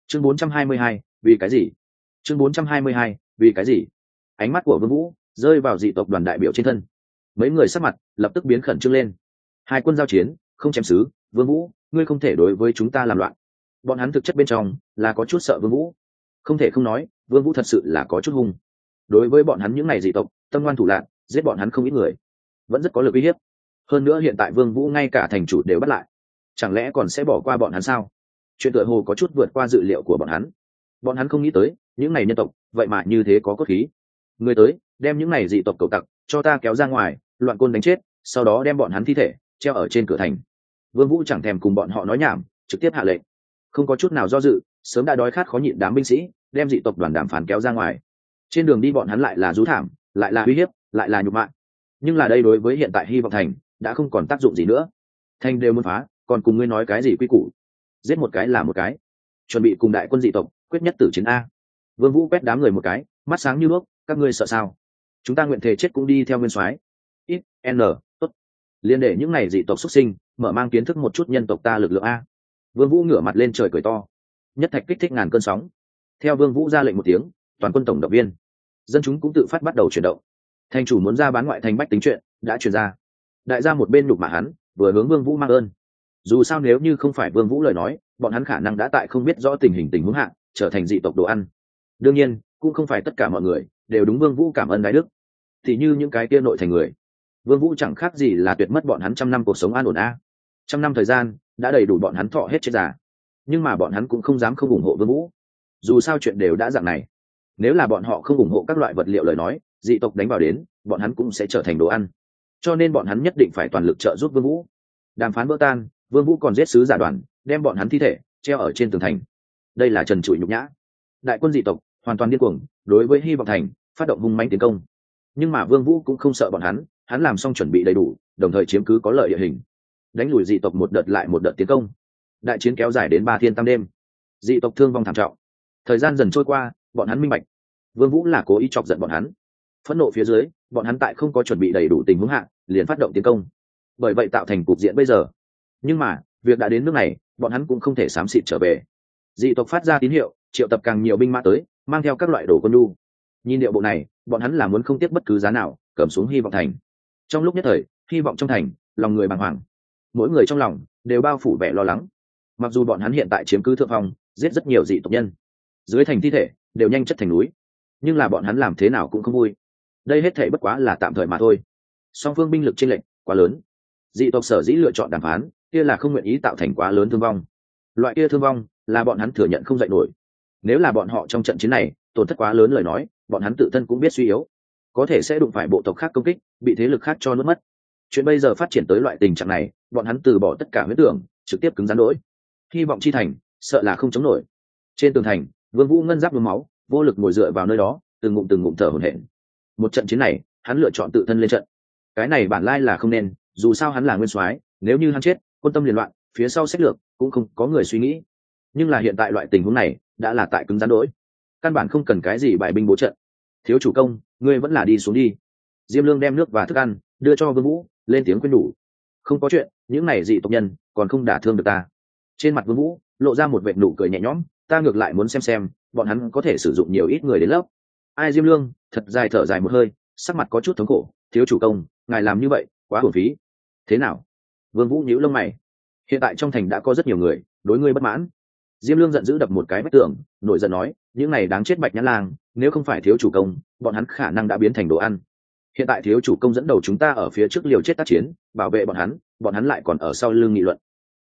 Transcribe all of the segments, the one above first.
chương 422, vì cái gì? chương 422, vì cái gì? Ánh mắt của Vương Vũ rơi vào dị tộc đoàn đại biểu trên thân, mấy người sắc mặt lập tức biến khẩn trương lên. Hai quân giao chiến, không chém xứ, Vương Vũ, ngươi không thể đối với chúng ta làm loạn. Bọn hắn thực chất bên trong là có chút sợ Vương Vũ. Không thể không nói, Vương Vũ thật sự là có chút hung. Đối với bọn hắn những này dị tộc, tâm ngoan thủ lạn, giết bọn hắn không ít người, vẫn rất có lực uy hiếp. Hơn nữa hiện tại Vương Vũ ngay cả thành chủ đều bắt lại, chẳng lẽ còn sẽ bỏ qua bọn hắn sao? Chuyện tựa hồ có chút vượt qua dự liệu của bọn hắn. Bọn hắn không nghĩ tới, những này nhân tộc, vậy mà như thế có cốt khí. Người tới, đem những này dị tộc cẩu tặc cho ta kéo ra ngoài, loạn côn đánh chết, sau đó đem bọn hắn thi thể treo ở trên cửa thành. Vương Vũ chẳng thèm cùng bọn họ nói nhảm, trực tiếp hạ lệnh, không có chút nào do dự, sớm đã đói khát khó nhịn đám binh sĩ, đem dị tộc đoàn đàm phán kéo ra ngoài. Trên đường đi bọn hắn lại là rú thảm, lại là uy hiếp, lại là nhục mạ. Nhưng là đây đối với hiện tại Hy vọng Thành đã không còn tác dụng gì nữa. Thành đều muốn phá, còn cùng ngươi nói cái gì quy củ? Giết một cái là một cái. Chuẩn bị cùng đại quân dị tộc quyết nhất tử chiến a. Vương Vũ quét đám người một cái, mắt sáng như đuốc, các ngươi sợ sao? Chúng ta nguyện thể chết cũng đi theo nguyên soái. Ít n tốt. Liên để những này dị tộc xuất sinh mở mang kiến thức một chút nhân tộc ta lực lượng a. Vương Vũ ngửa mặt lên trời cười to, nhất thạch kích thích ngàn cơn sóng. Theo Vương Vũ ra lệnh một tiếng, toàn quân tổng động viên, dân chúng cũng tự phát bắt đầu chuyển động. Thành chủ muốn ra bán ngoại thành bách tính chuyện đã truyền ra. Đại gia một bên nhục mạ hắn, vừa hướng Vương Vũ mang ơn. Dù sao nếu như không phải Vương Vũ lời nói, bọn hắn khả năng đã tại không biết rõ tình huống hạ trở thành dị tộc đồ ăn. Đương nhiên, cũng không phải tất cả mọi người đều đúng Vương Vũ cảm ơn đái đức. Thì như những cái kia nội thành người, Vương Vũ chẳng khác gì là tuyệt mất bọn hắn trăm năm cuộc sống an ổn a. Trăm năm thời gian đã đầy đủ bọn hắn thọ hết chết già. Nhưng mà bọn hắn cũng không dám không ủng hộ Vương Vũ. Dù sao chuyện đều đã dạng này, nếu là bọn họ không ủng hộ các loại vật liệu lời nói, dị tộc đánh vào đến, bọn hắn cũng sẽ trở thành đồ ăn. Cho nên bọn hắn nhất định phải toàn lực trợ giúp Vương Vũ. Đàm phán vỡ tan, Vương Vũ còn giết sứ giả đoàn, đem bọn hắn thi thể treo ở trên tường thành. Đây là trần trụi nhục nhã. Đại quân dị tộc hoàn toàn điên cuồng, đối với Hy vọng Thành phát động hung mãnh tiến công. Nhưng mà Vương Vũ cũng không sợ bọn hắn làm xong chuẩn bị đầy đủ, đồng thời chiếm cứ có lợi địa hình, đánh lùi dị tộc một đợt lại một đợt tiến công. Đại chiến kéo dài đến 3 thiên 3 đêm, dị tộc thương vong thảm trọng. Thời gian dần trôi qua, bọn hắn minh bạch, Vương Vũ là cố ý chọc giận bọn hắn. Phẫn nộ phía dưới, bọn hắn tại không có chuẩn bị đầy đủ tình huống hạ, liền phát động tiến công. Bởi vậy tạo thành cục diện bây giờ. Nhưng mà, việc đã đến nước này, bọn hắn cũng không thể xám xịt trở về. Dị tộc phát ra tín hiệu, triệu tập càng nhiều binh mã tới, mang theo các loại đồ quân nhu. Nhìn điệu bộ này, bọn hắn là muốn không tiếc bất cứ giá nào, cầm xuống Hy vọng Thành. Trong lúc nhất thời, hy vọng trong thành, lòng người bàng hoàng. Mỗi người trong lòng đều bao phủ vẻ lo lắng. Mặc dù bọn hắn hiện tại chiếm cứ thượng phong, giết rất nhiều dị tộc nhân, dưới thành thi thể đều nhanh chất thành núi, nhưng là bọn hắn làm thế nào cũng không vui. Đây hết thảy bất quá là tạm thời mà thôi. Song phương binh lực chênh lệch quá lớn, dị tộc sở dĩ lựa chọn đàm phán, kia là không nguyện ý tạo thành quá lớn thương vong. Loại kia thương vong là bọn hắn thừa nhận không dậy nổi. Nếu là bọn họ trong trận chiến này tổn thất quá lớn lời nói, bọn hắn tự thân cũng biết suy yếu, có thể sẽ đụng phải bộ tộc khác công kích, bị thế lực khác cho nuốt mất. Chuyện bây giờ phát triển tới loại tình trạng này, bọn hắn từ bỏ tất cả huyết tưởng, trực tiếp cứng rắn đối. Hy vọng chi thành sợ là không chống nổi. Trên tường thành, Vương Vũ ngân giáp nhuốm máu, vô lực ngồi dựa vào nơi đó, từng ngụm thở hổn hển. Một trận chiến này, hắn lựa chọn tự thân lên trận. Cái này bản lai là không nên, dù sao hắn là nguyên soái, nếu như hắn chết, quân tâm liền loạn, phía sau sách lược cũng không có người suy nghĩ. Nhưng là hiện tại loại tình huống này, đã là tại cứng rắn đối. Căn bản không cần cái gì bài binh bố trận. Thiếu chủ công, ngươi vẫn là đi xuống đi. Diêm Lương đem nước và thức ăn đưa cho Vương Vũ, lên tiếng khuyên nhủ. Không có chuyện, những này dị tộc nhân còn không đả thương được ta. Trên mặt Vương Vũ lộ ra một vệt nụ cười nhẹ nhõm, ta ngược lại muốn xem bọn hắn có thể sử dụng nhiều ít người đến lớp. Ai Diêm Lương thật dài thở dài một hơi, sắc mặt có chút thống khổ. Thiếu chủ công, ngài làm như vậy quá uổng phí. Thế nào? Vương Vũ nhíu lông mày. Hiện tại trong thành đã có rất nhiều người đối ngươi bất mãn. Diêm Lương giận dữ đập một cái vách tường, nổi giận nói, những này đáng chết Bạch Nhãn Lang, nếu không phải thiếu chủ công, bọn hắn khả năng đã biến thành đồ ăn. Hiện tại thiếu chủ công dẫn đầu chúng ta ở phía trước liều chết tác chiến, bảo vệ bọn hắn lại còn ở sau lưng nghị luận.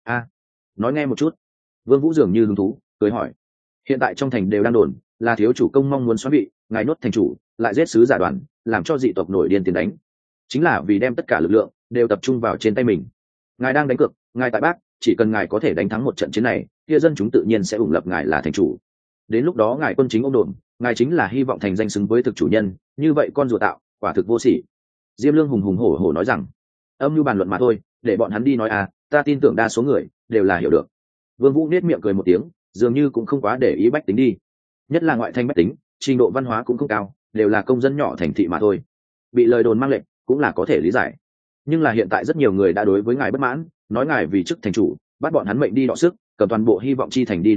Nói nghe một chút. Vương Vũ dường như hứng thú, cười hỏi. Hiện tại trong thành đều đang đồn, là thiếu chủ công mong muốn xóa bị, ngài nuốt thành chủ, lại giết sứ giả đoàn, làm cho dị tộc nổi điên tiền đánh. Chính là vì đem tất cả lực lượng đều tập trung vào trên tay mình. Ngài đang đánh cược, ngài tại Bắc, chỉ cần ngài có thể đánh thắng một trận chiến này, kia dân chúng tự nhiên sẽ ủng lập ngài là thành chủ. Đến lúc đó ngài quân chính ôm đồn, ngài chính là hy vọng thành danh xứng với thực chủ nhân, như vậy con rùa tạo, quả thực vô sỉ. Diêm Lương hùng hùng hổ hổ nói rằng, âm mưu bàn luận mà thôi, để bọn hắn đi nói ta tin tưởng đa số người đều là hiểu được. Vương Vũ nét miệng cười một tiếng, dường như cũng không quá để ý bách tính đi, nhất là ngoại thành bách tính, trình độ văn hóa cũng không cao, đều là công dân nhỏ thành thị mà thôi, bị lời đồn mang lệnh cũng là có thể lý giải. Nhưng là hiện tại rất nhiều người đã đối với ngài bất mãn, nói ngài vì chức thành chủ, bắt bọn hắn mệnh đi đọ sức, cầm toàn bộ hy vọng chi thành đi đọ sức,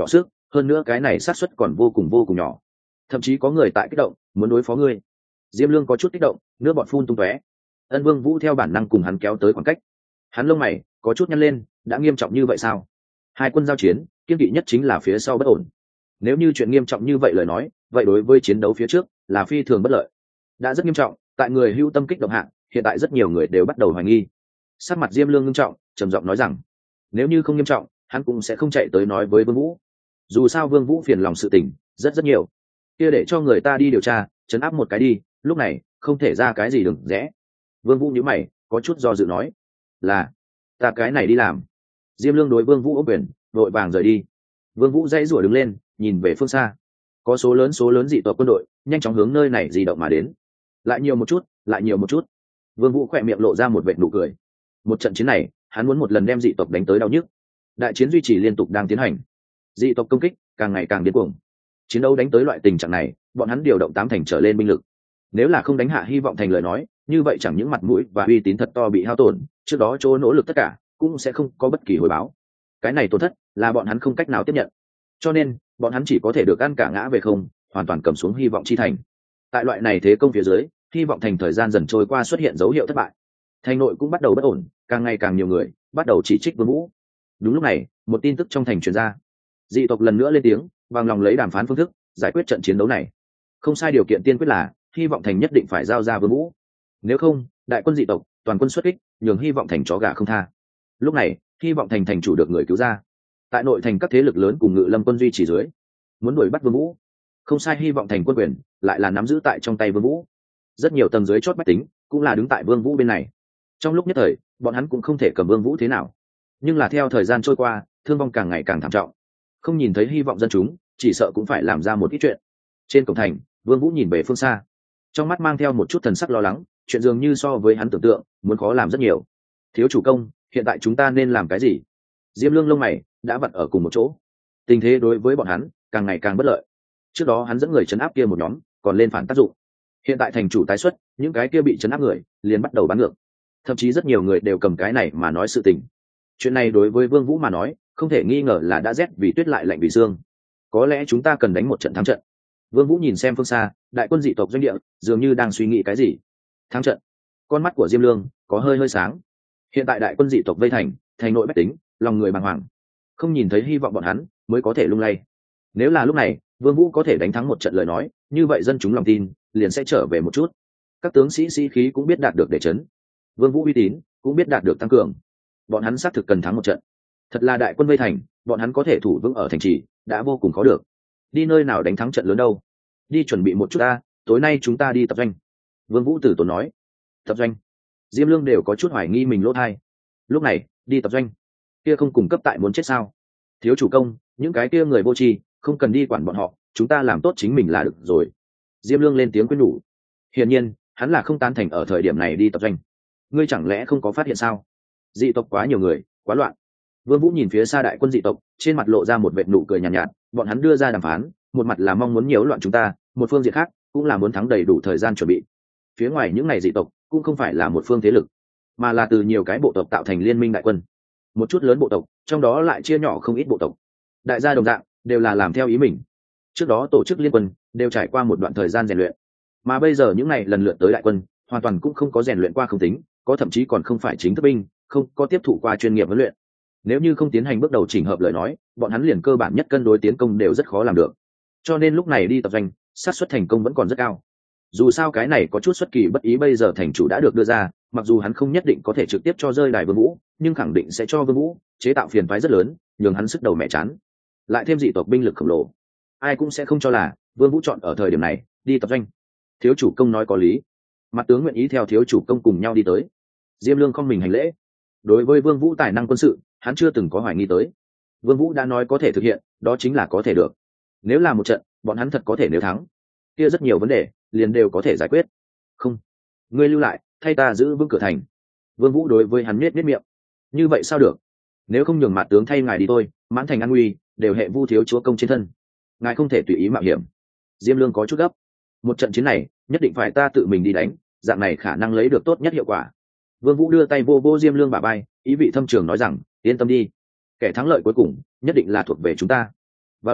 hơn nữa cái này xác suất còn vô cùng nhỏ, thậm chí có người tại kích động muốn đối phó ngươi. Diêm Lương có chút kích động, nước bọt phun tung tóe. Ân Vương Vũ theo bản năng cùng hắn kéo tới khoảng cách. Hắn lông mày có chút nhăn lên, đã nghiêm trọng như vậy sao? Hai quân giao chiến, kiên kỵ nhất chính là phía sau bất ổn. Nếu như chuyện nghiêm trọng như vậy lời nói, vậy đối với chiến đấu phía trước là phi thường bất lợi. Đã rất nghiêm trọng, tại người hưu tâm kích động hạng, hiện tại rất nhiều người đều bắt đầu hoài nghi. Sắc mặt Diêm Lương nghiêm trọng, trầm giọng nói rằng, nếu như không nghiêm trọng, hắn cũng sẽ không chạy tới nói với Vương Vũ. Dù sao Vương Vũ phiền lòng sự tình rất nhiều, kia để cho người ta đi điều tra, trấn áp một cái đi, lúc này không thể ra cái gì đừng rẽ. Vương Vũ nhíu mày, có chút do dự nói, là ta cái này đi làm. Diêm Lương đối Vương Vũ ôm quyền, vội vàng rời đi. Vương Vũ dãy rủa đứng lên, nhìn về phương xa, có số lớn dị tộc quân đội nhanh chóng hướng nơi này di động mà đến. Lại nhiều một chút, lại nhiều một chút. Vương Vũ khỏe miệng lộ ra một vệt nụ cười. Một trận chiến này, hắn muốn một lần đem dị tộc đánh tới đau nhức. Đại chiến duy trì liên tục đang tiến hành, dị tộc công kích càng ngày càng điên cuồng. Chiến đấu đánh tới loại tình trạng này, bọn hắn điều động 8 thành trở lên binh lực. Nếu là không đánh hạ Hy vọng thành lời nói, như vậy chẳng những mặt mũi và uy tín thật to bị hao tổn, trước đó chỗ nỗ lực tất cả cũng sẽ không có bất kỳ hồi báo. Cái này tổn thất là bọn hắn không cách nào tiếp nhận, cho nên bọn hắn chỉ có thể được ăn cả ngã về không, hoàn toàn cầm xuống Hy vọng chi thành. Tại loại này thế công phía dưới, Hy vọng thành thời gian dần trôi qua xuất hiện dấu hiệu thất bại, thành nội cũng bắt đầu bất ổn, càng ngày càng nhiều người bắt đầu chỉ trích Vương Vũ. Đúng lúc này, một tin tức trong thành truyền ra, dị tộc lần nữa lên tiếng, bằng lòng lấy đàm phán phương thức giải quyết trận chiến đấu này. Không sai, điều kiện tiên quyết là Hy vọng thành nhất định phải giao ra Vương Vũ, nếu không đại quân dị tộc toàn quân xuất kích, nhường Hy vọng thành chó gà không tha. Lúc này Hy vọng thành thành chủ được người cứu ra, tại nội thành các thế lực lớn cùng Ngự Lâm quân duy trì dưới, muốn đuổi bắt Vương Vũ. Không sai, Hy vọng thành quân quyền lại là nắm giữ tại trong tay Vương Vũ. Rất nhiều tầng dưới chót bách tính cũng là đứng tại Vương Vũ bên này. Trong lúc nhất thời, bọn hắn cũng không thể cầm Vương Vũ thế nào. Nhưng là theo thời gian trôi qua, thương vong càng ngày càng thảm trọng. Không nhìn thấy hy vọng dân chúng, chỉ sợ cũng phải làm ra một ít chuyện. Trên cổng thành, Vương Vũ nhìn về phương xa, trong mắt mang theo một chút thần sắc lo lắng, chuyện dường như so với hắn tưởng tượng muốn khó làm rất nhiều. Thiếu chủ công, hiện tại chúng ta nên làm cái gì? Diêm Lương lông mày đã vặn ở cùng một chỗ. Tình thế đối với bọn hắn càng ngày càng bất lợi. Trước đó hắn dẫn người trấn áp kia một nhóm, còn lên phản tác dụng. Hiện tại thành chủ tái xuất, những cái kia bị trấn áp người liền bắt đầu bắn ngược. Thậm chí rất nhiều người đều cầm cái này mà nói sự tình. Chuyện này đối với Vương Vũ mà nói, không thể nghi ngờ là đã rét vì tuyết lại lạnh vì xương. Có lẽ chúng ta cần đánh một trận thắng trận. Vương Vũ nhìn xem phương xa, đại quân dị tộc doanh địa, dường như đang suy nghĩ cái gì. Thắng trận? Con mắt của Diêm Lương có hơi sáng. Hiện tại đại quân dị tộc vây thành, thành nội bách tính, lòng người bàng hoàng, không nhìn thấy hy vọng bọn hắn mới có thể lung lay. Nếu là lúc này Vương Vũ có thể đánh thắng một trận lời nói, như vậy dân chúng lòng tin liền sẽ trở về một chút. Các tướng sĩ sĩ khí cũng biết đạt được để chấn, Vương Vũ uy tín cũng biết đạt được tăng cường. Bọn hắn xác thực cần thắng một trận. Thật là đại quân vây thành, bọn hắn có thể thủ vững ở thành trì đã vô cùng khó được. Đi nơi nào đánh thắng trận lớn đâu? Đi chuẩn bị một chút ta, tối nay chúng ta đi tập doanh. Vương Vũ tử tốn nói. Tập doanh? Diêm Lương đều có chút hoài nghi mình lỗ tai. Lúc này đi tập doanh, kia không cùng cấp tại muốn chết sao? Thiếu chủ công, những cái kia người vô tri không cần đi quản bọn họ, chúng ta làm tốt chính mình là được rồi. Diêm Lương lên tiếng khuyên nhủ. Hiển nhiên hắn là không tán thành ở thời điểm này đi tập doanh. Ngươi chẳng lẽ không có phát hiện sao? Dị tộc quá nhiều người, quá loạn. Vương Vũ nhìn phía xa đại quân dị tộc, trên mặt lộ ra một vệt nụ cười nhàn nhạt, bọn hắn đưa ra đàm phán, một mặt là mong muốn nhiễu loạn chúng ta, một phương diện khác cũng là muốn thắng đầy đủ thời gian chuẩn bị. Phía ngoài những này dị tộc cũng không phải là một phương thế lực, mà là từ nhiều cái bộ tộc tạo thành liên minh đại quân. Một chút lớn bộ tộc, trong đó lại chia nhỏ không ít bộ tộc. Đại gia đồng dạng, đều là làm theo ý mình. Trước đó tổ chức liên quân đều trải qua một đoạn thời gian rèn luyện, mà bây giờ những này lần lượt tới đại quân, hoàn toàn cũng không có rèn luyện qua không tính, có thậm chí còn không phải chính thức binh, không có tiếp thụ qua chuyên nghiệp huấn luyện. Nếu như không tiến hành bước đầu chỉnh hợp lời nói, bọn hắn liền cơ bản nhất cân đối tiến công đều rất khó làm được. Cho nên lúc này đi tập doanh, xác suất thành công vẫn còn rất cao. Dù sao cái này có chút xuất kỳ bất ý, bây giờ thành chủ đã được đưa ra, mặc dù hắn không nhất định có thể trực tiếp cho rơi đài Vương Vũ, nhưng khẳng định sẽ cho Vương Vũ chế tạo phiền toái rất lớn, nhường hắn sức đầu mẹ chán. Lại thêm dị tộc binh lực khổng lồ, ai cũng sẽ không cho là Vương Vũ chọn ở thời điểm này đi tập doanh. Thiếu chủ công nói có lý, mặt tướng nguyện ý theo thiếu chủ công cùng nhau đi tới. Diêm Lương không mình hành lễ. Đối với Vương Vũ tài năng quân sự, hắn chưa từng có hoài nghi tới. Vương Vũ đã nói có thể thực hiện, đó chính là có thể được. Nếu là một trận, bọn hắn thật có thể nếu thắng, kia rất nhiều vấn đề liền đều có thể giải quyết. Không, ngươi lưu lại, thay ta giữ vững cửa thành. Vương Vũ đối với hắn nhếch miệng. Như vậy sao được? Nếu không nhường mặt tướng thay ngài đi thôi, mãn thành an nguy đều hệ Vu thiếu chúa công trên thân, ngài không thể tùy ý mạo hiểm. Diêm Lương có chút gấp. Một trận chiến này nhất định phải ta tự mình đi đánh, dạng này khả năng lấy được tốt nhất hiệu quả. Vương Vũ đưa tay vô Diêm Lương bả vai, ý vị thâm trường nói rằng, yên tâm đi, kẻ thắng lợi cuối cùng nhất định là thuộc về chúng ta. Vào đêm,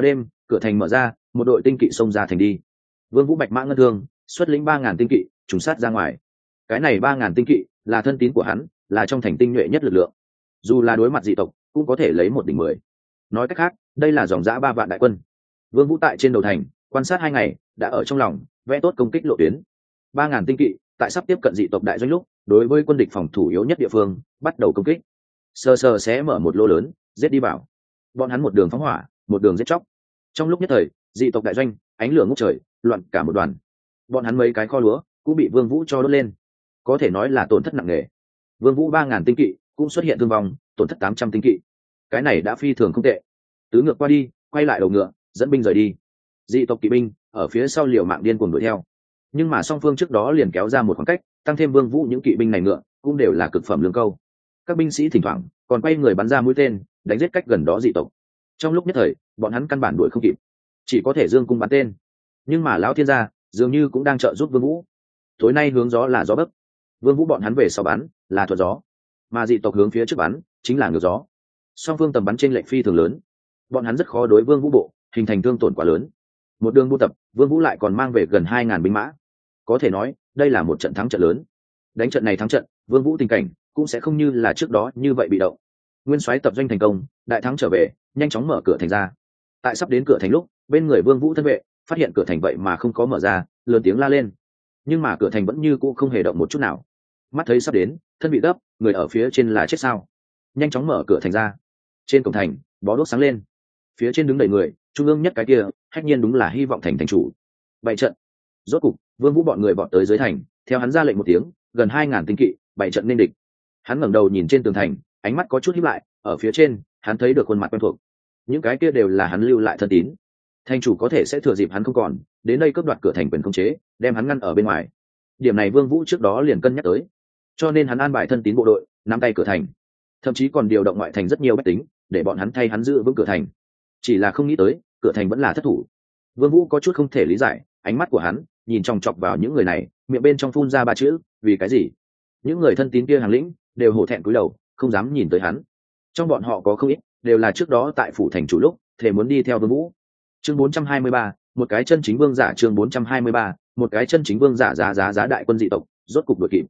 cửa thành mở ra, một đội tinh kỵ xông ra thành đi. Vương Vũ bạch mã ngân thương, xuất lĩnh 3.000 tinh kỵ trùng sát ra ngoài. Cái này 3.000 tinh kỵ là thân tín của hắn, là trong thành tinh nhuệ nhất lực lượng, dù là đối mặt dị tộc cũng có thể lấy 1-10. Nói cách khác, đây là dòng dã 3 vạn đại quân. Vương Vũ tại trên đầu thành quan sát 2 ngày, đã ở trong lòng vẽ tốt công kích lộ tuyến. 3.000 tinh kỵ tại sắp tiếp cận dị tộc đại doanh lúc, đối với quân địch phòng thủ yếu nhất địa phương bắt đầu công kích. Sờ sờ sẽ mở một lô lớn, giết đi vào. Bọn hắn một đường phóng hỏa, một đường giết chóc. Trong lúc nhất thời, dị tộc đại doanh ánh lửa ngút trời, loạn cả một đoàn. Bọn hắn mấy cái kho lúa cũng bị Vương Vũ cho đốt lên, có thể nói là tổn thất nặng nề. Vương Vũ 3.000 tinh kỵ cũng xuất hiện thương vong, tổn thất 800 tinh kỵ. Cái này đã phi thường không tệ. Tứ ngược qua đi, quay lại đầu ngựa, dẫn binh rời đi. Dị tộc kỵ binh ở phía sau liều mạng điên cuồng đuổi theo, nhưng mà song phương trước đó liền kéo ra một khoảng cách, tăng thêm Vương Vũ những kỵ binh này ngựa cũng đều là cực phẩm lương câu. Các binh sĩ thỉnh thoảng còn quay người bắn ra mũi tên, đánh giết cách gần đó dị tộc. Trong lúc nhất thời, bọn hắn căn bản đuổi không kịp, chỉ có thể dương cung bắn tên. Nhưng mà lão thiên gia dường như cũng đang trợ giúp Vương Vũ. Tối nay hướng gió là gió bấc, Vương Vũ bọn hắn về sau bắn là thuật gió, mà dị tộc hướng phía trước bắn chính là ngược gió. Song phương tầm bắn trên lệch phi thường lớn, bọn hắn rất khó đối Vương Vũ bộ hình thành thương tổn quá lớn. Một đường buôn tập, Vương Vũ lại còn mang về gần 2.000 binh mã, có thể nói đây là một trận thắng trận lớn. Đánh trận này thắng trận, Vương Vũ tình cảnh cũng sẽ không như là trước đó như vậy bị động. Nguyên soái tập doanh thành công, đại thắng trở về, nhanh chóng mở cửa thành ra. Tại sắp đến cửa thành lúc, bên người Vương Vũ thân vệ phát hiện cửa thành vậy mà không có mở ra, lớn tiếng la lên. Nhưng mà cửa thành vẫn như cũ không hề động một chút nào. Mắt thấy sắp đến, thân bị gấp, người ở phía trên là chết sao? Nhanh chóng mở cửa thành ra. Trên cổng thành, bó đuốc sáng lên. Phía trên đứng đầy người, trung ương nhất cái kia, hách nhiên đúng là Hy vọng thành thành chủ. Bày trận. Rốt cục, Vương Vũ bọn người vọt tới dưới thành, theo hắn ra lệnh một tiếng, gần 2.000 tinh kỵ bày trận nên địch. Hắn ngẩng đầu nhìn trên tường thành, ánh mắt có chút híp lại, ở phía trên, hắn thấy được khuôn mặt quen thuộc. Những cái kia đều là hắn lưu lại thân tín. Thành chủ có thể sẽ thừa dịp hắn không còn, đến đây cướp đoạt cửa thành quyền khống chế, đem hắn ngăn ở bên ngoài. Điểm này Vương Vũ trước đó liền cân nhắc tới, cho nên hắn an bài thân tín bộ đội nắm tay cửa thành, thậm chí còn điều động ngoại thành rất nhiều bách tính để bọn hắn thay hắn giữ vững cửa thành. Chỉ là không nghĩ tới, cửa thành vẫn là thất thủ. Vương Vũ có chút không thể lý giải, ánh mắt của hắn nhìn chòng chọc vào những người này, miệng bên trong phun ra 3 chữ, vì cái gì? Những người thân tín kia hàng lĩnh đều hổ thẹn cúi đầu, không dám nhìn tới hắn. Trong bọn họ có không ít đều là trước đó tại phủ thành chủ lúc thể muốn đi theo Vương Vũ. Chương 423, một cái chân chính vương giả. Chương 423, một cái chân chính vương giả. Giá đại quân dị tộc rốt cục đuổi kịp.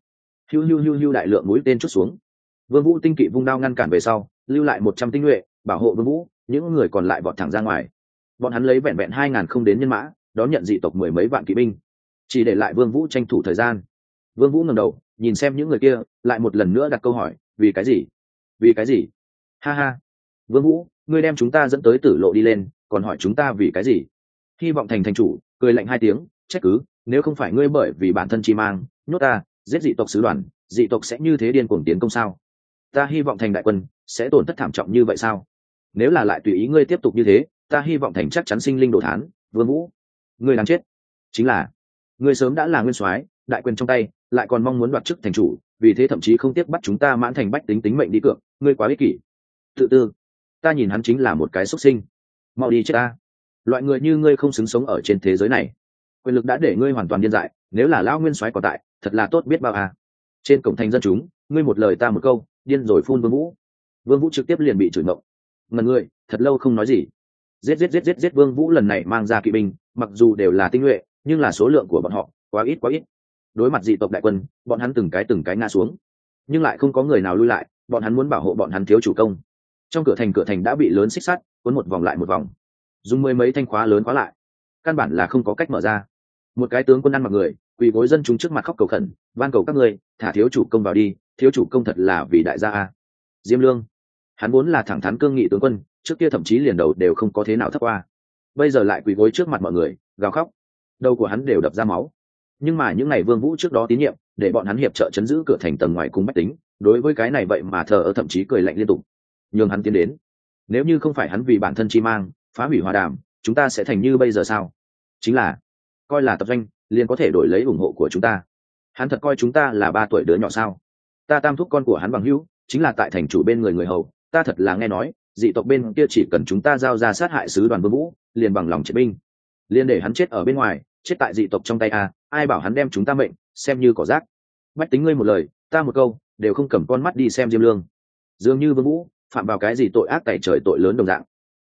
Hưu đại lượng mũi tên chốt xuống. Vương Vũ tinh kỵ vung đao ngăn cản về sau, lưu lại 100 tinh nhuệ bảo hộ Vương Vũ, những người còn lại vọt thẳng ra ngoài. Bọn hắn lấy vẹn 2.000 không đến nhân mã, đón nhận dị tộc 10 mấy vạn kỵ binh, chỉ để lại Vương Vũ tranh thủ thời gian. Vương Vũ ngẩng đầu, nhìn xem những người kia, lại một lần nữa đặt câu hỏi, vì cái gì? Vì cái gì? Ha ha. Vương Vũ, ngươi đem chúng ta dẫn tới tử lộ đi lên, còn hỏi chúng ta vì cái gì? Hy vọng thành thành chủ cười lạnh 2 tiếng, trách cứ, nếu không phải ngươi bởi vì bản thân chi mang, nhốt ta, giết dị tộc sứ đoàn, dị tộc sẽ như thế điên cuồng tiến công sao? Ta hy vọng thành đại quân sẽ tổn thất thảm trọng như vậy sao? Nếu là lại tùy ý ngươi tiếp tục như thế, ta hy vọng thành chắc chắn sinh linh đồ thán. Vương Vũ, ngươi đáng chết. Chính là ngươi sớm đã là nguyên soái, đại quyền trong tay, lại còn mong muốn đoạt chức thành chủ, vì thế thậm chí không tiếc bắt chúng ta Mãn Thành bách tính tính mệnh đi cược, ngươi quá ích kỷ. Tự tư. Ta nhìn hắn chính là một cái xuất sinh. Mau đi chết ta. Loại người như ngươi không xứng sống ở trên thế giới này. Quyền lực đã để ngươi hoàn toàn điên dại, nếu là lão nguyên soái còn tại, thật là tốt biết bao à. Trên cổng thành dân chúng, ngươi một lời ta một câu, điên rồi phun Vương Vũ. Vương Vũ trực tiếp liền bị chửi ngộng. Ngần người, thật lâu không nói gì. Giết Vương Vũ lần này mang ra kỵ binh, mặc dù đều là tinh nhuệ, nhưng là số lượng của bọn họ quá ít. Đối mặt dị tộc đại quân, bọn hắn từng cái ngã xuống, nhưng lại không có người nào lui lại, bọn hắn muốn bảo hộ bọn hắn thiếu chủ công. Trong cửa thành đã bị lớn xích sắt cuốn một vòng lại một vòng, dùng 10 mấy thanh khóa lớn khóa lại, căn bản là không có cách mở ra. Một cái tướng quân ăn mặc người quỳ gối dân chúng trước mặt khóc cầu khẩn, van cầu các ngươi thả thiếu chủ công vào đi, thiếu chủ công thật là vì đại gia a. Diêm Lương, hắn vốn là thẳng thắn cương nghị tướng quân, trước kia thậm chí liền đầu đều không có thế nào thấp qua, bây giờ lại quỳ gối trước mặt mọi người gào khóc, đầu của hắn đều đập ra máu. Nhưng mà những ngày Vương Vũ trước đó tín nhiệm, để bọn hắn hiệp trợ chấn giữ cửa thành tầng ngoài cung bách tính, đối với cái này vậy mà thờ ơ, thậm chí cười lạnh liên tục, nhường hắn tiến đến. Nếu như không phải hắn vì bản thân chi mang phá hủy hòa đàm, chúng ta sẽ thành như bây giờ sao? Chính là coi là tập doanh liền có thể đổi lấy ủng hộ của chúng ta. Hắn thật coi chúng ta là 3 tuổi đứa nhỏ sao? Ta tam thúc con của hắn bằng hữu chính là tại thành chủ bên người hầu, ta thật là nghe nói dị tộc bên kia chỉ cần chúng ta giao ra sát hại sứ đoàn Vương Vũ, liền bằng lòng triệt binh, liền để hắn chết ở bên ngoài, chết tại dị tộc trong tay a. Ai bảo hắn đem chúng ta mệnh xem như cỏ rác. Bách tính ngươi một lời ta một câu, đều không cầm con mắt đi xem Diêm Lương, dường như Vương Vũ phạm vào cái gì tội ác tày trời, tội lớn đồng dạng.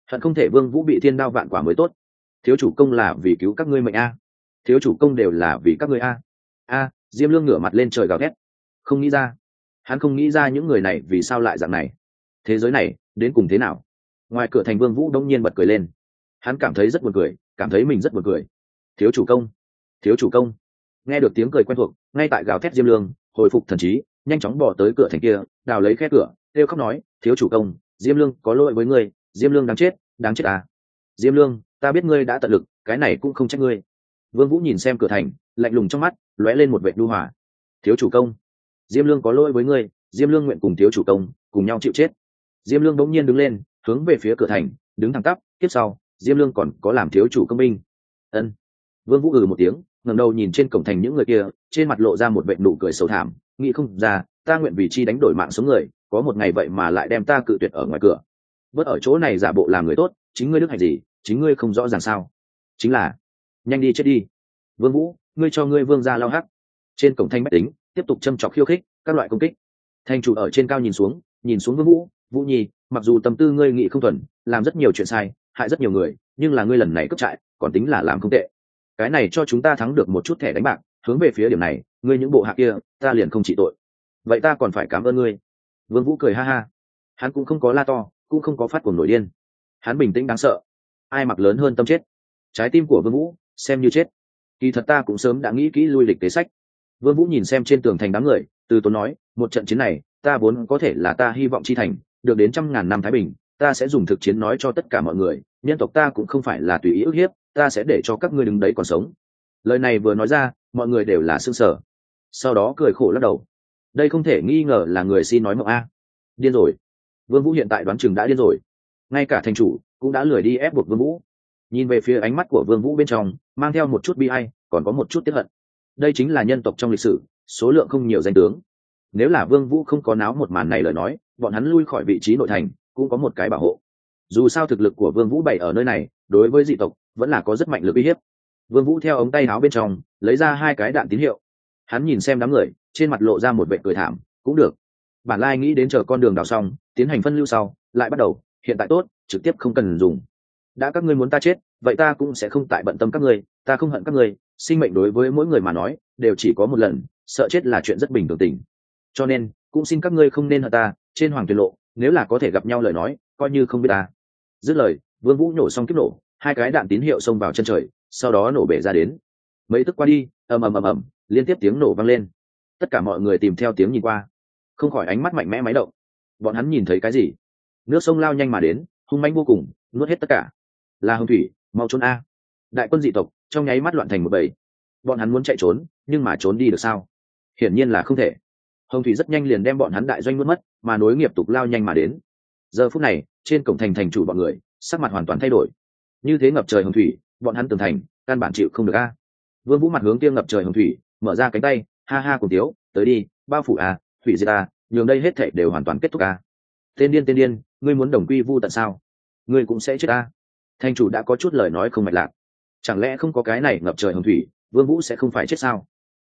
hận không thể Vương Vũ bị thiên đao vạn quả mới tốt. Thiếu chủ công là vì cứu các ngươi mệnh a, thiếu chủ công đều là vì các ngươi a. Diêm Lương ngửa mặt lên trời gào thét, không nghĩ ra, hắn không nghĩ ra những người này vì sao lại dạng này, thế giới này đến cùng thế nào. Ngoài cửa thành Vương Vũ đông nhiên bật cười lên, hắn cảm thấy rất buồn cười, cảm thấy mình rất buồn cười. Thiếu chủ công, thiếu chủ công. Nghe được tiếng cười quen thuộc, ngay tại gào thét Diêm Lương hồi phục thần trí, nhanh chóng bỏ tới cửa thành kia, đào lấy khe cửa, kêu khóc nói, thiếu chủ công, Diêm Lương có lỗi với ngươi, Diêm Lương đáng chết à. Diêm Lương, ta biết ngươi đã tận lực, cái này cũng không trách ngươi. Vương Vũ nhìn xem cửa thành, lạnh lùng trong mắt lóe lên một vẻ nhu hòa. Thiếu chủ công, Diêm Lương có lỗi với ngươi, Diêm Lương nguyện cùng thiếu chủ công cùng nhau chịu chết. Diêm Lương bỗng nhiên đứng lên, hướng về phía cửa thành, đứng thẳng tắp. Tiếp sau, Diêm Lương còn có làm thiếu chủ công binh. Ân. Vương Vũ một tiếng, ngẩng đầu nhìn trên cổng thành những người kia, trên mặt lộ ra một vẻ nụ cười sầu thảm, nghĩ không ra, ta nguyện vì chi đánh đổi mạng sống người, có một ngày vậy mà lại đem ta cự tuyệt ở ngoài cửa. Bớt ở chỗ này giả bộ làm người tốt, chính ngươi đức hạnh gì, chính ngươi không rõ ràng sao? Chính là, nhanh đi chết đi. Vương Vũ, ngươi cho ngươi vương gia lao hắc. Trên cổng thành bách tính tiếp tục châm chọc khiêu khích, các loại công kích. Thành chủ ở trên cao nhìn xuống Vương Vũ, Vũ Nhi, mặc dù tâm tư ngươi nghĩ không thuần, làm rất nhiều chuyện sai, hại rất nhiều người, nhưng là ngươi lần này cướp trại, còn tính là làm không tệ. Cái này cho chúng ta thắng được một chút thẻ đánh bạc, hướng về phía điểm này, ngươi những bộ hạ kia, ta liền không trị tội. Vậy ta còn phải cảm ơn ngươi. Vương Vũ cười ha ha. Hắn cũng không có la to, cũng không có phát cuồng nổi điên. Hắn bình tĩnh đáng sợ. Ai mặc lớn hơn tâm chết. Trái tim của Vương Vũ xem như chết. Kỳ thật ta cũng sớm đã nghĩ kỹ lui lịch tế sách. Vương Vũ nhìn xem trên tường thành đám người, từ tốn nói, một trận chiến này, ta vốn có thể là ta hy vọng chi thành, được đến 100.000 năm thái bình, ta sẽ dùng thực chiến nói cho tất cả mọi người, nhân tộc ta cũng không phải là tùy ý ức hiếp, ta sẽ để cho các ngươi đứng đấy còn sống. Lời này vừa nói ra, mọi người đều là sửng sở. Sau đó cười khổ lắc đầu. Đây không thể nghi ngờ là người si nói mộng a. Điên rồi. Vương Vũ hiện tại đoán chừng đã điên rồi. Ngay cả thành chủ cũng đã lười đi ép buộc Vương Vũ. Nhìn về phía ánh mắt của Vương Vũ bên trong, mang theo một chút bi ai, còn có một chút tiếc hận. Đây chính là nhân tộc trong lịch sử, số lượng không nhiều danh tướng. Nếu là Vương Vũ không có náo một màn này lời nói, bọn hắn lui khỏi vị trí nội thành, cũng có một cái bảo hộ. Dù sao thực lực của Vương Vũ bày ở nơi này, đối với dị tộc vẫn là có rất mạnh lực uy hiếp. Vương Vũ theo ống tay áo bên trong lấy ra 2 cái đạn tín hiệu. Hắn nhìn xem đám người, trên mặt lộ ra một vẻ cười thảm, cũng được. Bản lai nghĩ đến chờ con đường đào xong, tiến hành phân lưu sau, lại bắt đầu, hiện tại tốt, trực tiếp không cần dùng. Đã các ngươi muốn ta chết, vậy ta cũng sẽ không tại bận tâm các ngươi, ta không hận các ngươi, sinh mệnh đối với mỗi người mà nói, đều chỉ có một lần, sợ chết là chuyện rất bình thường tình. Cho nên, cũng xin các ngươi không nên hận ta, trên hoàng tuyển lộ, nếu là có thể gặp nhau lời nói, coi như không biết ta. Dứt lời, Vương Vũ nổ xong kiếp nổ, 2 cái đạn tín hiệu xông vào chân trời, sau đó nổ bể ra đến. Mấy tức qua đi, ầm ầm, liên tiếp tiếng nổ vang lên. Tất cả mọi người tìm theo tiếng nhìn qua, không khỏi ánh mắt mạnh mẽ máy động. Bọn hắn nhìn thấy cái gì? Nước sông lao nhanh mà đến, hung mãnh vô cùng, nuốt hết tất cả. Là hồng thủy, mau trốn a. Đại quân dị tộc trong nháy mắt loạn thành một bầy. Bọn hắn muốn chạy trốn, nhưng mà trốn đi được sao? Hiển nhiên là không thể. Hồng thủy rất nhanh liền đem bọn hắn đại doanh nuốt mất, mà nối nghiệp tục lao nhanh mà đến. Giờ phút này, trên cổng thành thành chủ bọn người, sắc mặt hoàn toàn thay đổi. Như thế ngập trời hồng thủy, bọn hắn tường thành, căn bản chịu không được a. Vương Vũ mặt hướng kia ngập trời hồng thủy, mở ra cánh tay, ha ha cùng tiếu, tới đi, bao phủ a, hủy diệt a, nhường đây hết thảy đều hoàn toàn kết thúc a. Tên điên, ngươi muốn đồng quy vu tận sao? Ngươi cũng sẽ chết a. Thành chủ đã có chút lời nói không mạch lạc. Chẳng lẽ không có cái này ngập trời hồng thủy, Vương Vũ sẽ không phải chết sao?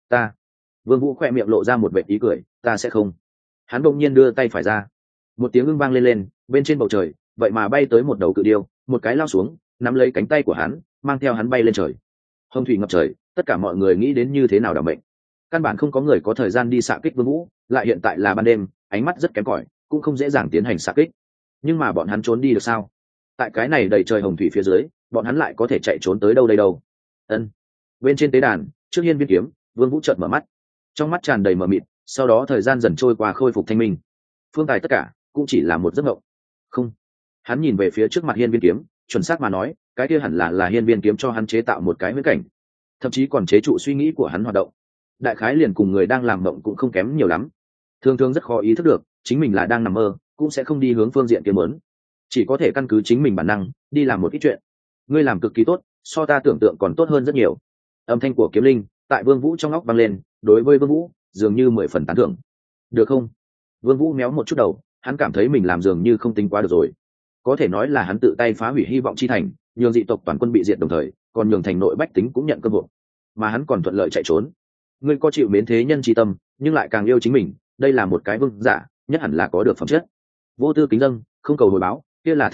Vương Vũ khẽ miệng lộ ra một vệt ý cười, ta sẽ không. Hắn đột nhiên đưa tay phải ra, một tiếng ưng vang lên, bên trên bầu trời, vậy mà bay tới một đầu cự điêu, một cái lao xuống, nắm lấy cánh tay của hắn, mang theo hắn bay lên trời. Hồng thủy ngập trời, tất cả mọi người nghĩ đến như thế nào đảm mệnh. Căn bản không có người có thời gian đi xạ kích Vương Vũ, lại hiện tại là ban đêm, ánh mắt rất kém cỏi, cũng không dễ dàng tiến hành xạ kích. Nhưng mà bọn hắn trốn đi được sao? Tại cái này đầy trời hồng thủy phía dưới, bọn hắn lại có thể chạy trốn tới đâu đây đâu? Ân. Bên trên tế đàn, trước hiên viên kiếm, Vương Vũ chợt mở mắt, trong mắt tràn đầy mờ mịt, sau đó thời gian dần trôi qua khôi phục thanh minh. Phương tài tất cả cũng chỉ là một giấc mộng. Không. Hắn nhìn về phía trước mặt hiên viên kiếm, chuẩn xác mà nói, cái kia hẳn là hiên viên kiếm cho hắn chế tạo một cái huyễn cảnh, thậm chí còn chế trụ suy nghĩ của hắn hoạt động. Đại khái liền cùng người đang làm mộng cũng không kém nhiều lắm. Thường thường rất khó ý thức được, chính mình là đang nằm mơ, cũng sẽ không đi hướng phương diện kiếm muốn, chỉ có thể căn cứ chính mình bản năng đi làm một ít chuyện. Ngươi làm cực kỳ tốt, so ta tưởng tượng còn tốt hơn rất nhiều. Âm thanh của kiếm linh tại Vương Vũ trong óc vang lên, đối với Vương Vũ dường như 10 phần tán thưởng. Được không? Vương Vũ méo một chút đầu, hắn cảm thấy mình làm dường như không tính quá được rồi. Có thể nói là hắn tự tay phá hủy hy vọng chi thành, nhường dị tộc toàn quân bị diệt đồng thời, còn nhường thành nội bách tính cũng nhận cơ hội, mà hắn còn thuận lợi chạy trốn. Ngươi có chịu mến thế nhân chi tâm, nhưng lại càng yêu chính mình, đây là một cái vương giả, nhất hẳn là có được phẩm chất. Vô tư kính dâng, không cầu hồi báo, kia là thánh nhân,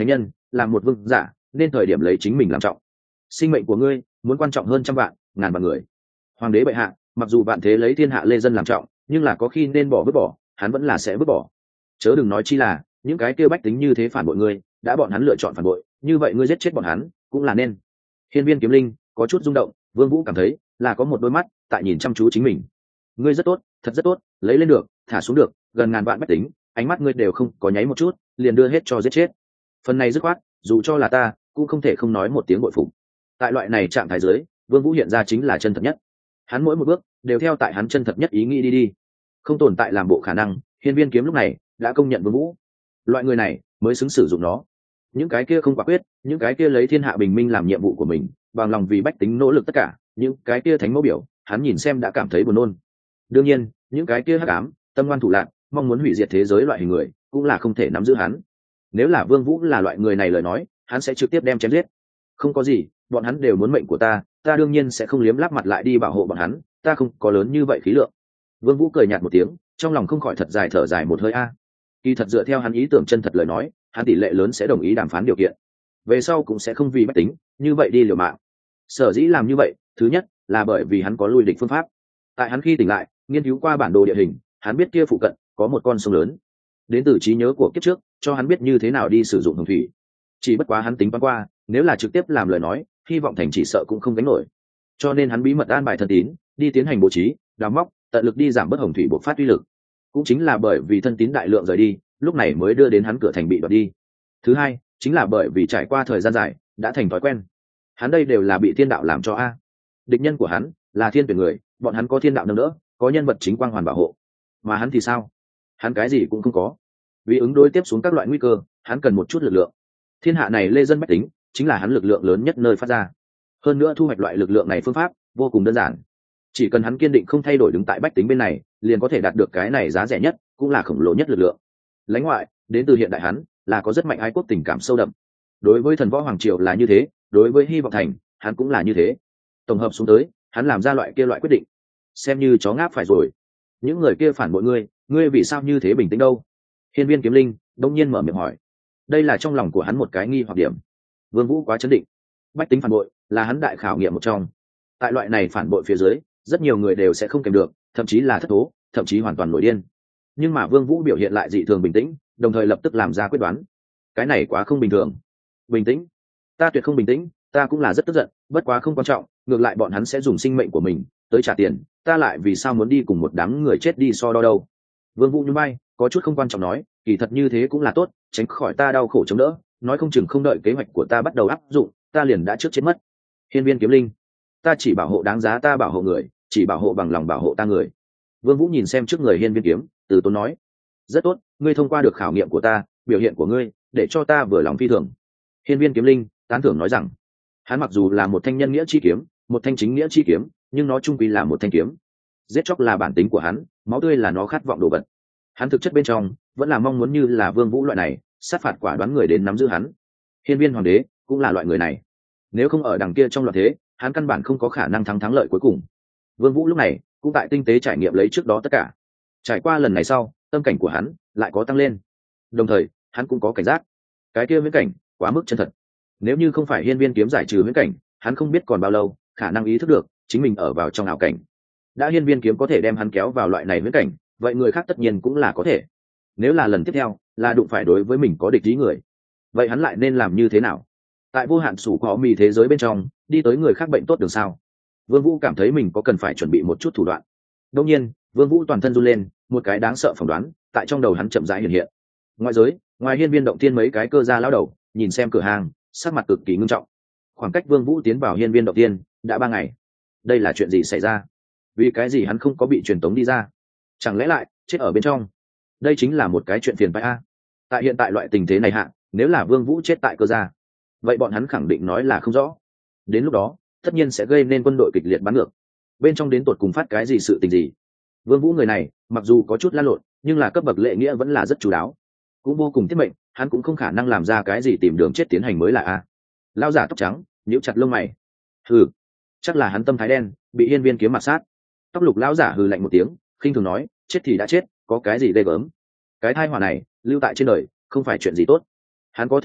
làm một vương giả nên thời điểm lấy chính mình làm trọng. Sinh mệnh của ngươi muốn quan trọng hơn trăm vạn ngàn vạn người. Hoàng đế bệ hạ, mặc dù vạn thế lấy thiên hạ lê dân làm trọng, nhưng là có khi nên vứt bỏ hắn vẫn là sẽ vứt bỏ. Chớ đừng nói chi là những cái kia bách tính như thế phản bội ngươi, đã bọn hắn lựa chọn phản bội, như vậy ngươi giết chết bọn hắn cũng là nên. Hiên Viên Kiếm Linh có chút rung động, Vương Vũ cảm thấy là có một đôi mắt tại nhìn chăm chú chính mình. Ngươi rất tốt, thật rất tốt, lấy lên được, thả xuống được, gần ngàn vạn bách tính, ánh mắt ngươi đều không có nháy một chút, liền đưa hết cho giết chết. Phần này dứt khoát, dù cho là ta, cũng không thể không nói một tiếng bội phục. Tại loại này trạng thái dưới, Vương Vũ hiện ra chính là chân thật nhất. Hắn mỗi một bước đều theo tại hắn chân thật nhất ý nghĩ đi, không tồn tại làm bộ khả năng. Hiên Viên Kiếm lúc này đã công nhận Vương Vũ, loại người này mới xứng sử dụng nó. Những cái kia không quả quyết, những cái kia lấy thiên hạ bình minh làm nhiệm vụ của mình, bằng lòng vì bách tính nỗ lực tất cả, những cái kia thánh mẫu biểu, hắn nhìn xem đã cảm thấy buồn nôn. Đương nhiên, những cái kia hắc ám, tâm ngoan thủ lạn, mong muốn hủy diệt thế giới loại hình người, cũng là không thể nắm giữ hắn. Nếu là Vương Vũ là loại người này lời nói, hắn sẽ trực tiếp đem chém giết. Không có gì, bọn hắn đều muốn mệnh của ta, ta đương nhiên sẽ không liếm láp mặt lại đi bảo hộ bọn hắn, ta không có lớn như vậy khí lượng. Vương Vũ cười nhạt một tiếng, trong lòng không khỏi thật dài thở dài một hơi a. Kỳ thật dựa theo hắn ý tưởng chân thật lời nói, hắn tỷ lệ lớn sẽ đồng ý đàm phán điều kiện, về sau cũng sẽ không vì bách tính như vậy đi liều mạng. Sở dĩ làm như vậy, thứ nhất là bởi vì hắn có lui địch phương pháp. Tại hắn khi tỉnh lại, nghiên cứu qua bản đồ địa hình, hắn biết kia phụ cận có một con sông lớn, đến từ trí nhớ của kiếp trước, cho hắn biết như thế nào đi sử dụng hồng thủy. Chỉ bất quá hắn tính toán qua, nếu là trực tiếp làm lời nói, hy vọng thành chỉ sợ cũng không gánh nổi. Cho nên hắn bí mật an bài thân tín, đi tiến hành bố trí, đào móc, tận lực đi giảm bớt hồng thủy bộc phát uy lực. Cũng chính là bởi vì thân tín đại lượng rời đi, lúc này mới đưa đến hắn cửa thành bị đoạt đi. Thứ hai, chính là bởi vì trải qua thời gian dài, đã thành thói quen. Hắn đây đều là bị thiên đạo làm cho a. Địch nhân của hắn là thiên tuyển người, bọn hắn có thiên đạo nâng đỡ, có nhân vật chính quang hoàn bảo hộ. Mà hắn thì sao? Hắn cái gì cũng không có. Vì ứng đối tiếp xuống các loại nguy cơ, hắn cần một chút lực lượng. Thiên hạ này lê dân bách tính, chính là hắn lực lượng lớn nhất nơi phát ra. Hơn nữa thu hoạch loại lực lượng này phương pháp vô cùng đơn giản. Chỉ cần hắn kiên định không thay đổi đứng tại bách tính bên này, liền có thể đạt được cái này giá rẻ nhất, cũng là khổng lồ nhất lực lượng. Lãnh ngoại, đến từ hiện đại hắn, là có rất mạnh ái quốc tình cảm sâu đậm. Đối với thần võ hoàng triều là như thế, đối với hy vọng thành, hắn cũng là như thế. Tổng hợp xuống tới, hắn làm ra loại quyết định, xem như chó ngáp phải rồi. Những người kia phản bội ngươi vì sao như thế bình tĩnh đâu? Hiên Viên Kiếm Linh đông nhiên mở miệng hỏi. Đây là trong lòng của hắn một cái nghi hoặc điểm. Vương Vũ quá chấn định. Bách tính phản bội là hắn đại khảo nghiệm một trong. Tại loại này phản bội phía dưới, rất nhiều người đều sẽ không kèm được, thậm chí là thất thố, thậm chí hoàn toàn nổi điên. Nhưng mà Vương Vũ biểu hiện lại dị thường bình tĩnh, đồng thời lập tức làm ra quyết đoán. Cái này quá không bình thường. Bình tĩnh? Ta tuyệt không bình tĩnh, ta cũng là rất tức giận, bất quá không quan trọng, ngược lại bọn hắn sẽ dùng sinh mệnh của mình tới trả tiền, ta lại vì sao muốn đi cùng một đám người chết đi so đo đâu? Vương Vũ nhún vai, có chút không quan trọng nói, kỳ thật như thế cũng là tốt, tránh khỏi ta đau khổ chống đỡ, nói không chừng không đợi kế hoạch của ta bắt đầu áp dụng, ta liền đã trước chết mất. Hiên Viên Kiếm Linh, ta chỉ bảo hộ đáng giá ta bảo hộ người, chỉ bảo hộ bằng lòng bảo hộ ta người. Vương Vũ nhìn xem trước người Hiên Viên Kiếm, từ tốn nói, rất tốt, ngươi thông qua được khảo nghiệm của ta, biểu hiện của ngươi để cho ta vừa lòng phi thường. Hiên Viên Kiếm Linh tán thưởng nói rằng, hắn mặc dù là một thanh nhân nghĩa chi kiếm, một thanh chính nghĩa chi kiếm, nhưng nó chung quy là một thanh kiếm. Giết chóc là bản tính của hắn, máu tươi là nó khát vọng đồ vật. Hắn thực chất bên trong vẫn là mong muốn như là Vương Vũ loại này, sát phạt quả đoán người đến nắm giữ hắn. Hiên Viên Hoàng đế cũng là loại người này. Nếu không ở đằng kia trong loạn thế, hắn căn bản không có khả năng thắng lợi cuối cùng. Vương Vũ lúc này cũng tại tinh tế trải nghiệm lấy trước đó tất cả. Trải qua lần này sau, tâm cảnh của hắn lại có tăng lên. Đồng thời, hắn cũng có cảnh giác. Cái kia viễn cảnh quá mức chân thật. Nếu như không phải Hiên Viên kiếm giải trừ viễn cảnh, hắn không biết còn bao lâu khả năng ý thức được chính mình ở vào trong ảo cảnh. Đã Hiên Viên kiếm có thể đem hắn kéo vào loại này viễn cảnh, vậy người khác tất nhiên cũng là có thể. Nếu là lần tiếp theo là đụng phải đối với mình có địch ý người, vậy hắn lại nên làm như thế nào? Tại vô hạn sủ có mì thế giới bên trong, đi tới người khác bệnh tốt đường sao? Vương Vũ cảm thấy mình có cần phải chuẩn bị một chút thủ đoạn. Đương nhiên, Vương Vũ toàn thân run lên, một cái đáng sợ phỏng đoán tại trong đầu hắn chậm rãi hiện hiện. Ngoại giới, ngoài hiên viên động thiên mấy cái cơ gia lão đầu, nhìn xem cửa hàng, sắc mặt cực kỳ nghiêm trọng. Khoảng cách Vương Vũ tiến vào hiên viên động thiên đã 3 ngày. Đây là chuyện gì xảy ra? Vì cái gì hắn không có bị truyền tống đi ra? Chẳng lẽ lại chết ở bên trong? Đây chính là một cái chuyện phiền phức a. Tại hiện tại loại tình thế này hạ, nếu là Vương Vũ chết tại cơ gia, vậy bọn hắn khẳng định nói là không rõ. Đến lúc đó, tất nhiên sẽ gây nên quân đội kịch liệt bắn ngược. Bên trong đến tột cùng phát cái gì sự tình gì? Vương Vũ người này, mặc dù có chút lan lộn, nhưng là cấp bậc lễ nghĩa vẫn là rất chú đáo, cũng vô cùng tiết mệnh, hắn cũng không khả năng làm ra cái gì tìm đường chết tiến hành mới là a. Lão giả tóc trắng, nhíu chặt lông mày. Hừ, chắc là hắn tâm thái đen, bị hiên viên kiếm mặt sát. Tóc lục lão giả hừ lạnh một tiếng, khinh thường nói, chết thì đã chết, có cái gì ghê gớm? Cái tai họa này lưu tại trên đời, không phải chuyện gì tốt. Hắn có thể chết,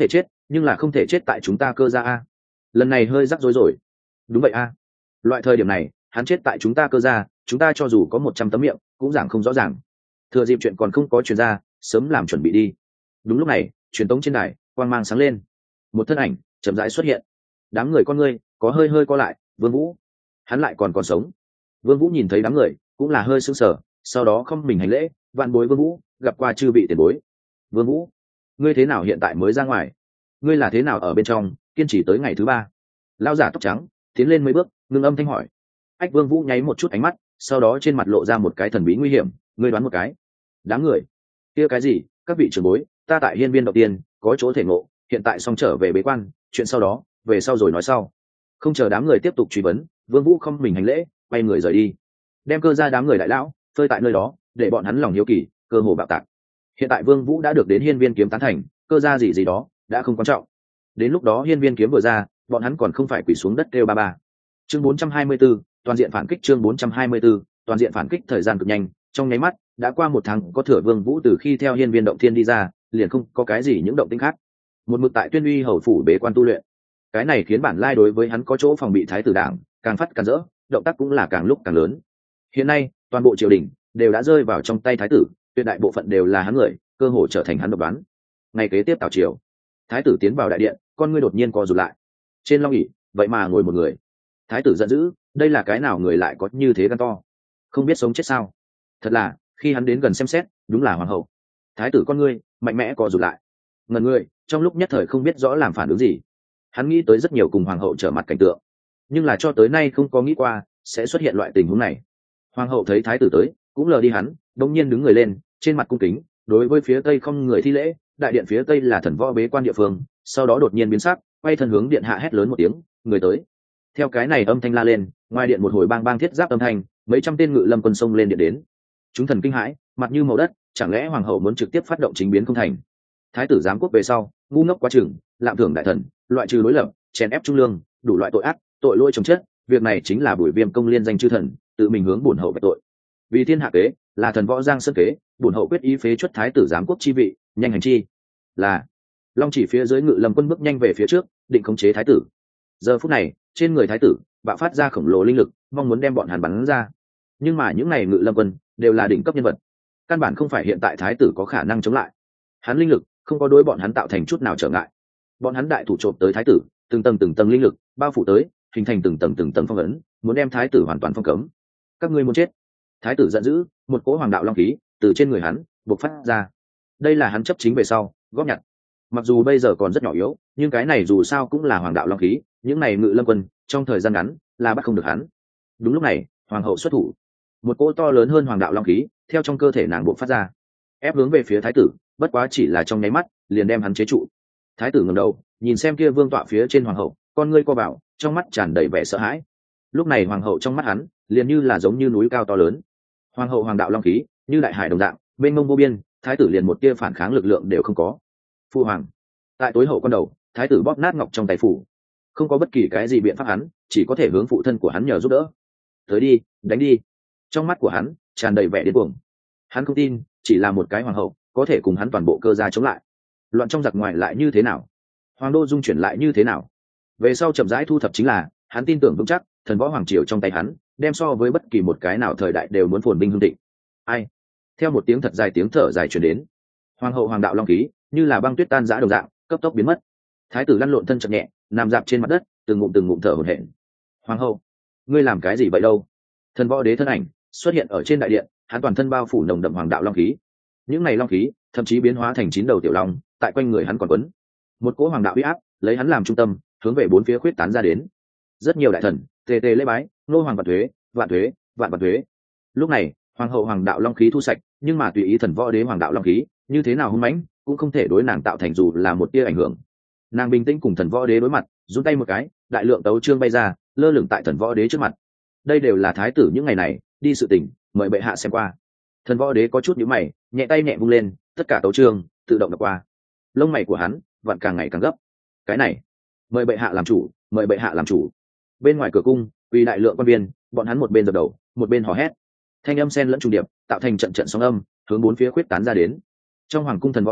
nhưng là không thể chết tại chúng ta cơ gia a. Lần này hơi rắc rối rồi. Đúng vậy a. Loại thời điểm này hắn chết tại chúng ta cơ gia, chúng ta cho dù có 100 tấm miệng cũng giảng không rõ ràng. Thừa dịp chuyện còn không có truyền ra, sớm làm chuẩn bị đi. Đúng lúc này, truyền tống trên đài quang mang sáng lên, một thân ảnh chậm rãi xuất hiện. Đám người con ngươi có hơi hơi co lại. Vương Vũ, hắn lại còn sống. Vương Vũ nhìn thấy đám người cũng là hơi sững sờ, sau đó không mình hành lễ, vạn bối Vương Vũ, gặp qua chư vị tiền bối. Vương Vũ, ngươi thế nào hiện tại mới ra ngoài? Ngươi là thế nào ở bên trong kiên trì tới ngày thứ 3? Lão giả tóc trắng tiến lên mấy bước, ngưng âm thanh hỏi. Ách Vương Vũ nháy một chút ánh mắt, sau đó trên mặt lộ ra một cái thần bí nguy hiểm. Ngươi đoán một cái. Đám người kia cái gì? Các vị trưởng bối, ta tại hiên viên đầu tiên có chỗ thể ngộ, hiện tại xong trở về bế quan, chuyện sau đó về sau rồi nói sau. Không chờ đám người tiếp tục truy vấn, Vương Vũ không mình hành lễ, quay người rời đi, đem cơ gia đám người đại lão phơi tại nơi đó, để bọn hắn lòng hiếu kỳ cơ hồ bạo tạc. Hiện tại Vương Vũ đã được đến hiên viên kiếm tán thành, cơ gia gì đó đã không quan trọng. Đến lúc đó hiên viên kiếm vừa ra, bọn hắn còn không phải quỳ xuống đất kêu ba ba. Chương 424, toàn diện phản kích. Chương 424, toàn diện phản kích. Thời gian cực nhanh, trong nháy mắt đã qua 1 tháng, có thừa Vương Vũ từ khi theo hiên viên động thiên đi ra, liền không có cái gì những động tĩnh khác. Một mực tại Tuyên Uy hầu phủ bế quan tu luyện. Cái này khiến bản lai đối với hắn có chỗ phòng bị thái tử đảng càng phát càng rỡ, động tác cũng là càng lúc càng lớn. Hiện nay toàn bộ triều đình đều đã rơi vào trong tay thái tử, tuyệt đại bộ phận đều là hắn người, cơ hội trở thành hắn độc đoán. Ngày kế tiếp tảo triều, thái tử tiến vào đại điện, con ngươi đột nhiên co rụt lại. Trên long ỷ vậy mà ngồi một người. Thái tử giận dữ, đây là cái nào người lại có như thế gan to, không biết sống chết sao? Thật là, khi hắn đến gần xem xét, đúng là hoàng hậu. Thái tử con ngươi mạnh mẽ co rụt lại, ngẩn người, trong lúc nhất thời không biết rõ làm phản ứng gì. Hắn nghĩ tới rất nhiều cùng hoàng hậu trở mặt cảnh tượng, nhưng là cho tới nay không có nghĩ qua sẽ xuất hiện loại tình huống này. Hoàng hậu thấy thái tử tới, cũng lờ đi hắn, đột nhiên đứng người lên, trên mặt cung kính, đối với phía tây không người thi lễ. Đại điện phía tây là thần võ bế quan địa phương, sau đó đột nhiên biến sắc, quay thân hướng điện hạ hét lớn một tiếng, người tới. Theo cái này âm thanh la lên, ngoài điện một hồi bang bang thiết giáp âm thanh, mấy trăm tên ngự lâm quân xông lên điện đến. Chúng thần kinh hãi, mặt như màu đất, chẳng lẽ hoàng hậu muốn trực tiếp phát động chính biến không thành? Thái tử giám quốc về sau, ngu ngốc quá chừng, lạm thưởng đại thần, loại trừ đối lập, chèn ép trung lương, đủ loại tội ác, tội lỗi chồng chất. Việc này chính là Bùi Viêm công liên danh chư thần, tự mình hướng bổn hậu về tội. Vì thiên hạ kế, là thần võ giang sơn kế, bổn hậu quyết ý phế truất thái tử giám quốc chi vị, nhanh hành chi. Là long chỉ phía dưới ngự lâm quân bước nhanh về phía trước, định khống chế thái tử. Giờ phút này, trên người thái tử bạo phát ra khổng lồ linh lực, mong muốn đem bọn hắn bắn ra. Nhưng mà những này ngự lâm quân đều là đỉnh cấp nhân vật, căn bản không phải hiện tại thái tử có khả năng chống lại. Hắn linh lực không có đối bọn hắn tạo thành chút nào trở ngại. Bọn hắn đại thủ trộm tới thái tử, từng tầng linh lực bao phủ tới, hình thành từng tầng phong ấn, muốn đem thái tử hoàn toàn phong cấm. Các ngươi muốn chết! Thái tử giận dữ, một cỗ hoàng đạo long khí từ trên người hắn bộc phát ra. Đây là hắn chấp chính về sau góp nhặt. Mặc dù bây giờ còn rất nhỏ yếu, nhưng cái này dù sao cũng là hoàng đạo long khí, những này ngự lâm quân trong thời gian ngắn là bắt không được hắn. Đúng lúc này, hoàng hậu xuất thủ, một cỗ to lớn hơn hoàng đạo long khí theo trong cơ thể nàng bộc phát ra, ép hướng về phía thái tử. Bất quá chỉ là trong nháy mắt, liền đem hắn chế trụ. Thái tử ngẩng đầu, nhìn xem kia vương tọa phía trên hoàng hậu, con ngươi co vào, trong mắt tràn đầy vẻ sợ hãi. Lúc này hoàng hậu trong mắt hắn, liền như là giống như núi cao to lớn. Hoàng hậu hoàng đạo long khí, như đại hải đồng dạng, mênh mông vô biên, thái tử liền một tia phản kháng lực lượng đều không có. Phu hoàng, tại tối hậu con đầu, thái tử bóp nát ngọc trong tay phủ, không có bất kỳ cái gì biện pháp, hắn chỉ có thể hướng phụ thân của hắn nhờ giúp đỡ. Tới đi, đánh đi. Trong mắt của hắn tràn đầy vẻ điên cuồng. Hắn không tin, chỉ là một cái hoàng hậu có thể cùng hắn toàn bộ cơ gia chống lại. Loạn trong giặc ngoài lại như thế nào? Hoàng đô dung chuyển lại như thế nào? Về sau chậm rãi thu thập chính là, hắn tin tưởng vững chắc, thần võ hoàng triều trong tay hắn, đem so với bất kỳ một cái nào thời đại đều muốn phồn vinh hưng thịnh. Ai? Theo một tiếng thật dài tiếng thở dài truyền đến, hoàng hậu hoàng đạo long khí như là băng tuyết tan rã đồng dạng, cấp tốc biến mất. Thái tử lăn lộn thân chậm nhẹ, nằm dạp trên mặt đất, từng ngụm thở hổn hển. Hoàng hậu, ngươi làm cái gì vậy đâu? Thần võ đế thân ảnh xuất hiện ở trên đại điện, hắn toàn thân bao phủ nồng đậm hoàng đạo long khí. Những này long khí thậm chí biến hóa thành 9 đầu tiểu long, tại quanh người hắn còn quấn một cỗ hoàng đạo uy áp, lấy hắn làm trung tâm, hướng về bốn phía khuyết tán ra đến. Rất nhiều đại thần tề tề lễ bái, nô hoàng vạn thuế, vạn thuế, vạn thuế. Lúc này hoàng hậu hoàng đạo long khí thu sạch, nhưng mà tùy ý thần võ đế hoàng đạo long khí như thế nào hung mãnh, cũng không thể đối nàng tạo thành dù là một tia ảnh hưởng. Nàng bình tĩnh cùng thần võ đế đối mặt, run tay một cái, đại lượng tấu chương bay ra, lơ lửng tại thần võ đế trước mặt. Đây đều là thái tử những ngày này đi sự tình, mời bệ hạ xem qua. Thần võ đế có chút nhíu mày, nhẹ tay nhẹ vung lên, tất cả tấu chương tự động đọc qua. Lông mày của hắn vặn càng ngày càng gấp. Cái này, mời bệ hạ làm chủ, mời bệ hạ làm chủ. Bên ngoài cửa cung, vì đại lượng quan viên, bọn hắn một bên dập đầu, một bên hò hét. Thanh âm xen lẫn trùng điệp, tạo thành trận trận sóng âm, hướng bốn phía khuyết tán ra đến. Trong hoàng cung thần võ đế,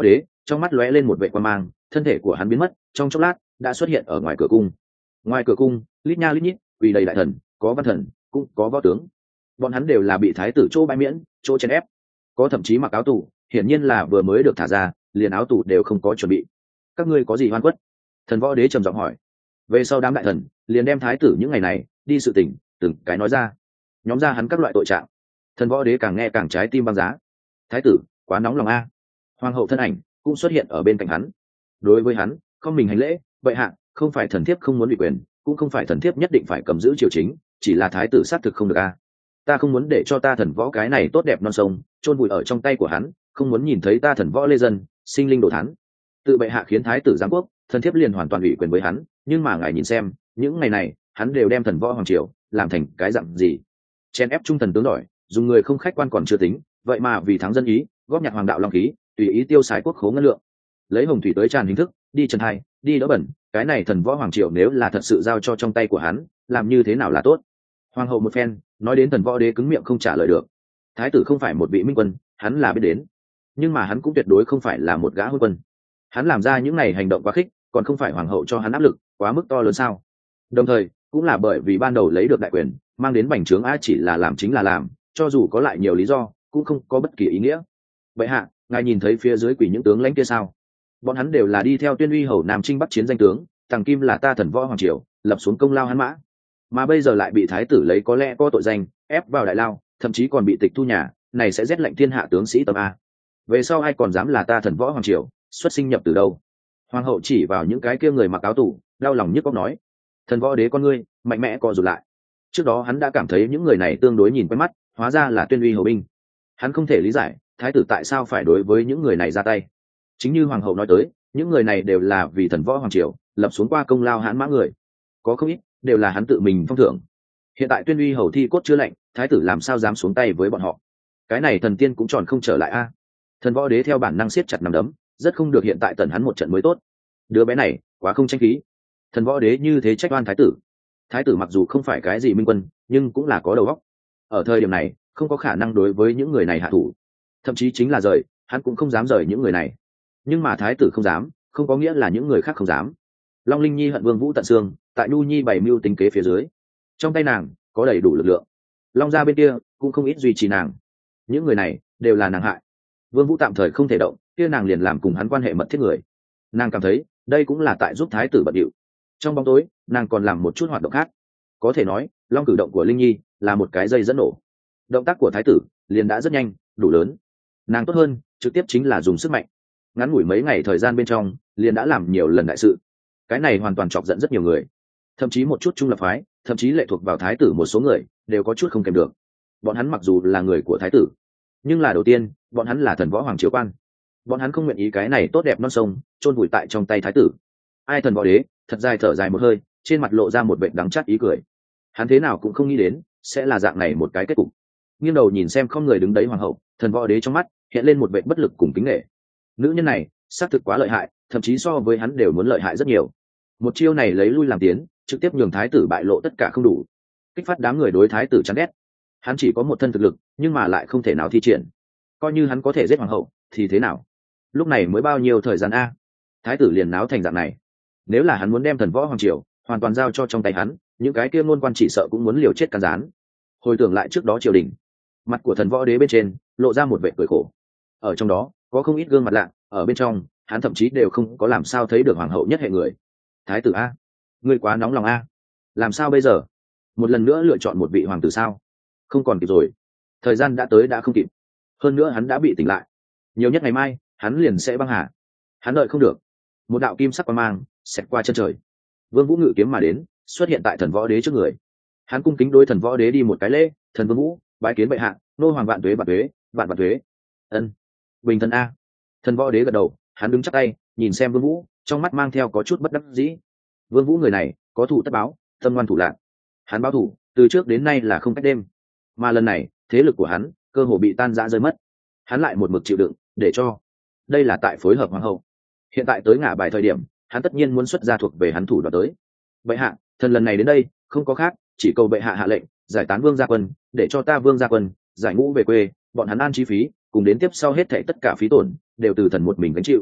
trong mắt lóe lên một vệ quan mang, thân thể của hắn biến mất, trong chốc lát đã xuất hiện ở ngoài cửa cung. Ngoài cửa cung, lít nha lít nhít, quỳ đầy đại thần, có văn thần, cũng có võ tướng. Bọn hắn đều là bị thái tử chỗ bãi miễn, chỗ chèn ép, có thậm chí mặc áo tù, hiển nhiên là vừa mới được thả ra, liền áo tù đều không có chuẩn bị. Các ngươi có gì oan khuất? Thần Võ Đế trầm giọng hỏi. Về sau đám đại thần liền đem thái tử những ngày này đi sự tình từng cái nói ra, nhóm ra hắn các loại tội trạng. Thần Võ Đế càng nghe càng trái tim băng giá. Thái tử quá nóng lòng a. Hoàng hậu thân ảnh cũng xuất hiện ở bên cạnh hắn. Đối với hắn không mình hành lễ, vậy hạ không phải thần thiếp không muốn bị quyền, cũng không phải thần thiếp nhất định phải cầm giữ triều chính, chỉ là thái tử xác thực không được a. Ta không muốn để cho ta thần võ cái này tốt đẹp non sông chôn vùi ở trong tay của hắn, không muốn nhìn thấy ta thần võ lê dân sinh linh đồ thán. Tự bệ hạ khiến thái tử giáng quốc, thần thiếp liền hoàn toàn ủy quyền với hắn, nhưng mà ngài nhìn xem, những ngày này hắn đều đem thần võ hoàng triều làm thành cái dạng gì? Chen ép trung thần tướng đỏi, dùng người không khách quan còn chưa tính, vậy mà vì thắng dân ý, góp nhặt hoàng đạo long khí, tùy ý tiêu xài quốc khố ngân lượng, lấy hồng thủy tới tràn hình thức, đi trần hai, đi đỡ bẩn, cái này thần võ hoàng triều nếu là thật sự giao cho trong tay của hắn, làm như thế nào là tốt? Hoàng hậu một phen nói đến thần võ đế cứng miệng không trả lời được. Thái tử không phải một vị minh quân, hắn là biết đến, nhưng mà hắn cũng tuyệt đối không phải là một gã hôn quân. Hắn làm ra những này hành động quá khích, còn không phải hoàng hậu cho hắn áp lực quá mức to lớn sao? Đồng thời cũng là bởi vì ban đầu lấy được đại quyền, mang đến bành trướng a, chỉ là làm chính là làm, cho dù có lại nhiều lý do cũng không có bất kỳ ý nghĩa. Vậy hạ, ngài nhìn thấy phía dưới quỷ những tướng lãnh kia sao? Bọn hắn đều là đi theo Tuyên Uy hầu Nam Trinh Bắc chiến danh tướng, Tằng Kim là ta thần võ hoàng triều lập xuống công lao hắn mã, mà bây giờ lại bị thái tử lấy có lẽ có tội danh ép vào đại lao, thậm chí còn bị tịch thu nhà, này sẽ rét lạnh thiên hạ tướng sĩ tầm a. Về sau ai còn dám là ta thần võ hoàng triều xuất sinh nhập từ đâu? Hoàng hậu chỉ vào những cái kia người mặc áo tù, đau lòng nhức óc nói. Thần võ đế con ngươi mạnh mẽ co rụt lại. Trước đó hắn đã cảm thấy những người này tương đối nhìn quen mắt, hóa ra là Tuyên Uy hầu binh. Hắn không thể lý giải thái tử tại sao phải đối với những người này ra tay. Chính như hoàng hậu nói tới, những người này đều là vì thần võ hoàng triều lập xuống qua công lao hãn mã người, có không ít đều là hắn tự mình phong thưởng. Hiện tại Tuyên Uy hầu thi cốt chưa lạnh, thái tử làm sao dám xuống tay với bọn họ? Cái này thần tiên cũng tròn không trở lại a. Thần võ đế theo bản năng siết chặt nắm đấm, rất không được hiện tại tần hắn một trận mới tốt. Đứa bé này quá không tranh khí. Thần võ đế như thế trách oan thái tử. Thái tử mặc dù không phải cái gì minh quân, nhưng cũng là có đầu óc. Ở thời điểm này không có khả năng đối với những người này hạ thủ, thậm chí chính là rời, hắn cũng không dám rời những người này. Nhưng mà thái tử không dám, không có nghĩa là những người khác không dám. Long Linh Nhi hận Vương Vũ tận xương, tại Nhu Nhi bày mưu tính kế phía dưới, trong tay nàng có đầy đủ lực lượng. Long gia bên kia cũng không ít duy trì nàng. Những người này đều là nàng hại. Vương Vũ tạm thời không thể động, kia nàng liền làm cùng hắn quan hệ mật thiết người. Nàng cảm thấy đây cũng là tại giúp thái tử bận điệu. Trong bóng tối nàng còn làm một chút hoạt động khác. Có thể nói long cử động của Linh Nhi là một cái dây dẫn nổ. Động tác của thái tử liền đã rất nhanh, đủ lớn. Nàng tốt hơn trực tiếp chính là dùng sức mạnh, ngắn ngủi mấy ngày thời gian bên trong liền đã làm nhiều lần đại sự. Cái này hoàn toàn chọc giận rất nhiều người, thậm chí một chút trung lập phái, thậm chí lệ thuộc vào thái tử một số người đều có chút không kèm được. Bọn hắn mặc dù là người của thái tử, nhưng là đầu tiên bọn hắn là thần võ hoàng triều quan, bọn hắn không nguyện ý cái này tốt đẹp non sông chôn vùi tại trong tay thái tử. Ai thần võ đế thật dài thở dài một hơi, trên mặt lộ ra một vệt đắng chát ý cười. Hắn thế nào cũng không nghĩ đến sẽ là dạng này một cái kết cục. Nghiêng đầu nhìn xem không người đứng đấy hoàng hậu, thần võ đế trong mắt hiện lên một vệt bất lực cùng kính nể. Nữ nhân này xác thực quá lợi hại, thậm chí so với hắn đều muốn lợi hại rất nhiều. Một chiêu này lấy lui làm tiến, trực tiếp nhường thái tử bại lộ tất cả không đủ, kích phát đám người đối thái tử chán ghét. Hắn chỉ có một thân thực lực, nhưng mà lại không thể nào thi triển. Coi như hắn có thể giết hoàng hậu thì thế nào? Lúc này mới bao nhiêu thời gian a, thái tử liền náo thành dạng này. Nếu là hắn muốn đem thần võ hoàng triều hoàn toàn giao cho trong tay hắn, những cái kia ngôn quan chỉ sợ cũng muốn liều chết can gián. Hồi tưởng lại trước đó triều đình, mặt của thần võ đế bên trên lộ ra một vẻ cười khổ. Ở trong đó có không ít gương mặt lạ, ở bên trong hắn thậm chí đều không có làm sao thấy được hoàng hậu nhất hệ người. Thái tử a, ngươi quá nóng lòng a, làm sao bây giờ? Một lần nữa lựa chọn một vị hoàng tử sao? Không còn kịp rồi, thời gian đã tới đã không kịp. Hơn nữa hắn đã bị tỉnh lại, nhiều nhất ngày mai hắn liền sẽ băng hà. Hắn đợi không được. Một đạo kim sắc quang mang xẹt qua chân trời, Vương Vũ ngự kiếm mà đến, xuất hiện tại thần võ đế trước người. Hắn cung kính đối thần võ đế đi một cái lễ, thần Vương Vũ bái kiến bệ hạ, nô hoàng vạn tuế vạn tuế vạn vạn tuế. Ân, bình thần a. Thần võ đế gật đầu, hắn đứng chắp tay nhìn xem Vương Vũ, trong mắt mang theo có chút bất đắc dĩ. Vương Vũ người này có thù tất báo, tâm ngoan thủ lạn. Hắn báo thù từ trước đến nay là không cách đêm, mà lần này thế lực của hắn cơ hồ bị tan rã rơi mất. Hắn lại một mực chịu đựng, để cho đây là tại phối hợp hoàng hậu. Hiện tại tới ngả bài thời điểm, hắn tất nhiên muốn xuất ra thuộc về hắn thủ đoạt tới. Bệ hạ, thần lần này đến đây không có khác, chỉ cầu bệ hạ hạ lệnh giải tán Vương gia quân, để cho ta Vương gia quân giải ngũ về quê, bọn hắn an chi phí cùng đến tiếp sau hết thảy tất cả phí tổn đều từ thần một mình gánh chịu.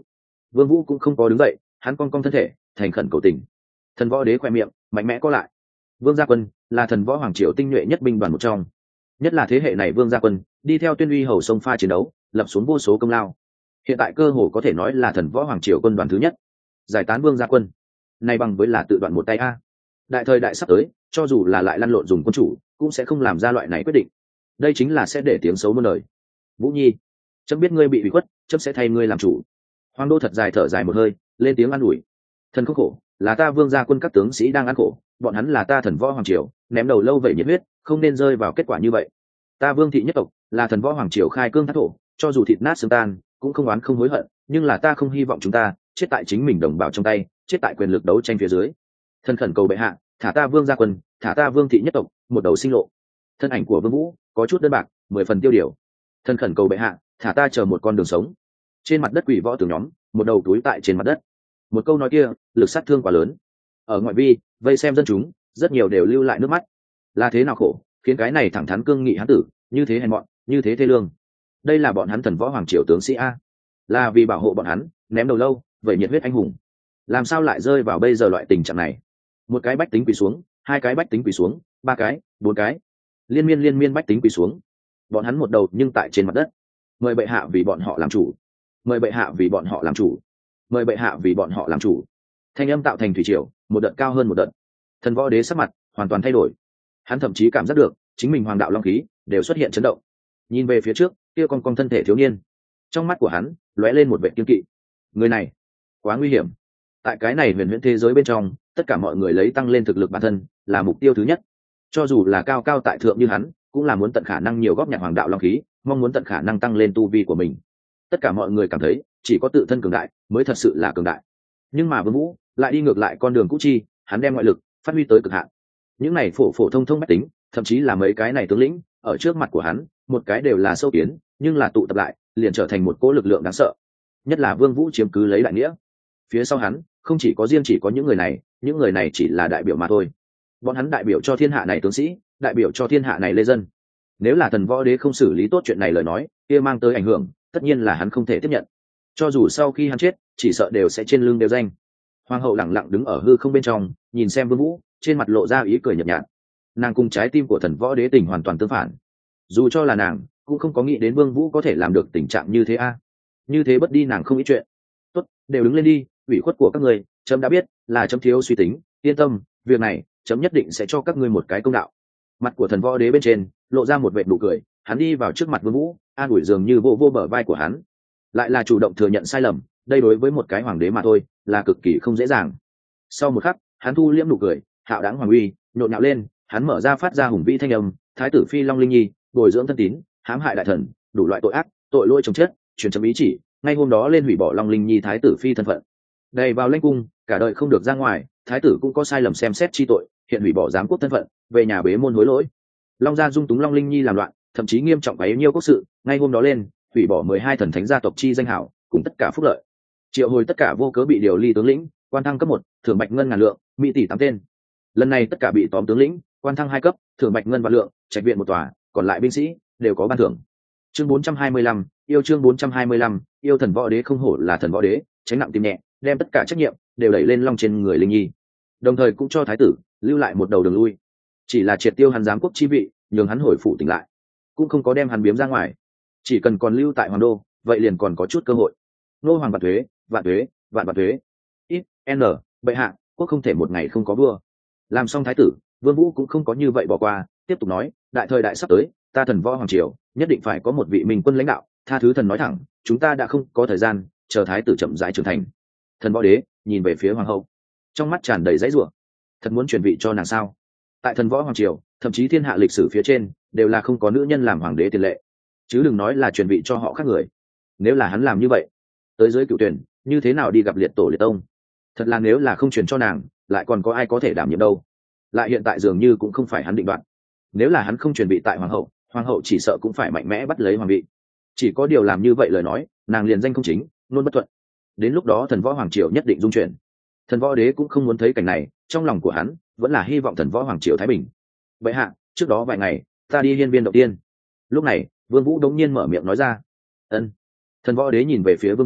Vương Vũ cũng không có đứng dậy, hắn cong cong thân thể thành khẩn cầu tình. Thần võ đế khoe miệng mạnh mẽ có lại. Vương Gia Quân là thần võ hoàng triều tinh nhuệ nhất binh đoàn một trong, nhất là thế hệ này Vương Gia Quân đi theo Tuyên Uy hầu sông pha chiến đấu, lập xuống vô số công lao, hiện tại cơ hồ có thể nói là thần võ hoàng triều quân đoàn thứ nhất. Giải tán Vương Gia Quân này bằng với là tự đoạn một tay a. Đại thời đại sắp tới, cho dù là lại lăn lộn dùng quân chủ cũng sẽ không làm ra loại này quyết định, đây chính là sẽ để tiếng xấu muôn đời. Vũ Nhi, chấm biết ngươi bị ủy khuất, chấm sẽ thay ngươi làm chủ. Hoàng đô thật dài thở dài một hơi, lên tiếng an ủi. Thần không khổ, là ta Vương Gia Quân các tướng sĩ đang ăn khổ, bọn hắn là ta thần võ hoàng triều ném đầu lâu vậy nhiệt huyết, không nên rơi vào kết quả như vậy. Ta Vương thị nhất tộc là thần võ hoàng triều khai cương thác thổ, cho dù thịt nát xương tan cũng không oán không hối hận, nhưng là ta không hy vọng chúng ta chết tại chính mình đồng bào trong tay, chết tại quyền lực đấu tranh phía dưới. Thần khẩn cầu bệ hạ thả ta Vương Gia Quân, thả ta Vương thị nhất tộc một đầu sinh lộ. Thân ảnh của Vương Vũ có chút đơn bạc, 10 phần tiêu điều. Thần khẩn cầu bệ hạ thả ta chờ một con đường sống. Trên mặt đất quỷ võ tướng nhóm một đầu túi tại trên mặt đất. Một câu nói kia lực sát thương quá lớn, ở ngoại vi vây xem dân chúng rất nhiều đều lưu lại nước mắt. Là thế nào khổ khiến cái này thẳng thắn cương nghị hán tử như thế hèn mọn, như thế thê lương? Đây là bọn hắn thần võ hoàng triều tướng sĩ a, là vì bảo hộ bọn hắn ném đầu lâu vậy nhiệt huyết anh hùng, làm sao lại rơi vào bây giờ loại tình trạng này? Một cái bách tính quỳ xuống, hai cái bách tính quỳ xuống, ba cái, bốn cái, liên miên bách tính quỳ xuống, bọn hắn một đầu nhưng tại trên mặt đất. Mời bệ hạ vì bọn họ làm chủ, mời bệ hạ vì bọn họ làm chủ, mời bệ hạ vì bọn họ làm chủ. Thanh âm tạo thành thủy triều, một đợt cao hơn một đợt. Thần võ đế sắc mặt hoàn toàn thay đổi, hắn thậm chí cảm giác được chính mình hoàng đạo long khí đều xuất hiện chấn động. Nhìn về phía trước kia con thân thể thiếu niên, trong mắt của hắn lóe lên một vẻ kiêng kỵ. Người này quá nguy hiểm. Tại cái này huyền huyễn thế giới bên trong, tất cả mọi người lấy tăng lên thực lực bản thân là mục tiêu thứ nhất. Cho dù là cao cao tại thượng như hắn, cũng là muốn tận khả năng nhiều góp nhặt hoàng đạo long khí, mong muốn tận khả năng tăng lên tu vi của mình. Tất cả mọi người cảm thấy chỉ có tự thân cường đại mới thật sự là cường đại. Nhưng mà Vương Vũ lại đi ngược lại con đường cũ chi, hắn đem ngoại lực phát huy tới cực hạn. Những này phổ thông bách tính, thậm chí là mấy cái này tướng lĩnh, ở trước mặt của hắn, một cái đều là sâu kiến, nhưng là tụ tập lại, liền trở thành một cỗ lực lượng đáng sợ. Nhất là Vương Vũ chiếm cứ lấy đại nghĩa. Phía sau hắn, không chỉ có những người này chỉ là đại biểu mà thôi. Bọn hắn đại biểu cho thiên hạ này tướng sĩ, đại biểu cho thiên hạ này lê dân. Nếu là thần võ đế không xử lý tốt chuyện này lời nói, kia mang tới ảnh hưởng, tất nhiên là hắn không thể tiếp nhận. Cho dù sau khi hắn chết, chỉ sợ đều sẽ trên lưng đều danh. Hoàng hậu lẳng lặng đứng ở hư không bên trong, nhìn xem Vương Vũ, trên mặt lộ ra ý cười nhợt nhạt. Nàng cùng trái tim của thần võ đế tình hoàn toàn tương phản. Dù cho là nàng, cũng không có nghĩ đến Vương Vũ có thể làm được tình trạng như thế a. Như thế bất đi nàng không ý chuyện. Tốt, đều đứng lên đi, ủy khuất của các người, chấm đã biết, là chấm thiếu suy tính, yên tâm, việc này, chấm nhất định sẽ cho các ngươi một cái công đạo. Mặt của thần võ đế bên trên lộ ra một vệt nụ cười, hắn đi vào trước mặt Vương Vũ, an ủi dường như vô bờ vai của hắn. Lại là chủ động thừa nhận sai lầm, đây đối với một cái hoàng đế mà thôi, là cực kỳ không dễ dàng. Sau một khắc, hắn thu liễm nụ cười, hạo đãng hoàng uy nhộn nhạo lên, hắn mở ra phát ra hùng vĩ thanh âm, thái tử phi Long Linh Nhi, bồi dưỡng thân tín, hãm hại đại thần, đủ loại tội ác, tội lỗi chồng chết, truyền chấm ý chỉ, ngay hôm đó lên hủy bỏ Long Linh Nhi thái tử phi thân phận. Đầy vào lãnh cung, cả đời không được ra ngoài, thái tử cũng có sai lầm xem xét chi tội, hiện hủy bỏ giám quốc thân phận, về nhà bế môn hối lỗi. Long gia dung túng Long Linh Nhi làm loạn, thậm chí nghiêm trọng bấy nhiêu quốc sự, ngay hôm đó lên hủy bỏ 12 thần thánh gia tộc chi danh hảo, cùng tất cả phúc lợi. Triệu hồi tất cả vô cớ bị điều ly tướng lĩnh, quan thăng cấp 1, thưởng bạch ngân ngàn lượng, mỹ tỷ 8 tên. Lần này tất cả bị tóm tướng lĩnh, quan thăng 2 cấp, thưởng bạch ngân vạn lượng, trạch viện một tòa, còn lại binh sĩ đều có ban thưởng. Chương 425, chương 425, yêu thần võ đế không hổ là thần võ đế, tránh nặng tim nhẹ, đem tất cả trách nhiệm đều đẩy lên Long trên người Linh Nhi. Đồng thời cũng cho thái tử lưu lại một đầu đường lui, chỉ là triệt tiêu hắn giám quốc chi vị, nhường hắn hồi phủ tỉnh lại, cũng không có đem hắn biếm ra ngoài. Chỉ cần còn lưu tại hoàng đô, vậy liền còn có chút cơ hội. Nô hoàng vạn thuế, vạn thuế, vạn thuế. Ít, n, bệ hạ, quốc không thể một ngày không có vua. Làm xong thái tử, Vương Vũ cũng không có như vậy bỏ qua, tiếp tục nói, đại thời đại sắp tới, ta thần võ hoàng triều nhất định phải có một vị minh quân lãnh đạo, tha thứ thần nói thẳng, chúng ta đã không có thời gian chờ thái tử chậm rãi trưởng thành. Thần võ đế nhìn về phía hoàng hậu, trong mắt tràn đầy dãy rủa. Thật muốn truyền vị cho nàng sao? Tại thần võ hoàng triều, thậm chí thiên hạ lịch sử phía trên đều là không có nữ nhân làm hoàng đế tiền lệ, chứ đừng nói là truyền vị cho họ khác người. Nếu là hắn làm như vậy, tới dưới cựu tuyển như thế nào đi gặp liệt tổ liệt tông? Thật là nếu là không truyền cho nàng, lại còn có ai có thể đảm nhiệm đâu? Lại hiện tại dường như cũng không phải hắn định đoạt. Nếu là hắn không truyền vị tại hoàng hậu chỉ sợ cũng phải mạnh mẽ bắt lấy hoàng vị. Chỉ có điều làm như vậy lời nói, nàng liền danh không chính, luôn bất thuận. Đến lúc đó thần võ hoàng triều nhất định dung chuyển. Thần võ đế cũng không muốn thấy cảnh này, trong lòng của hắn vẫn là hy vọng thần võ hoàng triều thái bình. Vậy hạ, trước đó vài ngày ta đi hiên viên đầu tiên. Lúc này Vương Vũ đống nhiên mở miệng nói ra. Ân. Thần võ đế nhìn về phía Vương Vũ,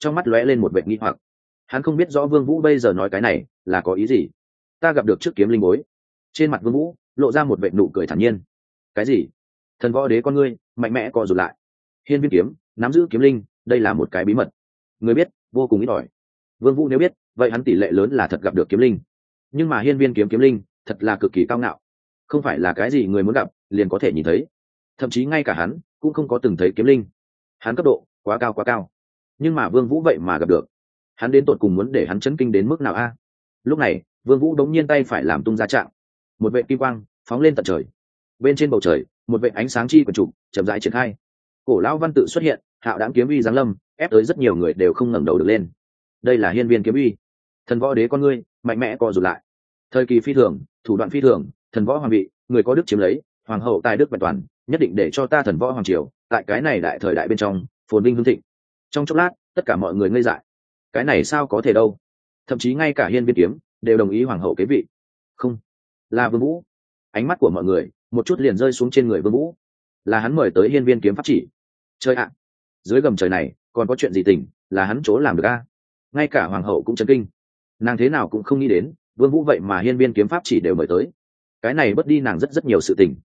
trong mắt lóe lên một vệ nghi hoặc. Hắn không biết rõ Vương Vũ bây giờ nói cái này là có ý gì. Ta gặp được trước kiếm linh bối. Trên mặt Vương Vũ lộ ra một vệ nụ cười thản nhiên. Cái gì? Thần võ đế con ngươi mạnh mẽ co rụt lại. Hiên viên kiếm nắm giữ kiếm linh, đây là một cái bí mật, người biết vô cùng ít ỏi. Vương Vũ nếu biết, vậy hắn tỷ lệ lớn là thật gặp được kiếm linh. Nhưng mà hiên viên kiếm linh thật là cực kỳ cao ngạo, không phải là cái gì người muốn gặp liền có thể nhìn thấy, thậm chí ngay cả hắn cũng không có từng thấy kiếm linh. Hắn cấp độ quá cao. Nhưng mà Vương Vũ vậy mà gặp được, hắn đến tột cùng muốn để hắn chấn kinh đến mức nào a? Lúc này Vương Vũ đống nhiên tay phải làm tung ra trạng, một vệt kim quang phóng lên tận trời. Bên trên bầu trời một vệt ánh sáng chi quần trục chậm rãi triển khai, cổ lão văn tự xuất hiện, hạo đáng kiếm uy giáng lâm, ép tới rất nhiều người đều không ngẩng đầu được lên. Đây là hiên viên kiếm uy. Thần võ đế con ngươi mạnh mẽ co rụt lại. Thời kỳ phi thường, thủ đoạn phi thường, thần võ hoàng vị, người có đức chiếm lấy, hoàng hậu tài đức vẹn toàn, nhất định để cho ta thần võ hoàng triều tại cái này đại thời đại bên trong phồn vinh hưng thịnh. Trong chốc lát tất cả mọi người ngây dại. Cái này sao có thể đâu? Thậm chí ngay cả hiên viên kiếm đều đồng ý hoàng hậu kế vị. Không, là Vương Vũ. Ánh mắt của mọi người một chút liền rơi xuống trên người Vương Vũ. Là hắn mời tới hiên viên kiếm pháp chỉ. Chơi ạ, dưới gầm trời này còn có chuyện gì tình là hắn chỗ làm được a? Ngay cả hoàng hậu cũng chấn kinh, nàng thế nào cũng không nghĩ đến Vương Vũ vậy mà hiên viên kiếm pháp chỉ đều mời tới. Cái này bất đi nàng rất nhiều sự tình.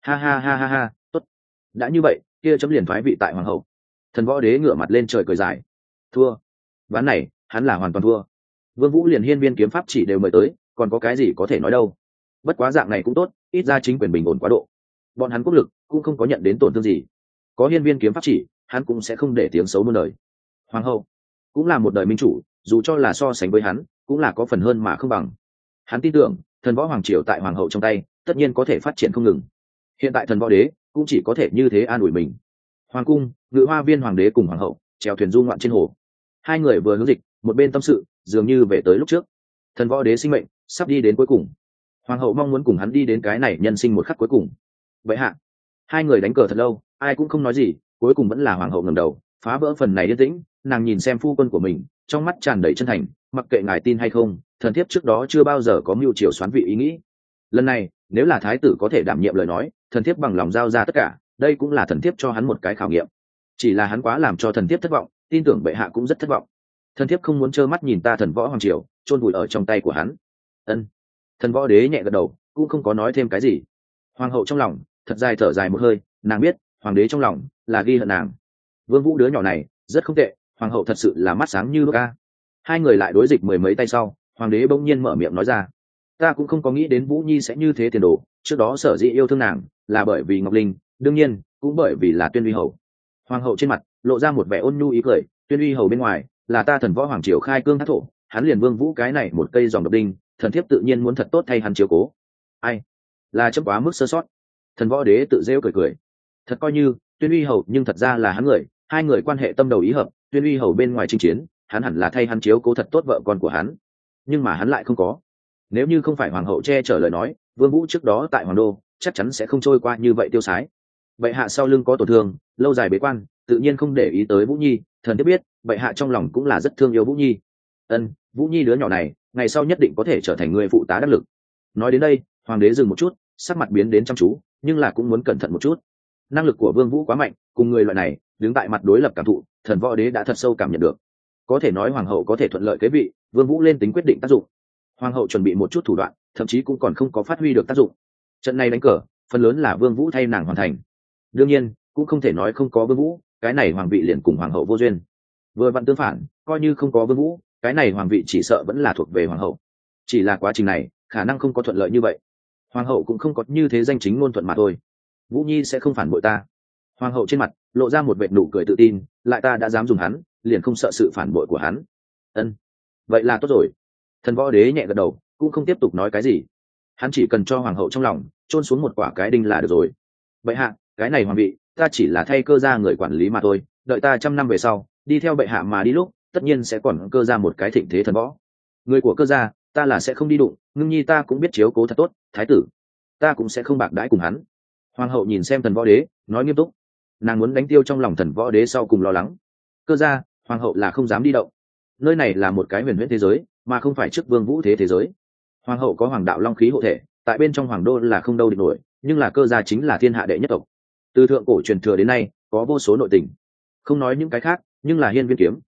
Ha, tốt. Đã như vậy, kia chấm liền phái vị tại hoàng hậu. Thần võ đế ngửa mặt lên trời cười dài. Thua. Ván này, hắn là hoàn toàn thua. Vương Vũ liền hiên viên kiếm pháp chỉ đều mời tới, còn có cái gì có thể nói đâu. Bất quá dạng này cũng tốt, ít ra chính quyền bình ổn quá độ. Bọn hắn quốc lực cũng không có nhận đến tổn thương gì. Có hiên viên kiếm pháp chỉ, hắn cũng sẽ không để tiếng xấu muôn đời. Hoàng hậu cũng là một đời minh chủ, dù cho là so sánh với hắn, cũng là có phần hơn mà không bằng. Hắn tin tưởng, thần võ hoàng triều tại hoàng hậu trong tay, tất nhiên có thể phát triển không ngừng. Hiện tại thần võ đế cũng chỉ có thể như thế an ủi mình. Hoàng cung, Ngự Hoa Viên hoàng đế cùng hoàng hậu chèo thuyền du ngoạn trên hồ. Hai người vừa hướng dịch, một bên tâm sự, dường như về tới lúc trước. Thần võ đế sinh mệnh sắp đi đến cuối cùng. Hoàng hậu mong muốn cùng hắn đi đến cái này nhân sinh một khắc cuối cùng. Vậy hạ, hai người đánh cờ thật lâu, ai cũng không nói gì, cuối cùng vẫn là hoàng hậu ngẩng đầu, phá vỡ phần này yên tĩnh, nàng nhìn xem phu quân của mình, trong mắt tràn đầy chân thành, mặc kệ ngài tin hay không, thần thiếp trước đó chưa bao giờ có mưu triều xoán vị ý nghĩ. Lần này, nếu là thái tử có thể đảm nhiệm lời nói, thần thiếp bằng lòng giao ra tất cả, đây cũng là thần thiếp cho hắn một cái khảo nghiệm. Chỉ là hắn quá làm cho thần thiếp thất vọng, tin tưởng bệ hạ cũng rất thất vọng. Thần thiếp không muốn trơ mắt nhìn ta thần võ hoàng triều chôn vùi ở trong tay của hắn. Ân. Thần võ đế nhẹ gật đầu, cũng không có nói thêm cái gì. Hoàng hậu trong lòng thật dài thở dài một hơi, nàng biết hoàng đế trong lòng là ghi hận nàng. Vương Vũ đứa nhỏ này rất không tệ, hoàng hậu thật sự là mắt sáng như nước a. Hai người lại đối dịch mười mấy tay sau, hoàng đế bỗng nhiên mở miệng nói ra: ta cũng không có nghĩ đến Vũ Nhi sẽ như thế tiền đồ, trước đó sở dĩ yêu thương nàng là bởi vì Ngọc Linh, đương nhiên cũng bởi vì là Tuyên Uy hầu. Hoàng hậu trên mặt lộ ra một vẻ ôn nhu ý cười, Tuyên Uy hầu bên ngoài là ta thần võ hoàng triều khai cương thác thổ, hắn liền Vương Vũ cái này một cây dòng độc đinh, thần thiếp tự nhiên muốn thật tốt thay hắn chiếu cố. Ai, là chấm quá mức sơ sót. Thần võ đế tự rêu cười. Thật coi như Tuyên Uy hầu, nhưng thật ra là hắn người, hai người quan hệ tâm đầu ý hợp. Tuyên Uy hầu bên ngoài chinh chiến, hắn hẳn là thay hắn chiếu cố thật tốt vợ con của hắn, nhưng mà hắn lại không có. Nếu như không phải hoàng hậu che chở lời nói, Vương Vũ trước đó tại hoàng đô chắc chắn sẽ không trôi qua như vậy tiêu sái. Bệ hạ sau lưng có tổn thương, lâu dài bế quan, tự nhiên không để ý tới Vũ Nhi. Thần thiếp biết bệ hạ trong lòng cũng là rất thương yêu Vũ Nhi. Ân, Vũ Nhi đứa nhỏ này ngày sau nhất định có thể trở thành người phụ tá đắc lực. Nói đến đây, hoàng đế dừng một chút, sắc mặt biến đến chăm chú, nhưng là cũng muốn cẩn thận một chút. Năng lực của Vương Vũ quá mạnh, cùng người loại này đứng tại mặt đối lập cảm thụ, thần võ đế đã thật sâu cảm nhận được. Có thể nói hoàng hậu có thể thuận lợi kế vị, Vương Vũ lên tính quyết định tác dụng. Hoàng hậu chuẩn bị một chút thủ đoạn, thậm chí cũng còn không có phát huy được tác dụng. Trận này đánh cờ, phần lớn là Vương Vũ thay nàng hoàn thành. Đương nhiên, cũng không thể nói không có Vương Vũ, cái này hoàng vị liền cùng hoàng hậu vô duyên. Vừa vặn tương phản, coi như không có Vương Vũ, cái này hoàng vị chỉ sợ vẫn là thuộc về hoàng hậu. Chỉ là quá trình này, khả năng không có thuận lợi như vậy. Hoàng hậu cũng không có như thế danh chính ngôn thuận mà thôi. Vũ Nhi sẽ không phản bội ta. Hoàng hậu trên mặt lộ ra một vệt nụ cười tự tin, lại ta đã dám dùng hắn, liền không sợ sự phản bội của hắn. Ân, vậy là tốt rồi. Thần võ đế nhẹ gật đầu, cũng không tiếp tục nói cái gì. Hắn chỉ cần cho hoàng hậu trong lòng chôn xuống một quả cái đinh là được rồi. Bệ hạ, cái này hoàng vị ta chỉ là thay cơ gia người quản lý mà thôi, đợi ta 100 năm về sau đi theo bệ hạ mà đi lúc, tất nhiên sẽ còn cơ gia một cái thịnh thế thần võ. Người của cơ gia ta là sẽ không đi đụng, Ngưng Nhi ta cũng biết chiếu cố thật tốt, thái tử ta cũng sẽ không bạc đãi cùng hắn. Hoàng hậu nhìn xem thần võ đế, nói nghiêm túc. Nàng muốn đánh tiêu trong lòng thần võ đế sau cùng lo lắng. Cơ gia, hoàng hậu là không dám đi động. Nơi này là một cái huyền huyễn thế giới, mà không phải trước Vương Vũ thế giới. Hoàng hậu có hoàng đạo long khí hộ thể, tại bên trong hoàng đô là không đâu địch nổi, nhưng là cơ gia chính là thiên hạ đệ nhất tộc. Từ thượng cổ truyền thừa đến nay, có vô số nội tình. Không nói những cái khác, nhưng là hiên viên kiếm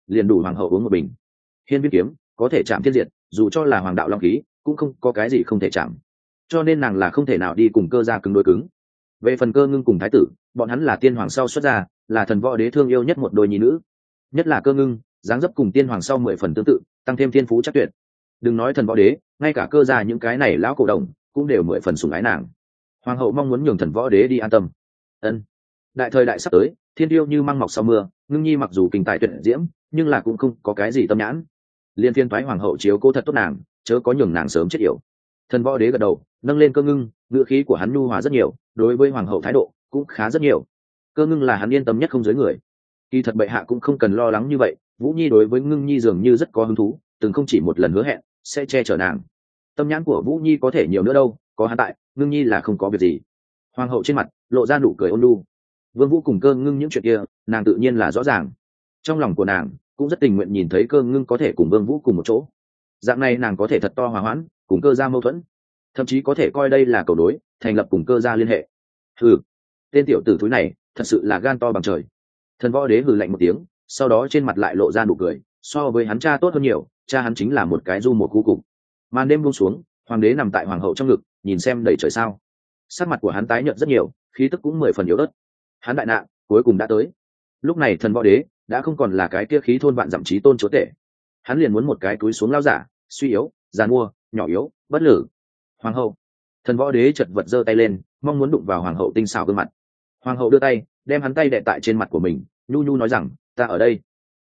liền đủ hoàng hậu uống một bình. Hiên viên kiếm có thể chạm thiên diệt, dù cho là hoàng đạo long khí cũng không có cái gì không thể chạm, cho nên nàng là không thể nào đi cùng Cơ gia cứng đối cứng. Về phần Cơ ngưng cùng thái tử, bọn hắn là tiên hoàng sau xuất gia, là thần võ đế thương yêu nhất một đôi nhi nữ, nhất là Cơ ngưng dáng dấp cùng tiên hoàng sau 10 phần tương tự, tăng thêm thiên phú chắc tuyệt. Đừng nói thần võ đế, ngay cả Cơ gia những cái này lão cổ đồng cũng đều 10 phần sủng ái nàng. Hoàng hậu mong muốn nhường thần võ đế đi an tâm. Ân, đại thời đại sắp tới, thiên tiêu như măng mọc sau mưa, ngưng nhi mặc dù kinh tài tuyệt diễm, nhưng là cũng không có cái gì tâm nhãn. Liên phiên thoái hoàng hậu chiếu cố thật tốt nàng, chớ có nhường nàng sớm chết yểu. Thần võ đế gật đầu, nâng lên Cơ ngưng, ngữ khí của hắn nhu hòa rất nhiều, đối với hoàng hậu thái độ cũng khá rất nhiều. Cơ ngưng là hắn yên tâm nhất không dưới người. Kỳ thật bệ hạ cũng không cần lo lắng như vậy, Vũ Nhi đối với ngưng nhi dường như rất có hứng thú, từng không chỉ một lần hứa hẹn sẽ che chở nàng. Tâm nhãn của Vũ Nhi có thể nhiều nữa đâu, có hắn tại, ngưng nhi là không có việc gì. Hoàng hậu trên mặt lộ ra nụ cười ôn nhu. Vương Vũ cùng Cơ ngưng những chuyện kia nàng tự nhiên là rõ ràng, trong lòng của nàng cũng rất tình nguyện nhìn thấy Cơ ngưng có thể cùng Vương Vũ cùng một chỗ. Dạng này nàng có thể thật to hòa hoãn cùng Cơ gia mâu thuẫn, thậm chí có thể coi đây là cầu nối thành lập cùng Cơ gia liên hệ. Hừ, tên tiểu tử thúi này thật sự là gan to bằng trời. Thần võ đế hừ lạnh một tiếng, sau đó trên mặt lại lộ ra nụ cười, so với hắn cha tốt hơn nhiều, cha hắn chính là một cái du một cú cục. Màn đêm buông xuống, hoàng đế nằm tại hoàng hậu trong ngực, nhìn xem đầy trời sao. Sắc mặt của hắn tái nhợt rất nhiều, khí tức cũng 10 phần yếu ớt. Hắn đại nạn cuối cùng đã tới. Lúc này thần võ đế đã không còn là cái kia khí thôn vạn dặm chí tôn chúa tể, hắn liền muốn một cái túi xuống lao giả, suy yếu, giàn mua, nhỏ yếu, bất lử. Hoàng hậu. Thần võ đế chợt vật giơ tay lên, mong muốn đụng vào hoàng hậu tinh xảo gương mặt. Hoàng hậu đưa tay đem hắn tay đè tại trên mặt của mình, nhu nhu nói rằng, ta ở đây.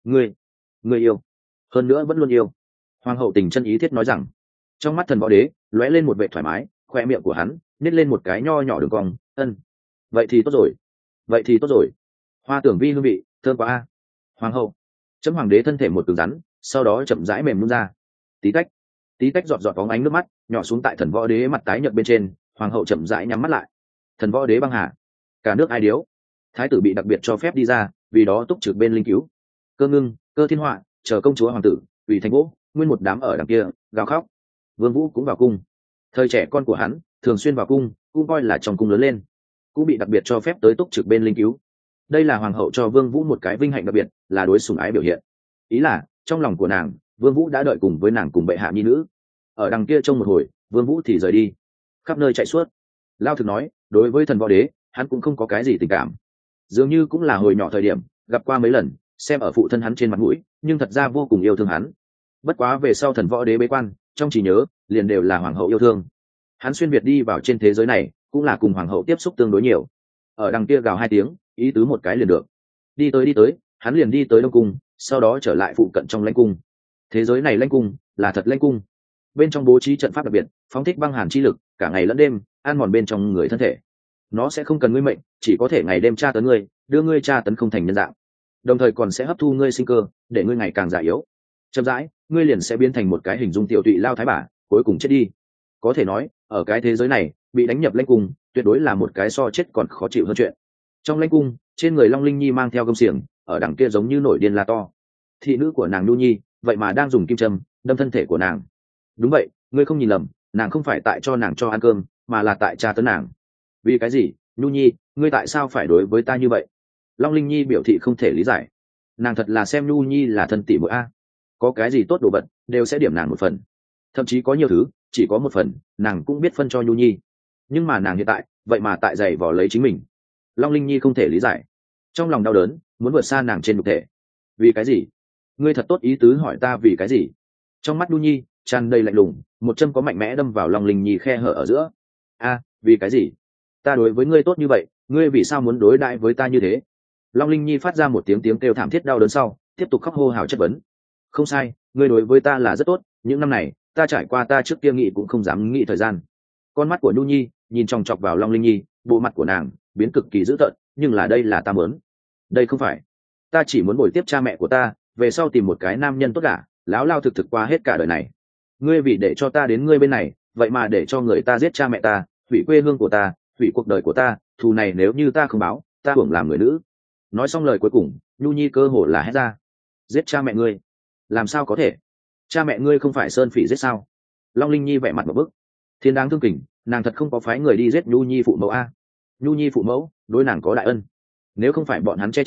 Ngươi yêu, hơn nữa vẫn luôn yêu. Hoàng hậu tình chân ý thiết nói rằng. Trong mắt thần võ đế lóe lên một vẻ thoải mái, khoe miệng của hắn nít lên một cái nho nhỏ đường cong. Ân, vậy thì tốt rồi. Hoa tưởng vi hương vị thơm quá a. Hoàng hậu. Chấm hoàng đế thân thể một cứng rắn, sau đó chậm rãi mềm nhún ra. Tí tách giọt giọt bóng ánh nước mắt nhỏ xuống tại thần võ đế mặt tái nhợt bên trên. Hoàng hậu chậm rãi nhắm mắt lại. Thần võ đế băng hà, cả nước ai điếu. Thái tử bị đặc biệt cho phép đi ra, vì đó túc trực bên linh cứu. Cơ ngưng, Cơ thiên họa chờ công chúa hoàng tử ủy thành gỗ nguyên một đám ở đằng kia gào khóc. Vương Vũ cũng vào cung. Thời trẻ con của hắn thường xuyên vào cung, cũng coi là trong cung lớn lên, cũng bị đặc biệt cho phép tới túc trực bên linh cứu. Đây là hoàng hậu cho Vương Vũ một cái vinh hạnh đặc biệt, là đối sủng ái biểu hiện. Ý là trong lòng của nàng, Vương Vũ đã đợi cùng với nàng cùng bệ hạ nhi nữ. Ở đằng kia trông một hồi, Vương Vũ thì rời đi, khắp nơi chạy suốt. Lao thực nói, đối với thần võ đế, hắn cũng không có cái gì tình cảm. Dường như cũng là hồi nhỏ thời điểm gặp qua mấy lần, xem ở phụ thân hắn trên mặt mũi, nhưng thật ra vô cùng yêu thương hắn. Bất quá về sau thần võ đế bế quan, trong trí nhớ liền đều là hoàng hậu yêu thương. Hắn xuyên việt đi vào trên thế giới này, cũng là cùng hoàng hậu tiếp xúc tương đối nhiều. Ở đằng kia gào 2 tiếng, ý tứ một cái liền được. Đi tới, hắn liền đi tới Đông cung, sau đó trở lại phụ cận trong lãnh cung. Thế giới này lãnh cung là thật lãnh cung, bên trong bố trí trận pháp đặc biệt, phóng thích băng hàn chi lực, cả ngày lẫn đêm ăn mòn bên trong người thân thể. Nó sẽ không cần ngươi mệnh, chỉ có thể ngày đêm tra tấn ngươi, đưa ngươi tra tấn không thành nhân dạng, đồng thời còn sẽ hấp thu ngươi sinh cơ, để ngươi ngày càng già yếu. Chậm rãi, ngươi liền sẽ biến thành một cái hình dung tiểu tụy lao thái bà, cuối cùng chết đi. Có thể nói, ở cái thế giới này, bị đánh nhập lãnh cung, tuyệt đối là một cái so chết còn khó chịu hơn chuyện. Trong lãnh cung, trên người Long Linh Nhi mang theo gông xiềng, ở đằng kia giống như nổi điên la to. Thị nữ của nàng Nhu Nhi, vậy mà đang dùng kim châm đâm thân thể của nàng. Đúng vậy, ngươi không nhìn lầm, nàng không phải tại cho nàng cho ăn cơm, mà là tại tra tấn nàng. Vì cái gì? Nhu Nhi, ngươi tại sao phải đối với ta như vậy? Long Linh Nhi biểu thị không thể lý giải. Nàng thật là xem Nhu Nhi là thân tỷ muội a, có cái gì tốt đồ vật đều sẽ điểm nàng một phần, thậm chí có nhiều thứ chỉ có một phần nàng cũng biết phân cho Nhu Nhi, nhưng mà nàng hiện tại vậy mà tại giày vò lấy chính mình. Long Linh Nhi không thể lý giải, trong lòng đau đớn muốn vượt xa nàng trên nhục thể. Vì cái gì? Ngươi thật tốt ý tứ hỏi ta vì cái gì? Trong mắt Nhu Nhi tràn đầy lạnh lùng, một châm có mạnh mẽ đâm vào Long Linh Nhi khe hở ở giữa. A, vì cái gì? Ta đối với ngươi tốt như vậy, ngươi vì sao muốn đối đãi với ta như thế? Long Linh Nhi phát ra một tiếng kêu thảm thiết đau đớn sau, tiếp tục khóc hô hào chất vấn. Không sai, ngươi đối với ta là rất tốt, những năm này ta trải qua ta trước kia nghĩ cũng không dám nghĩ thời gian. Con mắt của Nhu Nhi nhìn chòng chọc vào Long Linh Nhi, bộ mặt của nàng biến cực kỳ dữ tợn, nhưng là đây là ta muốn. Đây không phải, ta chỉ muốn bồi tiếp cha mẹ của ta, về sau tìm một cái nam nhân tốt cả, láo lao thực qua hết cả đời này. Ngươi vì để cho ta đến ngươi bên này, vậy mà để cho người ta giết cha mẹ ta, hủy quê hương của ta, hủy cuộc đời của ta, thù này nếu như ta không báo, ta hưởng làm người nữ. Nói xong lời cuối cùng, Nhu Nhi cơ hồ là hét ra. Giết cha mẹ ngươi? Làm sao có thể? Cha mẹ ngươi không phải Sơn Phỉ giết sao? Long Linh Nhi vẻ mặt một bức. Thiên đáng thương kình, nàng thật không có phái người đi giết Nhu Nhi phụ mẫu a. Nhu Nhi phụ mẫu đối nàng có đại ân, nếu không phải bọn hắn che chở,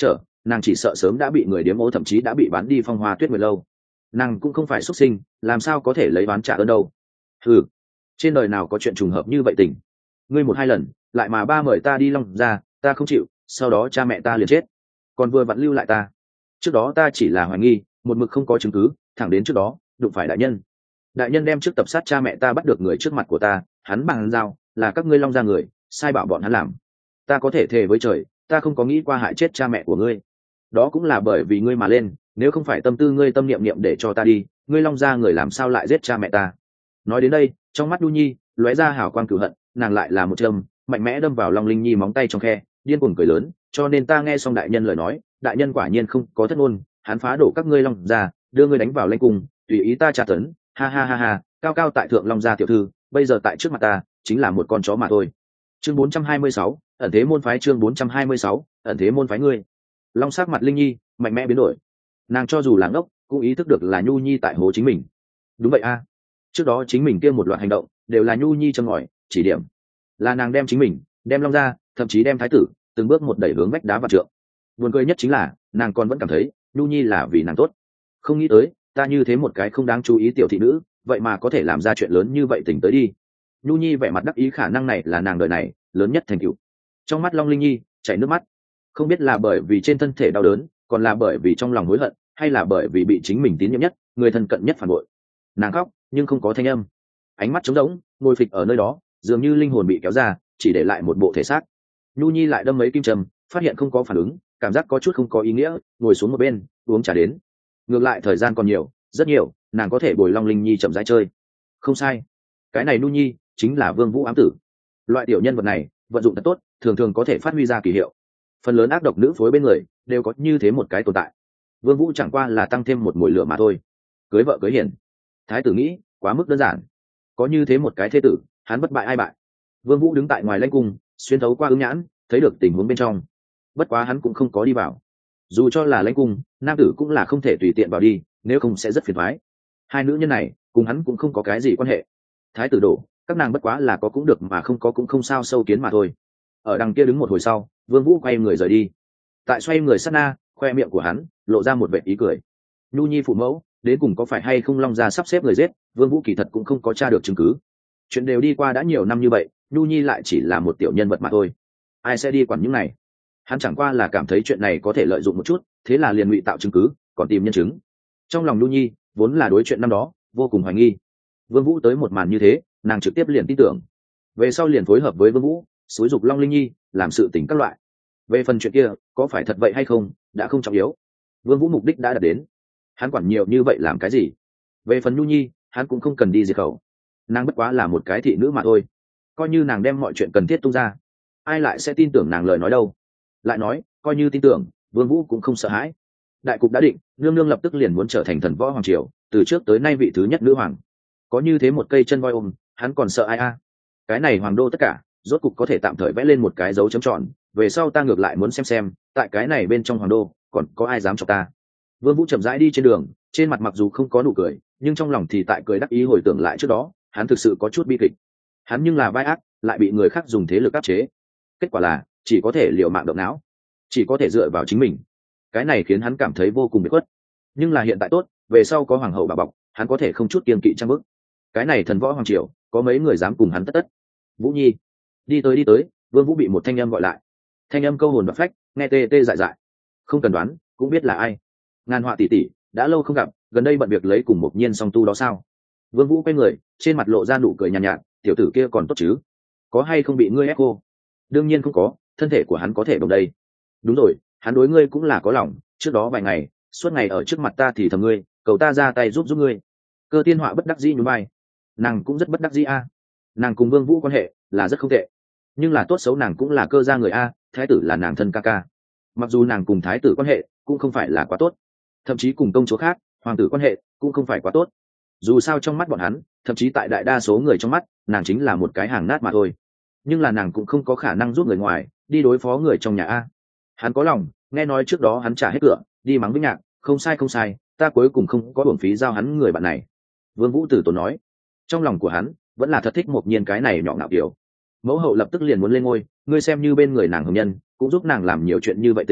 nàng chỉ sợ sớm đã bị người điếm ô, thậm chí đã bị bán đi Phong Hoa Tuyết Nguyệt lâu. Nàng cũng không phải xuất sinh, làm sao có thể lấy oán trả ơn đâu. Ừ, trên đời nào có chuyện trùng hợp như vậy tình. Ngươi một hai lần lại mà ba mời ta đi Long gia, ta không chịu, sau đó cha mẹ ta liền chết, còn vừa vặn lưu lại ta. Trước đó ta chỉ là hoài nghi, một mực không có chứng cứ, thẳng đến trước đó đụng phải đại nhân. Đại nhân đem trước tập sát cha mẹ ta bắt được người trước mặt của ta, hắn bằng dao là các ngươi Long gia người sai bảo bọn hắn làm. Ta có thể thề với trời, ta không có nghĩ qua hại chết cha mẹ của ngươi. Đó cũng là bởi vì ngươi mà lên, nếu không phải tâm tư ngươi tâm niệm niệm để cho ta đi, ngươi Long gia người làm sao lại giết cha mẹ ta. Nói đến đây, trong mắt Nhu Nhi lóe ra hào quang cửu hận, nàng lại là một châm mạnh mẽ đâm vào Long Linh Nhi móng tay trong khe, điên cuồng cười lớn. Cho nên ta nghe xong đại nhân lời nói, đại nhân quả nhiên không có thất ngôn, hắn phá đổ các ngươi Long gia, đưa ngươi đánh vào lãnh cung, tùy ý ta tra tấn. Ha ha ha ha, cao cao tại thượng Long gia tiểu thư, bây giờ tại trước mặt ta chính là một con chó mà thôi. Chương 426, ẩn thế môn phái. Chương 426, ẩn thế môn phái. Ngươi Long sắc mặt Linh Nhi mạnh mẽ biến đổi, nàng cho dù là ngốc cũng ý thức được là Nhu Nhi tại hố chính mình. Đúng vậy a, trước đó chính mình kia một loạt hành động đều là Nhu Nhi châm ngòi chỉ điểm, là nàng đem chính mình, đem Long gia, thậm chí đem thái tử từng bước một đẩy hướng vách đá vạn trượng. Buồn cười nhất chính là nàng còn vẫn cảm thấy Nhu Nhi là vì nàng tốt, không nghĩ tới ta như thế một cái không đáng chú ý tiểu thị nữ vậy mà có thể làm ra chuyện lớn như vậy. Tỉnh tới đi. Nhu Nhi vẻ mặt đắc ý, khả năng này là nàng đời này lớn nhất thành tựu. Trong mắt Long Linh Nhi chảy nước mắt, không biết là bởi vì trên thân thể đau đớn, còn là bởi vì trong lòng hối hận, hay là bởi vì bị chính mình tín nhiệm nhất, người thân cận nhất phản bội. Nàng khóc nhưng không có thanh âm, ánh mắt trống rỗng, ngồi phịch ở nơi đó, dường như linh hồn bị kéo ra, chỉ để lại một bộ thể xác. Nhu Nhi lại đâm mấy kim châm, phát hiện không có phản ứng, cảm giác có chút không có ý nghĩa, ngồi xuống một bên uống trà đến. Ngược lại thời gian còn nhiều, rất nhiều, nàng có thể bồi Long Linh Nhi chậm rãi chơi. Không sai, cái này Nhu Nhi chính là Vương Vũ ám tử. Loại tiểu nhân vật này vận dụng thật tốt, thường thường có thể phát huy ra kỳ hiệu. Phần lớn ác độc nữ phối bên người đều có như thế một cái tồn tại. Vương Vũ chẳng qua là tăng thêm một mùi lửa mà thôi. Cưới vợ cưới hiền, thái tử nghĩ quá mức đơn giản. Có như thế một cái thế tử, hắn bất bại ai bại. Vương Vũ đứng tại ngoài lãnh cung, xuyên thấu qua ứng nhãn thấy được tình huống bên trong. Bất quá hắn cũng không có đi vào. Dù cho là lãnh cung, nam tử cũng là không thể tùy tiện vào đi, nếu không sẽ rất phiền toái. Hai nữ nhân này cùng hắn cũng không có cái gì quan hệ. Thái tử đổ, các nàng bất quá là có cũng được mà không có cũng không sao, sâu kiến mà thôi. Ở đằng kia đứng một hồi sau, Vương Vũ quay người rời đi. Tại xoay người sát na, khoe miệng của hắn lộ ra một vẻ ý cười. Nhu Nhi phụ mẫu đến cùng có phải hay không Long gia sắp xếp người giết, Vương Vũ kỳ thật cũng không có tra được chứng cứ. Chuyện đều đi qua đã nhiều năm như vậy, Nhu Nhi lại chỉ là một tiểu nhân vật mà thôi. Ai sẽ đi quản những này? Hắn chẳng qua là cảm thấy chuyện này có thể lợi dụng một chút, thế là liền ngụy tạo chứng cứ, còn tìm nhân chứng. Trong lòng Nhu Nhi vốn là đối chuyện năm đó vô cùng hoài nghi. Vương Vũ tới một màn như thế, nàng trực tiếp liền tin tưởng. Về sau liền phối hợp với Vương Vũ, xúi dục Long Linh Nhi làm sự tình các loại. Về phần chuyện kia có phải thật vậy hay không đã không trọng yếu, Vương Vũ mục đích đã đạt đến, hắn quản nhiều như vậy làm cái gì. Về phần Nhu Nhi, hắn cũng không cần đi diệt khẩu, nàng bất quá là một cái thị nữ mà thôi. Coi như nàng đem mọi chuyện cần thiết tung ra, ai lại sẽ tin tưởng nàng lời nói đâu. Lại nói coi như tin tưởng, Vương Vũ cũng không sợ hãi. Đại cục đã định, nương nương lập tức liền muốn trở thành thần võ hoàng triều, từ trước tới nay vị thứ nhất nữ hoàng. Có như thế một cây chân voi ôm, hắn còn sợ ai a? Cái này hoàng đô tất cả rốt cục có thể tạm thời vẽ lên một cái dấu chấm tròn, về sau ta ngược lại muốn xem tại cái này bên trong hoàng đô còn có ai dám chọc ta. Vương Vũ chậm rãi đi trên đường, trên mặt mặc dù không có nụ cười, nhưng trong lòng thì tại cười đắc ý, hồi tưởng lại trước đó hắn thực sự có chút bi kịch. Hắn nhưng là vai ác, lại bị người khác dùng thế lực áp chế, kết quả là chỉ có thể liều mạng động não, chỉ có thể dựa vào chính mình. Cái này khiến hắn cảm thấy vô cùng bị khuất. Nhưng là hiện tại tốt, về sau có hoàng hậu bà bọc, hắn có thể không chút kiêng kỵ trang bức. Cái này thần võ hoàng triều có mấy người dám cùng hắn tất tất. Vũ Nhi, đi tới. Vương Vũ bị một thanh âm gọi lại, thanh âm câu hồn đoạt phách, nghe tê tê dại dại. Không cần đoán cũng biết là ai. Ngàn Họa tỷ tỷ, đã lâu không gặp, gần đây bận việc lấy cùng Mộc Nhiên song tu đó sao? Vương Vũ quay người, trên mặt lộ ra nụ cười nhàn nhạt, tiểu tử kia còn tốt chứ? Có hay không bị ngươi ép cô? Đương nhiên không có, thân thể của hắn có thể đồng đây. Đúng rồi, hắn đối ngươi cũng là có lòng, trước đó vài ngày suốt ngày ở trước mặt ta thì thầm ngươi, cầu ta ra tay giúp ngươi. Cơ Tiên Họa bất đắc dĩ nhún vai. Nàng cũng rất bất đắc dĩ a. Nàng cùng Vương Vũ quan hệ là rất không tệ, nhưng là tốt xấu nàng cũng là cơ gia người a, thái tử là nàng thân ca ca. Mặc dù nàng cùng thái tử quan hệ cũng không phải là quá tốt, thậm chí cùng công chúa khác hoàng tử quan hệ cũng không phải quá tốt. Dù sao trong mắt bọn hắn, thậm chí tại đại đa số người trong mắt, nàng chính là một cái hàng nát mà thôi. Nhưng là nàng cũng không có khả năng giúp người ngoài đi đối phó người trong nhà a. Hắn có lòng, nghe nói trước đó hắn trả hết cửa đi mắng với Nhạc, không sai, ta cuối cùng không có uổng phí giao hắn người bạn này. Vương Vũ tử tốn nói, trong lòng của hắn vẫn là thật thích Mộc Nhiên cái này nhỏ ngạo kiểu. Mẫu hậu lập tức liền muốn lên ngôi, ngươi xem như bên người nàng hồng nhân, cũng giúp nàng làm nhiều chuyện như vậy tình,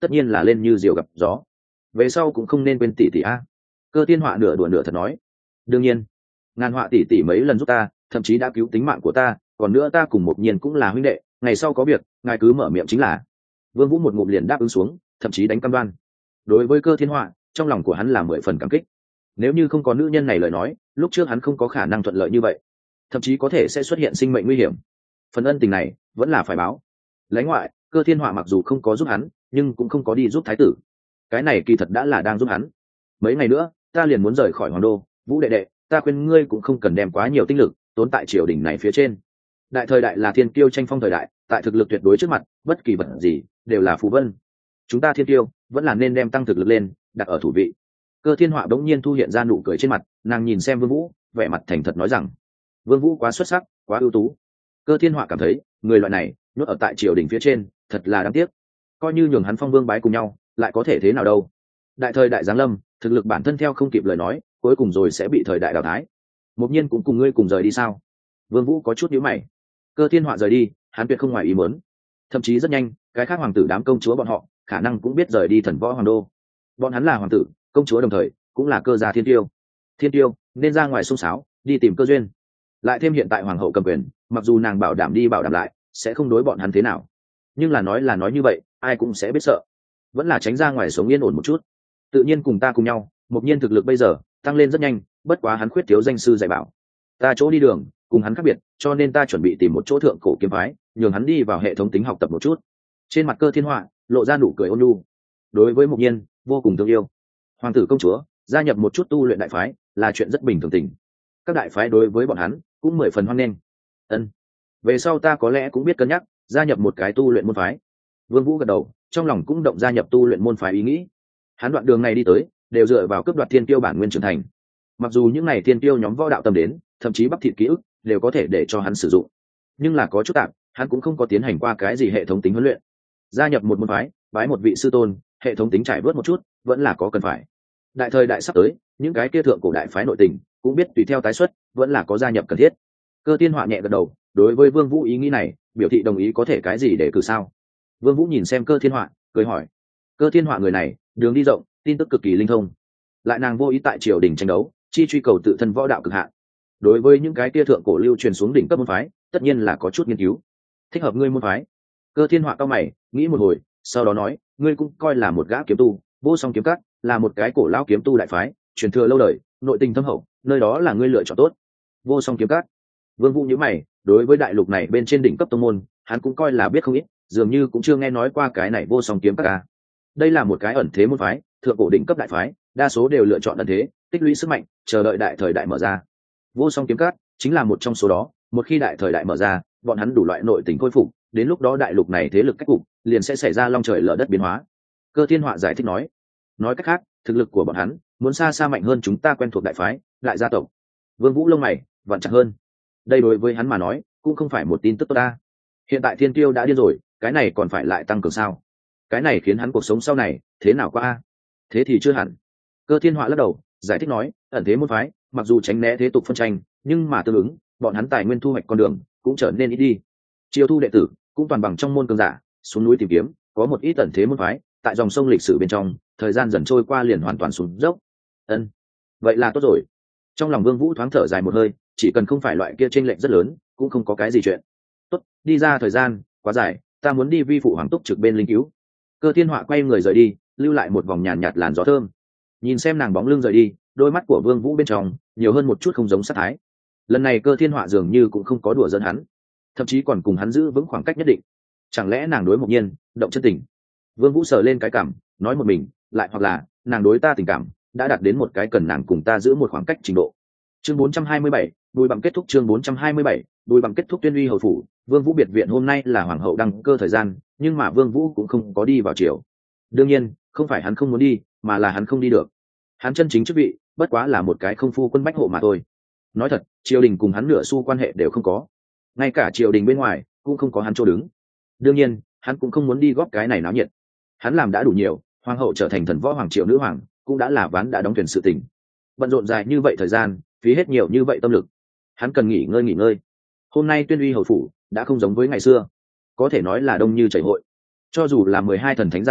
tất nhiên là lên như diều gặp gió. Về sau cũng không nên quên tỷ tỷ a. Cơ Thiên Họa nửa đùa nửa thật nói. Đương nhiên, ngàn họa tỷ tỷ mấy lần giúp ta, thậm chí đã cứu tính mạng của ta, còn nữa ta cùng Mộc Nhiên cũng là huynh đệ, ngày sau có việc ngài cứ mở miệng chính là. Vương Vũ một ngụm liền đáp ứng xuống, thậm chí đánh cam đoan. Đối với Cơ Thiên Họa, trong lòng của hắn là 10 phần cảm kích. Nếu như không có nữ nhân này lời nói, lúc trước hắn không có khả năng thuận lợi như vậy, thậm chí có thể sẽ xuất hiện sinh mệnh nguy hiểm. Phần ân tình này vẫn là phải báo. Lãnh ngoại, Cơ Thiên Họa mặc dù không có giúp hắn, nhưng cũng không có đi giúp thái tử. Cái này kỳ thật đã là đang giúp hắn. Mấy ngày nữa, ta liền muốn rời khỏi Hoàng đô, Vũ đệ đệ, ta khuyên ngươi cũng không cần đem quá nhiều tinh lực tốn tại triều đình này phía trên. Đại thời đại là thiên kiêu tranh phong thời đại, tại thực lực tuyệt đối trước mặt, bất kỳ vật gì đều là phù vân. Chúng ta thiên kiêu vẫn là nên đem tăng thực lực lên, đặt ở thủ vị. Cơ Thiên Họa bỗng nhiên thu hiện ra nụ cười trên mặt, nàng nhìn xem Vương Vũ, vẻ mặt thành thật nói rằng: Vương Vũ quá xuất sắc, quá ưu tú. Cơ Thiên Họa cảm thấy, người loại này nhốt ở tại triều đình phía trên, thật là đáng tiếc. Coi như nhường hắn phong vương bái cùng nhau, lại có thể thế nào đâu? Đại thời đại giáng lâm, thực lực bản thân theo không kịp lời nói, cuối cùng rồi sẽ bị thời đại đào thái. Mộc Nhiên cũng cùng ngươi cùng rời đi sao? Vương Vũ có chút nhíu mày. Cơ Thiên Họa rời đi, hắn tuyệt không ngoài ý muốn. Thậm chí rất nhanh, cái khác hoàng tử đám công chúa bọn họ, khả năng cũng biết rời đi Thần Võ Hoàng đô. Bọn hắn là hoàng tử, công chúa đồng thời, cũng là cơ gia thiên tiêu. Thiên tiêu nên ra ngoài xung sáo, đi tìm cơ duyên. Lại thêm hiện tại hoàng hậu cầm quyền, mặc dù nàng bảo đảm đi bảo đảm lại, sẽ không đối bọn hắn thế nào. Nhưng là nói như vậy, ai cũng sẽ biết sợ. Vẫn là tránh ra ngoài sống yên ổn một chút. Tự nhiên cùng ta cùng nhau, Mộc Nhiên thực lực bây giờ tăng lên rất nhanh, bất quá hắn khuyết thiếu danh sư dạy bảo. Ta chỗ đi đường cùng hắn khác biệt, cho nên ta chuẩn bị tìm một chỗ thượng cổ kiếm phái, nhường hắn đi vào hệ thống tính học tập một chút. Trên mặt Cơ Thiên Họa lộ ra nụ cười ôn nhu. Đối với Mộc Nhiên, vô cùng thương yêu. Hoàng tử công chúa gia nhập một chút tu luyện đại phái là chuyện rất bình thường tình. Các đại phái đối với bọn hắn cũng 10 phần hoan nghênh. Ân, về sau ta có lẽ cũng biết cân nhắc gia nhập một cái tu luyện môn phái. Vương Vũ gật đầu, trong lòng cũng động gia nhập tu luyện môn phái ý nghĩ. Hắn đoạn đường này đi tới, đều dựa vào cướp đoạt thiên tiêu bản nguyên trưởng thành. Mặc dù những này thiên tiêu nhóm võ đạo tâm đến, thậm chí bắp thịt ký ức đều có thể để cho hắn sử dụng, nhưng là có chút tạm, hắn cũng không có tiến hành qua cái gì hệ thống tính huấn luyện. Gia nhập một môn phái, bái một vị sư tôn, hệ thống tính trải bớt một chút, vẫn là có cần phải. Đại thời đại sắp tới, những cái kia thượng cổ đại phái nội tình cũng biết tùy theo tái xuất, vẫn là có gia nhập cần thiết. Cơ Thiên Họa nhẹ gật đầu, đối với Vương Vũ ý nghĩ này, biểu thị đồng ý có thể cái gì để cử sao. Vương Vũ nhìn xem Cơ Thiên Họa, cười hỏi: Cơ Thiên Họa người này, đường đi rộng, tin tức cực kỳ linh thông, lại nàng vô ý tại triều đình tranh đấu, chi truy cầu tự thân võ đạo cực hạn. Đối với những cái kia thượng cổ lưu truyền xuống đỉnh cấp môn phái, tất nhiên là có chút nghiên cứu. Thích hợp ngươi môn phái? Cơ Thiên Họa cao mày, nghĩ một hồi, sau đó nói: ngươi cũng coi là một gã kiếm tu, Vô Song kiếm các là một cái cổ lão kiếm tu đại phái, truyền thừa lâu đời, nội tình thâm hậu, nơi đó là ngươi lựa chọn tốt. Vô Song kiếm các. Vương Vũ nhíu mày, đối với đại lục này bên trên đỉnh cấp tông môn, hắn cũng coi là biết không ít, dường như cũng chưa nghe nói qua cái này Vô Song kiếm các à. Đây là một cái ẩn thế môn phái, thượng cổ đỉnh cấp đại phái, đa số đều lựa chọn ẩn thế, tích lũy sức mạnh, chờ đợi đại thời đại mở ra. Vô Song kiếm các chính là một trong số đó, một khi đại thời đại mở ra, bọn hắn đủ loại nội tình khôi phục, đến lúc đó đại lục này thế lực cách cục liền sẽ xảy ra long trời lở đất biến hóa. Cơ Thiên Họa giải thích nói cách khác, thực lực của bọn hắn muốn xa xa mạnh hơn chúng ta quen thuộc đại phái, đại gia tộc. Vương Vũ lông mày vặn chặt hơn. Đây đối với hắn mà nói, cũng không phải một tin tức tốt ta. Hiện tại thiên tiêu đã điên rồi, cái này còn phải lại tăng cường sao? Cái này khiến hắn cuộc sống sau này thế nào qua a? Thế thì chưa hẳn. Cơ Thiên Họa lắc đầu, giải thích nói: ẩn thế môn phái, mặc dù tránh né thế tục phân tranh, nhưng mà tương ứng, bọn hắn tài nguyên thu hoạch con đường cũng trở nên ít đi. Chiêu thu đệ tử cũng toàn bằng trong môn cường giả, xuống núi tìm kiếm, có một ít ẩn thế môn phái, tại dòng sông lịch sử bên trong, thời gian dần trôi qua liền hoàn toàn xuống dốc. Ân, vậy là tốt rồi. Trong lòng Vương Vũ thoáng thở dài một hơi, chỉ cần không phải loại kia chênh lệch rất lớn, cũng không có cái gì chuyện. Tốt, đi ra thời gian quá dài, ta muốn đi vi phụ hoàng túc trực bên linh cứu. Cơ Thiên Họa quay người rời đi, lưu lại một vòng nhàn nhạt làn gió thơm. Nhìn xem nàng bóng lưng rời đi, đôi mắt của Vương Vũ bên trong nhiều hơn một chút không giống sát thái. Lần này Cơ Thiên Họa dường như cũng không có đùa giỡn hắn, thậm chí còn cùng hắn giữ vững khoảng cách nhất định. Chẳng lẽ nàng đối Mộc Nhiên động chân tình? Vương Vũ sờ lên cái cảm, nói một mình, lại hoặc là nàng đối ta tình cảm đã đạt đến một cái cần nàng cùng ta giữ một khoảng cách trình độ. Chương 427, đùi bằng kết thúc. Chương 427, đùi bằng kết thúc. Tuyên uy hầu phủ, Vương Vũ biệt viện hôm nay là hoàng hậu đăng cơ thời gian, nhưng mà Vương Vũ cũng không có đi vào triều. Đương nhiên, không phải hắn không muốn đi, mà là hắn không đi được. Hắn chân chính chức vị, bất quá là một cái không phu quân bách hộ mà thôi. Nói thật, triều đình cùng hắn nửa xu quan hệ đều không có, ngay cả triều đình bên ngoài cũng không có hắn chỗ đứng. Đương nhiên, hắn cũng không muốn đi góp cái này náo nhiệt. Hắn làm đã đủ nhiều, hoàng hậu trở thành thần võ hoàng triều nữ hoàng, cũng đã là ván đã đóng thuyền sự tình. Bận rộn dài như vậy thời gian, phí hết nhiều như vậy tâm lực, hắn cần nghỉ ngơi. Hôm nay Tuyên uy hầu phủ đã không giống với ngày xưa, có thể nói là đông như chảy hội. Cho dù là 12 thần thánh gia tộc,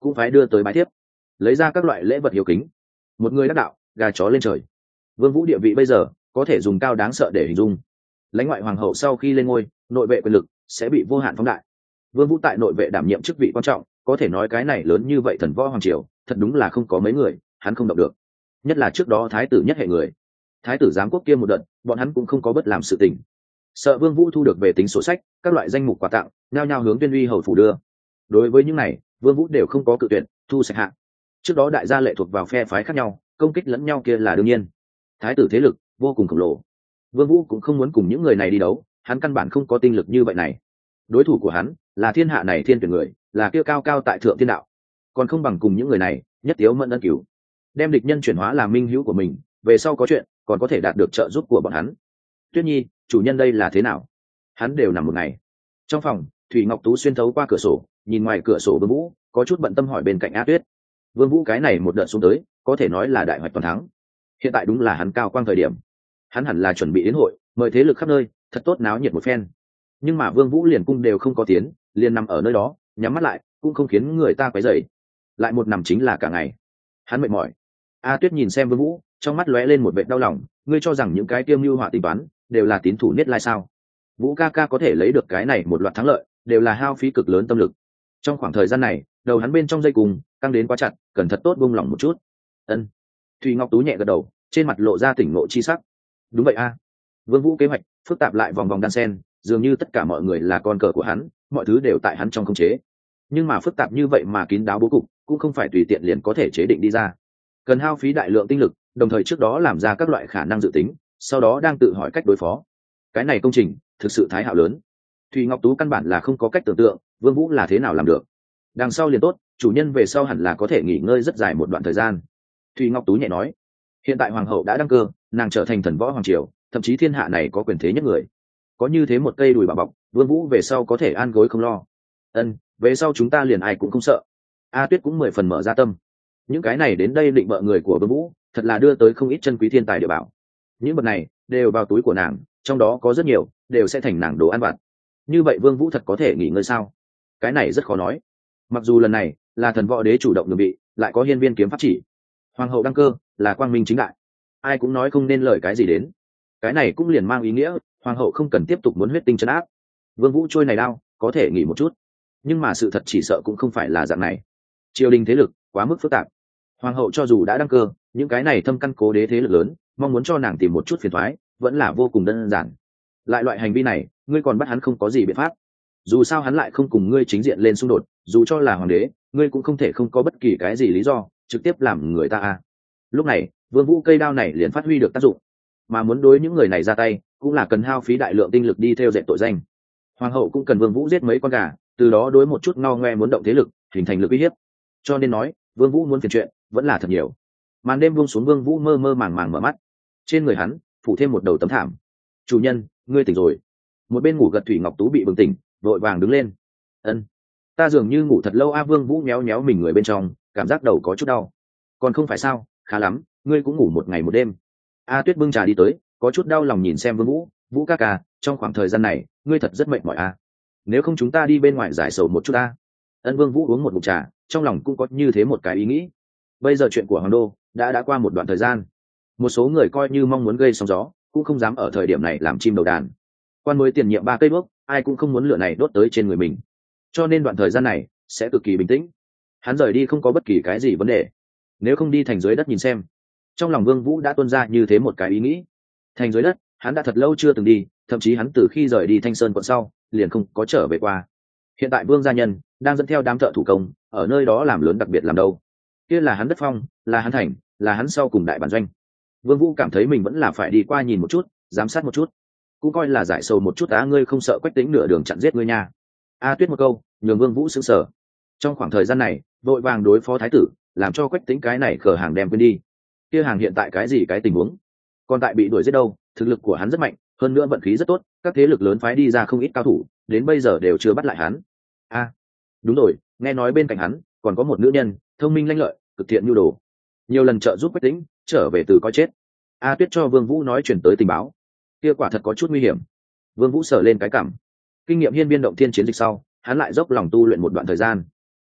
cũng phải đưa tới bái tiếp, lấy ra các loại lễ vật hiếu kính. Một người đắc đạo, gà chó lên trời. Vương Vũ địa vị bây giờ có thể dùng cao đáng sợ để hình dung. Lãnh ngoại hoàng hậu sau khi lên ngôi, nội vệ quyền lực sẽ bị vô hạn phóng đại. Vương Vũ tại nội vệ đảm nhiệm chức vị quan trọng, có thể nói cái này lớn như vậy thần võ hoàng triều, thật đúng là không có mấy người hắn không động được. Nhất là trước đó thái tử nhất hệ người, thái tử giám quốc kia một đợt, bọn hắn cũng không có bất làm sự tình. Sợ Vương Vũ thu được về tính sổ sách, các loại danh mục quà tặng, nhao nhao hướng Tuyên Uy hầu phủ đưa. Đối với những này, Vương Vũ đều không có cự tuyệt, thu sạch hạ. Trước đó đại gia lệ thuộc vào phe phái khác nhau, công kích lẫn nhau kia là đương nhiên. Thái tử thế lực vô cùng khổng lồ, Vương Vũ cũng không muốn cùng những người này đi đấu, hắn căn bản không có tinh lực như vậy này. Đối thủ của hắn là thiên hạ này thiên tuyển người, là kia cao cao tại thượng thiên đạo, còn không bằng cùng những người này nhất tiếu mẫn ân cứu, đem địch nhân chuyển hóa làm minh hữu của mình, về sau có chuyện còn có thể đạt được trợ giúp của bọn hắn. Tuyết Nhi, chủ nhân đây là thế nào? Hắn đều nằm một ngày. Trong phòng, Thủy Ngọc Tú xuyên thấu qua cửa sổ, nhìn ngoài cửa sổ Vương Vũ, có chút bận tâm hỏi bên cạnh A Tuyết. Vương Vũ cái này một đợt xuống tới, có thể nói là đại hoạch toàn thắng. Hiện tại đúng là hắn cao quang thời điểm. Hắn hẳn là chuẩn bị đến hội, mời thế lực khắp nơi, thật tốt náo nhiệt một phen. Nhưng mà Vương Vũ liền cung đều không có tiến, liền nằm ở nơi đó, nhắm mắt lại, cũng không khiến người ta quấy rầy. Lại một nằm chính là cả ngày. Hắn mệt mỏi. A Tuyết nhìn xem Vương Vũ, trong mắt lóe lên một vệt đau lòng, ngươi cho rằng những cái tiêm lưu họa tính toán đều là tín thủ niết lai sao? Vũ ca ca có thể lấy được cái này một loạt thắng lợi, đều là hao phí cực lớn tâm lực. Trong khoảng thời gian này, đầu hắn bên trong dây cùng căng đến quá chặt, cần thật tốt buông lỏng một chút. Ân. Thùy Ngọc Tú nhẹ gật đầu, trên mặt lộ ra tỉnh ngộ chi sắc. Đúng vậy a. Vương Vũ kế hoạch phức tạp lại vòng vòng đan sen, dường như tất cả mọi người là con cờ của hắn, mọi thứ đều tại hắn trong khống chế. Nhưng mà phức tạp như vậy mà kín đáo bố cục, cũng không phải tùy tiện liền có thể chế định đi ra. Cần hao phí đại lượng tinh lực, đồng thời trước đó làm ra các loại khả năng dự tính, sau đó đang tự hỏi cách đối phó. Cái này công trình thực sự thái hạo lớn. Thùy Ngọc Tú căn bản là không có cách tưởng tượng Vương Vũ là thế nào làm được. Đằng sau liền tốt, chủ nhân về sau hẳn là có thể nghỉ ngơi rất dài một đoạn thời gian. Thùy Ngọc Tú nhẹ nói, hiện tại hoàng hậu đã đăng cơ, nàng trở thành thần võ hoàng triều, thậm chí thiên hạ này có quyền thế nhất người. Có như thế một cây đùi bảo bọc, Vương Vũ về sau có thể an gối không lo. Ân, về sau chúng ta liền ai cũng không sợ. A Tuyết cũng 10 phần mở ra tâm. Những cái này đến đây định bợ người của Vương Vũ, thật là đưa tới không ít chân quý thiên tài địa bảo. Những vật này đều vào túi của nàng, trong đó có rất nhiều đều sẽ thành nàng đồ ăn vặt. Như vậy Vương Vũ thật có thể nghỉ ngơi sao? Cái này rất khó nói. Mặc dù lần này là thần võ đế chủ động nhường bị, lại có hiên viên kiếm pháp chỉ. Hoàng hậu đăng cơ là quang minh chính đại, ai cũng nói không nên lời cái gì đến. Cái này cũng liền mang ý nghĩa hoàng hậu không cần tiếp tục muốn huyết tinh trấn áp. Vương Vũ trôi này đau, có thể nghỉ một chút. Nhưng mà sự thật chỉ sợ cũng không phải là dạng này. Triều đình thế lực quá mức phức tạp. Hoàng hậu cho dù đã đăng cơ, những cái này thâm căn cố đế thế lực lớn, mong muốn cho nàng tìm một chút phiền toái, vẫn là vô cùng đơn giản. Lại loại hành vi này, ngươi còn bắt hắn không có gì biện pháp. Dù sao hắn lại không cùng ngươi chính diện lên xung đột, dù cho là hoàng đế, ngươi cũng không thể không có bất kỳ cái gì lý do trực tiếp làm người ta a. Lúc này, Vương Vũ cây đao này liền phát huy được tác dụng, mà muốn đối những người này ra tay, cũng là cần hao phí đại lượng tinh lực đi theo dệt tội danh. Hoàng hậu cũng cần Vương Vũ giết mấy con gà, từ đó đối một chút ngao ngoe muốn động thế lực, hình thành lực uy hiếp. Cho nên nói, Vương Vũ muốn phiền chuyện, vẫn là thật nhiều. Màn đêm buông xuống, Vương Vũ mơ mơ màng màng mở mắt. Trên người hắn phủ thêm một đầu tấm thảm. "Chủ nhân, ngươi tỉnh rồi." Một bên ngủ gật Thủy Ngọc Tú bị bừng tỉnh, vội vàng đứng lên. "Ân, ta dường như ngủ thật lâu a." Vương Vũ méo méo mình người bên trong, cảm giác đầu có chút đau. "Còn không phải sao, khá lắm, ngươi cũng ngủ một ngày một đêm." A Tuyết bưng trà đi tới, có chút đau lòng nhìn xem Vương Vũ, "Vũ ca ca, trong khoảng thời gian này, ngươi thật rất mệt mỏi a. Nếu không chúng ta đi bên ngoài giải sầu một chút a." Ân. Vương Vũ uống một ngụm trà, trong lòng cũng có như thế một cái ý nghĩ. Bây giờ chuyện của hoàng đô đã qua một đoạn thời gian, một số người coi như mong muốn gây sóng gió, cũng không dám ở thời điểm này làm chim đầu đàn. Quan mới tiền nhiệm 3 cây đuốc, ai cũng không muốn lửa này đốt tới trên người mình, cho nên đoạn thời gian này sẽ cực kỳ bình tĩnh. Hắn rời đi không có bất kỳ cái gì vấn đề. Nếu không đi thành dưới đất nhìn xem. Trong lòng Vương Vũ đã tuôn ra như thế một cái ý nghĩ. Thành dưới đất, hắn đã thật lâu chưa từng đi, thậm chí hắn từ khi rời đi Thanh Sơn quận sau, liền không có trở về qua. Hiện tại Vương gia nhân đang dẫn theo đám thợ thủ công, ở nơi đó làm lớn đặc biệt làm đâu. Kia là hắn đất phong, là hắn thành, là hắn sau cùng đại bản doanh. Vương Vũ cảm thấy mình vẫn là phải đi qua nhìn một chút, giám sát một chút, cũng coi là giải sầu một chút. Ngươi không sợ Quách Tĩnh nửa đường chặn giết ngươi nha? A Tuyết một câu, nhường Vương Vũ sững sờ. Trong khoảng thời gian này, vội vàng đối phó thái tử, làm cho Quách Tĩnh cái này khờ hàng đem quên đi. Kia hàng hiện tại cái gì cái tình huống? Còn tại bị đuổi giết đâu? Thực lực của hắn rất mạnh, hơn nữa vận khí rất tốt, các thế lực lớn phái đi ra không ít cao thủ, đến bây giờ đều chưa bắt lại hắn. Đúng rồi, nghe nói bên cạnh hắn còn có một nữ nhân, thông minh lanh lợi, cực thiện nhu đồ, nhiều lần trợ giúp Quách Tĩnh trở về từ coi chết. A Tuyết cho Vương Vũ nói chuyển tới tình báo. Kia quả thật có chút nguy hiểm. Vương Vũ sờ lên cái cằm. Kinh nghiệm hiên viên động thiên chiến dịch sau, hắn lại dốc lòng tu luyện một đoạn thời gian.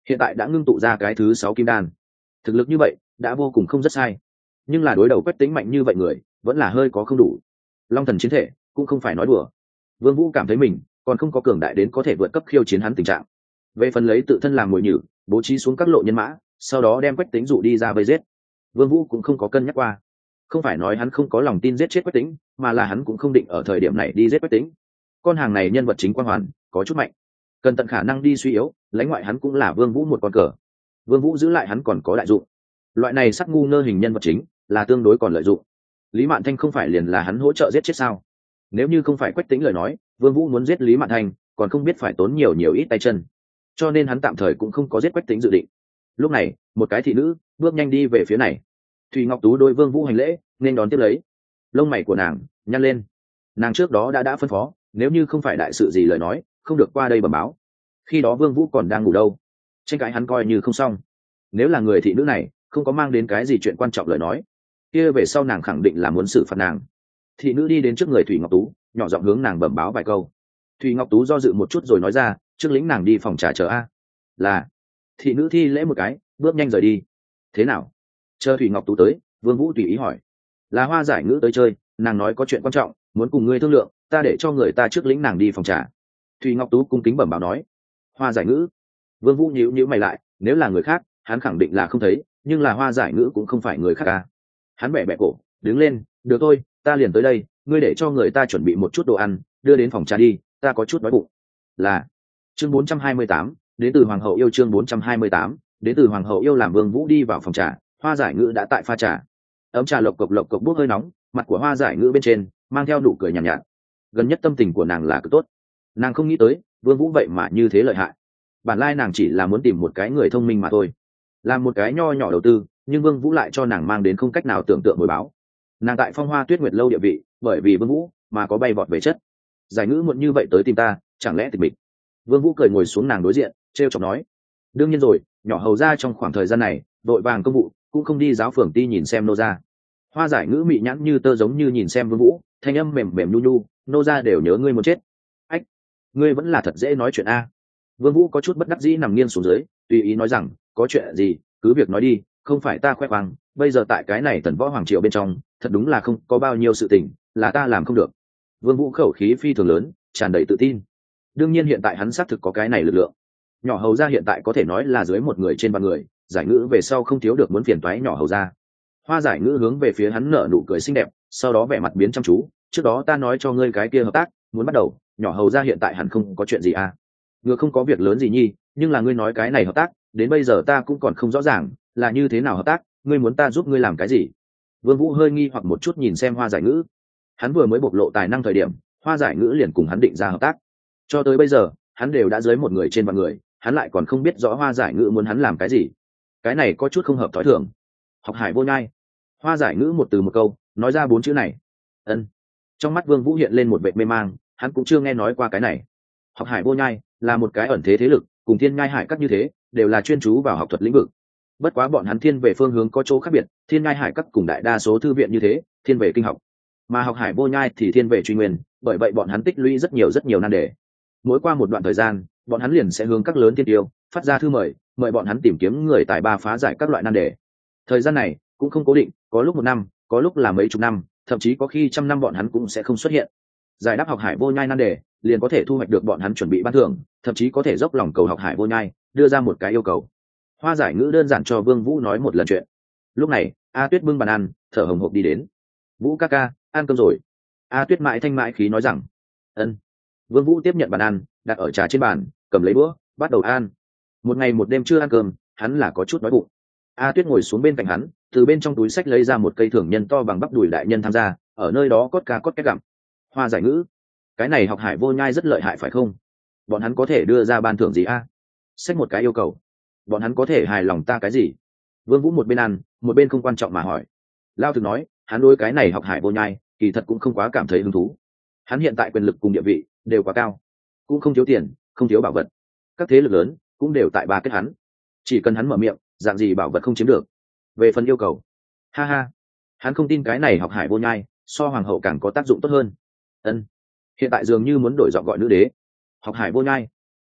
hiện tại đã ngưng tụ ra cái thứ 6 kim đan. Thực lực như vậy đã vô cùng không rất sai, nhưng là đối đầu Quách Tĩnh mạnh như vậy người vẫn là hơi có không đủ. Long thần chiến thể cũng không phải nói đùa. Vương Vũ cảm thấy mình còn không có cường đại đến có thể vượt cấp khiêu chiến hắn tình trạng. Về phần lấy tự thân làm mồi nhử, bố trí xuống các lộ nhân mã, sau đó đem Quách Tĩnh dụ đi ra vây giết. Vương Vũ cũng không có cân nhắc qua. Không phải nói hắn không có lòng tin giết chết Quách Tĩnh, mà là hắn cũng không định ở thời điểm này đi giết Quách Tĩnh. Con hàng này nhân vật chính quang hoàn, có chút mạnh, cần tận khả năng đi suy yếu, lãnh ngoại hắn cũng là Vương Vũ một con cờ. Vương Vũ giữ lại hắn còn có đại dụng. Loại này sắc ngu ngơ hình nhân vật chính là tương đối còn lợi dụng. Lý Mạn Thanh không phải liền là hắn hỗ trợ giết chết sao? Nếu như không phải Quách Tĩnh lời nói, Vương Vũ muốn giết Lý Mạn Thanh còn không biết phải tốn nhiều ít tay chân, cho nên hắn tạm thời cũng không có giết Quách Tĩnh dự định. Lúc này một cái thị nữ bước nhanh đi về phía này. Thủy Ngọc Tú đối Vương Vũ hành lễ nên đón tiếp lấy. Lông mày của nàng nhăn lên. Nàng trước đó đã phân phó, nếu như không phải đại sự gì lời nói không được qua đây bẩm báo. Khi đó Vương Vũ còn đang ngủ đâu, tranh cãi hắn coi như không xong. Nếu là người thị nữ này không có mang đến cái gì chuyện quan trọng lời nói, kia về sau nàng khẳng định là muốn xử phạt nàng. Thị nữ đi đến trước người Thủy Ngọc Tú, nhỏ giọng hướng nàng bẩm báo vài câu. Thủy Ngọc Tú do dự một chút rồi nói ra, trước lĩnh nàng đi phòng trà chờ a. Là. Thị nữ thi lễ một cái, bước nhanh rời đi. Thế nào? Chờ Thủy Ngọc Tú tới, Vương Vũ tùy ý hỏi. Là Hoa Giải Ngữ tới chơi, nàng nói có chuyện quan trọng muốn cùng ngươi thương lượng, ta để cho người ta trước lĩnh nàng đi phòng trà. Thủy Ngọc Tú cung kính bẩm báo nói. Hoa Giải Ngữ. Vương Vũ nhíu mày lại, nếu là người khác hắn khẳng định là không thấy, nhưng là Hoa Giải Ngữ cũng không phải người khác à. Hắn bẻ cổ, đứng lên, được thôi, ta liền tới đây, ngươi để cho người ta chuẩn bị một chút đồ ăn đưa đến phòng trà đi, ta có chút đói bụng. Là. Chương 428, đến từ Hoàng hậu yêu. Chương 428, đến từ Hoàng hậu yêu. Làm Vương Vũ đi vào phòng trà, Hoa Giải Ngữ đã tại pha trà. Ấm trà lộc cộc bốc hơi nóng, mặt của Hoa Giải Ngữ bên trên mang theo nụ cười nhàn nhạt. Gần nhất tâm tình của nàng là cực tốt. Nàng không nghĩ tới Vương Vũ vậy mà như thế lợi hại. Bản lai nàng chỉ là muốn tìm một cái người thông minh mà thôi, làm một cái nho nhỏ đầu tư, nhưng Vương Vũ lại cho nàng mang đến không cách nào tưởng tượng hồi báo. Nàng tại Phong Hoa Tuyết Nguyệt lâu địa vị, bởi vì Vương Vũ mà có bay vọt về chất. Giải Ngữ muộn như vậy tới tìm ta, chẳng lẽ tịch mịch? Vương Vũ cười ngồi xuống nàng đối diện, trêu chọc nói. Đương nhiên rồi, nhỏ hầu gia trong khoảng thời gian này đội vàng công vụ, cũng không đi giáo phường ti nhìn xem nô gia. Hoa Giải Ngữ mị nhãn như tơ giống như nhìn xem Vương Vũ, thanh âm mềm mềm nhu nhu, nô gia đều nhớ ngươi muốn chết. Ách, ngươi vẫn là thật dễ nói chuyện a. Vương Vũ có chút bất đắc dĩ nằm nghiêng xuống dưới, tùy ý nói rằng, có chuyện gì cứ việc nói đi, không phải ta khoe khoang, bây giờ tại cái này Thần Võ Hoàng triều bên trong thật đúng là không có bao nhiêu sự tình là ta làm không được. Vương Vũ khẩu khí phi thường lớn, tràn đầy tự tin. Đương nhiên hiện tại hắn xác thực có cái này lực lượng. Nhỏ hầu gia hiện tại có thể nói là dưới một người trên ba người, Giải Ngữ về sau không thiếu được muốn phiền toái nhỏ hầu gia. Hoa Giải Ngữ hướng về phía hắn nở nụ cười xinh đẹp, sau đó vẻ mặt biến chăm chú, trước đó ta nói cho ngươi cái kia hợp tác muốn bắt đầu, nhỏ hầu gia hiện tại hẳn không có chuyện gì à? Ngựa không có việc lớn gì nhi, nhưng là ngươi nói cái này hợp tác, đến bây giờ ta cũng còn không rõ ràng là như thế nào hợp tác, ngươi muốn ta giúp ngươi làm cái gì? Vương Vũ hơi nghi hoặc một chút nhìn xem Hoa Giải Ngữ. Hắn vừa mới bộc lộ tài năng thời điểm, Hoa Giải Ngữ liền cùng hắn định ra hợp tác. Cho tới bây giờ, hắn đều đã dưới một người trên vạn người, hắn lại còn không biết rõ Hoa Giải Ngữ muốn hắn làm cái gì. Cái này có chút không hợp thói thường. Học hải vô nhai. Hoa Giải Ngữ một từ một câu, nói ra 4 chữ này. Ân. Trong mắt Vương Vũ hiện lên một vệt mê mang, hắn cũng chưa nghe nói qua cái này. Học hải vô nhai là một cái ẩn thế thế lực, cùng Thiên Nhai Hải Các như thế, đều là chuyên chú vào học thuật lĩnh vực. Bất quá bọn hắn thiên về phương hướng có chỗ khác biệt, Thiên Nhai Hải Các cùng đại đa số thư viện như thế, thiên về kinh học, mà học hải vô nhai thì thiên về truy nguyên, bởi vậy bọn hắn tích lũy rất nhiều nan đề. Mỗi qua một đoạn thời gian, bọn hắn liền sẽ hướng các lớn thiên tiêu phát ra thư mời bọn hắn tìm kiếm người tài ba phá giải các loại nan đề. Thời gian này cũng không cố định, có lúc 1 năm, có lúc là mấy chục năm, thậm chí có khi trăm năm bọn hắn cũng sẽ không xuất hiện. Giải đáp học hải vô nhai nan đề, liền có thể thu hoạch được bọn hắn chuẩn bị ban thưởng, thậm chí có thể dốc lòng cầu học hải vô nhai đưa ra một cái yêu cầu. Hoa Giải Ngữ đơn giản cho Vương Vũ nói một lần chuyện. Lúc này A Tuyết bưng bàn ăn, thở hồng hộc đi đến. Vũ ca ca, ăn cơm rồi. A Tuyết mãi thanh mãi khí nói rằng. Ân. Vương Vũ tiếp nhận bàn ăn, đặt ở trà trên bàn, cầm lấy đũa, bắt đầu ăn. Một ngày một đêm chưa ăn cơm, hắn là có chút đói bụng. A Tuyết ngồi xuống bên cạnh hắn, từ bên trong túi sách lấy ra một cây thưởng nhân to bằng bắp đùi đại nhân tham gia, ở nơi đó cốt két gặm. Hoa Giải Ngữ, cái này học hải vô nhai rất lợi hại phải không? Bọn hắn có thể đưa ra ban thưởng gì a? Xách một cái yêu cầu, bọn hắn có thể hài lòng ta cái gì? Vương Vũ một bên ăn, một bên không quan trọng mà hỏi. Lao Thực nói, hắn đối cái này học hải vô nhai, kỳ thật cũng không quá cảm thấy hứng thú. Hắn hiện tại quyền lực cùng địa vị đều quá cao, cũng không thiếu tiền, không thiếu bảo vật. Các thế lực lớn cũng đều tại ba kết hắn. Chỉ cần hắn mở miệng, dạng gì bảo vật không chiếm được. Về phần yêu cầu, ha ha, hắn không tin cái này học hải vô nhai so hoàng hậu càng có tác dụng tốt hơn. Ân, hiện tại dường như muốn đổi giọng gọi nữ đế. Học hải vô nhai,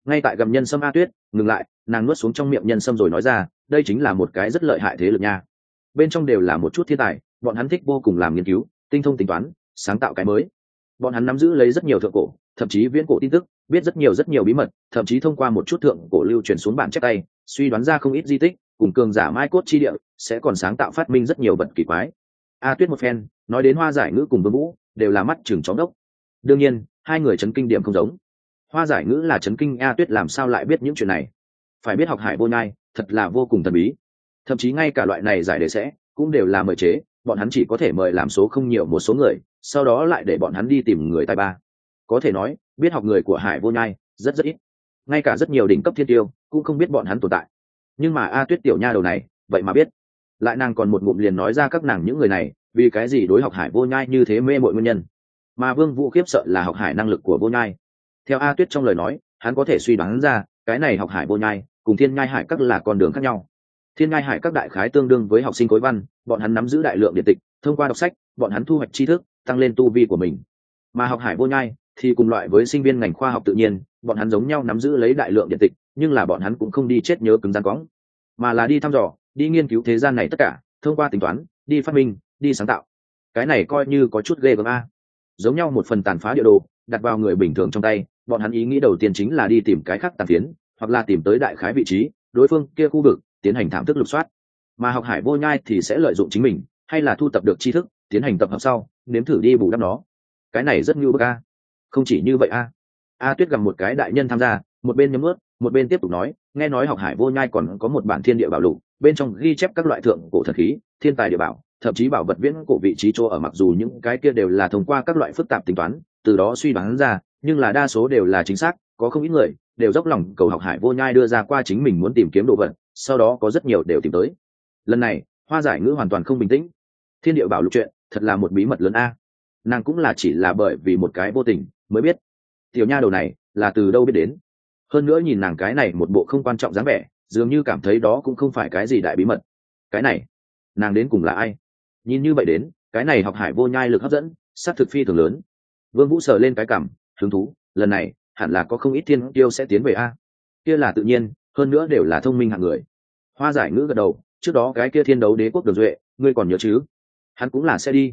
ngay tại gặm nhân sâm A Tuyết ngừng lại, nàng nuốt xuống trong miệng nhân sâm rồi nói ra, đây chính là một cái rất lợi hại thế lực nha, bên trong đều là một chút thiên tài, bọn hắn thích vô cùng làm nghiên cứu, tinh thông tính toán, sáng tạo cái mới. Bọn hắn nắm giữ lấy rất nhiều thượng cổ, thậm chí viễn cổ tin tức, biết rất nhiều bí mật, thậm chí thông qua một chút thượng cổ lưu truyền xuống bản chép tay, suy đoán ra không ít di tích, cùng cường giả mai cốt chi địa, sẽ còn sáng tạo phát minh rất nhiều vật kỳ quái. A Tuyết một phen nói đến Hoa Giải Ngữ cùng Vương Vũ đều là mắt chừng chóng đốc. Đương nhiên hai người chấn kinh điểm không giống. Hoa Giải Ngữ là chấn kinh A Tuyết làm sao lại biết những chuyện này, phải biết học hải vô nhai thật là vô cùng thần bí, thậm chí ngay cả loại này giải đề sẽ cũng đều là mời chế, bọn hắn chỉ có thể mời làm số không nhiều một số người, sau đó lại để bọn hắn đi tìm người tài ba. Có thể nói biết học người của hải vô nhai rất ít, ngay cả rất nhiều đỉnh cấp thiên tiêu cũng không biết bọn hắn tồn tại. Nhưng mà A Tuyết tiểu nha đầu này vậy mà biết, lại nàng còn một ngụm liền nói ra các nàng những người này vì cái gì đối học hải vô nhai như thế mê mội nguyên nhân. Mà Vương Vũ khiếp sợ là học hải năng lực của vô nhai. Theo A Tuyết trong lời nói, hắn có thể suy đoán ra cái này học hải vô nhai cùng thiên nhai hải các là con đường khác nhau. Thiên nhai hải các đại khái tương đương với học sinh khối văn, bọn hắn nắm giữ đại lượng điện tịch, thông qua đọc sách bọn hắn thu hoạch tri thức, tăng lên tu vi của mình. Mà học hải vô nhai thì cùng loại với sinh viên ngành khoa học tự nhiên, bọn hắn giống nhau nắm giữ lấy đại lượng điện tịch, nhưng là bọn hắn cũng không đi chết nhớ cứng rắn cõng, mà là đi thăm dò, đi nghiên cứu thế gian này tất cả, thông qua tính toán, đi phát minh, đi sáng tạo. Cái này coi như có chút ghê gớm a. Giống nhau một phần tàn phá địa đồ đặt vào người bình thường trong tay, bọn hắn ý nghĩ đầu tiên chính là đi tìm cái khác tàn phiến, hoặc là tìm tới đại khái vị trí đối phương kia khu vực, tiến hành thảm thức lục soát. Mà học hải vô nhai thì sẽ lợi dụng chính mình, hay là thu tập được tri thức, tiến hành tập hợp sau nếm thử đi bù đắp nó. Cái này rất như bức a. Không chỉ như vậy a. A Tuyết gặp một cái đại nhân tham gia, một bên nhấm ướt một bên tiếp tục nói, nghe nói học hải vô nhai còn có một bản thiên địa bảo lục, bên trong ghi chép các loại thượng cổ thần khí, thiên tài địa bảo, thậm chí bảo vật viễn cổ vị trí chỗ ở, mặc dù những cái kia đều là thông qua các loại phức tạp tính toán từ đó suy đoán ra, nhưng là đa số đều là chính xác, có không ít người đều dốc lòng cầu học hải vô nhai đưa ra qua chính mình muốn tìm kiếm đồ vật, sau đó có rất nhiều đều tìm tới. Lần này Hoa Giải Ngữ hoàn toàn không bình tĩnh. Thiên địa bảo lục chuyện thật là một bí mật lớn a. Nàng cũng là chỉ là bởi vì một cái vô tình mới biết. Tiểu nha đầu này là từ đâu biết đến? Hơn nữa nhìn nàng cái này một bộ không quan trọng dáng vẻ, dường như cảm thấy đó cũng không phải cái gì đại bí mật. Cái này nàng đến cùng là ai? Nhìn như vậy đến cái này học hải vô nhai lực hấp dẫn sát thực phi thường lớn. Vương Vũ sờ lên cái cằm, hứng thú, lần này hẳn là có không ít thiên tiêu sẽ tiến về a. Kia là tự nhiên, hơn nữa đều là thông minh hạng người. Hoa Giải Ngữ gật đầu, trước đó cái kia thiên đấu đế quốc Đường Duệ ngươi còn nhớ chứ? Hắn cũng là sẽ đi.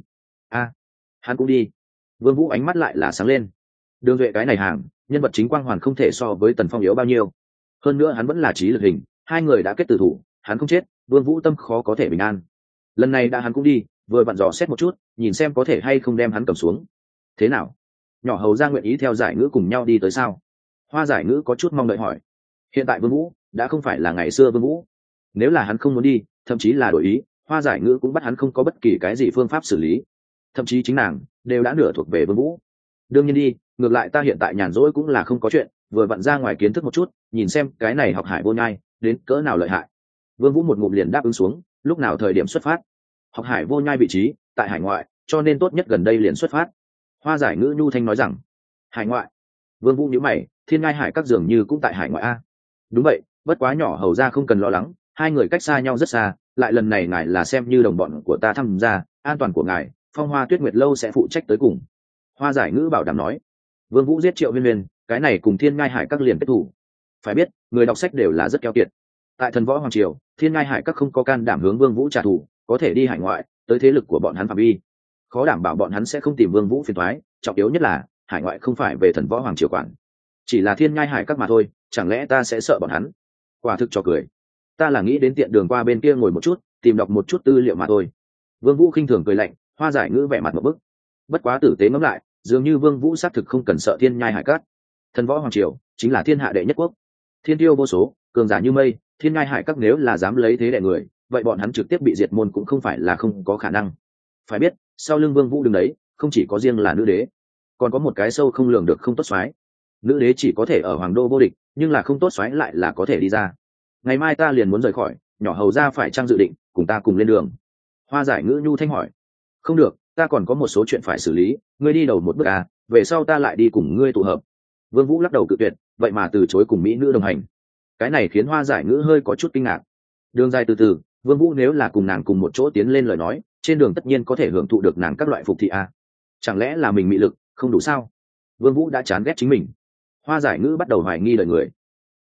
Hắn cũng đi. Vương Vũ ánh mắt lại là sáng lên. Đường Duệ cái này hàng nhân vật chính quang hoàn không thể so với Tần Phong yếu bao nhiêu, hơn nữa hắn vẫn là trí lực hình, hai người đã kết tử thủ, hắn không chết, Vương Vũ tâm khó có thể bình an. Lần này đã hắn cũng đi, vừa vặn dò xét một chút, nhìn xem có thể hay không đem hắn cầm xuống. Thế nào, nhỏ hầu ra nguyện ý theo Giải Ngữ cùng nhau đi tới sao? Hoa Giải Ngữ có chút mong đợi hỏi. Hiện tại Vương Vũ đã không phải là ngày xưa Vương Vũ, nếu là hắn không muốn đi, thậm chí là đổi ý, Hoa Giải Ngữ cũng bắt hắn không có bất kỳ cái gì phương pháp xử lý, thậm chí chính nàng đều đã nửa thuộc về Vương Vũ. Đương nhiên đi, ngược lại ta hiện tại nhàn rỗi cũng là không có chuyện, vừa vặn ra ngoài kiến thức một chút, nhìn xem cái này học hải vô nhai đến cỡ nào lợi hại. Vương Vũ một ngụm liền đáp ứng xuống, lúc nào thời điểm xuất phát? Học hải vô nhai vị trí tại hải ngoại, cho nên tốt nhất gần đây liền xuất phát. Hoa Giải Ngữ nhu thanh nói rằng. Hải ngoại? Vương Vũ nhíu mày, thiên ngai hải các dường như cũng tại hải ngoại a. Đúng vậy, bất quá nhỏ hầu ra không cần lo lắng, hai người cách xa nhau rất xa, lại lần này ngài là xem như đồng bọn của ta tham gia, an toàn của ngài Phong Hoa Tuyết Nguyệt lâu sẽ phụ trách tới cùng. Hoa Giải Ngữ bảo đảm nói. Vương Vũ giết Triệu Viên Viên, cái này cùng thiên ngai hải các liền kết thủ. Phải biết người đọc sách đều là rất keo kiệt, tại thần võ hoàng triều thiên ngai hải các không có can đảm hướng Vương Vũ trả thù, có thể đi hải ngoại tới thế lực của bọn hắn phạm vi, khó đảm bảo bọn hắn sẽ không tìm Vương Vũ phiền toái, trọng yếu nhất là hải ngoại không phải về thần võ hoàng triều quản, chỉ là thiên ngai hải các mà thôi, chẳng lẽ ta sẽ sợ bọn hắn? Quả thực cho cười, ta là nghĩ đến tiện đường qua bên kia ngồi một chút, tìm đọc một chút tư liệu mà thôi. Vương Vũ khinh thường cười lạnh. Hoa Giải Ngữ vẻ mặt một bức, bất quá tử tế ngẫm lại, dường như Vương Vũ xác thực không cần sợ thiên nhai hải các. Thần võ hoàng triều chính là thiên hạ đệ nhất quốc, thiên tiêu vô số, cường giả như mây, thiên nhai hải các nếu là dám lấy thế đè người, vậy bọn hắn trực tiếp bị diệt môn cũng không phải là không có khả năng. Phải biết sau lưng Vương Vũ đứng đấy không chỉ có riêng là nữ đế, còn có một cái sâu không lường được không tốt soái. Nữ đế chỉ có thể ở hoàng đô vô địch, nhưng là không tốt soái lại là có thể đi ra. Ngày mai ta liền muốn rời khỏi, nhỏ hầu ra phải trang dự định cùng ta cùng lên đường? Hoa Giải Ngữ nhu thanh hỏi. Không được, ta còn có một số chuyện phải xử lý, ngươi đi đầu một bước à, về sau ta lại đi cùng ngươi tụ hợp. Vương Vũ lắc đầu cự tuyệt, vậy mà từ chối cùng mỹ nữ đồng hành. Cái này khiến Hoa Giải Ngữ hơi có chút kinh ngạc. Đường dài từ từ, Vương Vũ nếu là cùng nàng cùng một chỗ tiến lên lời nói, trên đường tất nhiên có thể hưởng thụ được nàng các loại phục thị à. Chẳng lẽ là mình mị lực không đủ sao? Vương Vũ đã chán ghét chính mình. Hoa Giải Ngữ bắt đầu hoài nghi đời người,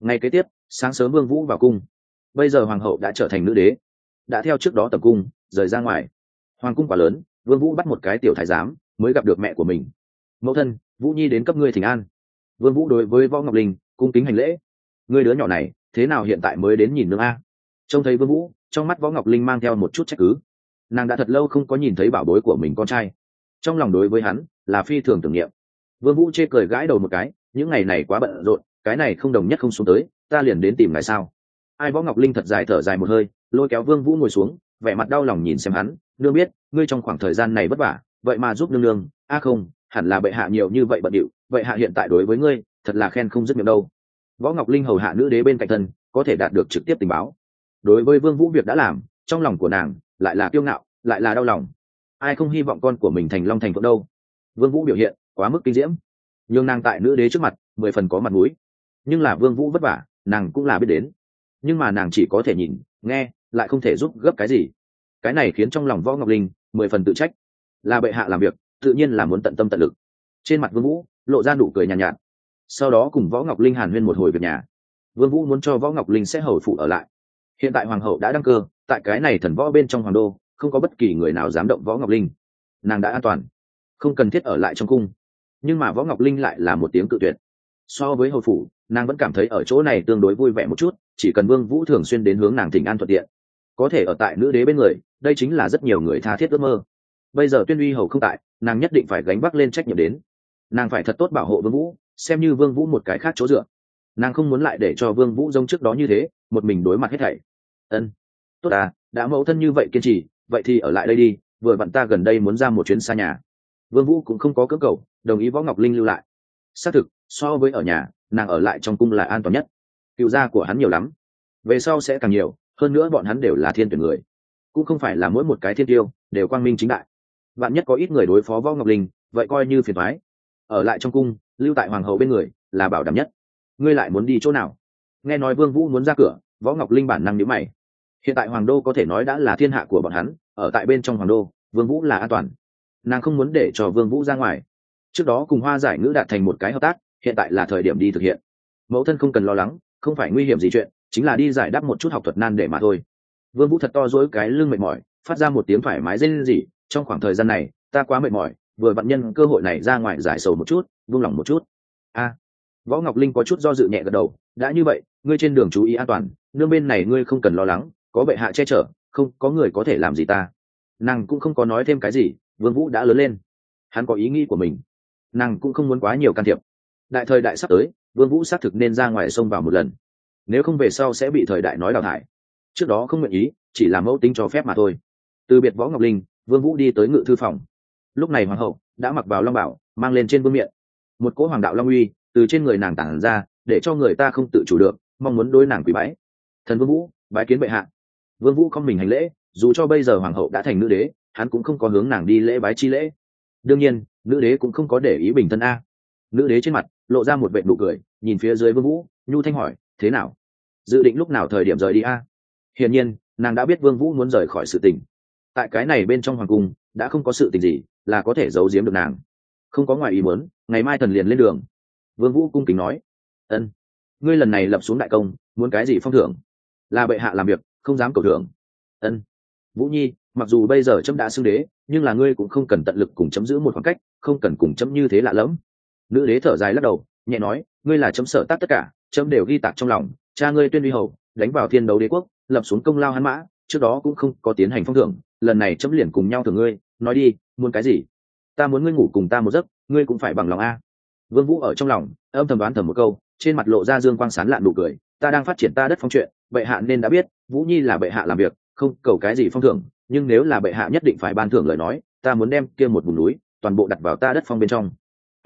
Ngày kế tiếp, sáng sớm Vương Vũ vào cung. Bây giờ hoàng hậu đã trở thành nữ đế, đã theo trước đó tập cung rời ra ngoài. Hoàng cung quá lớn, Vương Vũ bắt một cái tiểu thái giám mới gặp được mẹ của mình. Mẫu thân, Vũ Nhi đến cấp ngươi thỉnh an. Vương Vũ đối với Võ Ngọc Linh cung kính hành lễ. Ngươi đứa nhỏ này thế nào hiện tại mới đến nhìn nương a? Trông thấy Vương Vũ, trong mắt Võ Ngọc Linh mang theo một chút trách cứ. Nàng đã thật lâu không có nhìn thấy bảo bối của mình con trai, trong lòng đối với hắn là phi thường tưởng niệm. Vương Vũ chê cười gãi đầu một cái, những ngày này quá bận rộn, cái này không đồng nhất không xuống tới, ta liền đến tìm ngài sao? Ai? Võ Ngọc Linh thật dài thở dài một hơi, lôi kéo Vương Vũ ngồi xuống, vẻ mặt đau lòng nhìn xem hắn. Nương biết ngươi trong khoảng thời gian này vất vả, vậy mà giúp nương. Không, hẳn là bệ hạ nhiều như vậy bận điệu, bệ hạ hiện tại đối với ngươi thật là khen không dứt miệng đâu. Võ Ngọc Linh hầu hạ nữ đế bên cạnh thân, có thể đạt được trực tiếp tình báo. Đối với Vương Vũ việc đã làm, trong lòng của nàng lại là kiêu ngạo, lại là đau lòng. Ai không hy vọng con của mình thành long thành phượng đâu. Vương Vũ biểu hiện quá mức kinh diễm, nhưng nàng tại nữ đế trước mặt 10 phần có mặt mũi. Nhưng là Vương Vũ vất vả, nàng cũng là biết đến, nhưng mà nàng chỉ có thể nhìn nghe, lại không thể giúp gấp cái gì. Cái này khiến trong lòng Võ Ngọc Linh 10 phần tự trách. Là bệ hạ làm việc, tự nhiên là muốn tận tâm tận lực. Trên mặt Vương Vũ lộ ra nụ cười nhàn nhạt. Sau đó cùng Võ Ngọc Linh hàn huyên một hồi việc nhà. Vương Vũ muốn cho Võ Ngọc Linh sẽ hầu phụ ở lại. Hiện tại hoàng hậu đã đăng cơ, tại cái này thần võ bên trong hoàng đô, không có bất kỳ người nào dám động Võ Ngọc Linh. Nàng đã an toàn, không cần thiết ở lại trong cung. Nhưng mà Võ Ngọc Linh lại là một tiếng cự tuyệt. So với hầu phủ, nàng vẫn cảm thấy ở chỗ này tương đối vui vẻ một chút, chỉ cần Vương Vũ thường xuyên đến hướng nàng thỉnh an thuận tiện, có thể ở tại nữ đế bên người, đây chính là rất nhiều người tha thiết ước mơ. Bây giờ Tuyên Uy hầu không tại, nàng nhất định phải gánh vác lên trách nhiệm đến. Nàng phải thật tốt bảo hộ Vương Vũ, xem như Vương Vũ một cái khác chỗ dựa. Nàng không muốn lại để cho Vương Vũ giống trước đó như thế, một mình đối mặt hết thảy. Tốt à, đã mẫu thân như vậy kiên trì, vậy thì ở lại đây đi, vừa vặn ta gần đây muốn ra một chuyến xa nhà. Vương Vũ cũng không có cưỡng cầu, đồng ý Võ Ngọc Linh lưu lại. Xác thực, so với ở nhà, nàng ở lại trong cung là an toàn nhất. Cựu gia của hắn nhiều lắm, về sau sẽ càng nhiều, hơn nữa bọn hắn đều là thiên tuyển người, cũng không phải là mỗi một cái thiên tiêu đều quang minh chính đại. Vạn nhất có ít người đối phó Võ Ngọc Linh, vậy coi như phiền toái. Ở lại trong cung, lưu tại hoàng hậu bên người là bảo đảm nhất. Ngươi lại muốn đi chỗ nào? Nghe nói Vương Vũ muốn ra cửa, Võ Ngọc Linh bản năng nhíu mày. Hiện tại hoàng đô có thể nói đã là thiên hạ của bọn hắn, ở tại bên trong hoàng đô, Vương Vũ là an toàn. Nàng không muốn để cho Vương Vũ ra ngoài. Trước đó cùng Hoa Giải Ngữ đạt thành một cái hợp tác, hiện tại là thời điểm đi thực hiện. Mẫu thân không cần lo lắng, không phải nguy hiểm gì chuyện, chính là đi giải đáp một chút học thuật nan để mà thôi. Vương Vũ thật to dỗi cái lưng mệt mỏi, phát ra một tiếng thoải mái rên rỉ. Trong khoảng thời gian này, ta quá mệt mỏi, vừa vặn nhân cơ hội này ra ngoài giải sầu một chút, buông lòng một chút. Võ Ngọc Linh có chút do dự nhẹ gật đầu. Đã như vậy, ngươi trên đường chú ý an toàn, nương bên này ngươi không cần lo lắng, có bệ hạ che chở, không có người có thể làm gì ta. Nàng cũng không có nói thêm cái gì. Vương Vũ đã lớn lên, hắn có ý nghĩ của mình, nàng cũng không muốn quá nhiều can thiệp. Đại thời đại sắp tới, Vương Vũ xác thực nên ra ngoài sông vào một lần, nếu không về sau sẽ bị thời đại nói đào thải. Trước đó không nguyện ý, chỉ là mẫu tính cho phép mà thôi. Từ biệt Võ Ngọc Linh, Vương Vũ đi tới ngự thư phòng. Lúc này hoàng hậu đã mặc vào long bảo, mang lên trên vương miện, một cỗ hoàng đạo long uy từ trên người nàng tản ra, để cho người ta không tự chủ được mong muốn đối nàng quỳ bái. Thần Vương Vũ bái kiến bệ hạ. Vương Vũ không mình hành lễ, dù cho bây giờ hoàng hậu đã thành nữ đế, hắn cũng không có hướng nàng đi lễ bái chi lễ. Đương nhiên, nữ đế cũng không có để ý bình thân a. Nữ đế trên mặt lộ ra một vệt nụ cười, nhìn phía dưới Vương Vũ, nhu thanh hỏi, thế nào? Dự định lúc nào thời điểm rời đi a? Hiển nhiên, nàng đã biết Vương Vũ muốn rời khỏi sự tình. Tại cái này bên trong hoàng cung, đã không có sự tình gì là có thể giấu giếm được nàng. Không có ngoài ý muốn, ngày mai thần liền lên đường. Vương Vũ cung kính nói, ngươi lần này lập xuống đại công, muốn cái gì phong thưởng? Là bệ hạ làm việc, không dám cầu thưởng. Vũ Nhi, mặc dù bây giờ chấm đã xưng đế, nhưng là ngươi cũng không cần tận lực cùng chấm giữ một khoảng cách, không cần cùng chấm như thế lạ lẫm. Nữ đế thở dài lắc đầu, nhẹ nói, ngươi là chấm sở tác tất cả, chấm đều ghi tạc trong lòng. Cha ngươi Tuyên Uy hầu đánh vào thiên đấu đế quốc, lập xuống công lao hắn mã, trước đó cũng không có tiến hành phong thưởng, lần này chấm liền cùng nhau thưởng ngươi. Nói đi, muốn cái gì? Ta muốn ngươi ngủ cùng ta một giấc, ngươi cũng phải bằng lòng a. Vương Vũ ở trong lòng âm thầm đoán thầm một câu, trên mặt lộ ra dương quang sán lạn nụ cười. Ta đang phát triển ta đất phong chuyện, bệ hạ nên đã biết, Vũ Nhi là bệ hạ làm việc, không cầu cái gì phong thưởng, nhưng nếu là bệ hạ nhất định phải ban thưởng lời nói, ta muốn đem kia một vùng núi toàn bộ đặt vào ta đất phong bên trong.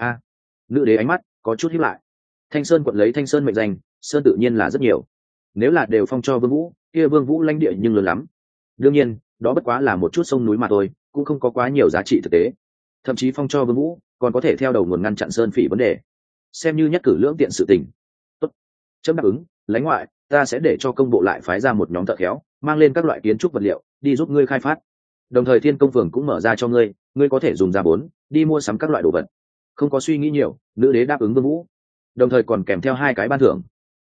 Nữ đế ánh mắt có chút híp lại. Thanh Sơn quận lấy Thanh Sơn mệnh danh, sơn tự nhiên là rất nhiều. Nếu là đều phong cho Vương Vũ, kia Vương Vũ lãnh địa nhưng lớn lắm. Đương nhiên, đó bất quá là một chút sông núi mà thôi, cũng không có quá nhiều giá trị thực tế. Thậm chí phong cho Vương Vũ, còn có thể theo đầu nguồn ngăn chặn sơn phỉ vấn đề, xem như nhất cử lưỡng tiện sự tình. Tốt, chấm đáp ứng. Lãnh ngoại, ta sẽ để cho công bộ lại phái ra một nhóm thợ khéo, mang lên các loại kiến trúc vật liệu, đi giúp ngươi khai phát. Đồng thời Thiên Công phường cũng mở ra cho ngươi, ngươi có thể dùng ra vốn đi mua sắm các loại đồ vật. Không có suy nghĩ nhiều, nữ đế đáp ứng Vương Vũ, đồng thời còn kèm theo 2 cái ban thưởng.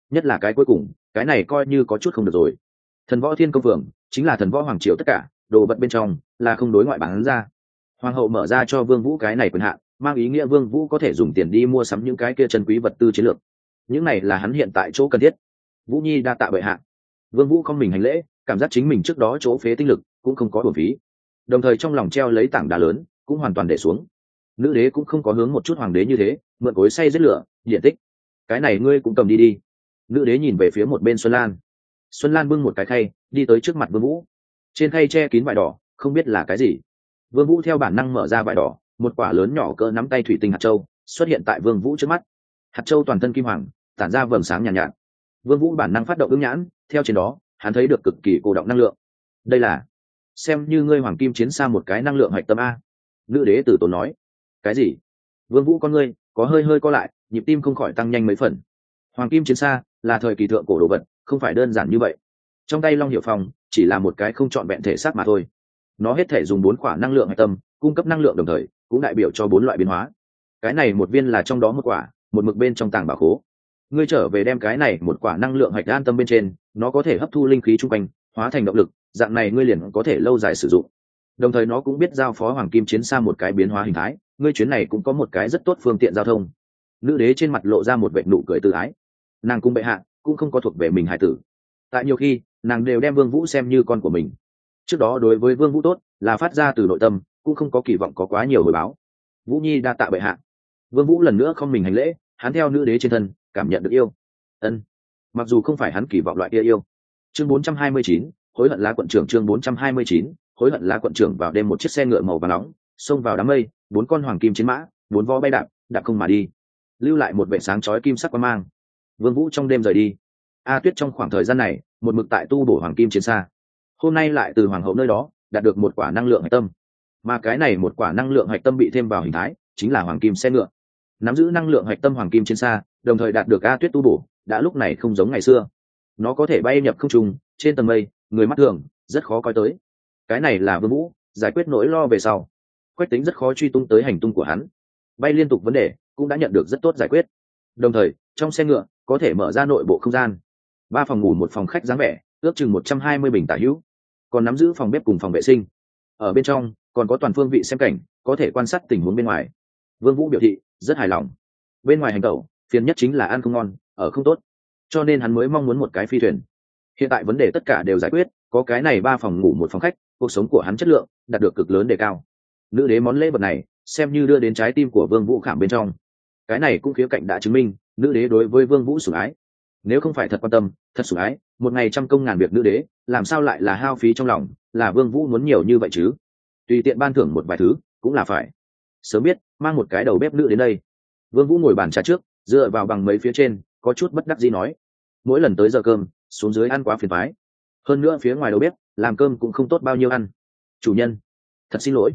nhất là cái cuối cùng, cái này coi như có chút không được rồi. Thần võ thiên công phường chính là thần võ hoàng triều tất cả đồ vật bên trong, là không đối ngoại bán ra. Hoàng hậu mở ra cho Vương Vũ cái này quyền hạn, mang ý nghĩa Vương Vũ có thể dùng tiền đi mua sắm những cái kia chân quý vật tư chiến lược. Những này là hắn hiện tại chỗ cần thiết. Vũ Nhi đa tạ bệ hạ. Vương Vũ không mình hành lễ, cảm giác chính mình trước đó chỗ phế tinh lực cũng không có uổng phí. Đồng thời trong lòng treo lấy tảng đá lớn, cũng hoàn toàn để xuống. Nữ đế cũng không có hướng một chút hoàng đế như thế, mượn cối xay giết lửa, điện tích. Cái này ngươi cũng cầm đi đi. Nữ đế nhìn về phía một bên Xuân Lan. Xuân Lan bưng một cái khay, đi tới trước mặt Vương Vũ. Trên khay che kín vải đỏ, không biết là cái gì. Vương Vũ theo bản năng mở ra vải đỏ, một quả lớn nhỏ cỡ nắm tay thủy tinh hạt châu xuất hiện tại Vương Vũ trước mắt. Hạt châu toàn thân kim hoàng, tản ra vầng sáng nhàn nhạt. Vương Vũ bản năng phát động ứng nhãn, theo trên đó, hắn thấy được cực kỳ cô động năng lượng. Đây là xem như ngươi hoàng kim chiến xa một cái năng lượng hạch tâm a. Nữ đế tử tốn nói. Cái gì? Vương Vũ con ngươi có hơi hơi co lại, nhịp tim không khỏi tăng nhanh mấy phần. Hoàng kim chiến xa là thời kỳ thượng cổ đồ vật, không phải đơn giản như vậy. Trong tay Long Hiểu Phong chỉ là một cái không trọn vẹn thể xác mà thôi. Nó hết thể dùng 4 quả năng lượng hạch tâm, cung cấp năng lượng đồng thời, cũng đại biểu cho 4 loại biến hóa. Cái này một viên là trong đó một quả, một mực bên trong tàng bảo khố. Ngươi trở về đem cái này một quả năng lượng hạch an tâm bên trên, nó có thể hấp thu linh khí chung quanh, hóa thành động lực, dạng này ngươi liền có thể lâu dài sử dụng. Đồng thời nó cũng biết giao phó hoàng kim chiến xa một cái biến hóa hình thái, ngươi chuyến này cũng có một cái rất tốt phương tiện giao thông. Nữ đế trên mặt lộ ra một vệt nụ cười tự ái. Nàng cung bệ hạ cũng không có thuộc về mình hải tử. Tại nhiều khi, nàng đều đem Vương Vũ xem như con của mình. Trước đó đối với Vương Vũ tốt, là phát ra từ nội tâm, cũng không có kỳ vọng có quá nhiều hồi báo. Vũ Nhi đa tạ bệ hạ. Vương Vũ lần nữa không mình hành lễ, hắn theo nữ đế trên thân, cảm nhận được yêu. Ân. Mặc dù không phải hắn kỳ vọng loại kia yêu. Chương 429, hối hận lá quận trưởng. Chương 429, hối hận lá quận trưởng. Vào đêm một chiếc xe ngựa màu vàng nóng xông vào đám mây, 4 con hoàng kim chiến mã, 4 vó bay đạp, đạp không mà đi, lưu lại một vệt sáng chói kim sắc quang mang. Vương Vũ trong đêm rời đi. A Tuyết trong khoảng thời gian này, một mực tại tu bổ hoàng kim chiến xa. Hôm nay lại từ hoàng hậu nơi đó đạt được một quả năng lượng hạch tâm, mà cái này một quả năng lượng hạch tâm bị thêm vào hình thái, chính là hoàng kim xe ngựa. Nắm giữ năng lượng hạch tâm hoàng kim chiến xa, đồng thời đạt được A Tuyết tu bổ, đã lúc này không giống ngày xưa. Nó có thể bay nhập không trung, trên tầng mây, người mắt thường rất khó coi tới. Cái này là Vương Vũ giải quyết nỗi lo về sau. Quách Tính rất khó truy tung tới hành tung của hắn. Bay liên tục vấn đề cũng đã nhận được rất tốt giải quyết. Đồng thời, trong xe ngựa có thể mở ra nội bộ không gian. 3 phòng ngủ, 1 phòng khách dáng vẻ, ước chừng 120 bình tả hữu. Còn nắm giữ phòng bếp cùng phòng vệ sinh. Ở bên trong còn có toàn phương vị xem cảnh, có thể quan sát tình huống bên ngoài. Vương Vũ biểu thị rất hài lòng. Bên ngoài hành tẩu, phiền nhất chính là ăn không ngon, ở không tốt, cho nên hắn mới mong muốn một cái phi thuyền. Hiện tại vấn đề tất cả đều giải quyết, có cái này 3 phòng ngủ 1 phòng khách, cuộc sống của hắn chất lượng đạt được cực lớn đề cao. Nữ đế món lễ vật này xem như đưa đến trái tim của Vương Vũ khảm bên trong. Cái này cũng khía cạnh đã chứng minh nữ đế đối với Vương Vũ sủng ái. Nếu không phải thật quan tâm, thật sủng ái, một ngày trăm công ngàn việc nữ đế, làm sao lại là hao phí trong lòng, là Vương Vũ muốn nhiều như vậy chứ? Tùy tiện ban thưởng một vài thứ, cũng là phải. Sớm biết, mang một cái đầu bếp nữ đến đây. Vương Vũ ngồi bàn trà trước, dựa vào bằng mấy phía trên, có chút bất đắc dĩ nói: mỗi lần tới giờ cơm, xuống dưới ăn quá phiền toái. Hơn nữa phía ngoài đầu bếp, làm cơm cũng không tốt bao nhiêu ăn. Chủ nhân, thật xin lỗi,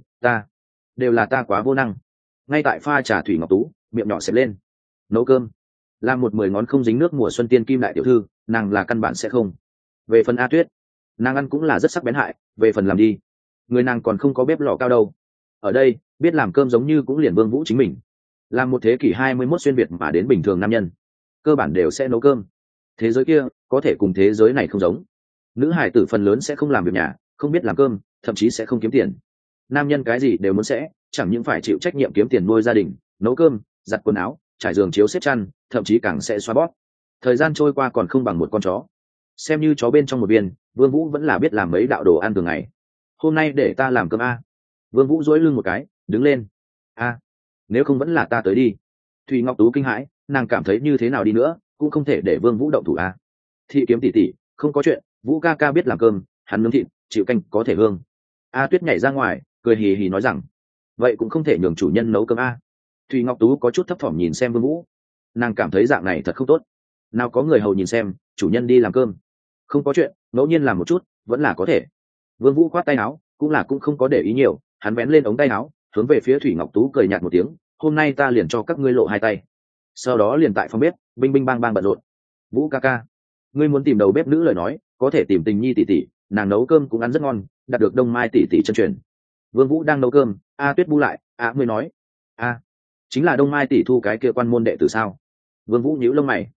đều là ta quá vô năng. Ngay tại pha trà Thủy Ngọc Tú, miệng nhỏ xẹp lên. Nấu cơm, làm một 10 ngón không dính nước mùa xuân tiên kim đại tiểu thư, nàng là căn bản sẽ không. Về phần A Tuyết, nàng ăn cũng là rất sắc bén hại, về phần làm đi, người nàng còn không có bếp lò cao đâu. Ở đây, biết làm cơm giống như cũng liền Vương Vũ chính mình. Làm một thế kỷ 21 xuyên việt mà đến bình thường nam nhân, cơ bản đều sẽ nấu cơm. Thế giới kia có thể cùng thế giới này không giống. Nữ hải tử phần lớn sẽ không làm việc nhà, không biết làm cơm, thậm chí sẽ không kiếm tiền. Nam nhân cái gì đều muốn sẽ, chẳng những phải chịu trách nhiệm kiếm tiền nuôi gia đình, nấu cơm, giặt quần áo, trải giường chiếu xếp chăn, thậm chí càng sẽ xoa bóp. Thời gian trôi qua còn không bằng một con chó. Xem như chó bên trong một viên, Vương Vũ vẫn là biết làm mấy đạo đồ ăn thường ngày. Hôm nay để ta làm cơm a. Vương Vũ duỗi lưng một cái, đứng lên. A, nếu không vẫn là ta tới đi. Thủy Ngọc Tú kinh hãi, nàng cảm thấy như thế nào đi nữa, cũng không thể để Vương Vũ động thủ a. Thị kiếm tỷ tỷ, không có chuyện, Vũ ca ca biết làm cơm, hắn nướng thịt, chịu canh có thể hương. A Tuyết nhảy ra ngoài, cười hì hì nói rằng, vậy cũng không thể nhường chủ nhân nấu cơm a. Thủy Ngọc Tú có chút thấp thỏm nhìn xem Vương Vũ, nàng cảm thấy dạng này thật không tốt. Nào có người hầu nhìn xem, chủ nhân đi làm cơm. Không có chuyện, ngẫu nhiên làm một chút, vẫn là có thể. Vương Vũ khoát tay áo, cũng không có để ý nhiều, hắn vén lên ống tay áo, hướng về phía Thủy Ngọc Tú cười nhạt một tiếng, hôm nay ta liền cho các ngươi lộ 2 tay. Sau đó liền tại phòng bếp, binh binh bang bang bận rộn. Vũ ca ca, ngươi muốn tìm đầu bếp nữ lời nói, có thể tìm Tình Nhi tỷ tỷ, nàng nấu cơm cũng ăn rất ngon, đạt được Đông Mai tỷ tỷ chân truyền. Vương Vũ đang nấu cơm, A Tuyết bu lại, mới nói, chính là Đông Mai tỷ thu cái kia quan môn đệ tử sao? Vương Vũ nhíu lông mày.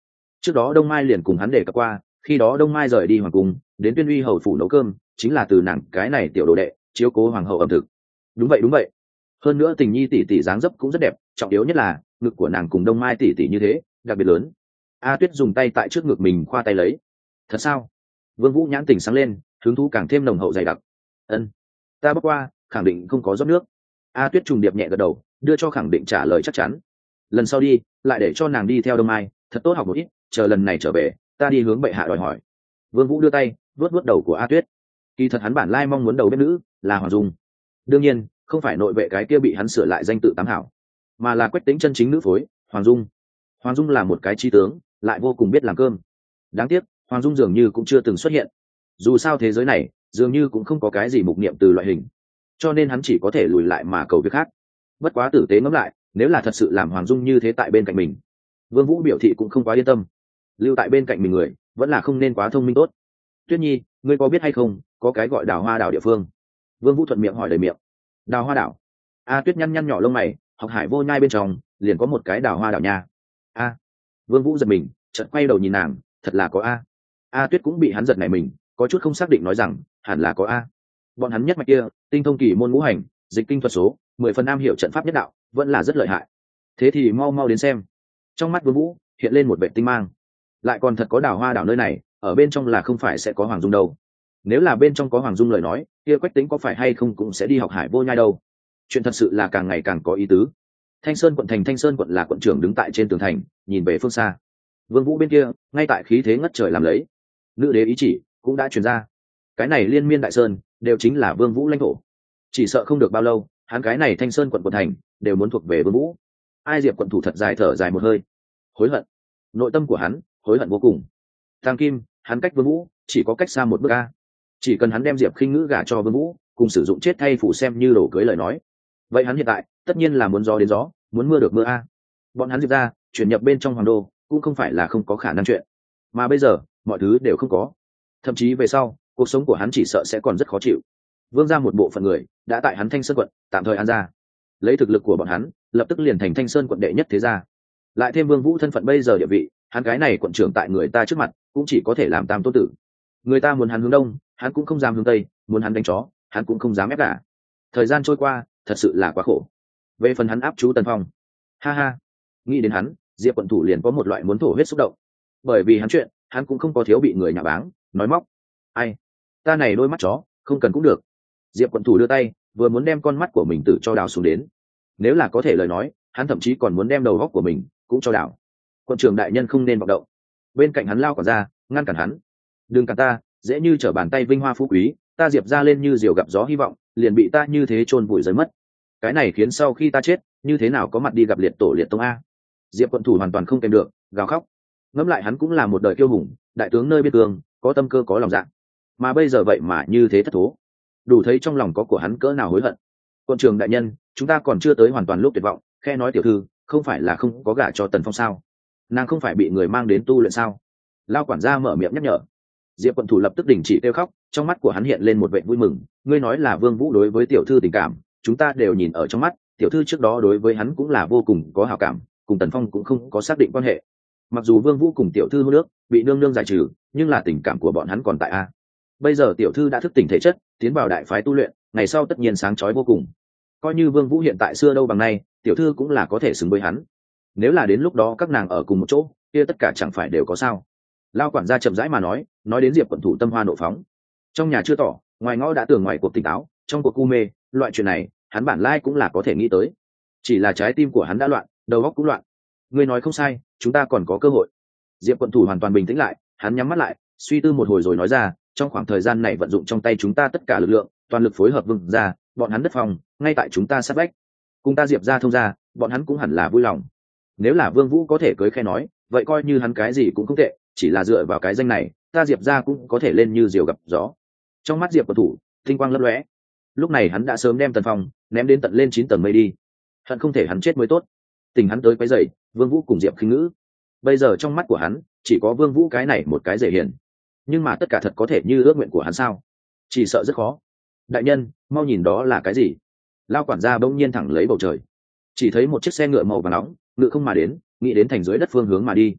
Trước đó Đông Mai liền cùng hắn đề cập qua, khi đó Đông Mai rời đi hoàng cung đến Tuyên Uy hầu phủ nấu cơm chính là từ nàng cái này tiểu đồ đệ chiếu cố hoàng hậu ẩm thực. Đúng vậy, đúng vậy. Hơn nữa Tình Nhi tỷ tỷ dáng dấp cũng rất đẹp, trọng yếu nhất là ngực của nàng cùng Đông Mai tỷ tỷ như thế đặc biệt lớn. A Tuyết dùng tay tại trước ngực mình khoa tay lấy. Thật sao? Vương Vũ nhãn tình sáng lên, hứng thú càng thêm nồng hậu dày đặc. Ân, ta bước qua khẳng định không có rót nước. A Tuyết trùng điệp nhẹ gật đầu, đưa cho khẳng định trả lời chắc chắn. Lần sau đi lại để cho nàng đi theo Đông Mai, thật tốt học một ít, chờ lần này trở về ta đi hướng bệ hạ đòi hỏi. Vương Vũ đưa tay vuốt vuốt đầu của A Tuyết. Kỳ thật hắn bản lai mong muốn đầu bếp nữ là Hoàng Dung, đương nhiên không phải nội vệ cái kia bị hắn sửa lại danh tự tám hảo, mà là Quách Tĩnh chân chính nữ phối Hoàng Dung. Hoàng Dung là một cái trí tướng, lại vô cùng biết làm cơm. Đáng tiếc Hoàng Dung dường như cũng chưa từng xuất hiện, dù sao thế giới này dường như cũng không có cái gì mục niệm từ loại hình, cho nên hắn chỉ có thể lùi lại mà cầu việc khác. Bất quá tử tế ngẫm lại, nếu là thật sự làm Hoàng Dung như thế tại bên cạnh mình, Vương Vũ biểu thị cũng không quá yên tâm. Lưu tại bên cạnh mình người vẫn là không nên quá thông minh tốt. Tuyết Nhi, ngươi có biết hay không có cái gọi Đào Hoa đảo địa phương? Vương Vũ thuận miệng hỏi đầy miệng. Đào Hoa đảo? A Tuyết nhăn nhăn nhỏ lông mày, học Hải Vô Nhai bên trong liền có một cái Đào Hoa đảo nha. A. Vương Vũ giật mình, chợt quay đầu nhìn nàng, thật là có a. A Tuyết cũng bị hắn giật nảy mình, có chút không xác định nói rằng hẳn là có a. Bọn hắn nhất mạch kia tinh thông kỳ môn ngũ hành, dịch kinh thuật số, 10 phần am hiểu trận pháp nhất đạo, vẫn là rất lợi hại. Thế thì mau mau đến xem. Trong mắt Vương Vũ hiện lên một vẻ tinh mang. Lại còn thật có Đào Hoa đảo nơi này, ở bên trong là không phải sẽ có Hoàng Dung đâu. Nếu là bên trong có Hoàng Dung lời nói, kia Quách Tĩnh có phải hay không cũng sẽ đi học Hải Vô Nhai đâu. Chuyện thật sự là càng ngày càng có ý tứ. Thanh Sơn quận thành Thanh Sơn quận là quận trưởng đứng tại trên tường thành, nhìn về phương xa. Vương Vũ bên kia ngay tại khí thế ngất trời làm lấy. Nữ đế ý chỉ cũng đã truyền ra, cái này Liên Miên Đại Sơn đều chính là Vương Vũ lãnh thổ. Chỉ sợ không được bao lâu, hắn cái này Thanh Sơn quận quận thành đều muốn thuộc về Vương Vũ. Ai Diệp quận thủ thật dài thở dài một hơi, hối hận. Nội tâm của hắn hối hận vô cùng. Tàng Kim, hắn cách Vương Vũ chỉ có cách xa một bước a. Chỉ cần hắn đem Diệp Khinh Ngữ gả cho Vương Vũ, cùng sử dụng chết thay phủ xem như đồ cưới lời nói, vậy hắn hiện tại tất nhiên là muốn gió đến gió, muốn mưa được mưa a. Bọn hắn Diệp ra chuyển nhập bên trong hoàng đô cũng không phải là không có khả năng chuyện, mà bây giờ mọi thứ đều không có, thậm chí về sau cuộc sống của hắn chỉ sợ sẽ còn rất khó chịu. Vương ra một bộ phận người đã tại hắn Thanh Sơn quận tạm thời an ra, lấy thực lực của bọn hắn lập tức liền thành Thanh Sơn quận đệ nhất thế gia, lại thêm Vương Vũ thân phận bây giờ địa vị, hắn cái này quận trưởng tại người ta trước mặt cũng chỉ có thể làm tam tô tử. Người ta muốn hắn hướng đông, hắn cũng không dám hướng tây, muốn hắn đánh chó, hắn cũng không dám ép cả. Thời gian trôi qua thật sự là quá khổ. Về phần hắn áp chú Tần Phong, ha ha, nghĩ đến hắn, Diệp quận thủ liền có một loại muốn thổ huyết xúc động. Bởi vì hắn chuyện, hắn cũng không có thiếu bị người nhạ báng nói móc. Ai, ta này đôi mắt chó không cần cũng được. Diệp quận thủ đưa tay vừa muốn đem con mắt của mình tự cho đào xuống đến, nếu là có thể lời nói, hắn thậm chí còn muốn đem đầu góc của mình cũng cho đào. Quận trưởng đại nhân không nên vọng động. Bên cạnh hắn lao quả ra ngăn cản hắn. Đừng cản ta, dễ như trở bàn tay vinh hoa phú quý, ta Diệp ra lên như diều gặp gió hy vọng, liền bị ta như thế chôn vùi rơi mất. Cái này khiến sau khi ta chết, như thế nào có mặt đi gặp liệt tổ liệt tông a. Diệp quận thủ hoàn toàn không kèm được, gào khóc. Ngẫm lại hắn cũng là một đời kiêu hùng, đại tướng nơi biên cương, có tâm cơ có lòng dạ, mà bây giờ vậy mà như thế thất thố, đủ thấy trong lòng có của hắn cỡ nào hối hận. Quận trưởng đại nhân, chúng ta còn chưa tới hoàn toàn lúc tuyệt vọng, khe nói tiểu thư không phải là không có gả cho Tần Phong sao? Nàng không phải bị người mang đến tu luyện sao? Lao quản gia mở miệng nhắc nhở. Diệp quận thủ lập tức đình chỉ kêu khóc, trong mắt của hắn hiện lên một vẻ vui mừng. Ngươi nói là Vương Vũ đối với tiểu thư tình cảm, chúng ta đều nhìn ở trong mắt. Tiểu thư trước đó đối với hắn cũng là vô cùng có hảo cảm, cùng Tần Phong cũng không có xác định quan hệ. Mặc dù Vương Vũ cùng tiểu thư hôn nước bị nương nương giải trừ, nhưng là tình cảm của bọn hắn còn tại a. Bây giờ tiểu thư đã thức tỉnh thể chất, tiến vào đại phái tu luyện, ngày sau tất nhiên sáng chói vô cùng. Coi như Vương Vũ hiện tại xưa đâu bằng nay, tiểu thư cũng là có thể xứng với hắn. Nếu là đến lúc đó các nàng ở cùng một chỗ, kia tất cả chẳng phải đều có sao? Lao quản gia chậm rãi mà nói đến Diệp quận thủ tâm hoa nộ phóng. Trong nhà chưa tỏ, ngoài ngõ đã tưởng ngoài cuộc tỉnh táo, trong cuộc u mê, loại chuyện này, hắn bản lai cũng là có thể nghĩ tới. Chỉ là trái tim của hắn đã loạn, đầu óc cũng loạn. Ngươi nói không sai, chúng ta còn có cơ hội. Diệp quận thủ hoàn toàn bình tĩnh lại, hắn nhắm mắt lại, suy tư một hồi rồi nói ra, trong khoảng thời gian này vận dụng trong tay chúng ta tất cả lực lượng, toàn lực phối hợp Vương ra, bọn hắn đất phòng, ngay tại chúng ta sát vách. Cùng ta Diệp ra thông ra, bọn hắn cũng hẳn là vui lòng. Nếu là Vương Vũ có thể cưới khe nói, vậy coi như hắn cái gì cũng không tệ, chỉ là dựa vào cái danh này, ta Diệp ra cũng có thể lên như diều gặp gió. Trong mắt Diệp quận thủ tinh quang lấp lóe. Lúc này hắn đã sớm đem Tần Phong ném đến tận lên 9 tầng mây đi, hận không thể hắn chết mới tốt. Tình hắn tới quấy rầy Vương Vũ cùng Diệp Khinh Ngữ, bây giờ trong mắt của hắn chỉ có Vương Vũ cái này một cái dễ hiền, nhưng mà tất cả thật có thể như ước nguyện của hắn sao? Chỉ sợ rất khó. Đại nhân, mau nhìn đó là cái gì? Lao quản gia bỗng nhiên thẳng lấy bầu trời, chỉ thấy một chiếc xe ngựa màu vàng nóng ngựa không mà đến, nghĩ đến thành dưới đất phương hướng mà đi.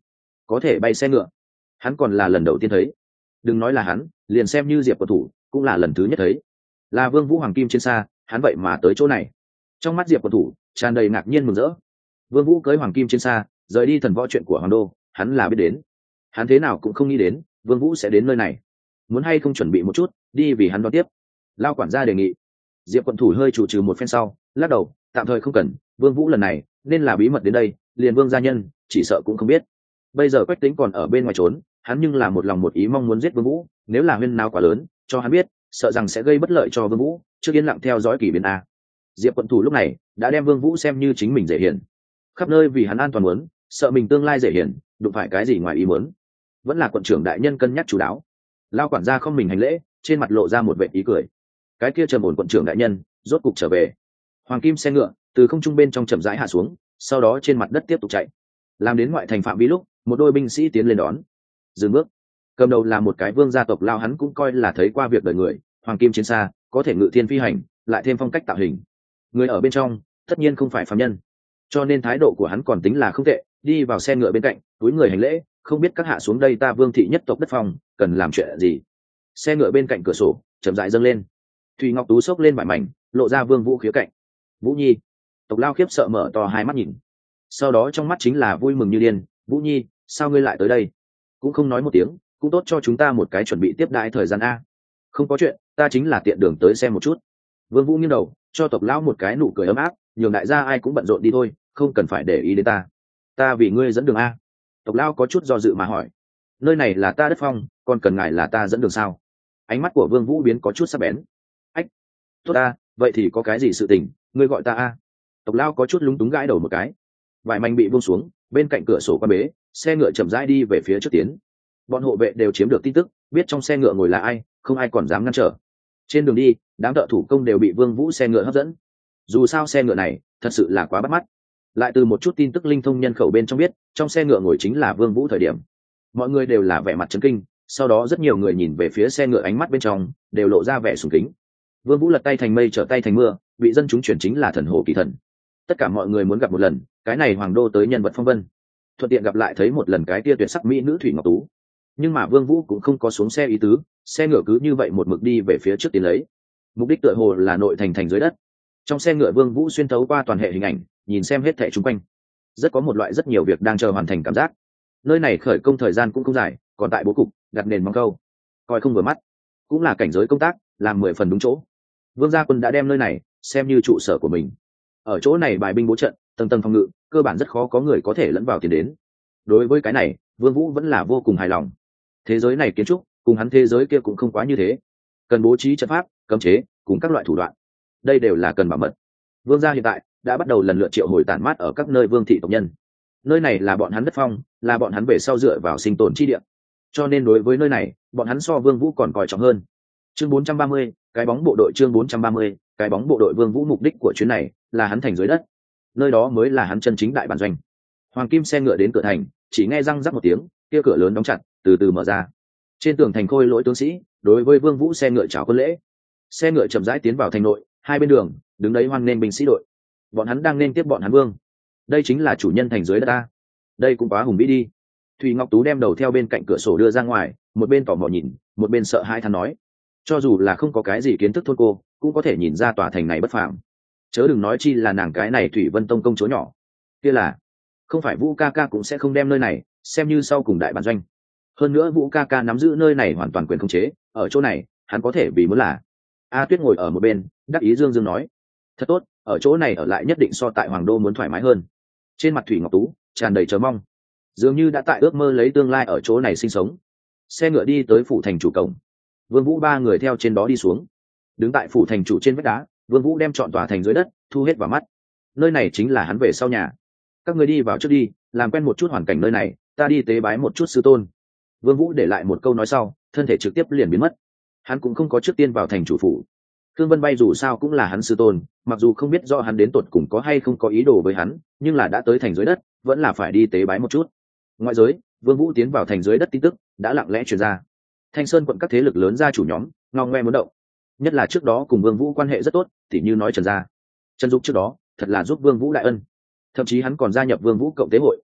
có thể bay xe ngựa, hắn còn là lần đầu tiên thấy. Đừng nói là hắn, liền xem như Diệp Quận Thủ cũng là lần thứ nhất thấy. Là Vương Vũ hoàng kim trên xa, hắn vậy mà tới chỗ này. Trong mắt Diệp Quận Thủ tràn đầy ngạc nhiên mừng rỡ. Vương Vũ cưới hoàng kim trên xa, rời đi thần võ chuyện của hoàng đô, hắn là biết đến. Hắn thế nào cũng không nghĩ đến Vương Vũ sẽ đến nơi này. Muốn hay không chuẩn bị một chút, đi vì hắn đón tiếp. Lao quản gia đề nghị. Diệp Quận Thủ hơi chủ trừ một phen sau, lắc đầu, tạm thời không cần. Vương Vũ lần này nên là bí mật đến đây, liền Vương gia nhân chỉ sợ cũng không biết. Bây giờ Quách Tĩnh còn ở bên ngoài trốn, hắn nhưng là một lòng một ý mong muốn giết Vương Vũ. Nếu là huyên náo quá lớn, cho hắn biết, sợ rằng sẽ gây bất lợi cho Vương Vũ. Trước yên lặng theo dõi kỳ biến a. Diệp Quận Thủ lúc này đã đem Vương Vũ xem như chính mình dễ hiển, khắp nơi vì hắn an toàn muốn, sợ mình tương lai dễ hiển đụng phải cái gì ngoài ý muốn. Vẫn là quận trưởng đại nhân cân nhắc chú đáo. Lao quản gia không mình hành lễ, trên mặt lộ ra một vệt ý cười. Cái kia trầm ổn quận trưởng đại nhân rốt cục trở về. Hoàng kim xe ngựa từ không trung bên trong chậm rãi hạ xuống, sau đó trên mặt đất tiếp tục chạy. Làm đến ngoại thành phạm vi lúc, một đôi binh sĩ tiến lên đón. Dừng bước. Cầm đầu là một cái vương gia tộc Lao, hắn cũng coi là thấy qua việc đời người. Hoàng kim chiến xa có thể ngự thiên phi hành, lại thêm phong cách tạo hình. Người ở bên trong tất nhiên không phải phàm nhân, cho nên thái độ của hắn còn tính là không tệ. Đi vào xe ngựa bên cạnh, túi người hành lễ, không biết các hạ xuống đây ta Vương thị nhất tộc đất phong cần làm chuyện gì. Xe ngựa bên cạnh cửa sổ chậm rãi dâng lên, Thùy Ngọc Tú xốc lên vải mảnh, lộ ra Vương Vũ khía cạnh. Vũ Nhi. Tộc Lao khiếp sợ mở to hai mắt nhìn, sau đó trong mắt chính là vui mừng như điên. Vũ Nhi, sao ngươi lại tới đây? Cũng không nói một tiếng, cũng tốt cho chúng ta một cái chuẩn bị tiếp đãi thời gian a. Không có chuyện, ta chính là tiện đường tới xem một chút. Vương Vũ nghiêng đầu cho tộc Lão một cái nụ cười ấm áp, nhường đại gia ai cũng bận rộn đi thôi, không cần phải để ý đến ta. Ta vì ngươi dẫn đường a. Tộc Lão có chút do dự mà hỏi, nơi này là ta đất phong, còn cần ngài là ta dẫn đường sao? Ánh mắt của Vương Vũ biến có chút sắc bén. Ách, tốt ta, vậy thì có cái gì sự tình, ngươi gọi ta a. Tộc Lão có chút lúng túng gãi đầu một cái. Vải mảnh bị buông xuống, bên cạnh cửa sổ quan bế, xe ngựa chậm rãi đi về phía trước tiến. Bọn hộ vệ đều chiếm được tin tức, biết trong xe ngựa ngồi là ai, không ai còn dám ngăn trở. Trên đường đi, đám thợ thủ công đều bị Vương Vũ xe ngựa hấp dẫn. Dù sao xe ngựa này thật sự là quá bắt mắt. Lại từ một chút tin tức linh thông nhân khẩu bên trong biết, trong xe ngựa ngồi chính là Vương Vũ thời điểm. Mọi người đều là vẻ mặt chấn kinh, sau đó rất nhiều người nhìn về phía xe ngựa, ánh mắt bên trong đều lộ ra vẻ sùng kính. Vương Vũ lật tay thành mây trở tay thành mưa, bị dân chúng chuyển chính là thần hồ kỳ thần. Tất cả mọi người muốn gặp một lần cái này hoàng đô tới nhân vật phong vân, thuận tiện gặp lại thấy một lần cái kia tuyệt sắc mỹ nữ Thủy Ngọc Tú. Nhưng mà Vương Vũ cũng không có xuống xe ý tứ, xe ngựa cứ như vậy một mực đi về phía trước tiến lấy. Mục đích tựa hồ là nội thành dưới đất. Trong xe ngựa Vương Vũ xuyên thấu qua toàn hệ hình ảnh, nhìn xem hết thảy xung quanh, rất có một loại rất nhiều việc đang chờ hoàn thành cảm giác. Nơi này khởi công thời gian cũng không dài, còn tại bố cục đặt nền móng câu, coi không vừa mắt, cũng là cảnh giới công tác làm 10 phần đúng chỗ. Vương gia quân đã đem nơi này xem như trụ sở của mình. Ở chỗ này bài binh bố trận, tầng tầng phòng ngự, cơ bản rất khó có người có thể lẫn vào tiền đến. Đối với cái này, Vương Vũ vẫn là vô cùng hài lòng. Thế giới này kiến trúc cùng hắn thế giới kia cũng không quá như thế, cần bố trí trận pháp, cấm chế cùng các loại thủ đoạn, đây đều là cần bảo mật. Vương gia hiện tại đã bắt đầu lần lượt triệu hồi tản mát ở các nơi vương thị tộc nhân. Nơi này là bọn hắn đất phong, là bọn hắn về sau dựa vào sinh tồn chi địa, cho nên đối với nơi này bọn hắn so Vương Vũ còn coi trọng hơn. Chương 430, cái bóng bộ đội. Chương 430, cái bóng bộ đội. Vương Vũ mục đích của chuyến này là hắn thành dưới đất, nơi đó mới là hắn chân chính đại bản doanh. Hoàng kim xe ngựa đến cửa thành, chỉ nghe răng rắc một tiếng, kia cửa lớn đóng chặt từ từ mở ra. Trên tường thành khôi lỗi tướng sĩ đối với Vương Vũ xe ngựa chào quân lễ. Xe ngựa chậm rãi tiến vào thành nội, hai bên đường đứng đấy hoan nghênh binh sĩ đội, bọn hắn đang nên tiếp bọn hắn Vương. Đây chính là chủ nhân thành dưới đất ta, đây cũng quá hùng vĩ đi. Thùy Ngọc Tú đem đầu theo bên cạnh cửa sổ đưa ra ngoài, một bên tò mò nhìn, một bên sợ hãi than nói, cho dù là không có cái gì kiến thức thôn cô, cũng có thể nhìn ra tòa thành này bất phàm. Chớ đừng nói chi là nàng cái này Thủy Vân Tông công chúa nhỏ. Kia là, không phải Vũ ca ca cũng sẽ không đem nơi này xem như sau cùng đại bản doanh. Hơn nữa Vũ ca ca nắm giữ nơi này hoàn toàn quyền khống chế, ở chỗ này hắn có thể vì muốn là. A Tuyết ngồi ở một bên đắc ý dương dương nói, thật tốt, ở chỗ này ở lại nhất định so tại hoàng đô muốn thoải mái hơn. Trên mặt Thủy Ngọc Tú tràn đầy chờ mong, dường như đã tại ước mơ lấy tương lai ở chỗ này sinh sống. Xe ngựa đi tới phủ thành chủ cổng, Vương Vũ ba người theo trên đó đi xuống. Đứng tại phủ thành chủ trên vách đá, Vương Vũ đem trọn tòa thành dưới đất thu hết vào mắt. Nơi này chính là hắn về sau nhà. Các người đi vào trước đi, làm quen một chút hoàn cảnh nơi này, ta đi tế bái một chút sư tôn. Vương Vũ để lại một câu nói sau, thân thể trực tiếp liền biến mất. Hắn cũng không có trước tiên vào thành chủ phủ. Thương Vân Bay dù sao cũng là hắn sư tôn, mặc dù không biết do hắn đến tột cùng có hay không có ý đồ với hắn, nhưng là đã tới thành dưới đất, vẫn là phải đi tế bái một chút. Ngoại giới, Vương Vũ tiến vào thành dưới đất tin tức đã lặng lẽ truyền ra. Thanh Sơn quận các thế lực lớn gia chủ nhóm ngao ngoe muốn động, nhất là trước đó cùng Vương Vũ quan hệ rất tốt, tỉ như nói Trần gia. Trần Dục trước đó thật là giúp Vương Vũ đại ân, thậm chí hắn còn gia nhập Vương Vũ cộng tế hội,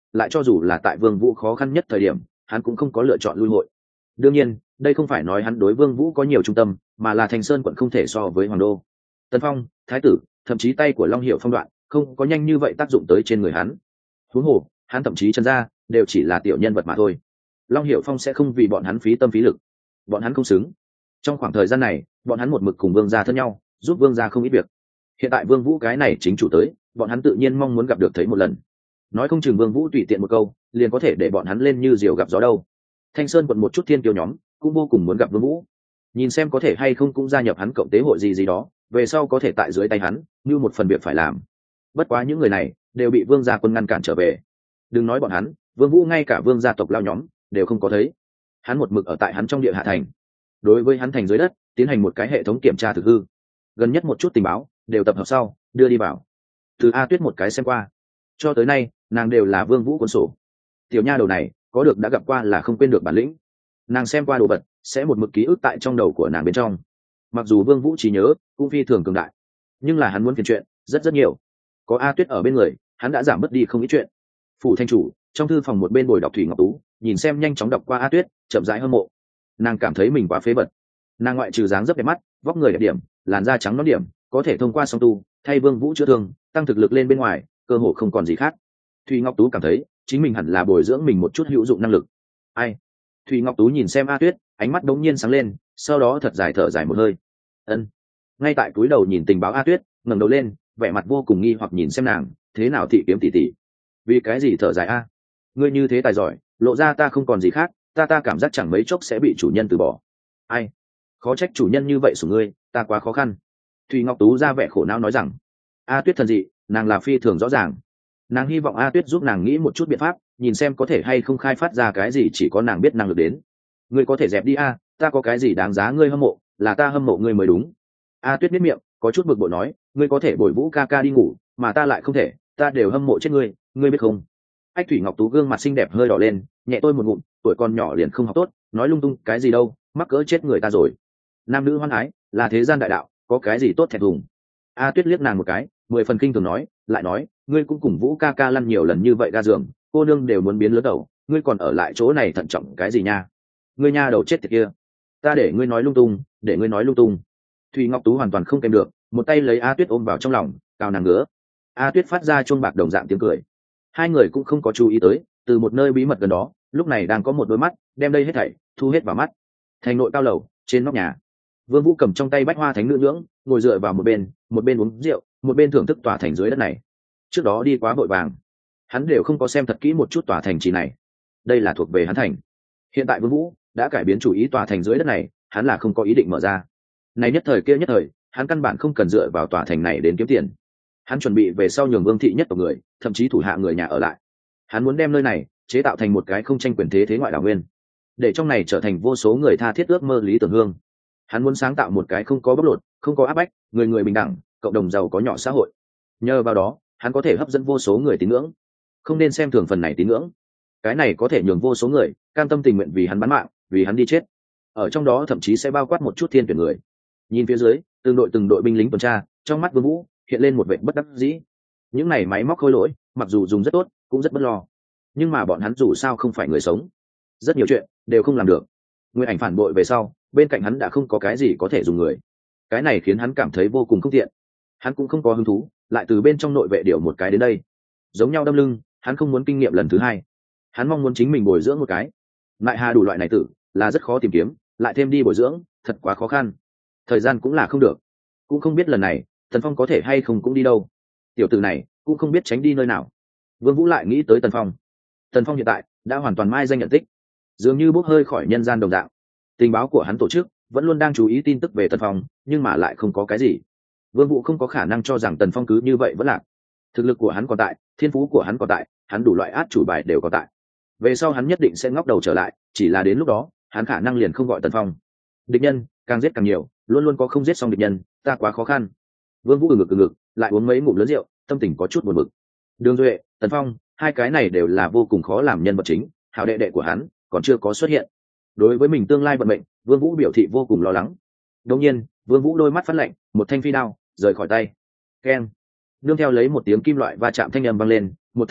lại cho dù là tại Vương Vũ khó khăn nhất thời điểm hắn cũng không có lựa chọn lui hội. Đương nhiên đây không phải nói hắn đối Vương Vũ có nhiều trung tâm, mà là Thanh Sơn quận không thể so với Hoàng Đô. Tần Phong, Thái tử, thậm chí tay của Long Hiệu Phong đoạn không có nhanh như vậy tác dụng tới trên người hắn. Huống hồ hắn thậm chí chân ra đều chỉ là tiểu nhân vật mà thôi. Long Hiệu Phong sẽ không vì bọn hắn phí tâm phí lực, bọn hắn không xứng. Trong khoảng thời gian này bọn hắn một mực cùng Vương gia thân nhau, giúp Vương gia không ít việc. Hiện tại Vương Vũ cái này chính chủ tới, bọn hắn tự nhiên mong muốn gặp được thấy một lần. Nói không chừng Vương Vũ tùy tiện một câu liền có thể để bọn hắn lên như diều gặp gió đâu. Thanh Sơn quận một chút thiên kiêu nhóm cũng vô cùng muốn gặp Vương Vũ, nhìn xem có thể hay không cũng gia nhập hắn cộng tế hội gì gì đó, về sau có thể tại dưới tay hắn như một phần việc phải làm. Bất quá những người này đều bị Vương gia quân ngăn cản trở về. Đừng nói bọn hắn, Vương Vũ ngay cả Vương gia tộc lao nhóm đều không có thấy. Hắn một mực ở tại hắn trong địa hạ thành, đối với hắn thành dưới đất tiến hành một cái hệ thống kiểm tra thực hư, gần nhất một chút tình báo đều tập hợp sau đưa đi vào. Từ A Tuyết một cái xem qua, cho tới nay nàng đều là Vương Vũ cuốn sổ. Tiểu nha đầu này có được đã gặp qua là không quên được bản lĩnh, nàng xem qua đồ vật sẽ một mực ký ức tại trong đầu của nàng bên trong. Mặc dù Vương Vũ trí nhớ cũng phi thường cường đại, nhưng là hắn muốn phiền chuyện rất rất nhiều. Có A Tuyết ở bên người hắn đã giảm bớt đi không ít chuyện. Phủ thanh chủ trong thư phòng một bên bồi đọc Thủy Ngọc Tú nhìn xem nhanh chóng đọc qua A Tuyết, chậm rãi hâm mộ. Nàng cảm thấy mình quá phế vật. Nàng ngoại trừ dáng dấp đẹp mắt, vóc người đẹp điểm, làn da trắng nõn điểm, có thể thông qua song tu thay Vương Vũ chữa thương, tăng thực lực lên bên ngoài, cơ hội không còn gì khác. Thủy Ngọc Tú cảm thấy chính mình hẳn là bồi dưỡng mình một chút hữu dụng năng lực. Ai? Thủy Ngọc Tú nhìn xem A Tuyết, ánh mắt đống nhiên sáng lên, sau đó thật dài thở dài một hơi. Ân. Ngay tại túi đầu nhìn tình báo A Tuyết ngẩng đầu lên, vẻ mặt vô cùng nghi hoặc nhìn xem nàng, thế nào thị kiếm tỷ tỷ? Vì cái gì thở dài a? Ngươi như thế tài giỏi, lộ ra ta không còn gì khác, ta cảm giác chẳng mấy chốc sẽ bị chủ nhân từ bỏ. Ai? Khó trách chủ nhân như vậy của ngươi, ta quá khó khăn. Thủy Ngọc Tú ra vẻ khổ não nói rằng, A Tuyết thần dị, nàng là phi thường rõ ràng. Nàng hy vọng A Tuyết giúp nàng nghĩ một chút biện pháp, nhìn xem có thể hay không khai phát ra cái gì chỉ có nàng biết năng lực đến. Ngươi có thể dẹp đi a, ta có cái gì đáng giá ngươi hâm mộ, là ta hâm mộ ngươi mới đúng. A Tuyết biết miệng, có chút bực bội nói, ngươi có thể bồi Vũ ca ca đi ngủ, mà ta lại không thể, ta đều hâm mộ chết ngươi, ngươi biết không? Ách Thủy Ngọc Tú gương mặt xinh đẹp hơi đỏ lên, nhẹ tôi một ngụm, tuổi con nhỏ liền không học tốt, nói lung tung cái gì đâu, mắc cỡ chết người ta rồi. Nam nữ hoan ái là thế gian đại đạo, có cái gì tốt thẹn thùng? A Tuyết liếc nàng một cái, 10 phần kinh thường nói, lại nói, ngươi cũng cùng Vũ ca ca lăn nhiều lần như vậy ra giường, cô nương đều muốn biến lớn đầu, ngươi còn ở lại chỗ này thận trọng cái gì nha? Ngươi nha đầu chết tiệt kia, ta để ngươi nói lung tung, để ngươi nói lung tung. Thủy Ngọc Tú hoàn toàn không kèm được, một tay lấy A Tuyết ôm vào trong lòng, cào nàng ngứa. A Tuyết phát ra chuông bạc đồng dạng tiếng cười. Hai người cũng không có chú ý tới, từ một nơi bí mật gần đó, lúc này đang có một đôi mắt đem đây hết thảy thu hết vào mắt. Thành nội cao lầu, trên nóc nhà, Vương Vũ cầm trong tay bách hoa thánh nữ nhưỡng, ngồi dựa vào một bên uống rượu, một bên thưởng thức tòa thành dưới đất này. Trước đó đi quá vội vàng, hắn đều không có xem thật kỹ một chút tòa thành trì này. Đây là thuộc về hắn thành. Hiện tại Vương Vũ đã cải biến chủ ý tòa thành dưới đất này, hắn là không có ý định mở ra. Này nhất thời kia nhất thời, hắn căn bản không cần dựa vào tòa thành này đến kiếm tiền. Hắn chuẩn bị về sau nhường Vương thị nhất tộc người, thậm chí thủ hạ người nhà ở lại. Hắn muốn đem nơi này chế tạo thành một cái không tranh quyền thế thế ngoại đảo nguyên, để trong này trở thành vô số người tha thiết ước mơ lý tưởng hương. Hắn muốn sáng tạo một cái không có bóc lột, không có áp bách, người người bình đẳng, cộng đồng giàu có nhỏ xã hội. Nhờ vào đó, hắn có thể hấp dẫn vô số người tín ngưỡng. Không nên xem thường phần này tín ngưỡng. Cái này có thể nhường vô số người cam tâm tình nguyện vì hắn bán mạng, vì hắn đi chết. Ở trong đó thậm chí sẽ bao quát một chút thiên tuyển người. Nhìn phía dưới, từng đội binh lính tuần tra, trong mắt Vương Vũ hiện lên một vẻ bất đắc dĩ. Những này máy móc khôi lỗi, mặc dù dùng rất tốt, cũng rất bất lo, nhưng mà bọn hắn dù sao không phải người sống, rất nhiều chuyện đều không làm được. Nguyên Ảnh phản bội về sau, bên cạnh hắn đã không có cái gì có thể dùng người, cái này khiến hắn cảm thấy vô cùng không tiện. Hắn cũng không có hứng thú lại từ bên trong nội vệ điều một cái đến đây, giống nhau đâm lưng. Hắn không muốn kinh nghiệm lần thứ hai, hắn mong muốn chính mình bồi dưỡng một cái. Lại hà đủ loại này tử là rất khó tìm kiếm, lại thêm đi bồi dưỡng thật quá khó khăn, thời gian cũng là không được. Cũng không biết lần này Tần Phong có thể hay không cũng đi đâu, tiểu tử này cũng không biết tránh đi nơi nào. Vương Vũ lại nghĩ tới Tần Phong. Tần Phong hiện tại đã hoàn toàn mai danh nhận tích, dường như bốc hơi khỏi nhân gian đồng dạng. Tình báo của hắn tổ chức vẫn luôn đang chú ý tin tức về Tần Phong, nhưng mà lại không có cái gì. Vương Vũ không có khả năng cho rằng Tần Phong cứ như vậy vẫn lạc. Thực lực của hắn còn tại, thiên phú của hắn còn tại, hắn đủ loại át chủ bài đều còn tại. Về sau hắn nhất định sẽ ngóc đầu trở lại, chỉ là đến lúc đó hắn khả năng liền không gọi Tần Phong. Địch nhân càng giết càng nhiều, luôn luôn có không giết xong địch nhân, ta quá khó khăn. Vương Vũ ngực lại uống mấy ngụm lớn rượu, tâm tình có chút buồn bực. Đường Duệ, Tần Phong, hai cái này đều là vô cùng khó làm nhân vật chính, hảo đệ đệ của hắn còn chưa có xuất hiện. Đối với mình tương lai vận mệnh, Vương Vũ biểu thị vô cùng lo lắng. Đột nhiên, Vương Vũ đôi mắt phát lạnh, một thanh phi đao rời khỏi tay. Keng. Nương theo lấy một tiếng kim loại va chạm thanh âm vang lên, một thân ảnh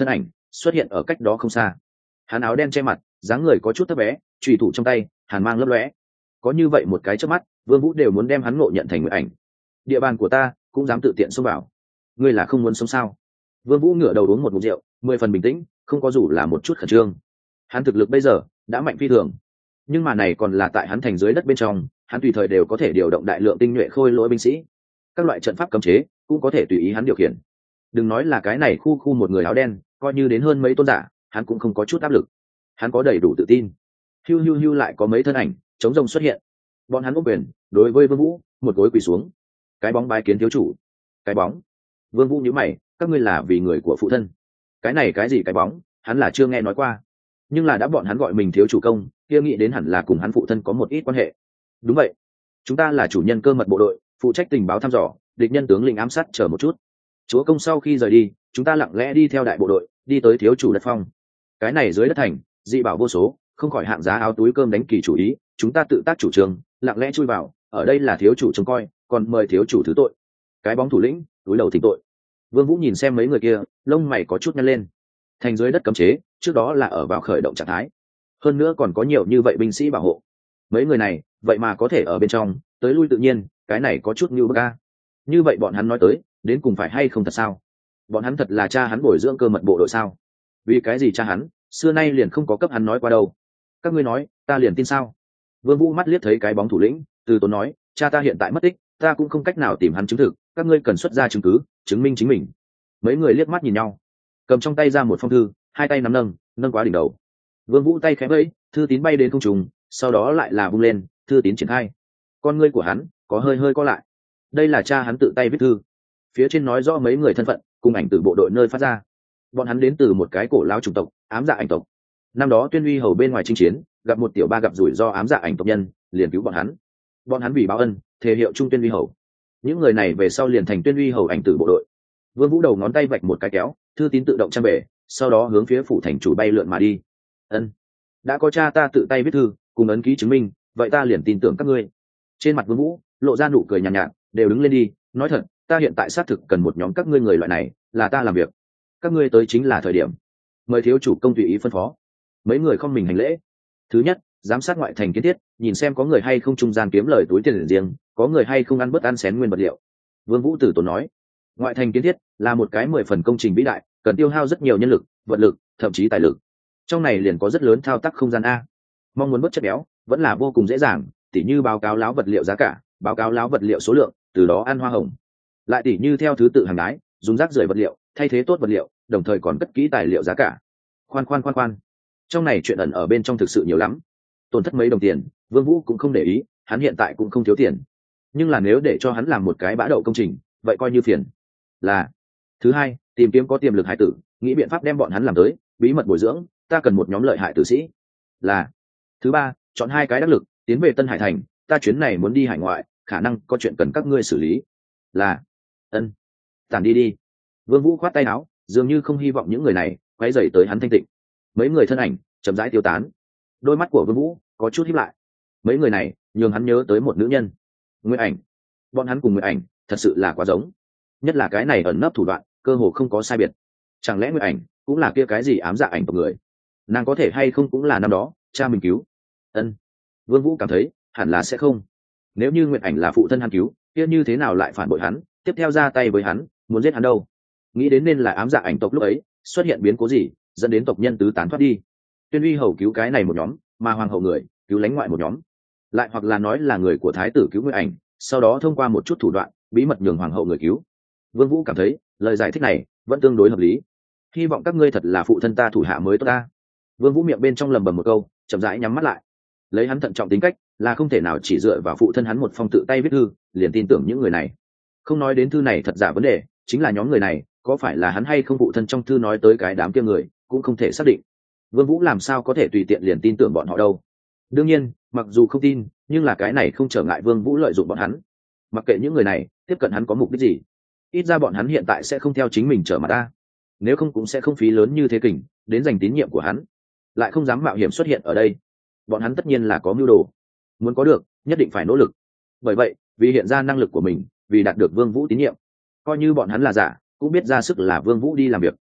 xuất hiện ở cách đó không xa. Hắn áo đen che mặt, dáng người có chút thấp bé, chùy thủ trong tay hàn mang lấp lóe. Có như vậy một cái chớp mắt, Vương Vũ đều muốn đem hắn ngộ nhận thành Nguyệt Ảnh. Địa bàn của ta cũng dám tự tiện xông vào, ngươi là không muốn sống sao? Vương Vũ ngửa đầu uống một ngụm rượu, 10 phần bình tĩnh, không có dù là một chút khẩn trương. Hắn thực lực bây giờ đã mạnh phi thường, nhưng mà này còn là tại hắn thành dưới đất bên trong, hắn tùy thời đều có thể điều động đại lượng tinh nhuệ khôi lỗi binh sĩ, các loại trận pháp cấm chế cũng có thể tùy ý hắn điều khiển. Đừng nói là cái này khu một người áo đen, coi như đến hơn mấy tôn giả, hắn cũng không có chút áp lực. Hắn có đầy đủ tự tin. Hiu lại có mấy thân ảnh chống rồng xuất hiện. Bọn hắn ôm quyền, đối với Vương Vũ, một gối quỳ xuống. Cái bóng bái kiến thiếu chủ. Cái bóng? Vương Vũ nhíu mày, các ngươi là vì người của phụ thân. Cái này cái gì cái bóng, hắn là chưa nghe nói qua. Nhưng là đã bọn hắn gọi mình thiếu chủ công, kia nghĩ đến hẳn là cùng hắn phụ thân có một ít quan hệ. Đúng vậy, chúng ta là chủ nhân cơ mật bộ đội, phụ trách tình báo thăm dò, địch nhân tướng lĩnh ám sát chờ một chút. Chúa công sau khi rời đi, chúng ta lặng lẽ đi theo đại bộ đội, đi tới thiếu chủ đất phong. Cái này dưới đất thành, dị bảo vô số, không khỏi hạng giá áo túi cơm đánh kỳ chủ ý, chúng ta tự tác chủ trương, lặng lẽ chui vào, ở đây là thiếu chủ trông coi, còn mời thiếu chủ thứ tội. Cái bóng thủ lĩnh túi đầu thỉnh tội. Vương Vũ nhìn xem mấy người kia, lông mày có chút nhăn lên. Thành dưới đất cấm chế, trước đó là ở vào khởi động trạng thái, hơn nữa còn có nhiều như vậy binh sĩ bảo hộ. Mấy người này vậy mà có thể ở bên trong tới lui tự nhiên, cái này có chút như bức a. Như vậy bọn hắn nói tới đến cùng phải hay không thật sao? Bọn hắn thật là cha hắn bồi dưỡng cơ mật bộ đội sao? Vì cái gì cha hắn xưa nay liền không có cấp hắn nói qua đâu? Các ngươi nói ta liền tin sao? Vương Vũ mắt liếc thấy cái bóng thủ lĩnh, từ tốn nói, cha ta hiện tại mất tích, ta cũng không cách nào tìm hắn chứng thực, các ngươi cần xuất ra chứng cứ chứng minh chính mình. Mấy người liếc mắt nhìn nhau, cầm trong tay ra một phong thư, hai tay nắm nâng quá đỉnh đầu. Vương Vũ tay khẽ vẫy, thư tín bay đến không trung, sau đó lại là vung lên, thư tín triển khai. Con ngươi của hắn có hơi co lại. Đây là cha hắn tự tay viết thư, phía trên nói rõ mấy người thân phận cùng ảnh từ bộ đội nơi phát ra. Bọn hắn đến từ một cái cổ lão chủng tộc, ám dạ ảnh tộc. Năm đó Tuyên Uy hầu bên ngoài chinh chiến, gặp một tiểu ba gặp rủi ro ám dạ ảnh tộc nhân, liền cứu bọn hắn. Bọn hắn vì báo ân, thể hiệu trung Tuyên Uy hầu. Những người này về sau liền thành Tuyên Uy hầu ảnh tử bộ đội. Vương Vũ đầu ngón tay vạch một cái kéo, thư tín tự động trang bể, sau đó hướng phía phủ thành chủ bay lượn mà đi. Ân, đã có cha ta tự tay viết thư, cùng ấn ký chứng minh, vậy ta liền tin tưởng các ngươi. Trên mặt Vương Vũ lộ ra nụ cười nhàn nhạt, đều đứng lên đi, nói thật, ta hiện tại xác thực cần một nhóm các ngươi người loại này, là ta làm việc. Các ngươi tới chính là thời điểm. Mời thiếu chủ công tùy ý phân phó. Mấy người không mình hành lễ. Thứ nhất, giám sát ngoại thành kiến thiết, nhìn xem có người hay không trung gian kiếm lời túi tiền riêng, có người hay không ăn bớt ăn xén nguyên vật liệu. Vương Vũ tử tốn nói, ngoại thành kiến thiết là một cái 10 phần công trình vĩ đại, cần tiêu hao rất nhiều nhân lực, vật lực, thậm chí tài lực. Trong này liền có rất lớn thao tác không gian a. Mong muốn bớt chất béo vẫn là vô cùng dễ dàng, tỉ như báo cáo láo vật liệu giá cả, báo cáo láo vật liệu số lượng, từ đó ăn hoa hồng. Lại tỉ như theo thứ tự hàng đái, dùng rác rưởi vật liệu thay thế tốt vật liệu, đồng thời còn cất kỹ tài liệu giá cả. Khoan, trong này chuyện ẩn ở bên trong thực sự nhiều lắm. Tổn thất mấy đồng tiền, Vương Vũ cũng không để ý, hắn hiện tại cũng không thiếu tiền. Nhưng là nếu để cho hắn làm một cái bã đậu công trình, vậy coi như phiền. Là thứ hai, tìm kiếm có tiềm lực hải tử, nghĩ biện pháp đem bọn hắn làm tới, bí mật bồi dưỡng, ta cần một nhóm lợi hại tử sĩ. Là thứ ba, chọn 2 cái đắc lực, tiến về Tân Hải thành, ta chuyến này muốn đi hải ngoại, khả năng có chuyện cần các ngươi xử lý. Là ân, tản đi. Vương Vũ khoát tay áo, dường như không hy vọng những người này quấy rầy tới hắn thanh tịnh. Mấy người thân ảnh chậm rãi tiêu tán, đôi mắt của Vương Vũ có chút híp lại. Mấy người này nhường hắn nhớ tới một nữ nhân, Nguyệt Ảnh. Bọn hắn cùng Nguyệt Ảnh thật sự là quá giống, nhất là cái này ẩn nấp thủ đoạn cơ hồ không có sai biệt. Chẳng lẽ Nguyệt Ảnh cũng là kia cái gì ám dạ ảnh tộc người? Nàng có thể hay không cũng là năm đó cha mình cứu? Ân, Vương Vũ cảm thấy hẳn là sẽ không. Nếu như Nguyệt Ảnh là phụ thân hắn cứu, kia như thế nào lại phản bội hắn, tiếp theo ra tay với hắn, muốn giết hắn đâu? Nghĩ đến nên là ám dạ ảnh tộc lúc ấy xuất hiện biến cố gì, dẫn đến tộc nhân tứ tán thoát đi. Tuyên Uy hầu cứu cái này một nhóm, mà hoàng hậu người cứu lãnh ngoại một nhóm. Lại hoặc là nói là người của thái tử cứu Nguyệt Ảnh, sau đó thông qua một chút thủ đoạn bí mật nhường hoàng hậu người cứu. Vương Vũ cảm thấy lời giải thích này vẫn tương đối hợp lý. Hy vọng các ngươi thật là phụ thân ta thủ hạ mới tốt ta. Vương Vũ miệng bên trong lầm bầm một câu, chậm rãi nhắm mắt lại. Lấy hắn thận trọng tính cách, là không thể nào chỉ dựa vào phụ thân hắn một phong tự tay viết thư liền tin tưởng những người này. Không nói đến thư này thật giả vấn đề, chính là nhóm người này có phải là hắn hay không phụ thân trong thư nói tới cái đám kia người cũng không thể xác định. Vương Vũ làm sao có thể tùy tiện liền tin tưởng bọn họ đâu? Đương nhiên, mặc dù không tin, nhưng là cái này không trở ngại Vương Vũ lợi dụng bọn hắn. Mặc kệ những người này tiếp cận hắn có mục đích gì, ít ra bọn hắn hiện tại sẽ không theo chính mình trở mặt ta. Nếu không cũng sẽ không phí lớn như thế kình đến giành tín nhiệm của hắn, lại không dám mạo hiểm xuất hiện ở đây. Bọn hắn tất nhiên là có mưu đồ, muốn có được nhất định phải nỗ lực. Bởi vậy, vì hiện ra năng lực của mình, vì đạt được Vương Vũ tín nhiệm, coi như bọn hắn là giả cũng biết ra sức là Vương Vũ đi làm việc.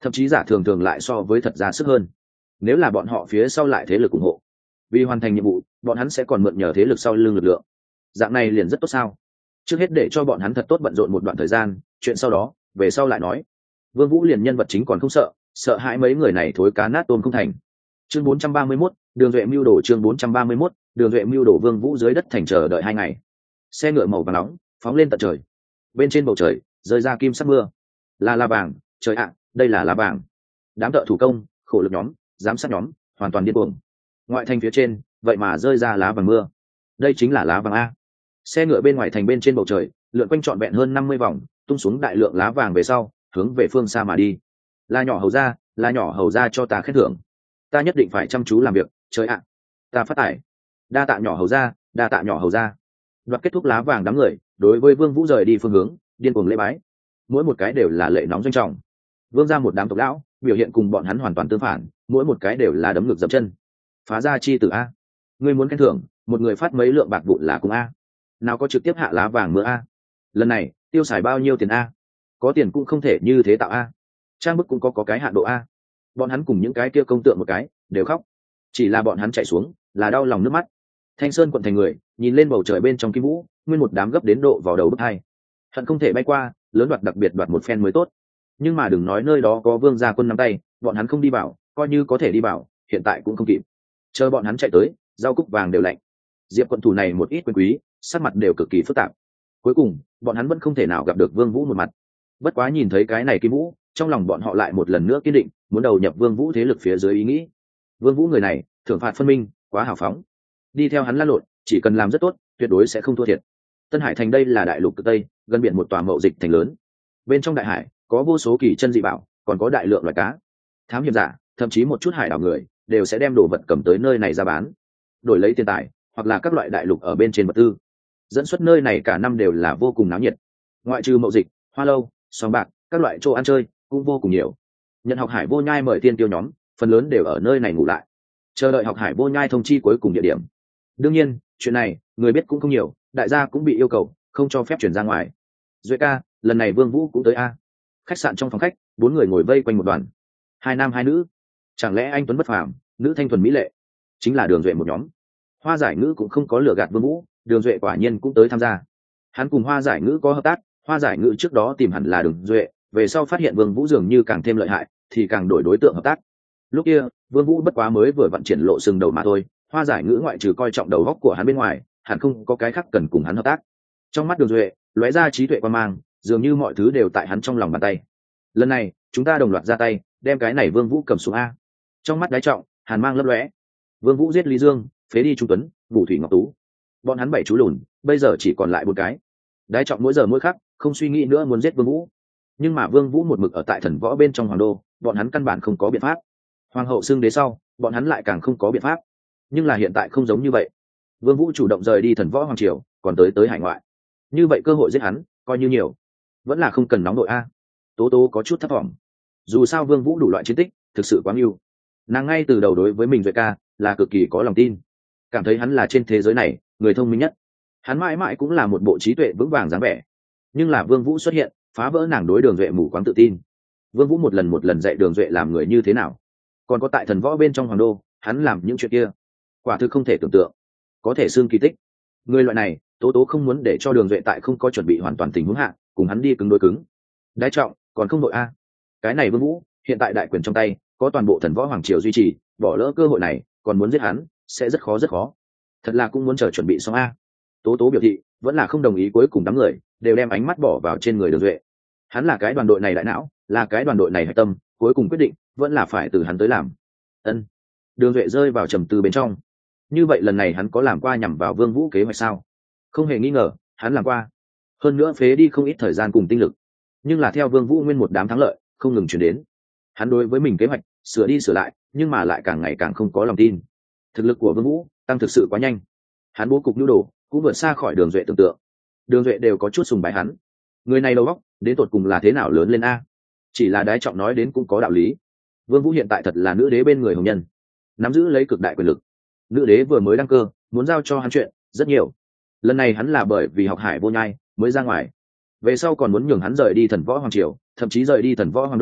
thậm chí giả thường thường lại so với thật ra sức hơn. Nếu là bọn họ phía sau lại thế lực ủng hộ, vì hoàn thành nhiệm vụ bọn hắn sẽ còn mượn nhờ thế lực sau lưng lực lượng, dạng này liền rất tốt sao. Trước hết để cho bọn hắn thật tốt bận rộn một đoạn thời gian, chuyện sau đó về sau lại nói. Vương Vũ liền nhân vật chính còn không sợ hãi mấy người này thối cá nát tôm không thành. Chương 431, Đường Duệ mưu đồ. Chương 431, Đường Duệ mưu đồ. Vương Vũ dưới đất thành chờ đợi 2 ngày. Xe ngựa màu vàng nóng phóng lên tận trời, bên trên bầu trời rơi ra kim sắc mưa. Là lá vàng, trời ạ, đây là lá vàng. Đám thợ thủ công, khổ lực nhóm, giám sát nhóm, hoàn toàn điên cuồng. Ngoại thành phía trên, vậy mà rơi ra lá vàng mưa. Đây chính là lá vàng a. Xe ngựa bên ngoài thành bên trên bầu trời, lượn quanh trọn vẹn hơn 50 vòng, tung xuống đại lượng lá vàng về sau, hướng về phương xa mà đi. Là nhỏ hầu ra cho ta khen thưởng. Ta nhất định phải chăm chú làm việc, trời ạ. Ta phát tài. Đa tạ nhỏ hầu ra. Đoạt kết thúc lá vàng đám người, đối với Vương Vũ rời đi phương hướng, điên cuồng lễ bái. Mỗi một cái đều là lệ nóng doanh trọng. Vương ra một đám tộc lão, biểu hiện cùng bọn hắn hoàn toàn tương phản, mỗi một cái đều là đấm ngực dậm chân. Phá ra chi tử a. Ngươi muốn khen thưởng, một người phát mấy lượng bạc vụn là cùng a. Nào có trực tiếp hạ lá vàng mưa a. Lần này, tiêu xài bao nhiêu tiền a? Có tiền cũng không thể như thế tạo a. Trang bức cũng có cái hạn độ a. Bọn hắn cùng những cái kia công tượng một cái, đều khóc. Chỉ là bọn hắn chạy xuống, là đau lòng nước mắt. Thanh Sơn quận thành người, nhìn lên bầu trời bên trong kim vũ, nguyên một đám gấp đến độ vào đầu bức hai. Hận không thể bay qua, lớn đoạt đặc biệt đoạt một phen mới tốt. Nhưng mà đừng nói nơi đó có Vương gia quân nắm tay, bọn hắn không đi vào, coi như có thể đi vào, hiện tại cũng không kịp. Chờ bọn hắn chạy tới, rau cúc vàng đều lạnh. Diệp quận thủ này một ít quyền quý, sắc mặt đều cực kỳ phức tạp. Cuối cùng, bọn hắn vẫn không thể nào gặp được Vương Vũ một mặt. Bất quá nhìn thấy cái này kim vũ, trong lòng bọn họ lại một lần nữa kiên định, muốn đầu nhập Vương Vũ thế lực phía dưới ý nghĩ. Vương Vũ người này, thưởng phạt phân minh, quá hào phóng. Đi theo hắn lăn lộn, chỉ cần làm rất tốt, tuyệt đối sẽ không thua thiệt. Tân Hải thành đây là đại lục cực tây, gần biển một tòa mậu dịch thành lớn. Bên trong đại hải có vô số kỳ chân dị bảo, còn có đại lượng loài cá. Thám hiểm giả, thậm chí một chút hải đảo người, đều sẽ đem đồ vật cầm tới nơi này ra bán, đổi lấy tiền tài, hoặc là các loại đại lục ở bên trên vật tư. Dẫn xuất nơi này cả năm đều là vô cùng náo nhiệt. Ngoại trừ mậu dịch, hoa lâu, sòng bạc, các loại chỗ ăn chơi cũng vô cùng nhiều. Nhận học hải vô nhai mời tiên tiêu nhóm, phần lớn đều ở nơi này ngủ lại, chờ đợi học hải vô nhai thông chi cuối cùng địa điểm. Đương nhiên, chuyện này người biết cũng không nhiều, đại gia cũng bị yêu cầu không cho phép chuyển ra ngoài. Duệ ca, lần này Vương Vũ cũng tới a. Khách sạn trong phòng khách, 4 người ngồi vây quanh một đoàn, 2 nam 2 nữ. Chẳng lẽ anh tuấn bất phàm, nữ thanh thuần mỹ lệ, chính là Đường Duệ một nhóm. Hoa Giải Ngữ cũng không có lừa gạt Vương Vũ, Đường Duệ quả nhiên cũng tới tham gia. Hắn cùng Hoa Giải Ngữ có hợp tác, Hoa Giải Ngữ trước đó tìm hẳn là Đường Duệ, về sau phát hiện Vương Vũ dường như càng thêm lợi hại, thì càng đổi đối tượng hợp tác. Lúc kia, Vương Vũ bất quá mới vừa vận triển lộ sừng đầu mà thôi, Hoa Giải Ngữ ngoại trừ coi trọng đầu óc của hắn bên ngoài, hẳn không có cái khác cần cùng hắn hợp tác. Trong mắt Đường Duệ, lóe ra trí tuệ quan mang, dường như mọi thứ đều tại hắn trong lòng bàn tay. Lần này, chúng ta đồng loạt ra tay, đem cái này Vương Vũ cầm xuống a. Trong mắt Đái Trọng, hàn mang lấp lóe. Vương Vũ giết Lý Dương, phế đi Trung Tuấn, Vũ Thủy Ngọc Tú. Bọn hắn 7 chú lùn, bây giờ chỉ còn lại 4 cái. Đái Trọng mỗi giờ mỗi khắc không suy nghĩ nữa muốn giết Vương Vũ. Nhưng mà Vương Vũ một mực ở tại Thần Võ bên trong hoàng đô, bọn hắn căn bản không có biện pháp. Hoàng hậu xưng đế sau, bọn hắn lại càng không có biện pháp. Nhưng là hiện tại không giống như vậy. Vương Vũ chủ động rời đi Thần Võ hoàng triều, còn tới hải ngoại. Như vậy cơ hội giết hắn, coi như nhiều. Vẫn là không cần nóng đội a. Tố Tố có chút thất vọng. Dù sao Vương Vũ đủ loại chiến tích, thực sự quá ưu. Nàng ngay từ đầu đối với mình Duệ ca là cực kỳ có lòng tin, cảm thấy hắn là trên thế giới này người thông minh nhất. Hắn mãi mãi cũng là một bộ trí tuệ vững vàng dáng vẻ. Nhưng là Vương Vũ xuất hiện, phá vỡ nàng đối Đường Duệ mù quáng tự tin. Vương Vũ một lần dạy Đường Duệ làm người như thế nào. Còn có tại Thần Võ bên trong hoàng đô, hắn làm những chuyện kia, quả thực không thể tưởng tượng, có thể xương kỳ tích. Người loại này, Tố Tố không muốn để cho Đường Duệ tại không có chuẩn bị hoàn toàn tình huống hạ, cùng hắn đi cứng đối cứng. Đái Trọng, còn không đội a. Cái này Vương Vũ, hiện tại đại quyền trong tay, có toàn bộ Thần Võ hoàng triều duy trì, bỏ lỡ cơ hội này, còn muốn giết hắn, sẽ rất khó. Thật là cũng muốn chờ chuẩn bị xong a. Tố Tố biểu thị, vẫn là không đồng ý, cuối cùng đám người đều đem ánh mắt bỏ vào trên người Đường Duệ. Hắn là cái đoàn đội này đại não, là cái đoàn đội này hạch tâm, cuối cùng quyết định vẫn là phải từ hắn tới làm. Ân. Đường Duệ rơi vào trầm tư bên trong. Như vậy lần này hắn có làm qua nhằm vào Vương Vũ kế hoạch sao? Không hề nghi ngờ, hắn làm qua. Hơn nữa phế đi không ít thời gian cùng tinh lực. Nhưng là theo Vương Vũ nguyên một đám thắng lợi không ngừng chuyển đến, hắn đối với mình kế hoạch sửa đi sửa lại, nhưng mà lại càng ngày càng không có lòng tin. Thực lực của Vương Vũ tăng thực sự quá nhanh, hắn bố cục nhu đồ cũng vượt xa khỏi Đường Duệ tưởng tượng. Đường Duệ đều có chút sùng bái hắn. Người này đầu óc đến tột cùng là thế nào lớn lên a? Chỉ là Đái Trọng nói đến cũng có đạo lý. Vương Vũ hiện tại thật là nữ đế bên người hồng nhân, nắm giữ lấy cực đại quyền lực. Nữ đế vừa mới đăng cơ, muốn giao cho hắn chuyện rất nhiều. Lần này hắn là bởi vì học hải vô nhai mới ra ngoài, về sau còn muốn nhường hắn rời đi Thần Võ hoàng triều, thậm chí rời đi Thần Võ hoàng đô,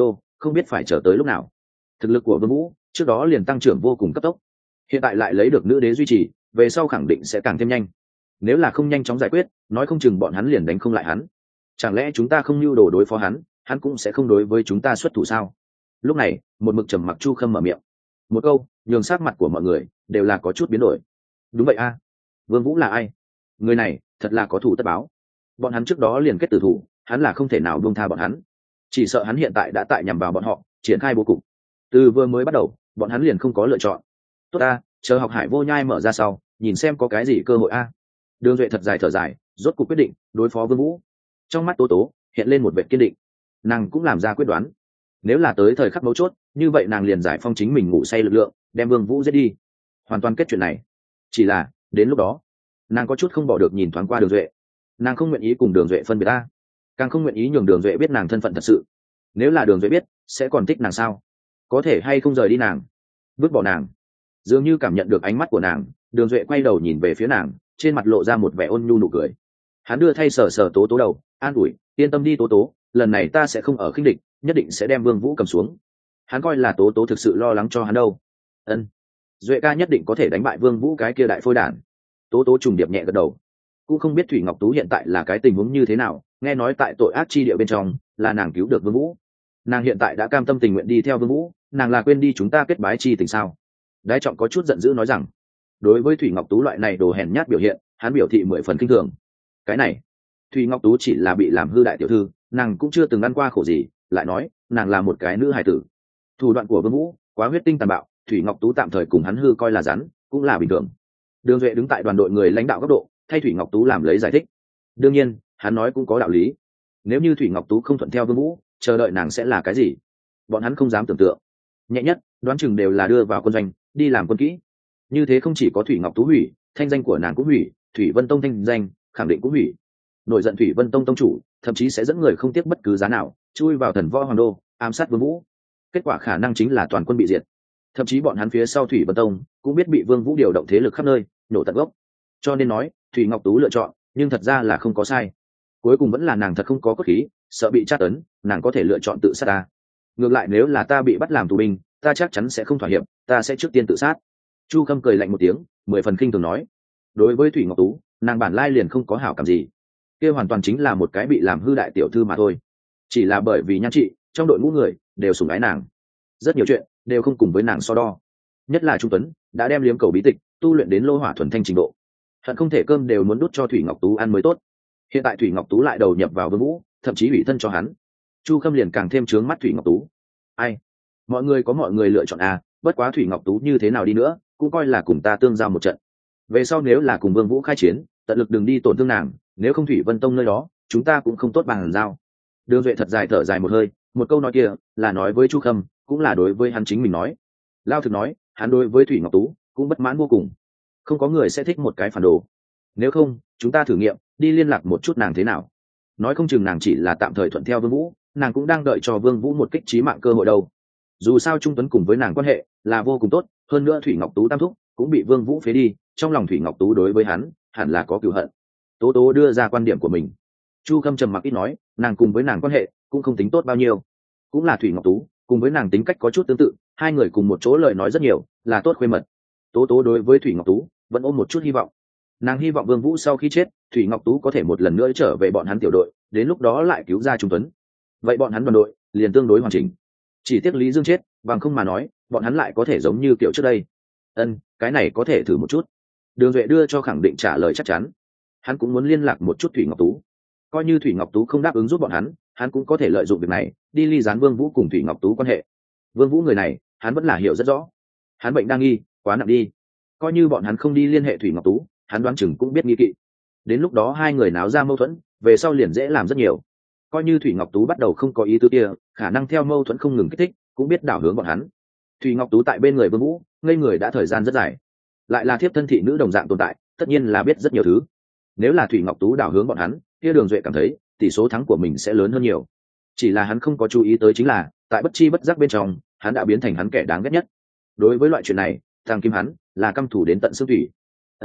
không biết phải chờ tới lúc nào. Thực lực của Vương Vũ trước đó liền tăng trưởng vô cùng cấp tốc, hiện tại lại lấy được nữ đế duy trì, về sau khẳng định sẽ càng thêm nhanh. Nếu là không nhanh chóng giải quyết, nói không chừng bọn hắn liền đánh không lại hắn. Chẳng lẽ chúng ta không lưu đồ đối phó hắn, hắn cũng sẽ không đối với chúng ta xuất thủ sao? Lúc này, một mực trầm mặc Chu Khâm mở miệng, một câu nhường sắc mặt của mọi người đều là có chút biến đổi. Đúng vậy a, Vương Vũ là ai? Người này thật là có thủ tất báo. Bọn hắn trước đó liền kết tử thủ, hắn là không thể nào buông tha bọn hắn. Chỉ sợ hắn hiện tại đã tại nhằm vào bọn họ, triển khai bố cục. Từ vừa mới bắt đầu, bọn hắn liền không có lựa chọn. Tốt a, chờ học hải vô nhai mở ra sau, nhìn xem có cái gì cơ hội a. Đường Duệ thật dài thở dài, rốt cuộc quyết định đối phó Vương Vũ. Trong mắt Tố Tố hiện lên một vẻ kiên định, nàng cũng làm ra quyết đoán. Nếu là tới thời khắc mấu chốt, như vậy nàng liền giải phong chính mình ngủ say lực lượng, đem Vương Vũ giết đi, hoàn toàn kết chuyện này. Chỉ là đến lúc đó, nàng có chút không bỏ được nhìn thoáng qua Đường Duệ. Nàng không nguyện ý cùng Đường Duệ phân biệt a, càng không nguyện ý nhường Đường Duệ biết nàng thân phận thật sự. Nếu là Đường Duệ biết, sẽ còn thích nàng sao? Có thể hay không rời đi nàng, vứt bỏ nàng? Dường như cảm nhận được ánh mắt của nàng, Đường Duệ quay đầu nhìn về phía nàng, trên mặt lộ ra một vẻ ôn nhu nụ cười. Hắn đưa thay sờ sờ Tố Tố đầu, an ủi, yên tâm đi Tố Tố, lần này ta sẽ không ở khinh địch, nhất định sẽ đem Vương Vũ cầm xuống. Hắn coi là Tố Tố thực sự lo lắng cho hắn đâu. Ân, Duệ ca nhất định có thể đánh bại Vương Vũ cái kia đại phôi đản. Tố Tố trùng điệp nhẹ gật đầu. Cũng không biết Thủy Ngọc Tú hiện tại là cái tình huống như thế nào, nghe nói tại tội ác chi địa bên trong là nàng cứu được Vương Vũ. Nàng hiện tại đã cam tâm tình nguyện đi theo Vương Vũ, nàng là quên đi chúng ta kết bái chi tình sao? Đái Trọng có chút giận dữ nói rằng, đối với Thủy Ngọc Tú loại này đồ hèn nhát biểu hiện, hắn biểu thị 10 phần kinh thường. Cái này, Thủy Ngọc Tú chỉ là bị làm hư đại tiểu thư, nàng cũng chưa từng ăn qua khổ gì, lại nói, nàng là một cái nữ hài tử. Thủ đoạn của Vương Vũ quá huyết tinh tàn bạo, Thủy Ngọc Tú tạm thời cùng hắn hư coi là rắn, cũng là bình thường. Đường Duệ đứng tại đoàn đội người lãnh đạo góc độ, thay Thủy Ngọc Tú làm lấy giải thích. Đương nhiên, hắn nói cũng có đạo lý. Nếu như Thủy Ngọc Tú không thuận theo Vương Vũ, chờ đợi nàng sẽ là cái gì? Bọn hắn không dám tưởng tượng. Nhẹ nhất, đoán chừng đều là đưa vào quân doanh, đi làm quân kỹ. Như thế không chỉ có Thủy Ngọc Tú hủy, thanh danh của nàng cũng hủy, Thủy Vân Tông thanh danh khẳng định cũng hủy. Nổi giận Thủy Vân Tông tông chủ, thậm chí sẽ dẫn người không tiếc bất cứ giá nào, chui vào Thần Võ Hoàng Đô, ám sát Vương Vũ. Kết quả khả năng chính là toàn quân bị diệt. Thậm chí bọn hắn phía sau Thủy Vân Tông cũng biết bị Vương Vũ điều động thế lực khắp nơi, nổ tận gốc. Cho nên nói, Thủy Ngọc Tú lựa chọn, nhưng thật ra là không có sai. Cuối cùng vẫn là nàng thật không có cốt khí, sợ bị tra tấn, nàng có thể lựa chọn tự sát ta. Ngược lại nếu là ta bị bắt làm tù binh, ta chắc chắn sẽ không thỏa hiệp, ta sẽ trước tiên tự sát. Chu Khâm cười lạnh một tiếng, 10 phần khinh thường nói, đối với Thủy Ngọc Tú, nàng bản lai liền không có hảo cảm gì, kia hoàn toàn chính là một cái bị làm hư đại tiểu thư mà thôi. Chỉ là bởi vì nhan trị, trong đội ngũ người đều sủng ái nàng, rất nhiều chuyện đều không cùng với nàng so đo. Nhất là Trung Tuấn đã đem liếm cầu bí tịch tu luyện đến lô hỏa thuần thanh trình độ, hận không thể cơm đều muốn đút cho Thủy Ngọc Tú ăn mới tốt. Hiện tại Thủy Ngọc Tú lại đầu nhập vào Vương Vũ, thậm chí ủy thân cho hắn. Chu Khâm liền càng thêm trướng mắt Thủy Ngọc Tú. Ai, mọi người có mọi người lựa chọn à, bất quá Thủy Ngọc Tú như thế nào đi nữa cũng coi là cùng ta tương giao một trận. Về sau nếu là cùng Vương Vũ khai chiến, tận lực đừng đi tổn thương nàng, nếu không Thủy Vân Tông nơi đó chúng ta cũng không tốt bằng giao. Đường Duệ thật dài thở dài một hơi, một câu nói kia là nói với Chu Khâm, cũng là đối với hắn chính mình nói. Lao thực nói, hắn đối với Thủy Ngọc Tú cũng bất mãn vô cùng. Không có người sẽ thích một cái phản đồ. Nếu không, chúng ta thử nghiệm đi liên lạc một chút nàng thế nào. Nói không chừng nàng chỉ là tạm thời thuận theo Vương Vũ, nàng cũng đang đợi cho Vương Vũ một kích chí mạng cơ hội đâu. Dù sao Trung Tuấn cùng với nàng quan hệ là vô cùng tốt, hơn nữa Thủy Ngọc Tú tam thúc cũng bị Vương Vũ phế đi, trong lòng Thủy Ngọc Tú đối với hắn hẳn là có cừu hận. Tố Tố đưa ra quan điểm của mình. Chu Khâm trầm mặc ít nói, nàng cùng với nàng quan hệ cũng không tính tốt bao nhiêu. Cũng là Thủy Ngọc Tú, cùng với nàng tính cách có chút tương tự, hai người cùng một chỗ lời nói rất nhiều, là tốt khuê mật. Tố Tố đối với Thủy Ngọc Tú vẫn ôm một chút hy vọng. Nàng hy vọng Vương Vũ sau khi chết, Thủy Ngọc Tú có thể một lần nữa trở về bọn hắn tiểu đội, đến lúc đó lại cứu ra Trung Tuấn. Vậy bọn hắn đoàn đội liền tương đối hoàn chỉnh. Chỉ tiếc Lý Dương chết, bằng không mà nói, bọn hắn lại có thể giống như kiểu trước đây. Cái này có thể thử một chút. Đường Duệ đưa cho khẳng định trả lời chắc chắn. Hắn cũng muốn liên lạc một chút Thủy Ngọc Tú. Coi như Thủy Ngọc Tú không đáp ứng giúp bọn hắn cũng có thể lợi dụng việc này, đi ly gián Vương Vũ cùng Thủy Ngọc Tú quan hệ. Vương Vũ người này, hắn vẫn là hiểu rất rõ. Hắn bệnh đang nghi, quá nặng đi. Coi như bọn hắn không đi liên hệ Thủy Ngọc Tú, hắn đoán chừng cũng biết nghi kỵ. Đến lúc đó hai người náo ra mâu thuẫn, về sau liền dễ làm rất nhiều. Coi như Thủy Ngọc Tú bắt đầu không có ý tứ kia, khả năng theo mâu thuẫn không ngừng kích thích, cũng biết đảo hướng bọn hắn. Thủy Ngọc Tú tại bên người Vương Vũ, ngây người đã thời gian rất dài. Lại là thiếp thân thị nữ đồng dạng tồn tại, tất nhiên là biết rất nhiều thứ. Nếu là Thủy Ngọc Tú đảo hướng bọn hắn, kia Đường Duệ cảm thấy tỷ số thắng của mình sẽ lớn hơn nhiều. Chỉ là hắn không có chú ý tới chính là, tại bất chi bất giác bên trong, hắn đã biến thành hắn kẻ đáng ghét nhất. Đối với loại chuyện này, thằng Kim hắn là căm thù đến tận xương thủy.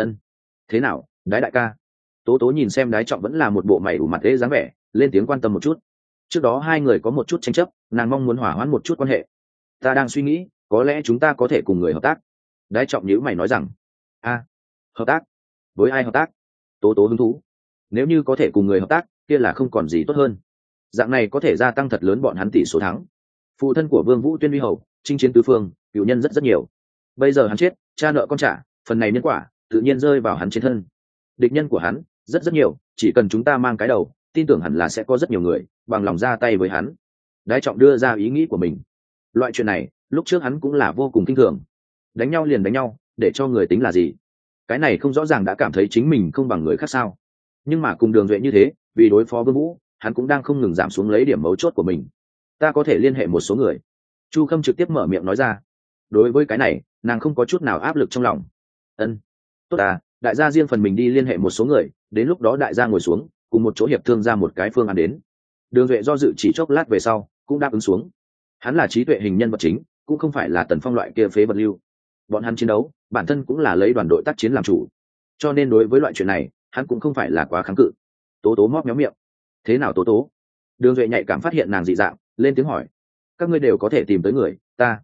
Thế nào, Đái đại ca? Tố Tố nhìn xem Đái Trọng vẫn là một bộ mày ủ mặt ế dáng vẻ, lên tiếng quan tâm một chút. trước đó hai người có một chút tranh chấp, nàng mong muốn hỏa hoãn một chút quan hệ. Ta đang suy nghĩ có lẽ chúng ta có thể cùng người hợp tác. Đái trọng nhữ mày nói rằng, hợp tác? Với ai hợp tác? Tố tố hứng thú. Nếu như có thể cùng người hợp tác kia là không còn gì tốt hơn, dạng này có thể gia tăng thật lớn bọn hắn tỷ số thắng. Phụ thân của Vương Vũ Tuyên uy hầu, chinh chiến tứ phương, cựu nhân rất nhiều. Bây giờ hắn chết, cha nợ con trả, phần này nhân quả tự nhiên rơi vào hắn trên thân. Địch nhân của hắn rất nhiều, chỉ cần chúng ta mang cái đầu, tin tưởng hẳn là sẽ có rất nhiều người bằng lòng ra tay với hắn. Đái trọng đưa ra ý nghĩ của mình. Loại chuyện này lúc trước hắn cũng là vô cùng kinh thường. Đánh nhau liền đánh nhau, để cho người tính là gì? Cái này không rõ ràng đã cảm thấy chính mình không bằng người khác sao? Nhưng mà cùng Đường Duệ như thế, vì đối phó Vương Vũ, hắn cũng đang không ngừng giảm xuống lấy điểm mấu chốt của mình. Ta có thể liên hệ một số người. Chu Khâm trực tiếp mở miệng nói ra. Đối với cái này, nàng không có chút nào áp lực trong lòng. Tốt à, đại gia riêng phần mình đi liên hệ một số người, đến lúc đó đại gia ngồi xuống, cùng một chỗ hiệp thương ra một cái phương án đến. Đường Duệ do dự chỉ chốc lát về sau, cũng đáp ứng xuống. Hắn là trí tuệ hình nhân vật chính, cũng không phải là Tần Phong loại kia phế vật lưu. Bọn hắn chiến đấu, bản thân cũng là lấy đoàn đội tác chiến làm chủ, cho nên đối với loại chuyện này, hắn cũng không phải là quá kháng cự. Tố tố móc méo miệng. Thế nào Tố tố? Đường Duệ nhạy cảm phát hiện nàng dị dạng, lên tiếng hỏi. Các ngươi đều có thể tìm tới người,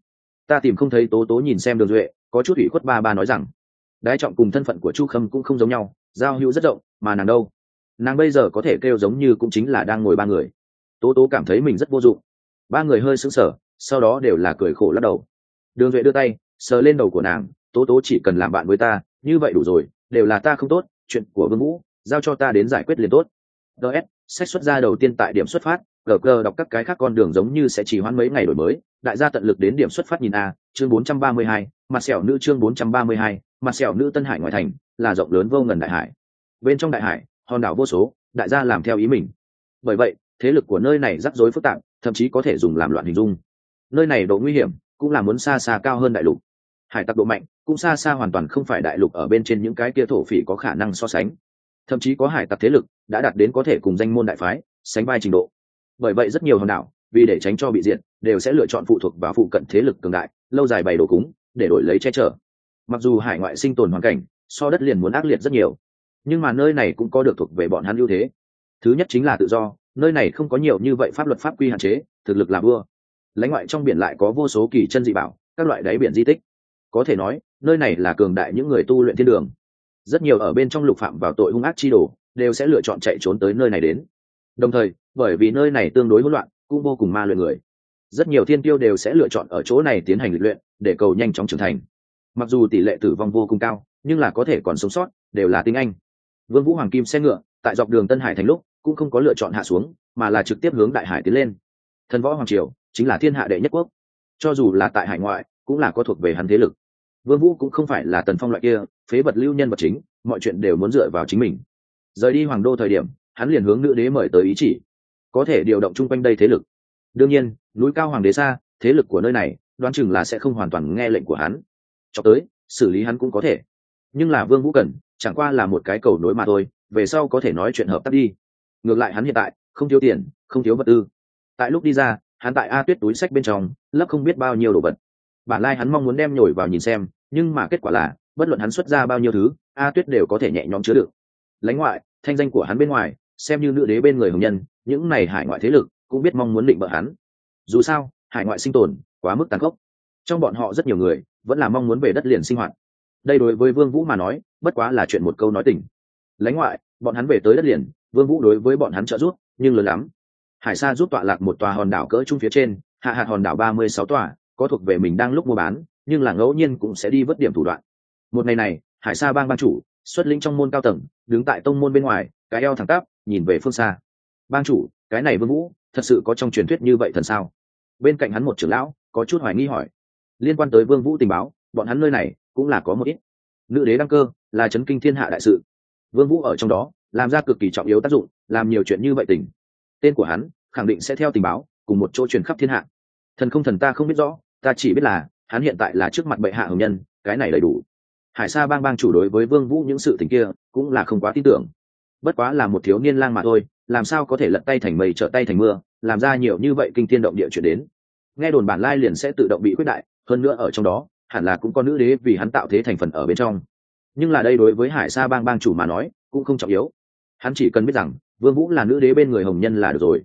ta tìm không thấy. Tố tố nhìn xem Đường Duệ, có chút ủy khuất ba nói rằng, Đái trọng cùng thân phận của Chu Khâm cũng không giống nhau, giao hữu rất rộng, mà nàng đâu? Nàng bây giờ có thể kêu giống như cũng chính là đang ngồi ba người. Tố tố cảm thấy mình rất vô dụng. Ba người hơi sững sờ, sau đó đều là cười khổ lắc đầu. Đường Duệ đưa tay sờ lên đầu của nàng. Tố tố chỉ cần làm bạn với ta, như vậy đủ rồi, đều là ta không tốt, chuyện của Vương Vũ giao cho ta đến giải quyết liền tốt. DS, sách xuất ra đầu tiên tại điểm xuất phát, GG đọc các cái khác con đường giống như sẽ chỉ hoãn mấy ngày đổi mới, đại gia tận lực đến điểm xuất phát nhìn a, chương 432, mặt sẹo nữ chương 432, mặt sẹo nữ. Tân Hải ngoại thành là rộng lớn vô ngần đại hải. Bên trong đại hải, hòn đảo vô số, đại gia làm theo ý mình. Bởi vậy, thế lực của nơi này rắc rối phức tạp, thậm chí có thể dùng làm loạn hình dung. Nơi này độ nguy hiểm cũng là muốn xa xa cao hơn đại lục. Hải tặc độ mạnh cũng xa xa hoàn toàn không phải đại lục ở bên trên những cái kia thổ phỉ có khả năng so sánh. Thậm chí có hải tặc thế lực đã đạt đến có thể cùng danh môn đại phái sánh vai trình độ. Bởi vậy rất nhiều hòn đảo vì để tránh cho bị diệt, đều sẽ lựa chọn phụ thuộc vào phụ cận thế lực cường đại, lâu dài bày đồ cúng để đổi lấy che chở. Mặc dù hải ngoại sinh tồn hoàn cảnh so đất liền muốn ác liệt rất nhiều, nhưng mà nơi này cũng có được thuộc về bọn hắn ưu thế. Thứ nhất chính là tự do, nơi này không có nhiều như vậy pháp luật pháp quy hạn chế, thực lực là vua. Lãnh ngoại trong biển lại có vô số kỳ chân dị bảo, các loại đáy biển di tích. Có thể nói nơi này là cường đại những người tu luyện thiên đường. Rất nhiều ở bên trong lục phạm vào tội hung ác chi đồ đều sẽ lựa chọn chạy trốn tới nơi này đến. Đồng thời bởi vì nơi này tương đối hỗn loạn, cũng vô cùng ma luyện người, rất nhiều thiên tiêu đều sẽ lựa chọn ở chỗ này tiến hành lịch luyện để cầu nhanh chóng trưởng thành. Mặc dù tỷ lệ tử vong vô cùng cao, nhưng là có thể còn sống sót đều là tinh anh. Vương Vũ hoàng kim xe ngựa tại dọc đường Tân Hải thành lúc cũng không có lựa chọn hạ xuống, mà là trực tiếp hướng đại hải tiến lên. Thần võ hoàng triều chính là thiên hạ đệ nhất quốc, cho dù là tại hải ngoại cũng là có thuộc về hắn thế lực. Vương Vũ cũng không phải là Tần Phong loại kia phế vật lưu nhân vật chính, mọi chuyện đều muốn dựa vào chính mình. Rời đi hoàng đô thời điểm, hắn liền hướng nữ đế mời tới ý chỉ, có thể điều động chung quanh đây thế lực. Đương nhiên, núi cao hoàng đế xa, thế lực của nơi này đoán chừng là sẽ không hoàn toàn nghe lệnh của hắn. Cho tới xử lý hắn cũng có thể, nhưng là Vương Vũ cần chẳng qua là một cái cầu nối mà thôi, về sau có thể nói chuyện hợp tác đi. Ngược lại hắn hiện tại không thiếu tiền, không thiếu vật tư. Tại lúc đi ra, hắn tại A Tuyết túi sách bên trong lấp không biết bao nhiêu đồ vật. Bản lai hắn mong muốn đem nhồi vào nhìn xem, nhưng mà kết quả là bất luận hắn xuất ra bao nhiêu thứ, A Tuyết đều có thể nhẹ nhõm chứa đựng. Lãnh ngoại, thanh danh của hắn bên ngoài, xem như nữ đế bên người hồng nhân, những này hải ngoại thế lực cũng biết mong muốn định bợ hắn. Dù sao hải ngoại sinh tồn quá mức tàn khốc, trong bọn họ rất nhiều người vẫn là mong muốn về đất liền sinh hoạt. Đây đối với Vương Vũ mà nói bất quá là chuyện một câu nói tình. Lãnh ngoại, bọn hắn về tới đất liền, Vương Vũ đối với bọn hắn trợ giúp nhưng lớn lắm. Hải Sa giúp tọa lạc một tòa hòn đảo cỡ trung phía trên, hạ hạt hòn đảo 36 tòa, có thuộc về mình đang lúc mua bán, nhưng là ngẫu nhiên cũng sẽ đi vớt điểm thủ đoạn. Một ngày này, Hải Sa bang chủ xuất lĩnh trong môn cao tầng, đứng tại tông môn bên ngoài, cái eo thẳng tắp, nhìn về phương xa. Bang chủ, cái này Vương Vũ thật sự có trong truyền thuyết như vậy thần sao? Bên cạnh hắn một trưởng lão có chút hoài nghi hỏi. Liên quan tới Vương Vũ tình báo, bọn hắn nơi này cũng là có một ít. Nữ đế đăng cơ là chấn kinh thiên hạ đại sự, Vương Vũ ở trong đó làm ra cực kỳ trọng yếu tác dụng, làm nhiều chuyện như vậy tình. Tên của hắn khẳng định sẽ theo tình báo cùng một chỗ truyền khắp thiên hạ. Thần không thần ta không biết rõ, ta chỉ biết là hắn hiện tại là trước mặt bệ hạ hồng nhân, cái này đầy đủ. Hải Sa bang bang chủ đối với Vương Vũ những sự tình kia cũng là không quá tin tưởng. Bất quá là một thiếu niên lang mà thôi, làm sao có thể lật tay thành mây trở tay thành mưa, làm ra nhiều như vậy kinh thiên động địa chuyện đến. Nghe đồn bản lai liền sẽ tự động bị khuyết đại, hơn nữa ở trong đó hẳn là cũng có nữ đế vì hắn tạo thế thành phần ở bên trong. Nhưng là đây đối với Hải Sa bang bang chủ mà nói cũng không trọng yếu, hắn chỉ cần biết rằng Vương Vũ là nữ đế bên người hồng nhân là được rồi.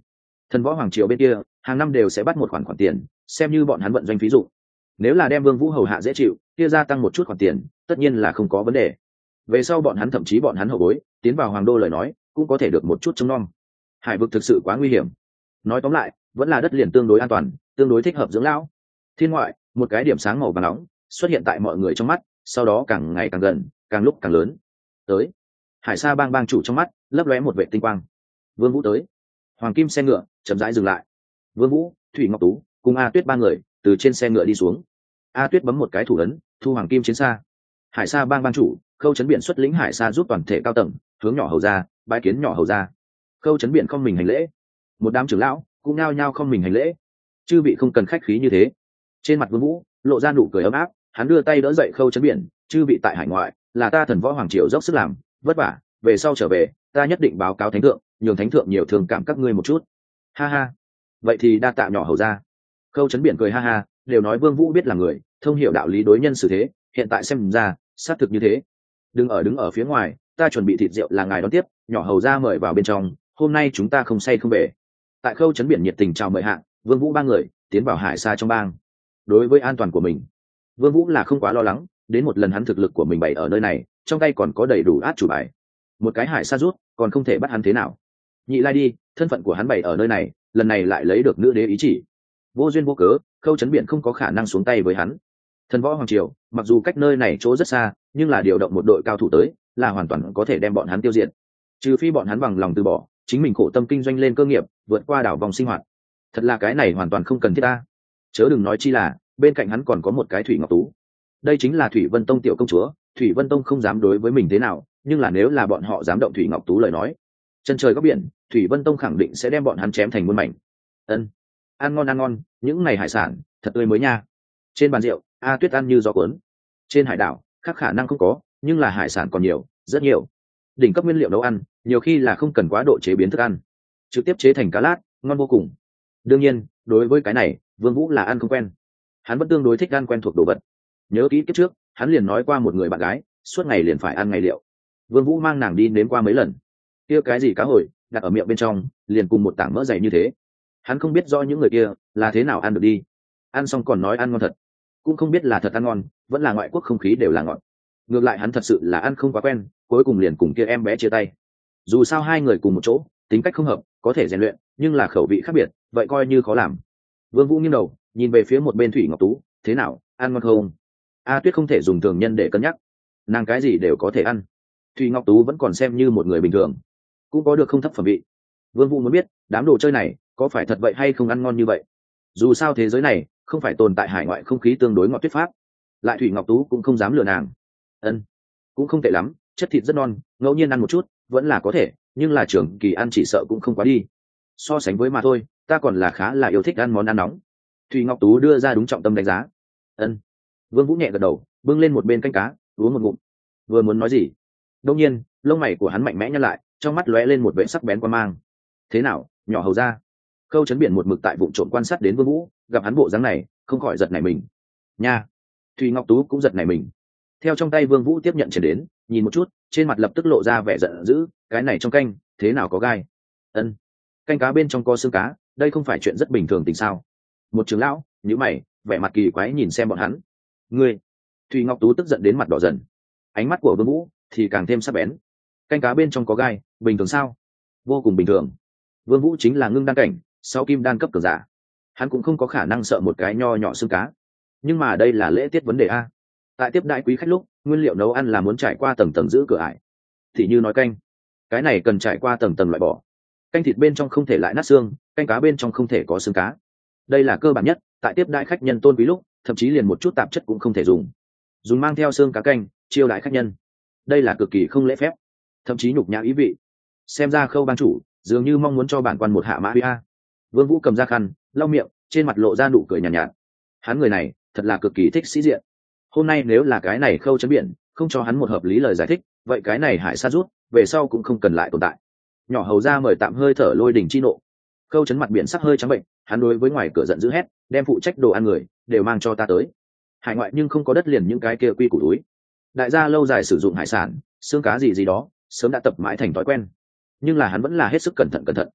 Thần võ hoàng triều bên kia hàng năm đều sẽ bắt một khoản tiền xem như bọn hắn vận doanh phí dụ. Nếu là đem Vương Vũ hầu hạ dễ chịu, kia gia tăng một chút khoản tiền tất nhiên là không có vấn đề. Về sau bọn hắn thậm chí bọn hắn hậu bối tiến vào hoàng đô lời nói cũng có thể được một chút trông nom. Hải vực thực sự quá nguy hiểm, nói tóm lại vẫn là đất liền tương đối an toàn, tương đối thích hợp dưỡng lão. Thiên ngoại một cái điểm sáng màu vàng nóng xuất hiện tại mọi người trong mắt, sau đó càng ngày càng gần, càng lúc càng lớn. Tới. Hải Sa bang bang chủ trong mắt lấp lóe một vệ tinh quang. Vương Vũ tới. Hoàng kim xe ngựa chậm rãi dừng lại. Vương Vũ, Thủy Ngọc Tú cùng A Tuyết ba người từ trên xe ngựa đi xuống. A Tuyết bấm một cái thủ ấn, thu hoàng kim chiến xa. Hải Sa bang bang chủ Khâu Chấn Biển xuất lĩnh Hải Sa giúp toàn thể cao tầng hướng nhỏ hầu ra bái kiến nhỏ hầu ra. Khâu Chấn Biển không mình hành lễ, một đám trưởng lão cũng nhao nhao không mình hành lễ. Chư vị không cần khách khí như thế. Trên mặt Vương Vũ lộ ra nụ cười ấm áp, hắn đưa tay đỡ dậy Khâu Chấn Biển. Chư vị tại hải ngoại là ta Thần Võ Hoàng Triều dốc sức làm vất vả, về sau trở về ta nhất định báo cáo thánh thượng, nhường thánh thượng nhiều thương cảm các ngươi một chút. Ha ha, vậy thì đa tạ nhỏ hầu ra. Khâu Chấn Biển cười ha ha, đều nói Vương Vũ biết là người thông hiểu đạo lý đối nhân xử thế, hiện tại xem ra xác thực như thế. Đứng ở phía ngoài, ta chuẩn bị thịt rượu là ngài đón tiếp, nhỏ hầu ra mời vào bên trong, hôm nay chúng ta không say không về. Tại Khâu Chấn Biển nhiệt tình chào mời hạ, Vương Vũ ba người tiến vào Hải Sa trong bang. Đối với an toàn của mình, Vương Vũ là không quá lo lắng, đến một lần hắn thực lực của mình bày ở nơi này, trong tay còn có đầy đủ át chủ bài. Một cái Hải Sa rút, còn không thể bắt hắn thế nào. Nhị Lai đi, thân phận của hắn bày ở nơi này, lần này lại lấy được nữ đế ý chỉ. Vô duyên vô cớ, Khâu Chấn Biển không có khả năng xuống tay với hắn. Thần Võ Hoàng Triều, mặc dù cách nơi này chỗ rất xa, nhưng là điều động một đội cao thủ tới, là hoàn toàn có thể đem bọn hắn tiêu diệt. Trừ phi bọn hắn bằng lòng từ bỏ, chính mình khổ tâm kinh doanh lên cơ nghiệp, vượt qua đảo vòng sinh hoạt. Thật là cái này hoàn toàn không cần thiết ta. Chớ đừng nói chi là, bên cạnh hắn còn có một cái Thủy Ngọc Tú. Đây chính là Thủy Vân Tông tiểu công chúa, Thủy Vân Tông không dám đối với mình thế nào, nhưng là nếu là bọn họ dám động Thủy Ngọc Tú lời nói, chân trời góc biển, Thủy Vân Tông khẳng định sẽ đem bọn hắn chém thành muôn mảnh. Ân, ăn ngon, những này hải sản thật tươi mới nha. Trên bàn rượu, A Tuyết ăn như gió cuốn. Trên hải đảo, khác khả năng không có, nhưng là hải sản còn nhiều, rất nhiều. Đỉnh cấp nguyên liệu nấu ăn, nhiều khi là không cần quá độ chế biến thức ăn, trực tiếp chế thành cá lát, ngon vô cùng. Đương nhiên, đối với cái này, Vương Vũ là ăn không quen. Hắn vẫn tương đối thích ăn quen thuộc đồ vật. Nhớ kỹ kiếp trước, hắn liền nói qua một người bạn gái, suốt ngày liền phải ăn ngày liệu. Vương Vũ mang nàng đi nếm qua mấy lần. Kia cái gì cá hồi, đặt ở miệng bên trong, liền cùng một tảng mỡ dày như thế. Hắn không biết do những người kia là thế nào ăn được đi. Ăn xong còn nói ăn ngon thật, cũng không biết là thật ăn ngon, vẫn là ngoại quốc không khí đều là ngọt. Ngược lại hắn thật sự là ăn không quá quen, cuối cùng liền cùng kia em bé chia tay. Dù sao hai người cùng một chỗ, tính cách không hợp, có thể rèn luyện, nhưng là khẩu vị khác biệt, vậy coi như khó làm. Vương Vũ nghiêng đầu, nhìn về phía một bên Thủy Ngọc Tú, thế nào, ăn ngon không? A Tuyết không thể dùng thường nhân để cân nhắc, nàng cái gì đều có thể ăn. Thủy Ngọc Tú vẫn còn xem như một người bình thường, cũng có được không thấp phẩm vị. Vương Vũ muốn biết, đám đồ chơi này có phải thật vậy hay không ăn ngon như vậy? Dù sao thế giới này không phải tồn tại hải ngoại không khí tương đối ngọt tuyết pháp, lại Thủy Ngọc Tú cũng không dám lừa nàng. Ân, cũng không tệ lắm, chất thịt rất non, ngẫu nhiên ăn một chút vẫn là có thể, nhưng là trưởng kỳ ăn chỉ sợ cũng không quá đi. So sánh với mà thôi, ta còn là khá là yêu thích ăn món ăn nóng. Thủy Ngọc Tú đưa ra đúng trọng tâm đánh giá. Ân. Vương Vũ nhẹ gật đầu, bưng lên một bên canh cá, uống một ngụm. Vừa muốn nói gì, đột nhiên lông mày của hắn mạnh mẽ nhăn lại, trong mắt lóe lên một vẻ sắc bén quan mang. Thế nào, nhỏ hầu ra? Khâu Chấn Biển một mực tại vụ trộm quan sát đến Vương Vũ, gặp hắn bộ dáng này, không khỏi giật nảy mình. Nha. Thủy Ngọc Tú cũng giật nảy mình. Theo trong tay Vương Vũ tiếp nhận chuyển đến, nhìn một chút, trên mặt lập tức lộ ra vẻ giận dữ, cái này trong canh, thế nào có gai? Ân. Canh cá bên trong có xương cá, đây không phải chuyện rất bình thường tình sao? Một trưởng lão, nhíu mày, vẻ mặt kỳ quái nhìn xem bọn hắn. Ngươi. Thủy Ngọc Tú tức giận đến mặt đỏ dần. Ánh mắt của Vương Vũ thì càng thêm sắc bén. Canh cá bên trong có gai, bình thường sao? Vô cùng bình thường. Vương Vũ chính là ngưng đan cảnh, sau kim đan cấp cường giả, hắn cũng không có khả năng sợ một cái nho nhỏ xương cá. Nhưng mà đây là lễ tiết vấn đề a. Tại tiếp đại quý khách lúc, nguyên liệu nấu ăn là muốn trải qua tầng tầng giữ cửa ải. Thì như nói canh, cái này cần trải qua tầng tầng loại bỏ. Canh thịt bên trong không thể lại nát xương, canh cá bên trong không thể có xương cá. Đây là cơ bản nhất, tại tiếp đại khách nhân tôn quý lúc, thậm chí liền một chút tạp chất cũng không thể dùng. Dùng mang theo xương cá canh, chiêu đãi khách nhân. Đây là cực kỳ không lễ phép, thậm chí nhục nhã ý vị. Xem ra Khâu ban chủ dường như mong muốn cho bản quan một hạ mã uy a. Vương Vũ cầm ra khăn, lau miệng, trên mặt lộ ra nụ cười nhàn nhạt. Hắn người này thật là cực kỳ thích sĩ diện. Hôm nay nếu là cái này Khâu Chấn Biển không cho hắn một hợp lý lời giải thích, vậy cái này Hải Sa rút về sau cũng không cần lại tồn tại. Nhỏ hầu ra mời tạm hơi thở lôi đình chi nộ. Khâu Chấn mặt biển sắc hơi trắng bệnh, hắn đối với ngoài cửa giận dữ hét, đem phụ trách đồ ăn người đều mang cho ta tới. Hải ngoại nhưng không có đất liền những cái kia quy củ túi. Đại gia lâu dài sử dụng hải sản, xương cá gì gì đó, sớm đã tập mãi thành thói quen. Nhưng là hắn vẫn là hết sức cẩn thận.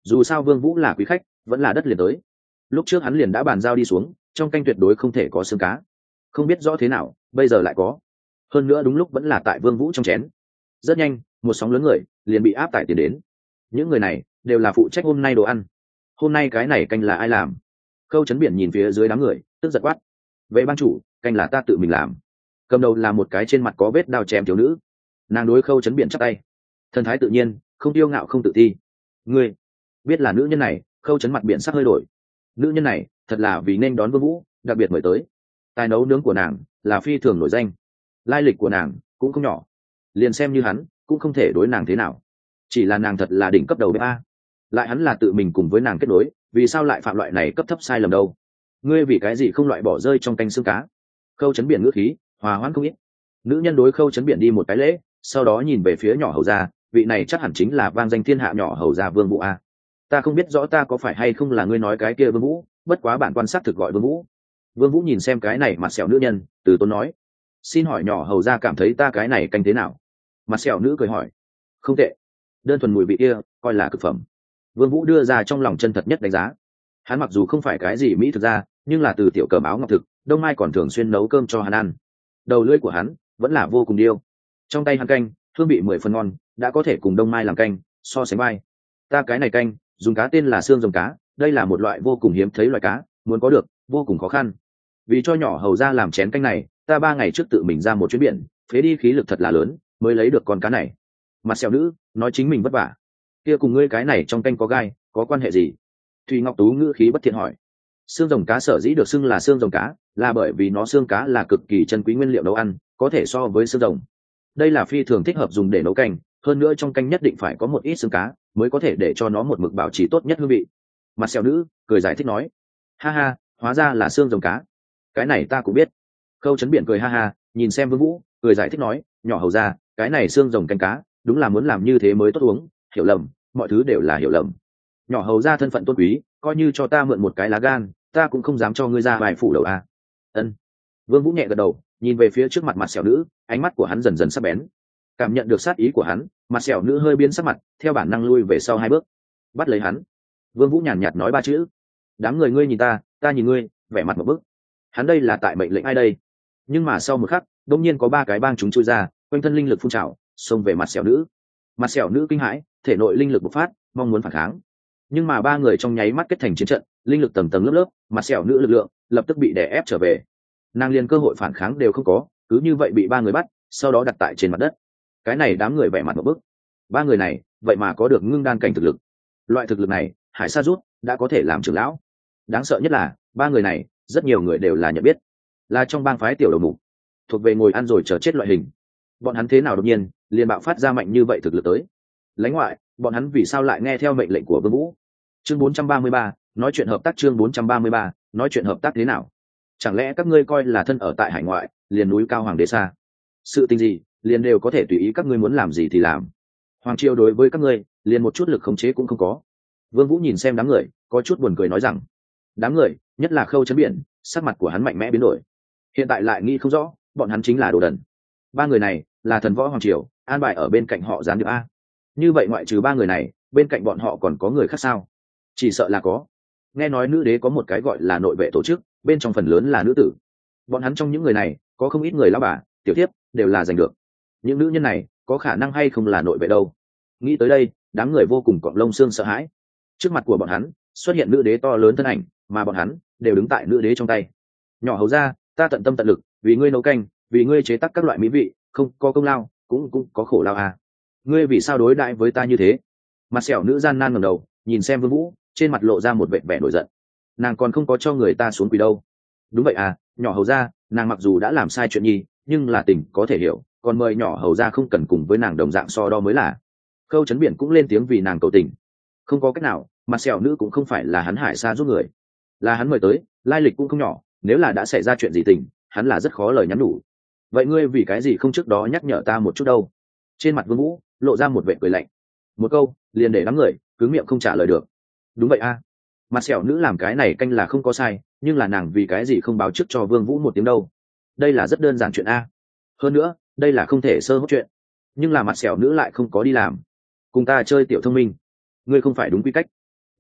dù sao Vương Vũ là quý khách, vẫn là đất liền tới. Lúc trước hắn liền đã bàn giao đi xuống, trong canh tuyệt đối không thể có xương cá. Không biết rõ thế nào, bây giờ lại có. Hơn nữa đúng lúc vẫn là tại Vương Vũ trong chén. Rất nhanh, một sóng lớn người liền bị áp tải tiền đến. Những người này đều là phụ trách hôm nay đồ ăn. Hôm nay cái này canh là ai làm? Khâu Chấn Biển nhìn phía dưới đám người, tức giận quát: "Vệ ban chủ, canh là ta tự mình làm." Cầm đầu là một cái trên mặt có vết đao chém thiếu nữ. Nàng đối Khâu Chấn Biển chắp tay, thần thái tự nhiên, không tiêu ngạo không tự ti. Ngươi biết là nữ nhân này? Khâu Chấn mặt biển sắc hơi đổi. Nữ nhân này thật là vì nên đón Vương Vũ, đặc biệt mời tới. Tài nấu nướng của nàng là phi thường nổi danh, lai lịch của nàng cũng không nhỏ, liền xem như hắn cũng không thể đối nàng thế nào. Chỉ là nàng thật là đỉnh cấp đầu bếp a, lại hắn là tự mình cùng với nàng kết nối, vì sao lại phạm loại này cấp thấp sai lầm đâu? Ngươi vì cái gì không loại bỏ rơi trong canh xương cá? Khâu Chấn Biển ngữ khí hòa hoãn không ít. Nữ nhân đối Khâu Chấn Biển đi một cái lễ, sau đó nhìn về phía nhỏ hầu gia, vị này chắc hẳn chính là vang danh thiên hạ nhỏ hầu gia Vương Vũ a. Ta không biết rõ ta có phải hay không là ngươi nói cái kia Vương Vũ, bất quá bản quan sát thực gọi Vương Vũ. Vương Vũ nhìn xem cái này mặt sẹo nữ nhân, từ tốn nói: "Xin hỏi nhỏ hầu gia cảm thấy ta cái này canh thế nào?" Mặt sẹo nữ cười hỏi: "Không tệ, đơn thuần mùi vị kia coi là cực phẩm." Vương Vũ đưa ra trong lòng chân thật nhất đánh giá. Hắn mặc dù không phải cái gì mỹ thực ra, nhưng là từ tiểu cẩm áo ngọc thực, Đông Mai còn thường xuyên nấu cơm cho hắn ăn. Đầu lưỡi của hắn vẫn là vô cùng điêu. Trong tay hắn canh, hương vị 10 phần ngon, đã có thể cùng Đông Mai làm canh so sánh vai. Ta cái này canh, dùng cá tên là xương rồng cá, đây là một loại vô cùng hiếm thấy loại cá, muốn có được vô cùng khó khăn. Vì cho nhỏ hầu gia làm chén canh này, ta 3 ngày trước tự mình ra một chuyến biển, phế đi khí lực thật là lớn, mới lấy được con cá này. Mặt sẹo nữ nói chính mình vất vả. Kia cùng ngươi cái này trong canh có gai, có quan hệ gì? Thùy Ngọc Tú ngữ khí bất thiện hỏi. Xương rồng cá sở dĩ được xưng là xương rồng cá, là bởi vì nó xương cá là cực kỳ chân quý nguyên liệu nấu ăn, có thể so với xương rồng. Đây là phi thường thích hợp dùng để nấu canh, hơn nữa trong canh nhất định phải có một ít xương cá, mới có thể để cho nó một mực bảo trì tốt nhất hương vị. Mặt sẹo nữ cười giải thích nói: "Ha ha, hóa ra là xương rồng cá. Cái này ta cũng biết." Khâu Chấn Biển cười ha ha, nhìn xem Vương Vũ, cười giải thích nói: "Nhỏ hầu gia, cái này xương rồng canh cá, đúng là muốn làm như thế mới tốt uống, hiểu lầm, mọi thứ đều là hiểu lầm. Nhỏ hầu gia thân phận tôn quý, coi như cho ta mượn một cái lá gan, ta cũng không dám cho ngươi ra bài phủ đầu a." Ân. Vương Vũ nhẹ gật đầu, nhìn về phía trước mặt mặt sẹo nữ, ánh mắt của hắn dần dần sắc bén. Cảm nhận được sát ý của hắn, mặt sẹo nữ hơi biến sắc mặt, theo bản năng lui về sau 2 bước. Bắt lấy hắn. Vương Vũ nhàn nhạt nói 3 chữ. Đám người ngươi nhìn ta nhìn ngươi, vẻ mặt một bức. Hắn đây là tại mệnh lệnh ai đây? Nhưng mà sau một khắc, đột nhiên có 3 cái bang chúng chui ra, quanh thân linh lực phun trào, xông về mặt sẹo nữ. Mặt sẹo nữ kinh hãi, thể nội linh lực bộc phát, mong muốn phản kháng. Nhưng mà 3 người trong nháy mắt kết thành chiến trận, linh lực tầng tầng lớp lớp, mặt sẹo nữ lực lượng lập tức bị đè ép trở về. Nàng liền cơ hội phản kháng đều không có, cứ như vậy bị 3 người bắt, sau đó đặt tại trên mặt đất. Cái này đám người vẻ mặt một bức. 3 người này, vậy mà có được ngưng đan cảnh thực lực. Loại thực lực này, Hải Sa rút đã có thể làm trưởng lão. Đáng sợ nhất là 3 người này, rất nhiều người đều là nhận biết, là trong bang phái tiểu đầu mục, thuộc về ngồi ăn rồi chờ chết loại hình. Bọn hắn thế nào đột nhiên liền bạo phát ra mạnh như vậy thực lực tới? Lãnh ngoại, bọn hắn vì sao lại nghe theo mệnh lệnh của Vương Vũ? Chương 433, nói chuyện hợp tác. Chương 433, nói chuyện hợp tác thế nào? Chẳng lẽ các ngươi coi là thân ở tại hải ngoại, liền núi cao hoàng đế xa? Sự tình gì, liền đều có thể tùy ý các ngươi muốn làm gì thì làm. Hoàng triều đối với các ngươi, liền một chút lực khống chế cũng không có. Vương Vũ nhìn xem đám người, có chút buồn cười nói rằng, đám người, nhất là Khâu Chấn Biển, sắc mặt của hắn mạnh mẽ biến đổi. Hiện tại lại nghĩ không rõ, bọn hắn chính là đồ đần. 3 người này là thần võ hoàng triều, an bài ở bên cạnh họ gián điệp a. Như vậy ngoại trừ 3 người này, bên cạnh bọn họ còn có người khác sao? Chỉ sợ là có. Nghe nói nữ đế có một cái gọi là nội vệ tổ chức, bên trong phần lớn là nữ tử. Bọn hắn trong những người này, có không ít người lão bà, tiểu thiếp, đều là giành được. Những nữ nhân này, có khả năng hay không là nội vệ đâu? Nghĩ tới đây, đám người vô cùng cọng lông xương sợ hãi. Trước mặt của bọn hắn, xuất hiện nữ đế to lớn thân ảnh, mà bọn hắn đều đứng tại nữ đế trong tay. Nhỏ hầu gia, ta tận tâm tận lực, vì ngươi nấu canh, vì ngươi chế tác các loại mỹ vị, không có công lao, cũng có khổ lao à. Ngươi vì sao đối đãi với ta như thế? Mặt sẹo nữ gian nan ngẩng đầu, nhìn xem Vương Vũ, trên mặt lộ ra một vẻ vẻ nổi giận. Nàng còn không có cho người ta xuống quỳ đâu. Đúng vậy à, nhỏ hầu gia, nàng mặc dù đã làm sai chuyện nhi, nhưng là tình có thể hiểu, còn mời nhỏ hầu gia không cần cùng với nàng đồng dạng so đo mới là. Khâu Chấn Biển cũng lên tiếng vì nàng cầu tình. Không có cách nào, mặt sẹo nữ cũng không phải là hắn Hải Sa giúp người, là hắn mời tới, lai lịch cũng không nhỏ, nếu là đã xảy ra chuyện gì tình, hắn là rất khó lời nhắn nhủ. Vậy ngươi vì cái gì không trước đó nhắc nhở ta một chút đâu? Trên mặt Vương Vũ lộ ra một vẻ cười lạnh. Một câu liền để đám người cứ miệng không trả lời được. Đúng vậy a, mặt sẹo nữ làm cái này canh là không có sai, nhưng là nàng vì cái gì không báo trước cho Vương Vũ một tiếng đâu? Đây là rất đơn giản chuyện a. Hơn nữa, đây là không thể sơ hốt chuyện. Nhưng là mặt sẹo nữ lại không có đi làm. Cùng ta chơi tiểu thông minh, ngươi không phải đúng quy cách.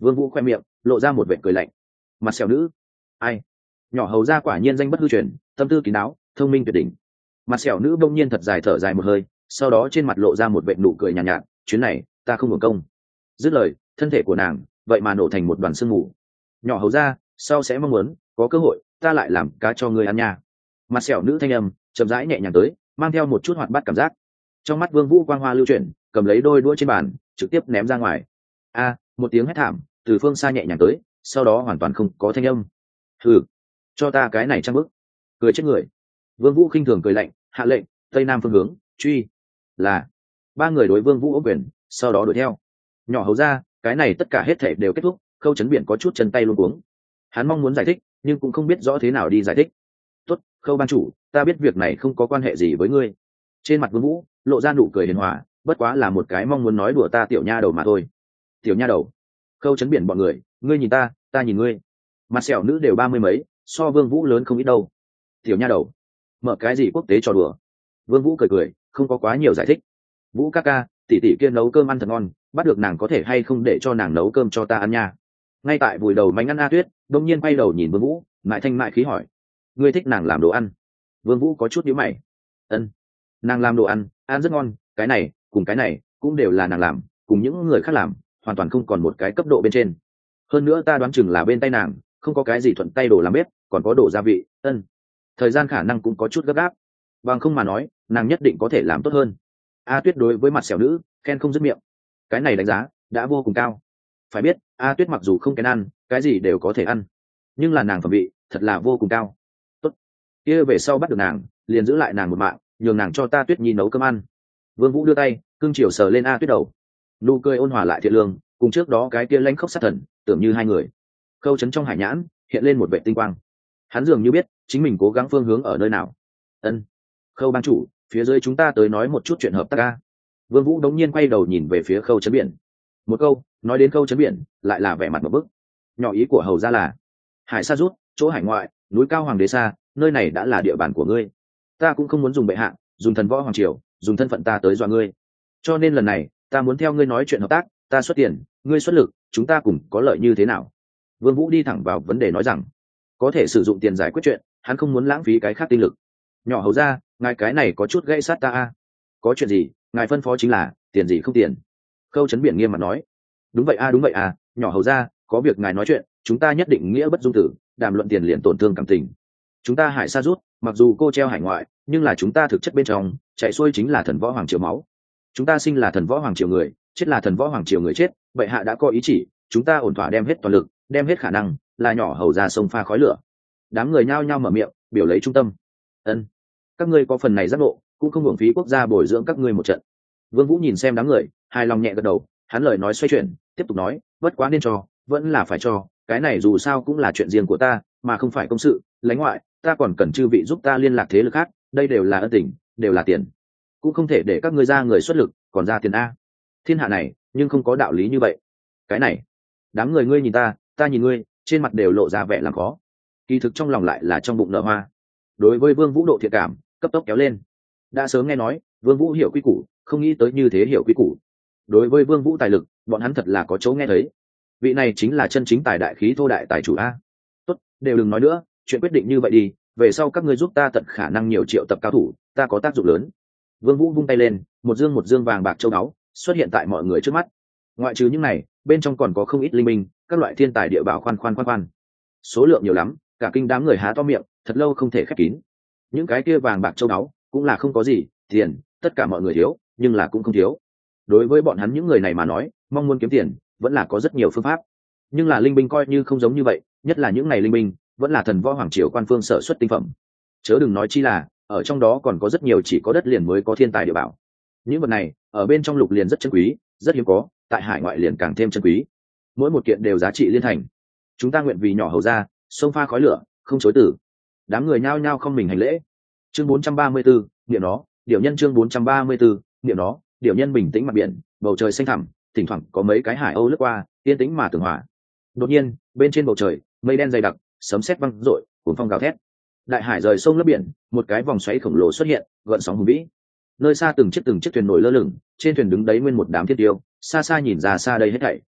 Vương Vũ khoe miệng lộ ra một vệt cười lạnh. Mặt sẹo nữ, ai? Nhỏ hầu ra quả nhiên danh bất hư truyền, tâm tư kín đáo, thông minh tuyệt đỉnh. Mặt sẹo nữ bỗng nhiên thật dài thở dài một hơi, sau đó trên mặt lộ ra một vệt nụ cười nhàn nhạt, chuyến này ta không hưởng công. Dứt lời, thân thể của nàng vậy mà nổ thành một đoàn sương mù. Nhỏ hầu ra, sau sẽ mong muốn có cơ hội ta lại làm cá cho ngươi ăn nha. Mặt sẹo nữ thanh âm chậm rãi nhẹ nhàng tới, mang theo một chút hoạt bát cảm giác. Trong mắt Vương Vũ quang hoa lưu chuyển, cầm lấy đôi đũa trên bàn trực tiếp ném ra ngoài. Một tiếng hét thảm từ phương xa nhẹ nhàng tới, sau đó hoàn toàn không có thanh âm. Hừ, cho ta cái này trang bức, cười chết người. Vương Vũ khinh thường cười lạnh, hạ lệnh tây nam phương hướng truy. Là. Ba người đối Vương Vũ ôm quyền, sau đó đuổi theo. Nhỏ hầu ra, cái này tất cả hết thể đều kết thúc. Khâu Chấn Biển có chút chân tay luống cuống. Hắn mong muốn giải thích nhưng cũng không biết rõ thế nào đi giải thích. Tốt, Khâu ban chủ, ta biết việc này không có quan hệ gì với ngươi. Trên mặt Vương Vũ lộ ra nụ cười hiền hòa, bất quá là một cái mong muốn nói đùa ta tiểu nha đầu mà thôi. Tiểu nha đầu? Khâu Chấn Biển bọn người, ngươi nhìn ta, ta nhìn ngươi. Mặt sẹo nữ đều 30 mấy, so Vương Vũ lớn không ít đâu. Tiểu nha đầu, mở cái gì quốc tế trò đùa? Vương Vũ cười cười, không có quá nhiều giải thích. Vũ ca ca, tỷ tỷ kia nấu cơm ăn thật ngon, bắt được nàng có thể hay không để cho nàng nấu cơm cho ta ăn nha. Ngay tại vùi đầu mánh ăn A Tuyết đông nhiên quay đầu nhìn Vương Vũ, mại thanh mại khí hỏi, ngươi thích nàng làm đồ ăn? Vương Vũ có chút nhíu mày. Ân, nàng làm đồ ăn ăn rất ngon, cái này cùng cái này cũng đều là nàng làm, cùng những người khác làm hoàn toàn không còn một cái cấp độ bên trên. Hơn nữa ta đoán chừng là bên tay nàng không có cái gì thuận tay đồ làm bếp, còn có đồ gia vị. Thời gian khả năng cũng có chút gấp gáp, bằng không mà nói nàng nhất định có thể làm tốt hơn. A Tuyết đối với mặt sẹo nữ khen không dứt miệng, cái này đánh giá đã vô cùng cao. Phải biết A Tuyết mặc dù không kén ăn, cái gì đều có thể ăn, nhưng là nàng phẩm vị thật là vô cùng cao. Tốt, kia về sau bắt được nàng liền giữ lại nàng một mạng, nhường nàng cho ta Tuyết nhi nấu cơm ăn. Vương Vũ đưa tay cưng chiều sờ lên A Tuyết đầu, nụ cười ôn hòa lại thiện lương, cùng trước đó cái kia lãnh khốc sát thần tưởng như hai người. Khâu Chấn trong hải nhãn hiện lên một vệ tinh quang, hắn dường như biết chính mình cố gắng phương hướng ở nơi nào. Khâu ban chủ, phía dưới chúng ta tới nói một chút chuyện hợp tác ca. Vương Vũ đống nhiên quay đầu nhìn về phía Khâu Chấn Biển, một câu nói đến Khâu Chấn Biển lại là vẻ mặt một bức. Nhỏ ý của hầu ra là hải sa rút, chỗ hải ngoại, núi cao hoàng đế xa, nơi này đã là địa bàn của ngươi, ta cũng không muốn dùng bệ hạ, dùng thần võ hoàng triều, dùng thân phận ta tới dọa ngươi, cho nên lần này ta muốn theo ngươi nói chuyện hợp tác, ta xuất tiền, ngươi xuất lực, chúng ta cùng có lợi như thế nào? Vương Vũ đi thẳng vào vấn đề nói rằng có thể sử dụng tiền giải quyết chuyện, hắn không muốn lãng phí cái khác tinh lực. Nhỏ hầu ra, ngài cái này có chút gây sát ta a. Có chuyện gì ngài phân phó chính là, tiền gì không tiền. Khâu Chấn Biển nghiêm mặt nói. Đúng vậy a, đúng vậy a, nhỏ hầu ra, có việc ngài nói chuyện, chúng ta nhất định nghĩa bất dung tử, đàm luận tiền liền tổn thương cảm tình. Chúng ta hải sa rút, mặc dù cô treo hải ngoại, nhưng là chúng ta thực chất bên trong chạy xuôi chính là thần võ hoàng triều máu. Chúng ta sinh là thần võ hoàng triều người, chết là thần võ hoàng triều người chết, bệ hạ đã có ý chỉ, chúng ta ổn thỏa đem hết toàn lực, đem hết khả năng, là nhỏ hầu ra sông pha khói lửa. Đám người nhao nhao mở miệng biểu lấy trung tâm. Các ngươi có phần này giác ngộ, cũng không hưởng phí quốc gia bồi dưỡng các ngươi một trận. Vương Vũ nhìn xem đám người, hài lòng nhẹ gật đầu, hắn lời nói xoay chuyển, tiếp tục nói, bất quá nên cho, vẫn là phải cho, cái này dù sao cũng là chuyện riêng của ta, mà không phải công sự, lãnh ngoại, ta còn cần chư vị giúp ta liên lạc thế lực khác, đây đều là ân tình, đều là tiền, cũng không thể để các ngươi ra người xuất lực, còn ra tiền a. Thiên hạ này, nhưng không có đạo lý như vậy. Cái này, đám người ngươi nhìn ta, ta nhìn ngươi, trên mặt đều lộ ra vẻ làm khó, kỳ thực trong lòng lại là trong bụng nở hoa. Đối với Vương Vũ độ thiện cảm cấp tốc kéo lên. Đã sớm nghe nói Vương Vũ hiểu quy củ, không nghĩ tới như thế hiểu quy củ. Đối với Vương Vũ tài lực, bọn hắn thật là có chỗ nghe thấy. Vị này chính là chân chính tài đại khí thô đại tài chủ a. Tốt, đều đừng nói nữa, chuyện quyết định như vậy đi, về sau các ngươi giúp ta tận khả năng nhiều triệu tập cao thủ, ta có tác dụng lớn. Vương Vũ vung tay lên, một dương vàng bạc châu báu xuất hiện tại mọi người trước mắt. Ngoại trừ những này, bên trong còn có không ít linh minh, các loại thiên tài địa bảo khoan. Số lượng nhiều lắm, cả kinh đám người há to miệng, thật lâu không thể khép kín. Những cái kia vàng bạc châu báu cũng là không có gì, tiền, tất cả mọi người thiếu, nhưng là cũng không thiếu. Đối với bọn hắn những người này mà nói, mong muốn kiếm tiền vẫn là có rất nhiều phương pháp, nhưng là linh binh coi như không giống như vậy, nhất là những này linh binh vẫn là thần võ hoàng triều quan phương sở xuất tinh phẩm, chớ đừng nói chi là ở trong đó còn có rất nhiều chỉ có đất liền mới có thiên tài địa bảo. Những vật này ở bên trong lục liền rất chân quý, rất hiếm có, tại hải ngoại liền càng thêm chân quý, mỗi một kiện đều giá trị liên thành. Chúng ta nguyện vì nhỏ hầu ra sông pha khói lửa, không chối từ. Đám người nhao nhao không mình hành lễ. Chương 434, niệm nó, điều nhân. Chương 434, niệm nó, điều nhân. Bình tĩnh mặt biển, bầu trời xanh thẳm, thỉnh thoảng có mấy cái hải âu lướt qua, yên tĩnh mà tường hòa. Đột nhiên, bên trên bầu trời, mây đen dày đặc, sấm sét vang rội, cuồng phong gào thét. Đại hải rời sông lấp biển, một cái vòng xoáy khổng lồ xuất hiện, gợn sóng hùng vĩ. Nơi xa từng chiếc thuyền nổi lơ lửng, trên thuyền đứng đấy nguyên một đám thiên tiêu, xa xa nhìn ra xa đây hết thảy.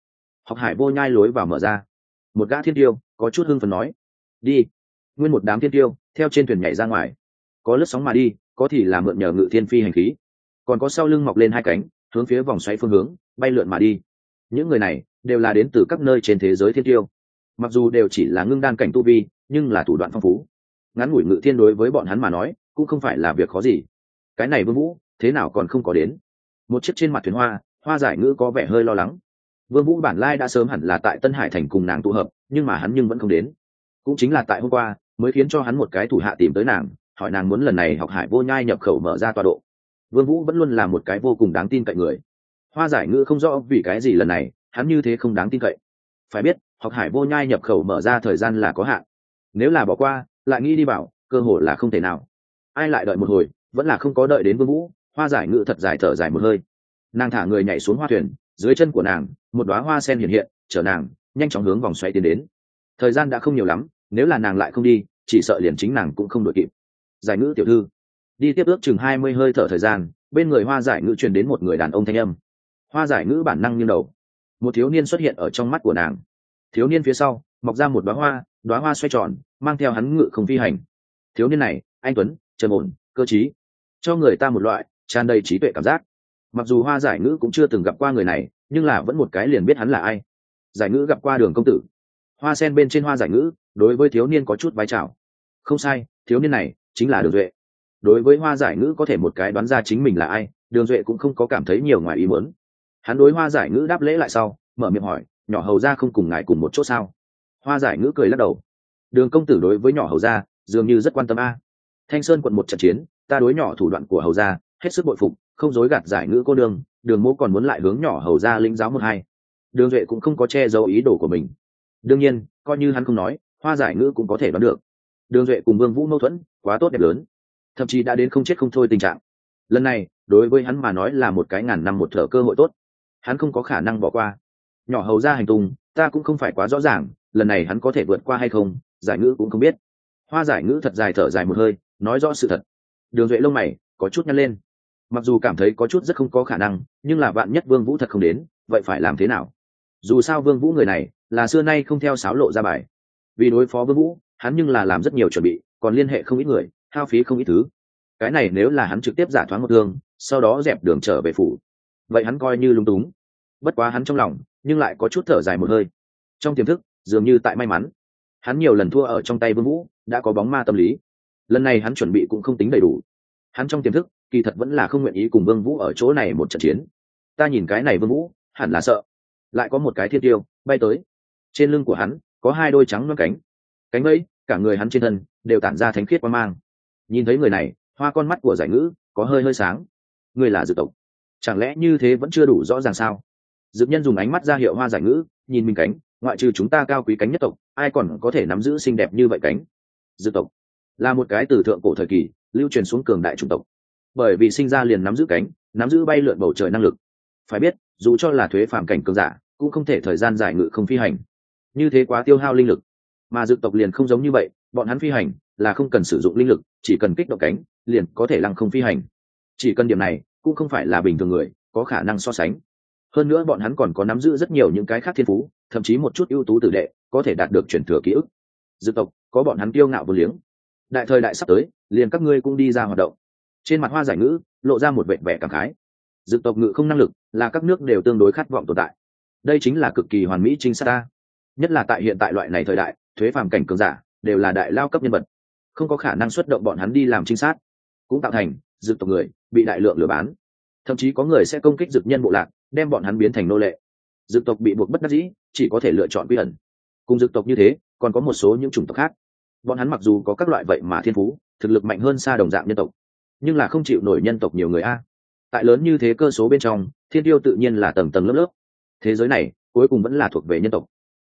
Học hải vô nhai lối vào mở ra, một gã thiên tiêu có chút hưng phấn nói: đi. Nguyên một đám thiên tiêu theo trên thuyền nhảy ra ngoài, có lướt sóng mà đi, có thì là mượn nhờ ngự thiên phi hành khí, còn có sau lưng mọc lên hai cánh hướng phía vòng xoáy phương hướng bay lượn mà đi. Những người này đều là đến từ các nơi trên thế giới thiên tiêu, mặc dù đều chỉ là ngưng đan cảnh tu vi, nhưng là thủ đoạn phong phú. Ngắn ngủi ngự thiên đối với bọn hắn mà nói cũng không phải là việc khó gì. Cái này Vương Vũ thế nào còn không có đến? Một chiếc trên mặt thuyền Hoa Giải Ngữ có vẻ hơi lo lắng. Vương Vũ bản lai đã sớm hẳn là tại Tân Hải thành cùng nàng tụ hợp, nhưng mà hắn vẫn không đến. Cũng chính là tại hôm qua mới khiến cho hắn một cái thủ hạ tìm tới nàng, hỏi nàng muốn lần này học hải vô nhai nhập khẩu mở ra tọa độ. Vương Vũ vẫn luôn là một cái vô cùng đáng tin cậy người. Hoa Giải Ngữ không rõ vì cái gì lần này hắn như thế không đáng tin cậy. Phải biết học hải vô nhai nhập khẩu mở ra thời gian là có hạn, nếu là bỏ qua lại nghĩ đi bảo cơ hội là không thể nào. Ai lại đợi một hồi vẫn là không có đợi đến Vương Vũ. Hoa Giải Ngữ thật dài thở dài một hơi, nàng thả người nhảy xuống hoa thuyền, dưới chân của nàng một đóa hoa sen hiện hiện, chở nàng nhanh chóng hướng vòng xoáy tiến đến. Thời gian đã không nhiều lắm, nếu là nàng lại không đi chỉ sợ liền chính nàng cũng không đuổi kịp. Giải Ngữ tiểu thư, đi tiếp ước chừng 20 hơi thở thời gian, bên người Hoa Giải Ngữ truyền đến một người đàn ông thanh âm. Hoa Giải Ngữ bản năng nghiêng đầu, một thiếu niên xuất hiện ở trong mắt của nàng. Thiếu niên phía sau mọc ra một đóa hoa xoay tròn, mang theo hắn ngự không phi hành. Thiếu niên này anh tuấn, trầm ổn, cơ trí, cho người ta một loại tràn đầy trí tuệ cảm giác. Mặc dù Hoa Giải Ngữ cũng chưa từng gặp qua người này, nhưng là vẫn một cái liền biết hắn là ai. Giải Ngữ gặp qua Đường công tử. Hoa sen bên trên Hoa Giải Ngữ đối với thiếu niên có chút vái chào. Không sai, thiếu niên này chính là Đường Duệ. Đối với Hoa Giải Ngữ có thể một cái đoán ra chính mình là ai, Đường Duệ cũng không có cảm thấy nhiều ngoài ý muốn. Hắn đối Hoa Giải Ngữ đáp lễ lại sau, mở miệng hỏi: nhỏ hầu gia không cùng ngài cùng một chỗ sao? Hoa Giải Ngữ cười lắc đầu. Đường công tử đối với nhỏ hầu gia dường như rất quan tâm a. Thanh Sơn quận một trận chiến, ta đối nhỏ thủ đoạn của hầu gia hết sức bội phục, không dối gạt Giải Ngữ cô đương, Đường mỗ còn muốn lại hướng nhỏ hầu gia lĩnh giáo một hai. Đường Duệ cũng không có che giấu ý đồ của mình. Đương nhiên coi như hắn không nói, Hoa Giải Ngữ cũng có thể đoán được. Đường Duệ cùng Vương Vũ mâu thuẫn quá tốt đẹp lớn, thậm chí đã đến không chết không thôi tình trạng. Lần này đối với hắn mà nói là một cái ngàn năm một thở cơ hội tốt, hắn không có khả năng bỏ qua. Nhỏ hầu gia hành tung ta cũng không phải quá rõ ràng, lần này hắn có thể vượt qua hay không, Giải Ngữ cũng không biết. Hoa Giải Ngữ thật dài thở dài một hơi, nói rõ sự thật. Đường Duệ lông mày có chút nhăn lên, mặc dù cảm thấy có chút rất không có khả năng, nhưng là vạn nhất Vương Vũ thật không đến, vậy phải làm thế nào? Dù sao Vương Vũ người này là xưa nay không theo sáo lộ ra bài, vì đối phó Vương Vũ hắn nhưng là làm rất nhiều chuẩn bị, còn liên hệ không ít người, hao phí không ít thứ. Cái này nếu là hắn trực tiếp giả thoáng một thương, sau đó dẹp đường trở về phủ, vậy hắn coi như lung túng. Bất quá hắn trong lòng nhưng lại có chút thở dài một hơi. Trong tiềm thức dường như tại may mắn, hắn nhiều lần thua ở trong tay Vương Vũ đã có bóng ma tâm lý, lần này hắn chuẩn bị cũng không tính đầy đủ. Hắn trong tiềm thức kỳ thật vẫn là không nguyện ý cùng Vương Vũ ở chỗ này một trận chiến. Ta nhìn cái này Vương Vũ hẳn là sợ. Lại có một cái thiên tiêu bay tới, trên lưng của hắn có hai đôi trắng loáng cánh ấy, cả người hắn trên thân đều tản ra thánh khiết quang mang. Nhìn thấy người này, Hoa con mắt của Giải Ngữ có hơi sáng. Người là Dực tộc, chẳng lẽ như thế vẫn chưa đủ rõ ràng sao? Dực nhân dùng ánh mắt ra hiệu Hoa Giải Ngữ nhìn mình cánh, ngoại trừ chúng ta cao quý cánh nhất tộc, ai còn có thể nắm giữ xinh đẹp như vậy cánh? Dực tộc là một cái từ thượng cổ thời kỳ lưu truyền xuống cường đại chủng tộc, bởi vì sinh ra liền nắm giữ cánh, nắm giữ bay lượn bầu trời năng lực. Phải biết dù cho là thuế phàm cảnh cường giả cũng không thể thời gian dài ngự không phi hành, như thế quá tiêu hao linh lực. Mà Dực tộc liền không giống như vậy, bọn hắn phi hành là không cần sử dụng linh lực, chỉ cần kích động cánh liền có thể lăng không phi hành. Chỉ cần điểm này cũng không phải là bình thường người có khả năng so sánh. Hơn nữa bọn hắn còn có nắm giữ rất nhiều những cái khác thiên phú, thậm chí một chút ưu tú tử đệ có thể đạt được truyền thừa ký ức. Dực tộc có bọn hắn kiêu ngạo vô liếng. Đại thời đại sắp tới, liền các ngươi cũng đi ra hoạt động. Trên mặt Hoa Giải Ngữ lộ ra một vẻ vẻ cảm khái. Dực tộc ngự không năng lực là các nước đều tương đối khát vọng tồn tại. Đây chính là cực kỳ hoàn mỹ chính xác ta. Nhất là tại hiện tại loại này thời đại, thuế phàm cảnh cường giả đều là đại lao cấp nhân vật, không có khả năng xuất động bọn hắn đi làm trinh sát, cũng tạo thành Dực tộc người bị đại lượng lừa bán. Thậm chí có người sẽ công kích Dực nhân bộ lạc, đem bọn hắn biến thành nô lệ. Dực tộc bị buộc bất đắc dĩ, chỉ có thể lựa chọn quy ẩn. Cùng Dực tộc như thế, còn có một số những chủng tộc khác. Bọn hắn mặc dù có các loại vậy mà thiên phú, thực lực mạnh hơn xa đồng dạng nhân tộc, nhưng là không chịu nổi nhân tộc nhiều người a. Tại lớn như thế cơ số bên trong, thiên tiêu tự nhiên là tầng tầng lớp lớp. Thế giới này cuối cùng vẫn là thuộc về nhân tộc.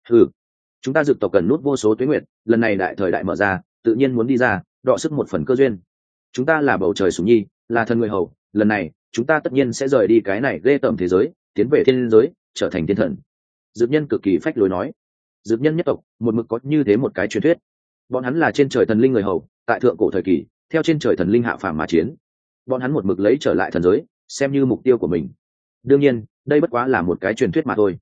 Chúng ta Dực tộc cần nút vô số tuế nguyệt, lần này đại thời đại mở ra, tự nhiên muốn đi ra đọ sức một phần cơ duyên. Chúng ta là bầu trời sủng nhi, là thần người hầu, lần này chúng ta tất nhiên sẽ rời đi cái này ghê tởm thế giới, tiến về thiên giới, trở thành thiên thần. Dực nhân cực kỳ phách lối nói. Dực nhân nhất tộc một mực có như thế một cái truyền thuyết, bọn hắn là trên trời thần linh người hầu, tại thượng cổ thời kỳ theo trên trời thần linh hạ phàm mà chiến, bọn hắn một mực lấy trở lại thần giới xem như mục tiêu của mình. Đương nhiên đây bất quá là một cái truyền thuyết mà thôi.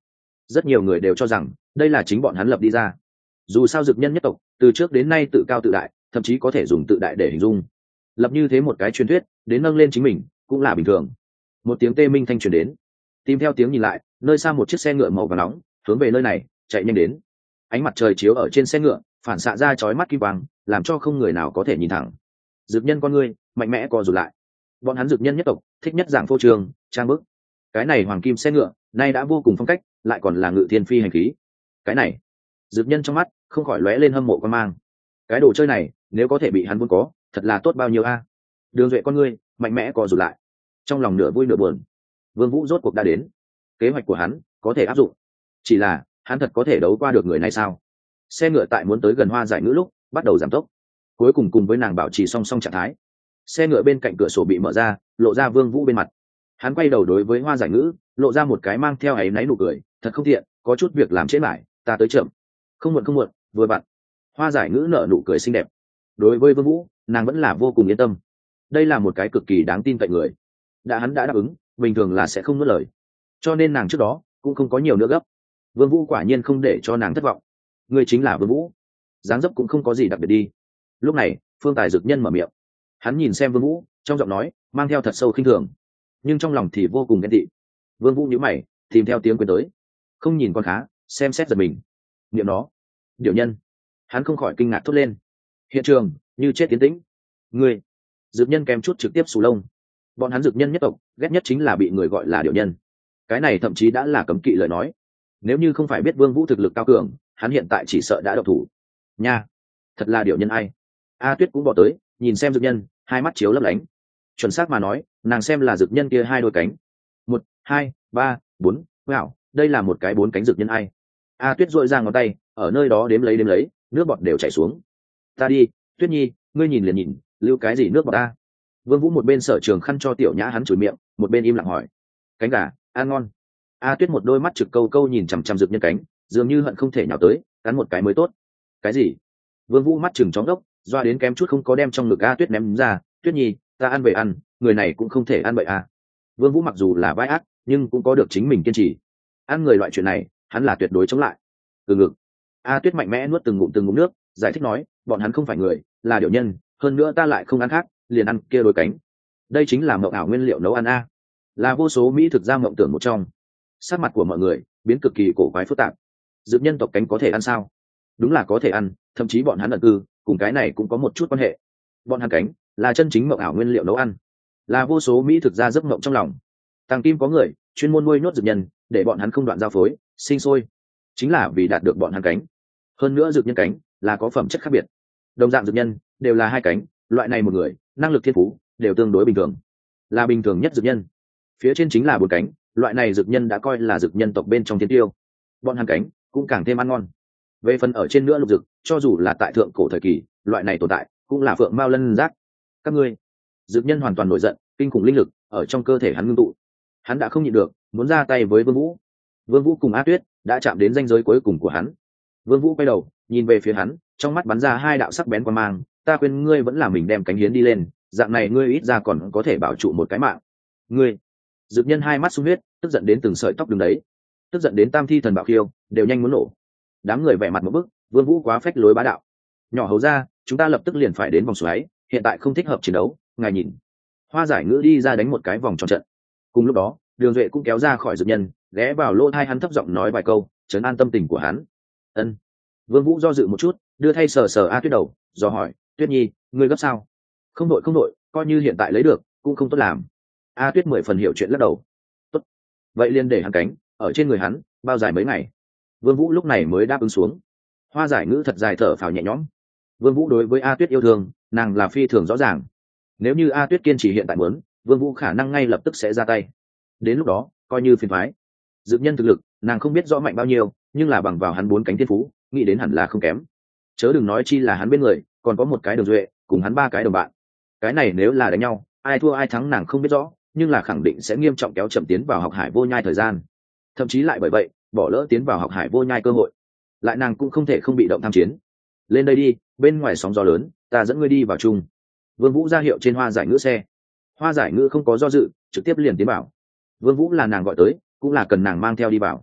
rất nhiều người đều cho rằng đây là chính bọn hắn lập đi ra. Dù sao dực nhân nhất tộc từ trước đến nay tự cao tự đại, thậm chí có thể dùng tự đại để hình dung. Lập như thế một cái truyền thuyết đến nâng lên chính mình cũng là bình thường. Một tiếng tê minh thanh truyền đến, tìm theo tiếng nhìn lại, nơi xa một chiếc xe ngựa màu vàng nóng hướng về nơi này chạy nhanh đến. Ánh mặt trời chiếu ở trên xe ngựa phản xạ ra chói mắt kim quang, làm cho không người nào có thể nhìn thẳng. Dực nhân con ngươi mạnh mẽ co rụt lại. Bọn hắn dực nhân nhất tộc thích nhất dạng phô trường trang bức. Cái này hoàng kim xe ngựa nay đã vô cùng phong cách, lại còn là ngự thiên phi hành khí. Cái này, dực nhân trong mắt không khỏi lóe lên hâm mộ quan mang. Cái đồ chơi này nếu có thể bị hắn muốn có, thật là tốt bao nhiêu a. Đường Duệ con ngươi mạnh mẽ co rụt lại, trong lòng nửa vui nửa buồn. Vương Vũ rốt cuộc đã đến, kế hoạch của hắn có thể áp dụng, chỉ là hắn thật có thể đấu qua được người này sao? Xe ngựa tại muốn tới gần Hoa Giải Ngữ lúc bắt đầu giảm tốc, cuối cùng cùng với nàng bảo trì song song trạng thái. Xe ngựa bên cạnh cửa sổ bị mở ra, lộ ra Vương Vũ bên mặt. Hắn quay đầu đối với Hoa Giải Ngữ lộ ra một cái mang theo áy náy nụ cười, thật không tiện, có chút việc làm trễ lại, ta tới chậm. Không muộn, vừa vặn. Hoa Giải Ngữ nở nụ cười xinh đẹp. Đối với Vương Vũ, nàng vẫn là vô cùng yên tâm. Đây là một cái cực kỳ đáng tin cậy người. Hắn đã đáp ứng, bình thường là sẽ không nuốt lời. Cho nên nàng trước đó cũng không có nhiều nữa gấp. Vương Vũ quả nhiên không để cho nàng thất vọng. Người chính là Vương Vũ. Dáng dấp cũng không có gì đặc biệt đi. Lúc này, Phương Tài Dực Nhân mở miệng. Hắn nhìn xem Vương Vũ, trong giọng nói mang theo thật sâu khinh thường, nhưng trong lòng thì vô cùng ghen tị. Vương Vũ nhíu mày, tìm theo tiếng quên tới. Không nhìn con khá, xem xét giật mình. Niệm đó, điệu nhân. Hắn không khỏi kinh ngạc thốt lên. Hiện trường như chết tiến tĩnh. Người, Dực Nhân kém chút trực tiếp sù lông. Bọn hắn Dực Nhân nhất tộc ghét nhất chính là bị người gọi là điệu nhân. Cái này thậm chí đã là cấm kỵ lời nói. Nếu như không phải biết Vương Vũ thực lực cao cường, hắn hiện tại chỉ sợ đã độc thủ. Nha, thật là điệu nhân ai? A Tuyết cũng bỏ tới, nhìn xem Dực Nhân, hai mắt chiếu lấp lánh. Chuẩn xác mà nói, nàng xem là Dực Nhân kia hai đôi cánh. 1, 2, 3, 4, wow, đây là một cái 4 cánh Dực Nhân ai? A Tuyết duỗi ra ngón tay, ở nơi đó đếm lấy, nước bọt đều chảy xuống. Ta đi, Tuyết Nhi, ngươi nhìn liền nhìn, lưu cái gì nước bọt ta? Vương Vũ một bên sở trường khăn cho Tiểu Nhã hắn chửi miệng, một bên im lặng hỏi. Cánh gà, ăn ngon. A Tuyết một đôi mắt trực câu câu nhìn chằm chằm Dực Nhân cánh, dường như hận không thể nhào tới, cắn một cái mới tốt. Cái gì? Vương Vũ mắt chừng chóng đốc, doa đến kém chút không có đem trong ngực A Tuyết ném ra. Tuyết Nhi, ta ăn về ăn, người này cũng không thể ăn bậy à. Vương Vũ mặc dù là vai ác, nhưng cũng có được chính mình kiên trì. Ăn người loại chuyện này, hắn là tuyệt đối chống lại. Từ ngực. A Tuyết mạnh mẽ nuốt từng ngụm nước, giải thích nói, bọn hắn không phải người, là điểu nhân, hơn nữa ta lại không ăn khác, liền ăn kia đôi cánh. Đây chính là mộng ảo nguyên liệu nấu ăn a, là vô số mỹ thực ra mộng tưởng một trong. Sắc mặt của mọi người biến cực kỳ cổ quái phức tạp. Dực nhân tộc cánh có thể ăn sao? Đúng là có thể ăn, thậm chí bọn hắn ẩn cư cùng cái này cũng có một chút quan hệ. Bọn hắn cánh là chân chính mộng ảo nguyên liệu nấu ăn, là vô số mỹ thực ra giấc mộng trong lòng. Tàng Kim có người chuyên môn nuôi nhốt dực nhân để bọn hắn không đoạn giao phối sinh sôi, chính là vì đạt được bọn hắn cánh. Hơn nữa dực nhân cánh là có phẩm chất khác biệt, đồng dạng dực nhân đều là hai cánh, loại này một người năng lực thiên phú đều tương đối bình thường, là bình thường nhất dực nhân. Phía trên chính là bốn cánh, loại này dực nhân đã coi là dực nhân tộc bên trong thiên tiêu. Bọn hắn cánh cũng càng thêm ăn ngon. Về phần ở trên nữa lục dực, cho dù là tại thượng cổ thời kỳ, loại này tồn tại cũng là phượng mao lân giác. Các ngươi, dực nhân hoàn toàn nổi giận, kinh khủng linh lực ở trong cơ thể hắn ngưng tụ. Hắn đã không nhịn được, muốn ra tay với Vương Vũ. Vương Vũ cùng A Tuyết đã chạm đến ranh giới cuối cùng của hắn. Vương Vũ quay đầu, nhìn về phía hắn, trong mắt bắn ra hai đạo sắc bén quang mang. Ta khuyên ngươi vẫn là mình đem cánh hiến đi lên, dạng này ngươi ít ra còn có thể bảo trụ một cái mạng. Ngươi, dực nhân hai mắt sung huyết, tức giận đến từng sợi tóc đứng đấy, tức giận đến tam thi thần bạo khiêu đều nhanh muốn nổ. Đám người vẻ mặt một bức, Vương Vũ quá phách lối bá đạo. Nhỏ hầu ra, chúng ta lập tức liền phải đến vòng xoáy, hiện tại không thích hợp chiến đấu, ngài nhìn. Hoa Giải Ngữ đi ra đánh một cái vòng tròn trận. Cùng lúc đó, Đường Duệ cũng kéo ra khỏi dực nhân, ghé vào lỗ tai hắn thấp giọng nói vài câu, trấn an tâm tình của hắn. Ân. Vương Vũ do dự một chút, đưa thay sờ sờ A Tuyết đầu, do hỏi, Tuyết Nhi, ngươi gấp sao? Không đội, coi như hiện tại lấy được, cũng không tốt làm. A Tuyết 10 phần hiểu chuyện lắc đầu. Tốt. Vậy liền để hắn cánh ở trên người hắn, bao dài mấy ngày. Vương Vũ lúc này mới đáp ứng xuống. Hoa Giải Ngữ thật dài thở phào nhẹ nhõm. Vương Vũ đối với A Tuyết yêu thương, nàng là phi thường rõ ràng. Nếu như A Tuyết kiên trì hiện tại muốn, Vương Vũ khả năng ngay lập tức sẽ ra tay. Đến lúc đó, coi như phiền toái. Dực nhân thực lực, nàng không biết rõ mạnh bao nhiêu, nhưng là bằng vào hắn bốn cánh thiên phú, nghĩ đến hẳn là không kém. Chớ đừng nói chi là hắn bên người, còn có một cái Đường Duệ, cùng hắn ba cái đồng bạn. Cái này nếu là đánh nhau, ai thua ai thắng nàng không biết rõ, nhưng là khẳng định sẽ nghiêm trọng kéo chậm tiến vào học hải vô nhai thời gian. Thậm chí lại bởi vậy, bỏ lỡ tiến vào học hải vô nhai cơ hội. Lại nàng cũng không thể không bị động tham chiến. Lên đây đi, bên ngoài sóng gió lớn, ta dẫn ngươi đi vào chung. Vương Vũ ra hiệu trên Hoa Giải Ngữ xe. Hoa Giải Ngữ không có do dự, trực tiếp liền tiến vào. Vương Vũ là nàng gọi tới, cũng là cần nàng mang theo đi vào.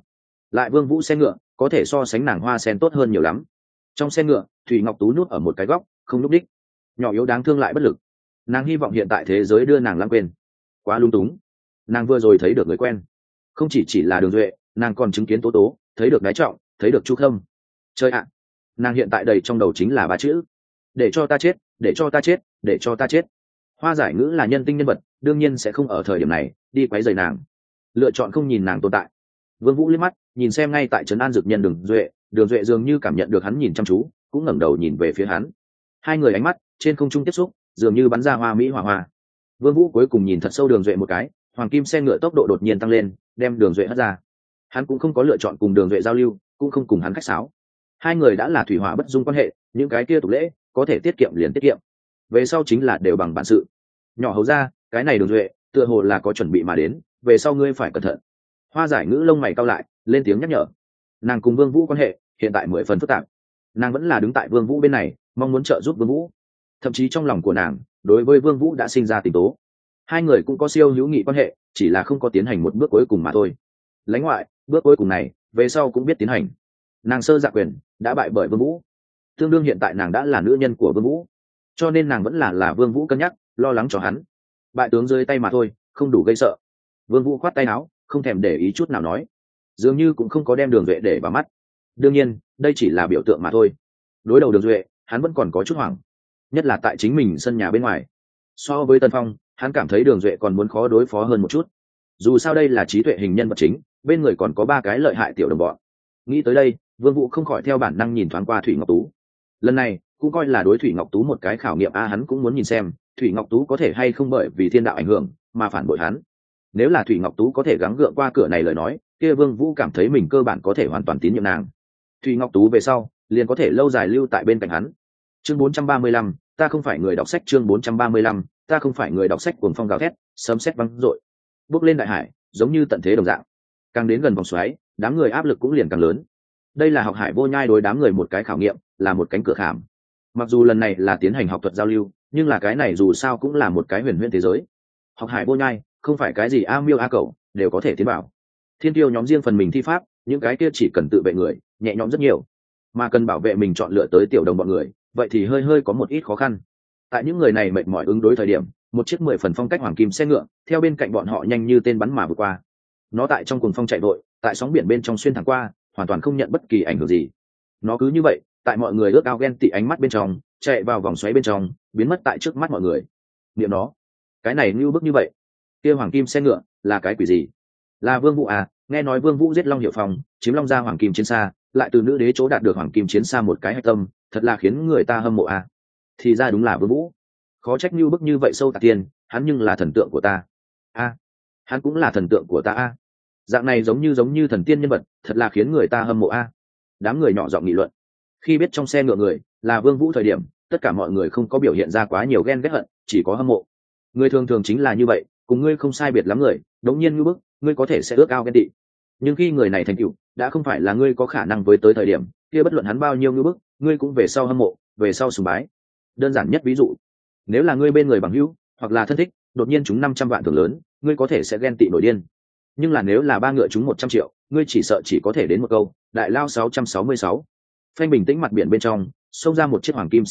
lại Vương Vũ xe ngựa có thể so sánh nàng hoa sen tốt hơn nhiều lắm. Trong xe ngựa Thủy Ngọc Tú núp ở một cái góc không núp đích, nhỏ yếu đáng thương lại bất lực. Nàng hy vọng hiện tại thế giới đưa nàng lãng quên. Quá lung túng. Nàng vừa rồi thấy được người quen, không chỉ là Đường Duệ, nàng còn chứng kiến Tố Tố, thấy được Đái Trọng, thấy được Chu Khâm. Chơi ạ, nàng hiện tại đầy trong đầu chính là ba chữ: để cho ta chết, để cho ta chết, để cho ta chết. Hoa Giải Ngữ là nhân tinh nhân vật, đương nhiên sẽ không ở thời điểm này đi quấy rầy nàng, lựa chọn không nhìn nàng tồn tại. Vương Vũ liếc mắt nhìn xem ngay tại trấn an dược nhân Đường Duệ dường như cảm nhận được hắn nhìn chăm chú, cũng ngẩng đầu nhìn về phía hắn. Hai người ánh mắt trên không trung tiếp xúc, dường như bắn ra hoa mỹ hỏa hoa. Vương Vũ cuối cùng nhìn thật sâu Đường Duệ một cái, hoàng kim xe ngựa tốc độ đột nhiên tăng lên, đem Đường Duệ hất ra. Hắn cũng không có lựa chọn cùng Đường Duệ giao lưu, cũng không cùng hắn khách sáo. Hai người đã là thủy hỏa bất dung quan hệ, những cái kia tục lễ có thể tiết kiệm liền tiết kiệm, về sau chính là đều bằng bản sự. Nhỏ hầu ra, cái này Đường Duệ tựa hồ là có chuẩn bị mà đến, về sau ngươi phải cẩn thận. Hoa Giải Ngữ lông mày cau lại, lên tiếng nhắc nhở. Nàng cùng Vương Vũ quan hệ hiện tại 10 phần phức tạp, nàng vẫn là đứng tại Vương Vũ bên này, mong muốn trợ giúp Vương Vũ. Thậm chí trong lòng của nàng đối với Vương Vũ đã sinh ra tình tố. Hai người cũng có siêu hữu nghị quan hệ, chỉ là không có tiến hành một bước cuối cùng mà thôi. Lãnh ngoại, bước cuối cùng này về sau cũng biết tiến hành. Nàng sơ dạ quyền đã bại bởi Vương Vũ, tương đương hiện tại nàng đã là nữ nhân của Vương Vũ, cho nên nàng vẫn là Vương Vũ cân nhắc, lo lắng cho hắn. Bại tướng rơi tay mà thôi, không đủ gây sợ. Vương Vũ khoát tay áo, không thèm để ý chút nào nói, dường như cũng không có đem Đường Duệ để vào mắt. Đương nhiên đây chỉ là biểu tượng mà thôi. Đối đầu Đường Duệ hắn vẫn còn có chút hoảng, nhất là tại chính mình sân nhà bên ngoài. So với Tân Phong, hắn cảm thấy Đường Duệ còn muốn khó đối phó hơn một chút. Dù sao đây là trí tuệ hình nhân vật chính, bên người còn có ba cái lợi hại tiểu đồng bọn. Nghĩ tới đây, Vương Vũ không khỏi theo bản năng nhìn thoáng qua Thủy Ngọc Tú. Lần này cũng coi là đối Thủy Ngọc Tú một cái khảo nghiệm a, hắn cũng muốn nhìn xem Thủy Ngọc Tú có thể hay không bởi vì thiên đạo ảnh hưởng mà phản bội hắn. Nếu là Thủy Ngọc Tú có thể gắng gượng qua cửa này lời nói, kia Vương Vũ cảm thấy mình cơ bản có thể hoàn toàn tín nhiệm nàng. Thủy Ngọc Tú về sau liền có thể lâu dài lưu tại bên cạnh hắn. Chương 435, ta không phải người đọc sách. Chương 435, ta không phải người đọc sách. Cuồng phong gào thét, sấm sét vang dội, bước lên đại hải, giống như tận thế đồng dạng. Càng đến gần vòng xoáy, đám người áp lực cũng liền càng lớn. Đây là học hải vô nhai đối đám người một cái khảo nghiệm, là một cánh cửa khảm. Mặc dù lần này là tiến hành học thuật giao lưu, nhưng là cái này dù sao cũng là một cái huyền huyễn thế giới. Học hải vô nhai không phải cái gì a miêu a cẩu đều có thể tiến vào. Thiên tiêu nhóm riêng phần mình thi pháp, những cái kia chỉ cần tự vệ người nhẹ nhõm rất nhiều, mà cần bảo vệ mình chọn lựa tới tiểu đồng bọn người, vậy thì hơi có một ít khó khăn. Tại những người này mệt mỏi ứng đối thời điểm, một chiếc 10 phần phong cách hoàng kim xe ngựa theo bên cạnh bọn họ nhanh như tên bắn mà vượt qua. Nó tại trong cuồng phong chạy vội, tại sóng biển bên trong xuyên thẳng qua, hoàn toàn không nhận bất kỳ ảnh hưởng gì. Nó cứ như vậy tại mọi người ước ao ghen tị ánh mắt bên trong chạy vào vòng xoáy bên trong, biến mất tại trước mắt mọi người. Niệm nó, cái này như bức như vậy, kia hoàng kim xe ngựa là cái quỷ gì? Là Vương Vũ à? Nghe nói Vương Vũ giết Long Hiệu Phong, chiếm Long gia hoàng kim chiến xa, lại từ nữ đế chỗ đạt được hoàng kim chiến xa một cái hạch tâm, thật là khiến người ta hâm mộ à. Thì ra đúng là Vương Vũ, khó trách như bức như vậy sâu tạc tiền, hắn nhưng là thần tượng của ta a. Hắn cũng là thần tượng của ta a. Dạng này giống như thần tiên nhân vật, thật là khiến người ta hâm mộ a. Đám người nhỏ giọng nghị luận. Khi biết trong xe ngựa người là Vương Vũ thời điểm, tất cả mọi người không có biểu hiện ra quá nhiều ghen ghét hận, chỉ có hâm mộ. Người thường thường chính là như vậy, cùng ngươi không sai biệt lắm người, đống nhiên như bức, ngươi có thể sẽ ước ao ghen tị. Nhưng khi người này thành tựu, đã không phải là ngươi có khả năng với tới thời điểm, kia bất luận hắn bao nhiêu như bức, ngươi cũng về sau hâm mộ, về sau sùng bái. Đơn giản nhất ví dụ, nếu là ngươi bên người bằng hữu hoặc là thân thích đột nhiên chúng 500 vạn thưởng lớn, ngươi có thể sẽ ghen tị nổi điên. Nhưng là nếu là ba ngựa chúng 100 triệu, ngươi chỉ sợ chỉ có thể đến một câu đại lao 666. Phanh bình tĩnh mặt biển bên trong xông ra một chiếc hoàng kim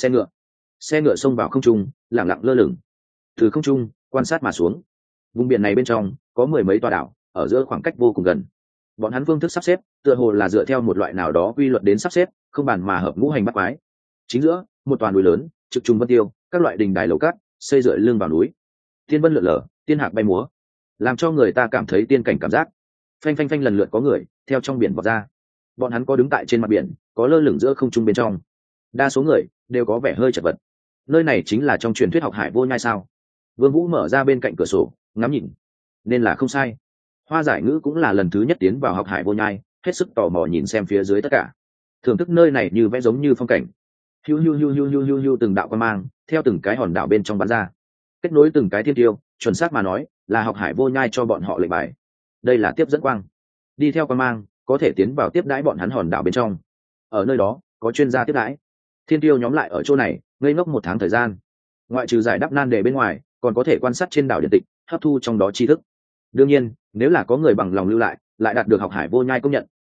xe ngựa xông vào không trung, lẳng lặng lơ lửng từ không trung quan sát mà xuống. Vùng biển này bên trong có mười mấy tòa đảo, ở giữa khoảng cách vô cùng gần. Bọn hắn phương thức sắp xếp tựa hồ là dựa theo một loại nào đó quy luật đến sắp xếp, không bàn mà hợp ngũ hành bắt quái. Chính giữa một tòa núi lớn trực trung vân tiêu, các loại đình đài lầu cát xây dựa lưng vào núi, tiên vân lượn lờ, tiên hạc bay múa, làm cho người ta cảm thấy tiên cảnh cảm giác. Phanh phanh phanh, lần lượt có người theo trong biển vọt ra. Bọn hắn có đứng tại trên mặt biển, có lơ lửng giữa không trung bên trong. Đa số người đều có vẻ hơi chật vật. Nơi này chính là trong truyền thuyết học hải vô nhai sao? Vương Vũ mở ra bên cạnh cửa sổ ngắm nhìn, nên là không sai. Hoa Giải Ngữ cũng là lần thứ nhất tiến vào học hải vô nhai, hết sức tò mò nhìn xem phía dưới tất cả, thưởng thức nơi này như vẽ giống như phong cảnh. Hiu hiu hiu hiu hiu hiu hiu, từng đạo quang mang theo từng cái hòn đảo bên trong bắn ra, kết nối từng cái thiên tiêu. Chuẩn xác mà nói là học hải vô nhai cho bọn họ lệnh bài. Đây là tiếp dẫn quang, đi theo quang mang có thể tiến vào tiếp đãi bọn hắn hòn đảo bên trong. Ở nơi đó có chuyên gia tiếp đãi. Thiên tiêu nhóm lại ở chỗ này ngây ngốc 1 tháng thời gian, ngoại trừ giải đáp nan đề bên ngoài, còn có thể quan sát trên đảo điện tịch, hấp thu trong đó tri thức. Đương nhiên nếu là có người bằng lòng lưu lại, lại đạt được học hải vô nhai công nhận,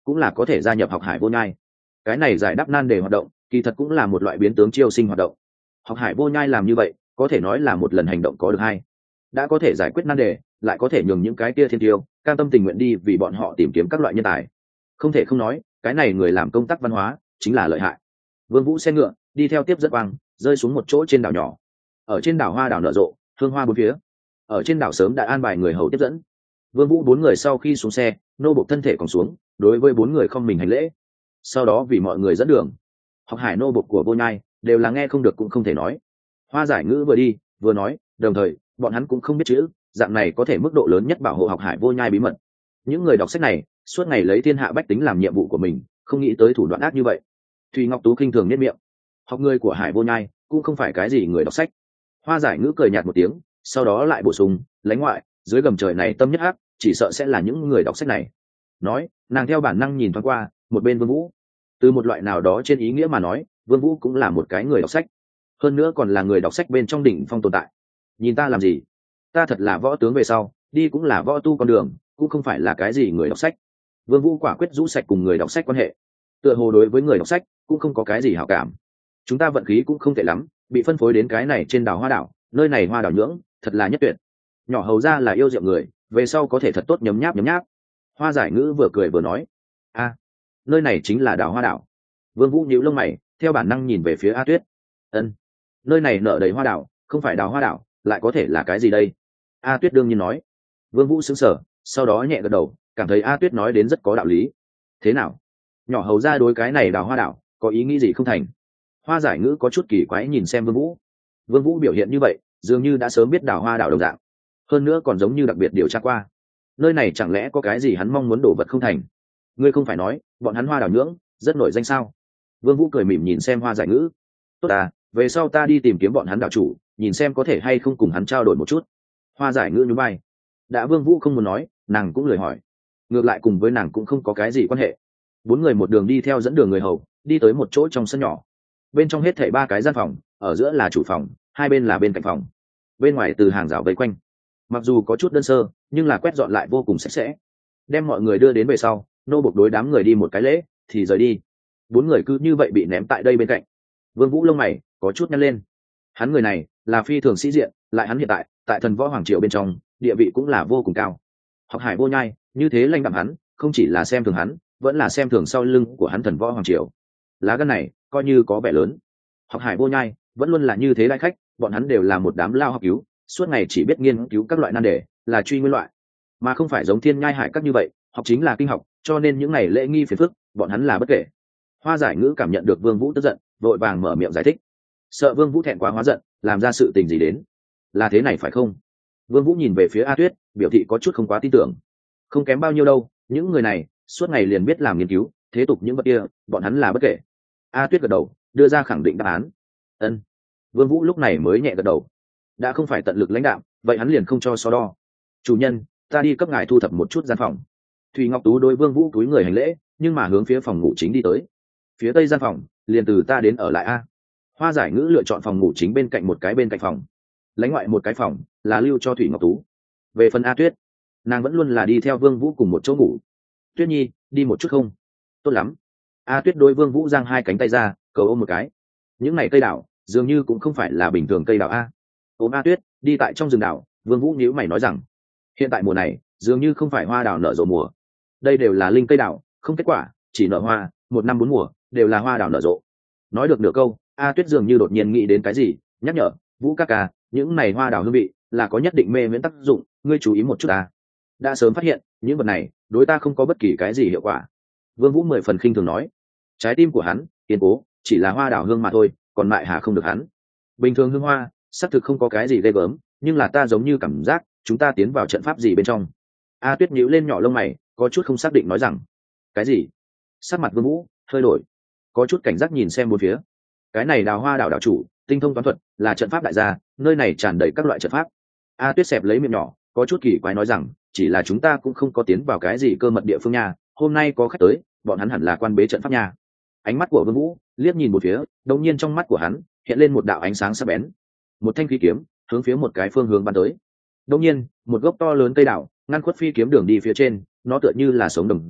cũng là có thể gia nhập học hải vô nhai. Cái này giải đáp nan đề hoạt động kỳ thật cũng là một loại biến tướng chiêu sinh hoạt động. Học hải vô nhai làm như vậy có thể nói là một lần hành động có được hay, đã có thể giải quyết nan đề, lại có thể nhường những cái kia thiên tiêu cam tâm tình nguyện đi vì bọn họ tìm kiếm các loại nhân tài. Không thể không nói, cái này người làm công tác văn hóa chính là lợi hại. Vương Vũ xe ngựa đi theo tiếp dẫn quang rơi xuống một chỗ trên đảo nhỏ. Ở trên đảo hoa đảo nở rộ, hương hoa bốn phía. Ở trên đảo sớm đã an bài người hầu tiếp dẫn. Vương Vũ bốn người sau khi xuống xe, nô bộc thân thể còn xuống, đối với bốn người không mình hành lễ. Sau đó vì mọi người dẫn đường. Học hải nô bộc của Vô Nhai đều là nghe không được cũng không thể nói. Hoa Giải Ngữ vừa đi vừa nói, đồng thời bọn hắn cũng không biết chữ, dạng này có thể mức độ lớn nhất bảo hộ học hải Vô Nhai bí mật. Những người đọc sách này suốt ngày lấy thiên hạ bách tính làm nhiệm vụ của mình, không nghĩ tới thủ đoạn ác như vậy. Thùy Ngọc Tú khinh thường nhếch miệng. Học người của hải Vô Nhai cũng không phải cái gì người đọc sách. Hoa Giải Ngữ cười nhạt một tiếng, sau đó lại bổ sung, lãnh ngoại dưới gầm trời này tâm nhất ác, chỉ sợ sẽ là những người đọc sách này. Nói, nàng theo bản năng nhìn thoáng qua một bên Vương Vũ. Từ một loại nào đó trên ý nghĩa mà nói, Vương Vũ cũng là một cái người đọc sách, hơn nữa còn là người đọc sách bên trong đỉnh phong tồn tại. Nhìn ta làm gì? Ta thật là võ tướng về sau, đi cũng là võ tu con đường, cũng không phải là cái gì người đọc sách. Vương Vũ quả quyết rũ sạch cùng người đọc sách quan hệ, tựa hồ đối với người đọc sách cũng không có cái gì hảo cảm. Chúng ta vận khí cũng không tệ lắm, bị phân phối đến cái này trên đảo Hoa đảo, nơi này hoa đảo nhưỡng thật là nhất tuyệt. Nhỏ hầu ra là yêu rượu người, về sau có thể thật tốt nhấm nháp nhấm nháp. Hoa Giải Ngữ vừa cười vừa nói, a, nơi này chính là đảo Hoa đảo. Vương Vũ nhíu lông mày, theo bản năng nhìn về phía A Tuyết. Ân, nơi này nở đầy hoa đảo, không phải đào hoa đảo, lại có thể là cái gì đây? A Tuyết đương nhiên nói. Vương Vũ sững sờ, sau đó nhẹ gật đầu, cảm thấy A Tuyết nói đến rất có đạo lý. Thế nào? Nhỏ hầu ra đối cái này đào hoa đảo có ý nghĩ gì không thành? Hoa Giải Ngữ có chút kỳ quái nhìn xem Vương Vũ. Vương Vũ biểu hiện như vậy, dường như đã sớm biết đào hoa đảo đồng dạng, hơn nữa còn giống như đặc biệt điều tra qua. Nơi này chẳng lẽ có cái gì hắn mong muốn đổ vật không thành? Ngươi không phải nói bọn hắn hoa đảo nhưỡng rất nổi danh sao? Vương Vũ cười mỉm nhìn xem Hoa Giải Ngữ. Tốt à, về sau ta đi tìm kiếm bọn hắn đảo chủ, nhìn xem có thể hay không cùng hắn trao đổi một chút. Hoa Giải Ngữ nhún vai. Đã Vương Vũ không muốn nói, nàng cũng lười hỏi. Ngược lại cùng với nàng cũng không có cái gì quan hệ. Bốn người một đường đi theo dẫn đường người hầu, đi tới một chỗ trong sân nhỏ. Bên trong hết thảy 3 cái gian phòng, ở giữa là chủ phòng, hai bên là bên cạnh phòng. Bên ngoài từ hàng rào vây quanh. Mặc dù có chút đơn sơ, nhưng là quét dọn lại vô cùng sạch sẽ. Đem mọi người đưa đến về sau, nô bộc đối đám người đi một cái lễ, thì rời đi. 4 người cứ như vậy bị ném tại đây bên cạnh. Vương Vũ lông mày có chút nhăn lên. Hắn người này là phi thường sĩ diện, lại hắn hiện tại tại Thần Võ Hoàng triều bên trong, địa vị cũng là vô cùng cao. Học hải Vô Nhai như thế lanh đạm hắn, không chỉ là xem thường hắn, vẫn là xem thường sau lưng của hắn Thần Võ Hoàng triều. Lá gan này coi như có vẻ lớn. Học hải Vô Nhai vẫn luôn là như thế đại khách, bọn hắn đều là một đám lao học cứu, suốt ngày chỉ biết nghiên cứu các loại nan đề, là truy nguyên loại, mà không phải giống Thiên Nhai Hải các như vậy, học chính là kinh học, cho nên những ngày lễ nghi phiền phức, bọn hắn là bất kể. Hoa Giải Ngữ cảm nhận được Vương Vũ tức giận, vội vàng mở miệng giải thích, sợ Vương Vũ thẹn quá hóa giận, làm ra sự tình gì đến. Là thế này phải không? Vương Vũ nhìn về phía A Tuyết, biểu thị có chút không quá tin tưởng. Không kém bao nhiêu đâu, những người này suốt ngày liền biết làm nghiên cứu, thế tục những vật kia, bọn hắn là bất kể. A Tuyết gật đầu, đưa ra khẳng định đáp án. Ân. Vương Vũ lúc này mới nhẹ gật đầu. Đã không phải tận lực lãnh đạo, vậy hắn liền không cho so đo. Chủ nhân, ta đi cấp ngài thu thập một chút gian phòng. Thùy Ngọc Tú đối Vương Vũ cúi người hành lễ, nhưng mà hướng phía phòng ngủ chính đi tới. Phía tây gian phòng, liền từ ta đến ở lại a. Hoa Giải Ngữ lựa chọn phòng ngủ chính bên cạnh một cái bên cạnh phòng, lấy ngoại một cái phòng là lưu cho Thủy Ngọc Tú. Về phần A Tuyết, nàng vẫn luôn là đi theo Vương Vũ cùng một chỗ ngủ. Tuyết Nhi, đi một chút không? Tốt lắm. A Tuyết đối Vương Vũ giang hai cánh tay ra, cầu ôm một cái. Những này cây đào dường như cũng không phải là bình thường cây đào a. Ôm A Tuyết đi tại trong rừng đào, Vương Vũ nhíu mày nói rằng, hiện tại mùa này dường như không phải hoa đào nở rộ mùa. Đây đều là linh cây đào, không kết quả, chỉ nở hoa, 1 năm 4 mùa đều là hoa đào nở rộ. Nói được nửa câu, A Tuyết dường như đột nhiên nghĩ đến cái gì, nhắc nhở, Vũ ca ca, những này hoa đào hương vị là có nhất định mê miễn tác dụng, ngươi chú ý một chút ta. Đã sớm phát hiện, những vật này đối ta không có bất kỳ cái gì hiệu quả. Vương Vũ 10 phần khinh thường nói, trái tim của hắn kiên cố, chỉ là hoa đào hương mà thôi, còn mại hà không được hắn. Bình thường hương hoa xác thực không có cái gì ghê gớm, nhưng là ta giống như cảm giác chúng ta tiến vào trận pháp gì bên trong. A Tuyết nhíu lên nhỏ lông mày, có chút không xác định nói rằng, cái gì? Sắc mặt Vương Vũ hơi đổi, có chút cảnh giác nhìn xem bốn phía. Cái này đào hoa đảo đảo chủ tinh thông toán thuật, là trận pháp đại gia, nơi này tràn đầy các loại trận pháp. A Tuyết xẹp lấy miệng nhỏ, có chút kỳ quái nói rằng, chỉ là chúng ta cũng không có tiến vào cái gì cơ mật địa phương nha, hôm nay có khách tới, bọn hắn hẳn là quan bế trận pháp nha. Ánh mắt của Vương Vũ liếc nhìn một phía, đột nhiên trong mắt của hắn hiện lên một đạo ánh sáng sắc bén, một thanh khí kiếm hướng phía một cái phương hướng bắn tới. Đột nhiên, một gốc to lớn cây đào ngăn khuất phi kiếm đường đi phía trên, nó tựa như là sống đồng dạng,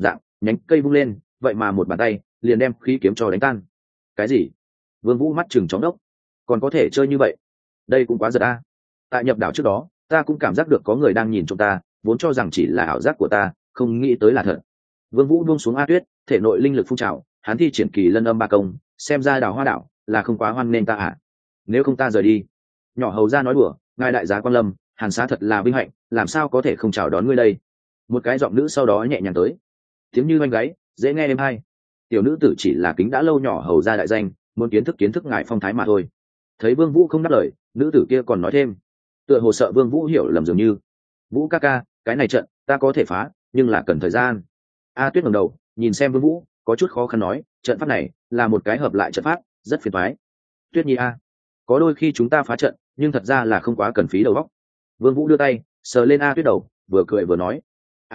nhánh cây vung lên, vậy mà một bàn tay liền đem khí kiếm cho đánh tan. Cái gì? Vương Vũ mắt chừng chóng đốc, còn có thể chơi như vậy? Đây cũng quá giật a. Tại nhập đảo trước đó, ta cũng cảm giác được có người đang nhìn chúng ta, vốn cho rằng chỉ là ảo giác của ta, không nghĩ tới là thật. Vương Vũ buông xuống A Tuyết, thể nội linh lực phun trào, hắn thi triển kỳ lân âm ba công, xem ra Đào Hoa đảo là không quá hoan nên ta à? Nếu không ta rời đi. Nhỏ hầu ra nói đùa, ngài đại giá quan lâm, Hàn Xá thật là vinh hạnh, làm sao có thể không chào đón ngươi đây? Một cái giọng nữ sau đó nhẹ nhàng tới, tiếng như oanh gáy, dễ nghe êm hay. Tiểu nữ tử chỉ là kính đã lâu nhỏ hầu ra đại danh, muốn kiến thức ngài phong thái mà thôi. Thấy Vương Vũ không đáp lời, nữ tử kia còn nói thêm, tựa hồ sợ Vương Vũ hiểu lầm dường như, Vũ ca ca, cái này trận ta có thể phá, nhưng là cần thời gian. A Tuyết ngẩng đầu nhìn xem Vương Vũ, có chút khó khăn nói, trận pháp này là một cái hợp lại trận pháp, rất phiền toái. Tuyết Nhi a, có đôi khi chúng ta phá trận, nhưng thật ra là không quá cần phí đầu óc. Vương Vũ đưa tay sờ lên A Tuyết đầu, vừa cười vừa nói,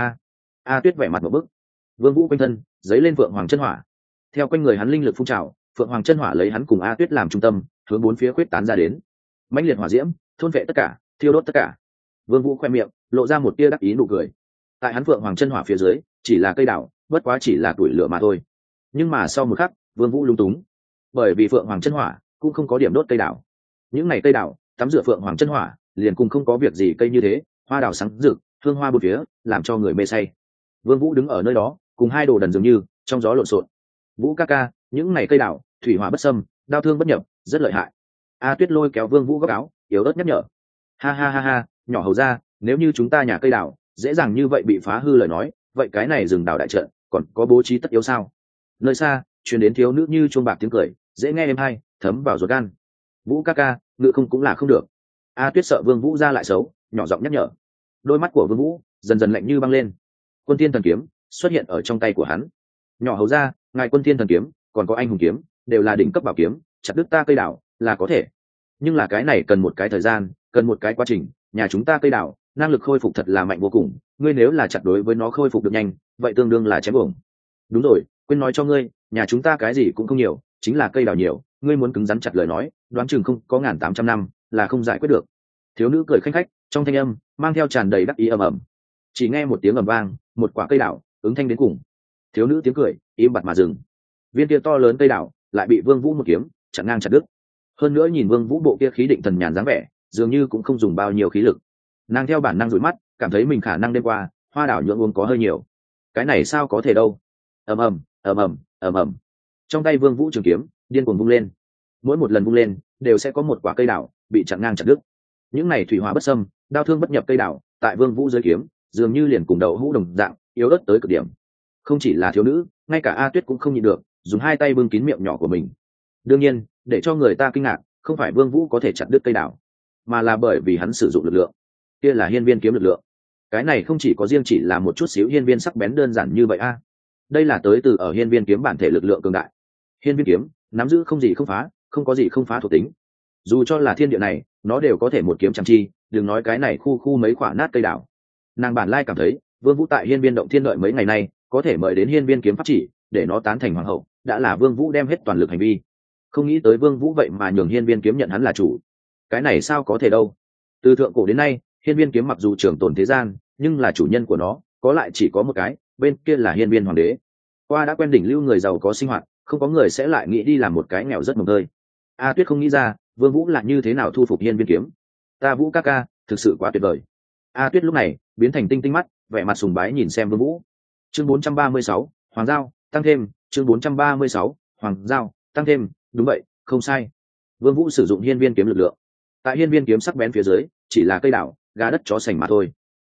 A Tuyết vẻ mặt một bức. Vương Vũ quanh thân giấy lên Phượng Hoàng chân hỏa, theo quanh người hắn linh lực phun trào, Phượng Hoàng chân hỏa lấy hắn cùng A Tuyết làm trung tâm, hướng bốn phía khuyết tán ra đến. Mãnh liệt hỏa diễm thôn vệ tất cả, thiêu đốt tất cả. Vương Vũ khoe miệng lộ ra một tia đắc ý nụ cười. Tại hắn Phượng Hoàng chân hỏa phía dưới chỉ là cây đào, bất quá chỉ là tuổi lửa mà thôi. Nhưng mà sau một khắc, Vương Vũ lúng túng, bởi vì Phượng Hoàng chân hỏa cũng không có điểm đốt cây đào. Những này cây đào tắm rửa Phượng Hoàng chân hỏa, liền cùng không có việc gì cây như thế, hoa đào sáng rực, hương hoa bốn phía, làm cho người mê say. Vương Vũ đứng ở nơi đó, cùng hai đồ đần dường như trong gió lộn xộn. Vũ ca ca, những này cây đào, thủy hỏa bất xâm, đao thương bất nhập, rất lợi hại. A Tuyết lôi kéo Vương Vũ góc áo, yếu ớt nhắc nhở. Ha ha ha ha, nhỏ hầu ra, nếu như chúng ta nhà cây đào dễ dàng như vậy bị phá hư lời nói, vậy cái này rừng đào đại trận còn có bố trí tất yếu sao? Nơi xa truyền đến thiếu nữ như chuông bạc tiếng cười, dễ nghe êm hay, thấm vào ruột gan. Vũ ca ca, ngự không cũng là không được. A Tuyết sợ Vương Vũ ra lại xấu, nhỏ giọng nhắc nhở. Đôi mắt của Vương Vũ dần dần lạnh như băng lên. Quân Thiên Thần kiếm xuất hiện ở trong tay của hắn. Nhỏ hầu ra, ngài Quân Thiên Thần kiếm còn có anh hùng kiếm, đều là đỉnh cấp bảo kiếm, chặt đứt ta cây đào là có thể, nhưng là cái này cần một cái thời gian, cần một cái quá trình. Nhà chúng ta cây đào năng lực khôi phục thật là mạnh vô cùng, ngươi nếu là chặt đối với nó khôi phục được nhanh, vậy tương đương là chém uổng. Đúng rồi, quên nói cho ngươi, nhà chúng ta cái gì cũng không nhiều, chính là cây đào nhiều, ngươi muốn cứng rắn chặt lời nói, đoán chừng không có 1800 năm là không giải quyết được. Thiếu nữ cười khanh khách, trong thanh âm mang theo tràn đầy đắc ý ầm ầm. Chỉ nghe một tiếng ầm vang, một quả cây đào ứng thanh đến cùng. Thiếu nữ tiếng cười im bặt mà dừng. Viên kia to lớn cây đào lại bị Vương Vũ một kiếm chặn ngang chặt đứt. Hơn nữa nhìn Vương Vũ bộ kia khí định thần nhàn dáng vẻ, dường như cũng không dùng bao nhiêu khí lực. Nàng theo bản năng dụi mắt, cảm thấy mình khả năng đêm qua hoa đảo nhượng uống có hơi nhiều. Cái này sao có thể đâu? Ầm ầm, ầm ầm, ầm ầm. Trong tay Vương Vũ trường kiếm điên cuồng vung lên. Mỗi một lần vung lên, đều sẽ có một quả cây đào bị chặn ngang chặt đứt. Những này thủy hỏa bất xâm, đao thương bất nhập cây đào, tại Vương Vũ dưới kiếm, dường như liền cùng đậu hũ đồng dạng, yếu ớt tới cực điểm. Không chỉ là thiếu nữ, ngay cả A Tuyết cũng không nhịn được, dùng hai tay bưng kín miệng nhỏ của mình. Đương nhiên, để cho người ta kinh ngạc, không phải Vương Vũ có thể chặt đứt cây đào, mà là bởi vì hắn sử dụng lực lượng. Kia là hiên viên kiếm lực lượng. Cái này không chỉ có riêng chỉ là một chút xíu hiên viên sắc bén đơn giản như vậy a. Đây là tới từ ở hiên viên kiếm bản thể lực lượng cường đại. Hiên viên kiếm nắm giữ không gì không phá, không có gì không phá thuộc tính. Dù cho là thiên địa này, nó đều có thể một kiếm chẳng chi, đừng nói cái này khu mấy quả nát cây đào. Nàng bản lai cảm thấy, Vương Vũ tại hiên viên động thiên đợi mấy ngày nay, có thể mời đến hiên viên kiếm pháp chỉ, để nó tán thành hoàng hậu, đã là Vương Vũ đem hết toàn lực hành vi. Không nghĩ tới Vương Vũ vậy mà nhường hiên viên kiếm nhận hắn là chủ. Cái này sao có thể đâu? Từ thượng cổ đến nay, hiên viên kiếm mặc dù trường tồn thế gian, nhưng là chủ nhân của nó có lại chỉ có một cái, bên kia là hiên viên hoàng đế. Qua đã quen đỉnh lưu người giàu có sinh hoạt, không có người sẽ lại nghĩ đi làm một cái nghèo rất mồng tơi. A Tuyết không nghĩ ra Vương Vũ là như thế nào thu phục hiên viên kiếm. Ta Vũ ca ca thực sự quá tuyệt vời. A Tuyết lúc này biến thành tinh tinh mắt, vẻ mặt sùng bái nhìn xem Vương Vũ. Chương 436, Hoàng Giao tăng thêm. Chương 436, Hoàng Giao tăng thêm. Đúng vậy, không sai. Vương Vũ sử dụng hiên viên kiếm lực lượng. Tại hiên viên kiếm sắc bén phía dưới, chỉ là cây đào, gà đất chó sành mà thôi.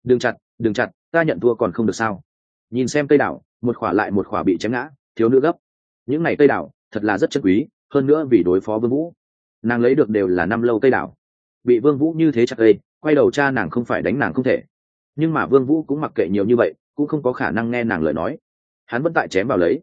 Đừng chặt, ta nhận thua còn không được sao? Nhìn xem cây đào, một khỏa lại một khỏa bị chém ngã, thiếu nữ gấp. Những này cây đào thật là rất chân quý, hơn nữa vì đối phó Vương Vũ, nàng lấy được đều là năm lâu cây đào. Bị Vương Vũ như thế chặt cây, quay đầu cha nàng không phải đánh nàng không thể. Nhưng mà Vương Vũ cũng mặc kệ nhiều như vậy, cũng không có khả năng nghe nàng lời nói. Hắn vẫn tại chém vào lấy.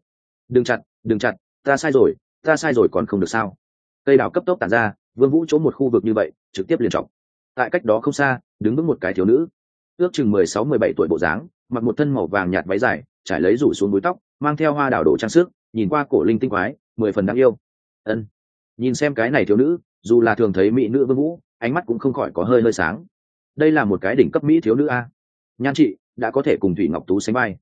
Đừng chặt, ta sai rồi còn không được sao? Cây đào cấp tốc tản ra, Vương Vũ chỗ một khu vực như vậy, trực tiếp liền trọng. Tại cách đó không xa, đứng vững một cái thiếu nữ, ước chừng 16-17 tuổi bộ dáng, mặc một thân màu vàng nhạt váy dài, trải lấy rủ xuống búi tóc, mang theo hoa đào đồ trang sức, nhìn qua cổ linh tinh quái, 10 phần đáng yêu. Ân. Nhìn xem cái này thiếu nữ, dù là thường thấy mỹ nữ Vương Vũ, ánh mắt cũng không khỏi có hơi sáng. Đây là một cái đỉnh cấp mỹ thiếu nữ a. Nhan chị đã có thể cùng Thủy Ngọc Tú sánh vai.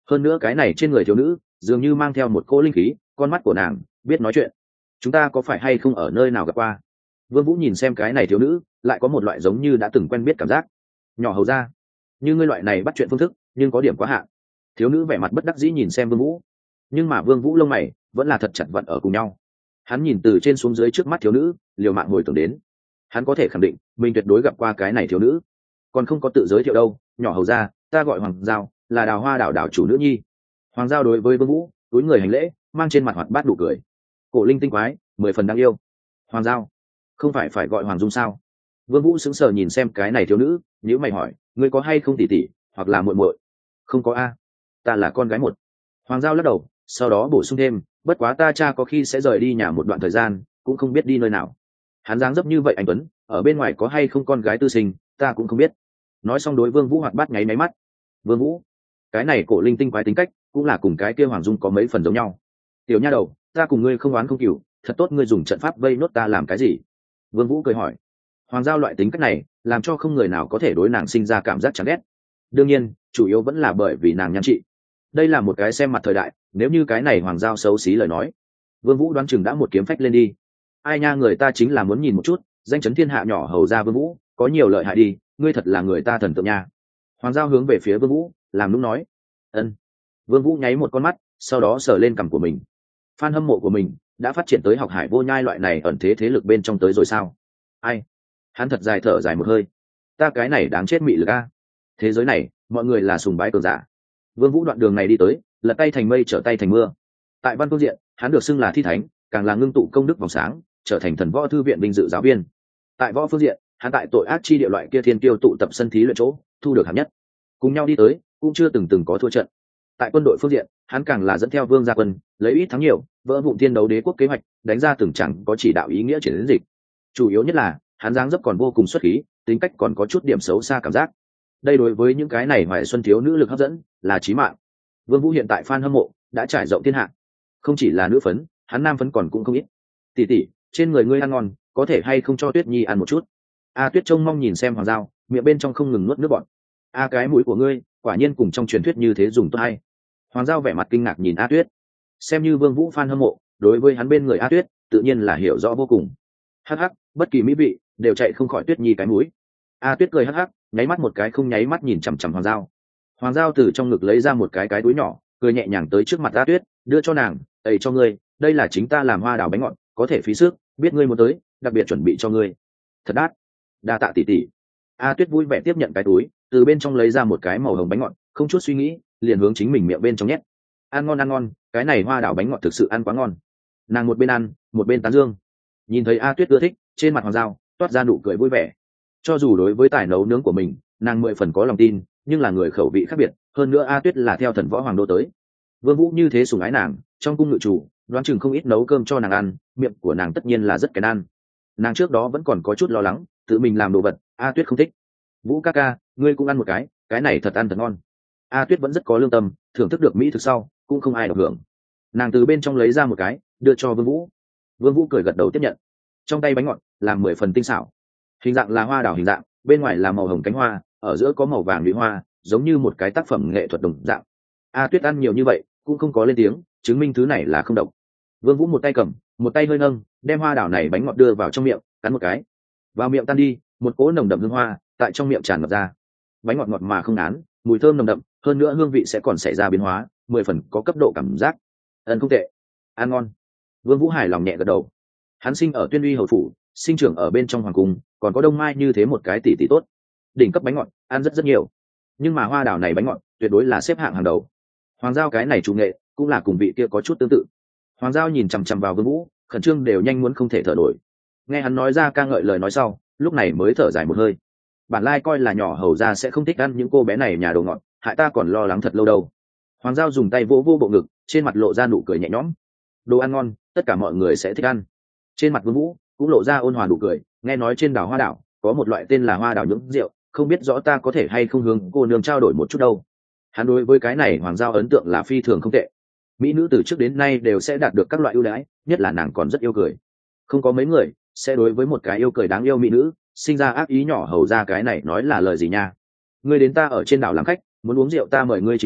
hơn nữa cái này trên người thiếu nữ dường như mang theo một cỗ linh khí, con mắt của nàng biết nói chuyện. Chúng ta có phải hay không ở nơi nào gặp qua? Vương Vũ nhìn xem cái này thiếu nữ, lại có một loại giống như đã từng quen biết cảm giác. Nhỏ hầu ra, như ngươi loại này bắt chuyện phương thức nhưng có điểm quá hạn. Thiếu nữ vẻ mặt bất đắc dĩ nhìn xem Vương Vũ, nhưng mà Vương Vũ lông mày vẫn là thật chặt vận ở cùng nhau. Hắn nhìn từ trên xuống dưới trước mắt thiếu nữ, liều mạng hồi tưởng đến. Hắn có thể khẳng định mình tuyệt đối gặp qua cái này thiếu nữ, còn không có tự giới thiệu đâu. Nhỏ hầu ra, ta gọi Hoàng Giao, là Đào Hoa đảo đảo chủ nữ nhi. Hoàng Giao đối với Vương Vũ túi người hành lễ, mang trên mặt hoạt bát đủ cười. Cổ linh tinh quái, 10 phần đáng yêu. Hoàng Giao, không phải gọi Hoàng Dung sao? Vương Vũ sững sờ nhìn xem cái này thiếu nữ, nhíu mày hỏi, ngươi có hay không tỷ tỷ, hoặc là muội muội? Không có a, ta là con gái một. Hoàng Giao lắc đầu, sau đó bổ sung thêm, bất quá ta cha có khi sẽ rời đi nhà một đoạn thời gian, cũng không biết đi nơi nào. Hắn dáng dấp như vậy anh Tuấn, ở bên ngoài có hay không con gái tư sinh, ta cũng không biết. Nói xong đối Vương Vũ hoạt bát nháy máy mắt. Vương Vũ, cái này cổ linh tinh quái tính cách, cũng là cùng cái kia Hoàng Dung có mấy phần giống nhau. Tiểu nha đầu, ta cùng ngươi không oán không cừu, thật tốt ngươi dùng trận pháp vây nốt ta làm cái gì? Vương Vũ cười hỏi. Hoàng Giao loại tính cách này, làm cho không người nào có thể đối nàng sinh ra cảm giác chán ghét. Đương nhiên, chủ yếu vẫn là bởi vì nàng nhan trị. Đây là một cái xem mặt thời đại, nếu như cái này Hoàng Giao xấu xí lời nói, Vương Vũ đoán chừng đã một kiếm phách lên đi. Ai nha, người ta chính là muốn nhìn một chút, danh chấn thiên hạ nhỏ hầu ra Vương Vũ, có nhiều lợi hại đi, ngươi thật là người ta thần tượng nha. Hoàng Giao hướng về phía Vương Vũ, làm nũng nói. Ân. Vương Vũ nháy một con mắt, sau đó sờ lên cằm của mình. Fan hâm mộ của mình đã phát triển tới học hải vô nhai loại này ẩn thế thế lực bên trong tới rồi sao? Ai? Hắn thật dài thở dài một hơi. Ta cái này đáng chết mị lực a. Thế giới này, mọi người là sùng bái cường giả. Vương Vũ đoạn đường này đi tới, lật tay thành mây trở tay thành mưa. Tại văn phương diện, hắn được xưng là thi thánh, càng là ngưng tụ công đức vòng sáng, trở thành thần võ thư viện vinh dự giáo viên. Tại võ phương diện, hắn tại tội ác chi địa loại kia thiên kiêu tụ tập sân thí luyện chỗ, thu được hạng nhất. Cùng nhau đi tới, cũng chưa từng có thua trận. Tại quân đội phương diện, hắn càng là dẫn theo Vương gia quân, lấy ít thắng nhiều, vỡ vụn thiên đấu đế quốc kế hoạch, đánh ra từng chẳng có chỉ đạo ý nghĩa triển đến dịch. Chủ yếu nhất là, hắn dáng dấp còn vô cùng xuất khí, tính cách còn có chút điểm xấu xa cảm giác. Đây đối với những cái này hoài xuân thiếu nữ lực hấp dẫn là chí mạng. Vương Vũ hiện tại fan hâm mộ đã trải rộng thiên hạ, không chỉ là nữ phấn, hắn nam phấn còn cũng không ít. Tỷ tỷ, trên người ngươi ăn ngon, có thể hay không cho Tuyết Nhi ăn một chút? A Tuyết trông mong nhìn xem Hoàng Giao, miệng bên trong không ngừng nuốt nước bọt. A cái mũi của ngươi, quả nhiên cùng trong truyền thuyết như thế dùng tốt hay. Hoàng Giao vẻ mặt kinh ngạc nhìn A Tuyết. Xem như Vương Vũ fan hâm mộ, đối với hắn bên người A Tuyết, tự nhiên là hiểu rõ vô cùng. Hắc hắc, bất kỳ mỹ vị đều chạy không khỏi Tuyết Nhi cái mũi. A Tuyết cười hắc hắc, nháy mắt một cái không nháy mắt nhìn chằm chằm Hoàng Giao. Hoàng Giao từ trong ngực lấy ra một cái túi nhỏ, cười nhẹ nhàng tới trước mặt A Tuyết, đưa cho nàng, "Ây cho ngươi, đây là chính ta làm hoa đào bánh ngọt, có thể phí sức, biết ngươi muốn tới, đặc biệt chuẩn bị cho ngươi." Thật đắt. Đa tạ tỷ tỷ. A Tuyết vui vẻ tiếp nhận cái túi, từ bên trong lấy ra một cái màu hồng bánh ngọt, không chút suy nghĩ, liền hướng chính mình miệng bên trong nhét. Ăn ngon, cái này hoa đào bánh ngọt thực sự ăn quá ngon. Nàng một bên ăn, một bên tán dương. Nhìn thấy A Tuyết ưa thích, trên mặt Hoàng Giao toát ra nụ cười vui vẻ. Cho dù đối với tài nấu nướng của mình, nàng 10 phần có lòng tin, nhưng là người khẩu vị khác biệt, hơn nữa A Tuyết là theo thần võ hoàng đô tới. Vương Vũ như thế sủng ái nàng, trong cung ngự chủ, đoán chừng không ít nấu cơm cho nàng ăn, miệng của nàng tất nhiên là rất kén ăn. Nàng trước đó vẫn còn có chút lo lắng, tự mình làm đồ vật, A Tuyết không thích. Vũ ca ca, ngươi cũng ăn một cái này thật ăn thật ngon. A Tuyết vẫn rất có lương tâm, thưởng thức được mỹ thực sau, cũng không ai độc hưởng. Nàng từ bên trong lấy ra một cái, đưa cho Vương Vũ. Vương Vũ cười gật đầu tiếp nhận. Trong tay bánh ngọt, làm 10 phần tinh xảo. Hình dạng là hoa đào hình dạng, bên ngoài là màu hồng cánh hoa, ở giữa có màu vàng lụy hoa, giống như một cái tác phẩm nghệ thuật đồng dạng. A Tuyết ăn nhiều như vậy, cũng không có lên tiếng, chứng minh thứ này là không độc. Vương Vũ một tay cầm, một tay hơi nâng, đem hoa đào này bánh ngọt đưa vào trong miệng, cắn một cái. Vào miệng tan đi, một cỗ nồng đậm hương hoa tại trong miệng tràn ngập ra. Bánh ngọt ngọt mà không ngán, mùi thơm nồng đậm, hơn nữa hương vị sẽ còn xảy ra biến hóa, 10 phần có cấp độ cảm giác. Ân không tệ, ăn ngon. Vương Vũ hài lòng nhẹ gật đầu. Hắn sinh ở Tuyên Uy hầu phủ, sinh trưởng ở bên trong hoàng cung, còn có Đông Mai như thế một cái tỷ tỷ tốt. Đỉnh cấp bánh ngọt, ăn rất nhiều. Nhưng mà hoa đào này bánh ngọt, tuyệt đối là xếp hạng hàng đầu. Hoàng Giao cái này chủ nghệ, cũng là cùng vị kia có chút tương tự. Hoàng Giao nhìn chằm chằm vào Vương Vũ, khẩn trương đều nhanh muốn không thể thở nổi. Nghe hắn nói ra ca ngợi lời nói sau, lúc này mới thở dài một hơi. Bản lai coi là nhỏ hầu ra sẽ không thích ăn những cô bé này nhà đồ ngọt, hại ta còn lo lắng thật lâu đâu. Hoàng Giao dùng tay vỗ vỗ bộ ngực, trên mặt lộ ra nụ cười nhẹ nhõm. Đồ ăn ngon, tất cả mọi người sẽ thích ăn. Trên mặt Vương Vũ cũng lộ ra ôn hòa nụ cười, nghe nói trên đảo Hoa đảo có một loại tên là hoa đảo nhưỡng rượu, không biết rõ ta có thể hay không hướng cô nương trao đổi một chút đâu. Hắn đối với cái này Hoàng Giao ấn tượng là phi thường không tệ. Mỹ nữ từ trước đến nay đều sẽ đạt được các loại ưu đãi, nhất là nàng còn rất yêu cười. Không có mấy người sẽ đối với một cái yêu cười đáng yêu mỹ nữ sinh ra ác ý nhỏ hầu ra cái này nói là lời gì nha. Ngươi đến ta ở trên đảo làm khách, muốn uống rượu ta mời ngươi chính là,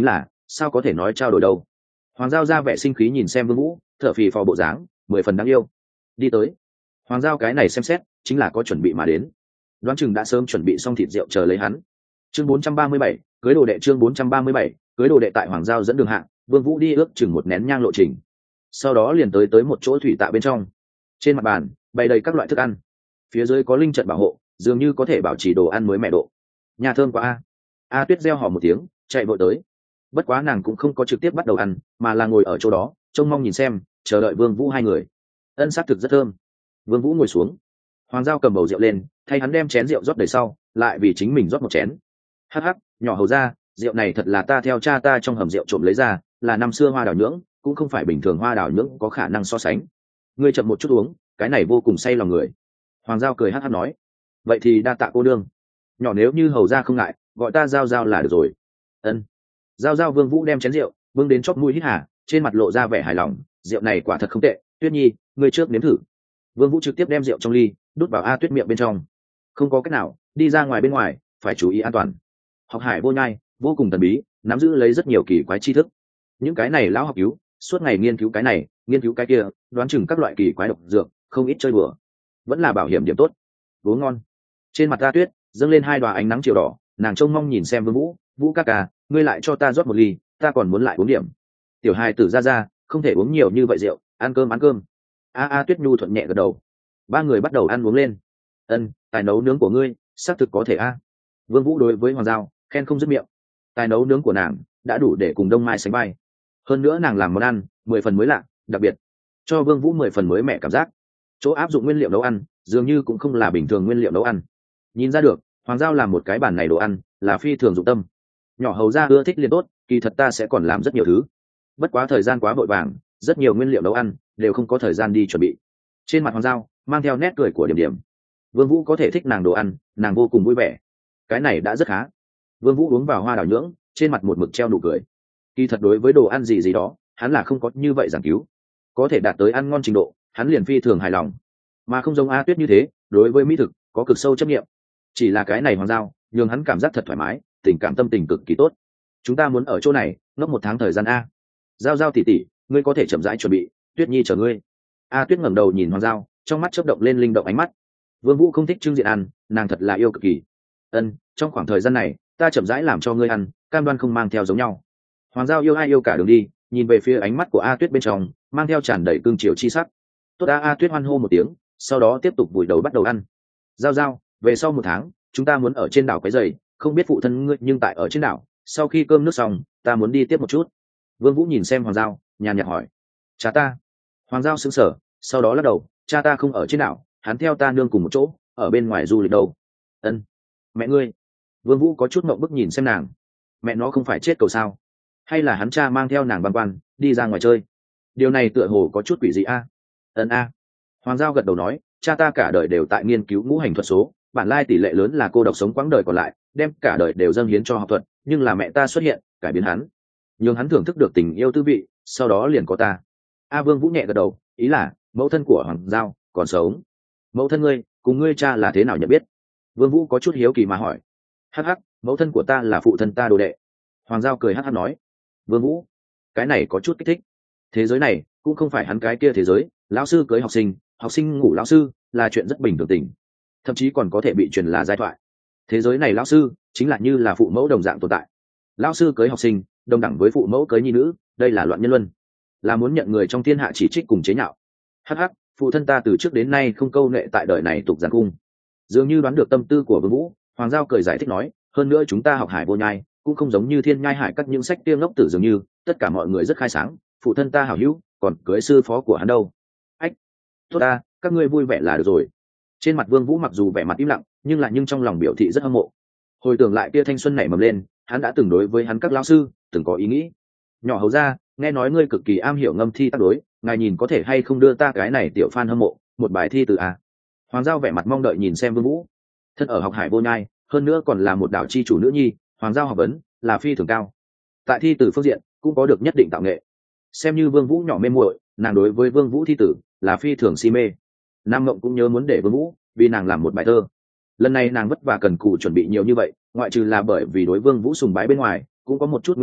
sao có thể nói trao đổi đâu. Hoàng giao ra vẻ sinh khí nhìn xem Vương Vũ, thở phì phò bộ dáng 10 phần đáng yêu. Đi tới. Hoàng giao cái này xem xét chính là có chuẩn bị mà đến, đoán chừng đã sớm chuẩn bị xong thịt rượu chờ lấy hắn. Chương 437, cưới đồ đệ. Chương 437, cưới đồ đệ. Tại Hoàng giao dẫn đường hạng, Vương Vũ đi ước chừng một nén nhang lộ trình, sau đó liền tới một chỗ thủy tạ bên trong. Trên mặt bàn bày đầy các loại thức ăn, phía dưới có linh trận bảo hộ, dường như có thể bảo trì đồ ăn mới mẻ độ. Nhà thơm quá a. Tuyết reo hò một tiếng chạy vội tới, bất quá nàng cũng không có trực tiếp bắt đầu ăn, mà là ngồi ở chỗ đó trông mong nhìn xem, chờ đợi Vương Vũ hai người. Ân, xác thực rất thơm. Vương Vũ ngồi xuống, Hoàng giao cầm bầu rượu lên, thay hắn đem chén rượu rót đầy sau, lại vì chính mình rót một chén. Hắc hắc, nhỏ hầu ra, rượu này thật là ta theo cha ta trong hầm rượu trộm lấy ra, là năm xưa hoa đào nhưỡng, cũng không phải bình thường hoa đào nhưỡng có khả năng so sánh. Ngươi chậm một chút uống, cái này vô cùng say lòng người. Hoàng giao cười hắc hắc nói. Vậy thì đa tạ cô đương. Nhỏ nếu như hầu ra không ngại, gọi ta giao giao là được rồi. Ân. Giao giao. Vương Vũ đem chén rượu vương đến chóp mũi hít hà, trên mặt lộ ra vẻ hài lòng. Rượu này quả thật không tệ, Tuyết Nhi, ngươi trước nếm thử. Vương Vũ trực tiếp đem rượu trong ly đút vào Tuyết miệng bên trong. Không có cách nào, đi ra ngoài bên ngoài phải chú ý an toàn. Học hải vô nhai vô cùng thần bí, nắm giữ lấy rất nhiều kỳ quái tri thức. Những cái này lão học cứu suốt ngày nghiên cứu cái này nghiên cứu cái kia, đoán chừng các loại kỳ quái độc dược, không ít chơi bừa. Vẫn là bảo hiểm điểm tốt. Uống ngon. Trên mặt Tuyết dâng lên hai đoá ánh nắng chiều đỏ, nàng trông mong nhìn xem Vương Vũ. Vũ ca ca, ngươi lại cho ta rót một ly, ta còn muốn lại uống điểm. Tiểu hài tử ra không thể uống nhiều như vậy rượu, ăn cơm. Tuyết nhu thuận nhẹ gật đầu. Ba người bắt đầu ăn uống lên. Ân, tài nấu nướng của ngươi xác thực có thể a. Vương Vũ đối với Hoàng giao khen không dứt miệng. Tài nấu nướng của nàng đã đủ để cùng Đông Mai sánh vai, hơn nữa nàng làm món ăn 10 phần mới lạ, đặc biệt cho Vương Vũ 10 phần mới mẻ cảm giác. Chỗ áp dụng nguyên liệu nấu ăn dường như cũng không là bình thường nguyên liệu nấu ăn, nhìn ra được Hoàng giao làm một cái bàn này đồ ăn là phi thường dụng tâm. Nhỏ hầu ra ưa thích liền tốt, kỳ thật ta sẽ còn làm rất nhiều thứ, bất quá thời gian quá vội vàng, rất nhiều nguyên liệu nấu ăn đều không có thời gian đi chuẩn bị. Trên mặt Hoàng giao mang theo nét cười của Điểm Điểm. Vương Vũ có thể thích nàng đồ ăn, nàng vô cùng vui vẻ, cái này đã rất khá. Vương Vũ uống vào hoa đào nhưỡng, trên mặt một mực treo nụ cười. Kỳ thật đối với đồ ăn gì đó, hắn là không có như vậy giảng cứu, có thể đạt tới ăn ngon trình độ, hắn liền phi thường hài lòng. Mà không giống Tuyết như thế, đối với mỹ thực có cực sâu chấp niệm. Chỉ là cái này Hoàng giao nhường hắn cảm giác thật thoải mái, tình cảm tâm tình cực kỳ tốt. Chúng ta muốn ở chỗ này ngốc một tháng thời gian a. Giao giao tỷ tỷ, ngươi có thể chậm rãi chuẩn bị, Tuyết Nhi chờ ngươi. Tuyết ngẩng đầu nhìn Hoàng giao, trong mắt chớp động lên linh động ánh mắt. Vương Vũ không thích trưng diện ăn, nàng thật là yêu cực kỳ. Ân, trong khoảng thời gian này ta chậm rãi làm cho ngươi ăn, cam đoan không mang theo giống nhau. Hoàng giao yêu ai yêu cả đường đi, nhìn về phía ánh mắt của Tuyết bên trong mang theo tràn đầy cương triều chi sắc. Tốt. Tuyết hoan hô một tiếng, sau đó tiếp tục vùi đầu bắt đầu ăn. Giao giao, về sau một tháng chúng ta muốn ở trên đảo cái giày, không biết phụ thân ngươi nhưng tại ở trên đảo, sau khi cơm nước xong ta muốn đi tiếp một chút. Vương Vũ nhìn xem Hoàng giao, nhàn nhạt hỏi. Cha ta? Hoàng giao sững sờ, sau đó lắc đầu. Cha ta không ở trên đảo, hắn theo ta nương cùng một chỗ ở bên ngoài du lịch đâu. Ân. Mẹ ngươi? Vương Vũ có chút ngượng bức nhìn xem nàng. Mẹ nó không phải chết cầu sao? Hay là hắn cha mang theo nàng băn khoăn đi ra ngoài chơi? Điều này tựa hồ có chút quỷ dị a. Ân a. Hoàng giao gật đầu nói, cha ta cả đời đều tại nghiên cứu ngũ hành thuật số, bản lai tỷ lệ lớn là cô độc sống quãng đời còn lại, đem cả đời đều dâng hiến cho học thuật, nhưng là mẹ ta xuất hiện cải biến hắn, nhưng hắn thưởng thức được tình yêu tư vị, sau đó liền có ta. Vương Vũ nhẹ gật đầu, ý là mẫu thân của Hoàng giao còn sống. Mẫu thân ngươi cùng ngươi cha là thế nào nhận biết? Vương Vũ có chút hiếu kỳ mà hỏi. Hắc hắc, mẫu thân của ta là phụ thân ta đồ đệ. Hoàng giao cười hắc hắc nói. Vương Vũ, cái này có chút kích thích. Thế giới này cũng không phải hắn cái kia thế giới, lão sư cưới học sinh ngủ lão sư là chuyện rất bình thường tình, thậm chí còn có thể bị truyền là giai thoại. Thế giới này lão sư chính là như là phụ mẫu đồng dạng tồn tại. Lão sư cưới học sinh đồng đẳng với phụ mẫu cưới nhi nữ, đây là loạn nhân luân, là muốn nhận người trong thiên hạ chỉ trích cùng chế nhạo. Hắc hắc, phụ thân ta từ trước đến nay không câu nệ tại đời này tục giàn cung. Dường như đoán được tâm tư của Vương Vũ, Hoàng giao cười giải thích nói, hơn nữa chúng ta học hải vô nhai cũng không giống như thiên nhai hải các những sách tiêu ngốc tử, dường như tất cả mọi người rất khai sáng, phụ thân ta hảo hữu còn cưới sư phó của hắn đâu. Ách, tốt ta, các ngươi vui vẻ là được rồi. Trên mặt Vương Vũ mặc dù vẻ mặt im lặng, nhưng trong lòng biểu thị rất hâm mộ. Hồi tưởng lại kia thanh xuân nảy mầm lên, hắn đã từng đối với hắn các lão sư từng có ý nghĩ. Nhỏ hầu ra, nghe nói ngươi cực kỳ am hiểu ngâm thi tác đối, ngài nhìn có thể hay không đưa ta cái này tiểu fan hâm mộ một bài thi từ a. Hoàng giao vẻ mặt mong đợi nhìn xem Vương Vũ. Thân ở học hải vô nhai, hơn nữa còn là một đảo chi chủ nữ nhi, Hoàng giao học vấn là phi thường cao, tại thi từ phương diện cũng có được nhất định tạo nghệ. Xem như Vương Vũ nhỏ mê muội, nàng đối với Vương Vũ thi tử là phi thường si mê. Nam Ngộng cũng nhớ muốn để Vương Vũ vì nàng làm một bài thơ. Lần này nàng vất vả cần cù chuẩn bị nhiều như vậy, ngoại trừ là bởi vì đối Vương Vũ sùng bái bên ngoài, cũng có một chút nguyên nhân,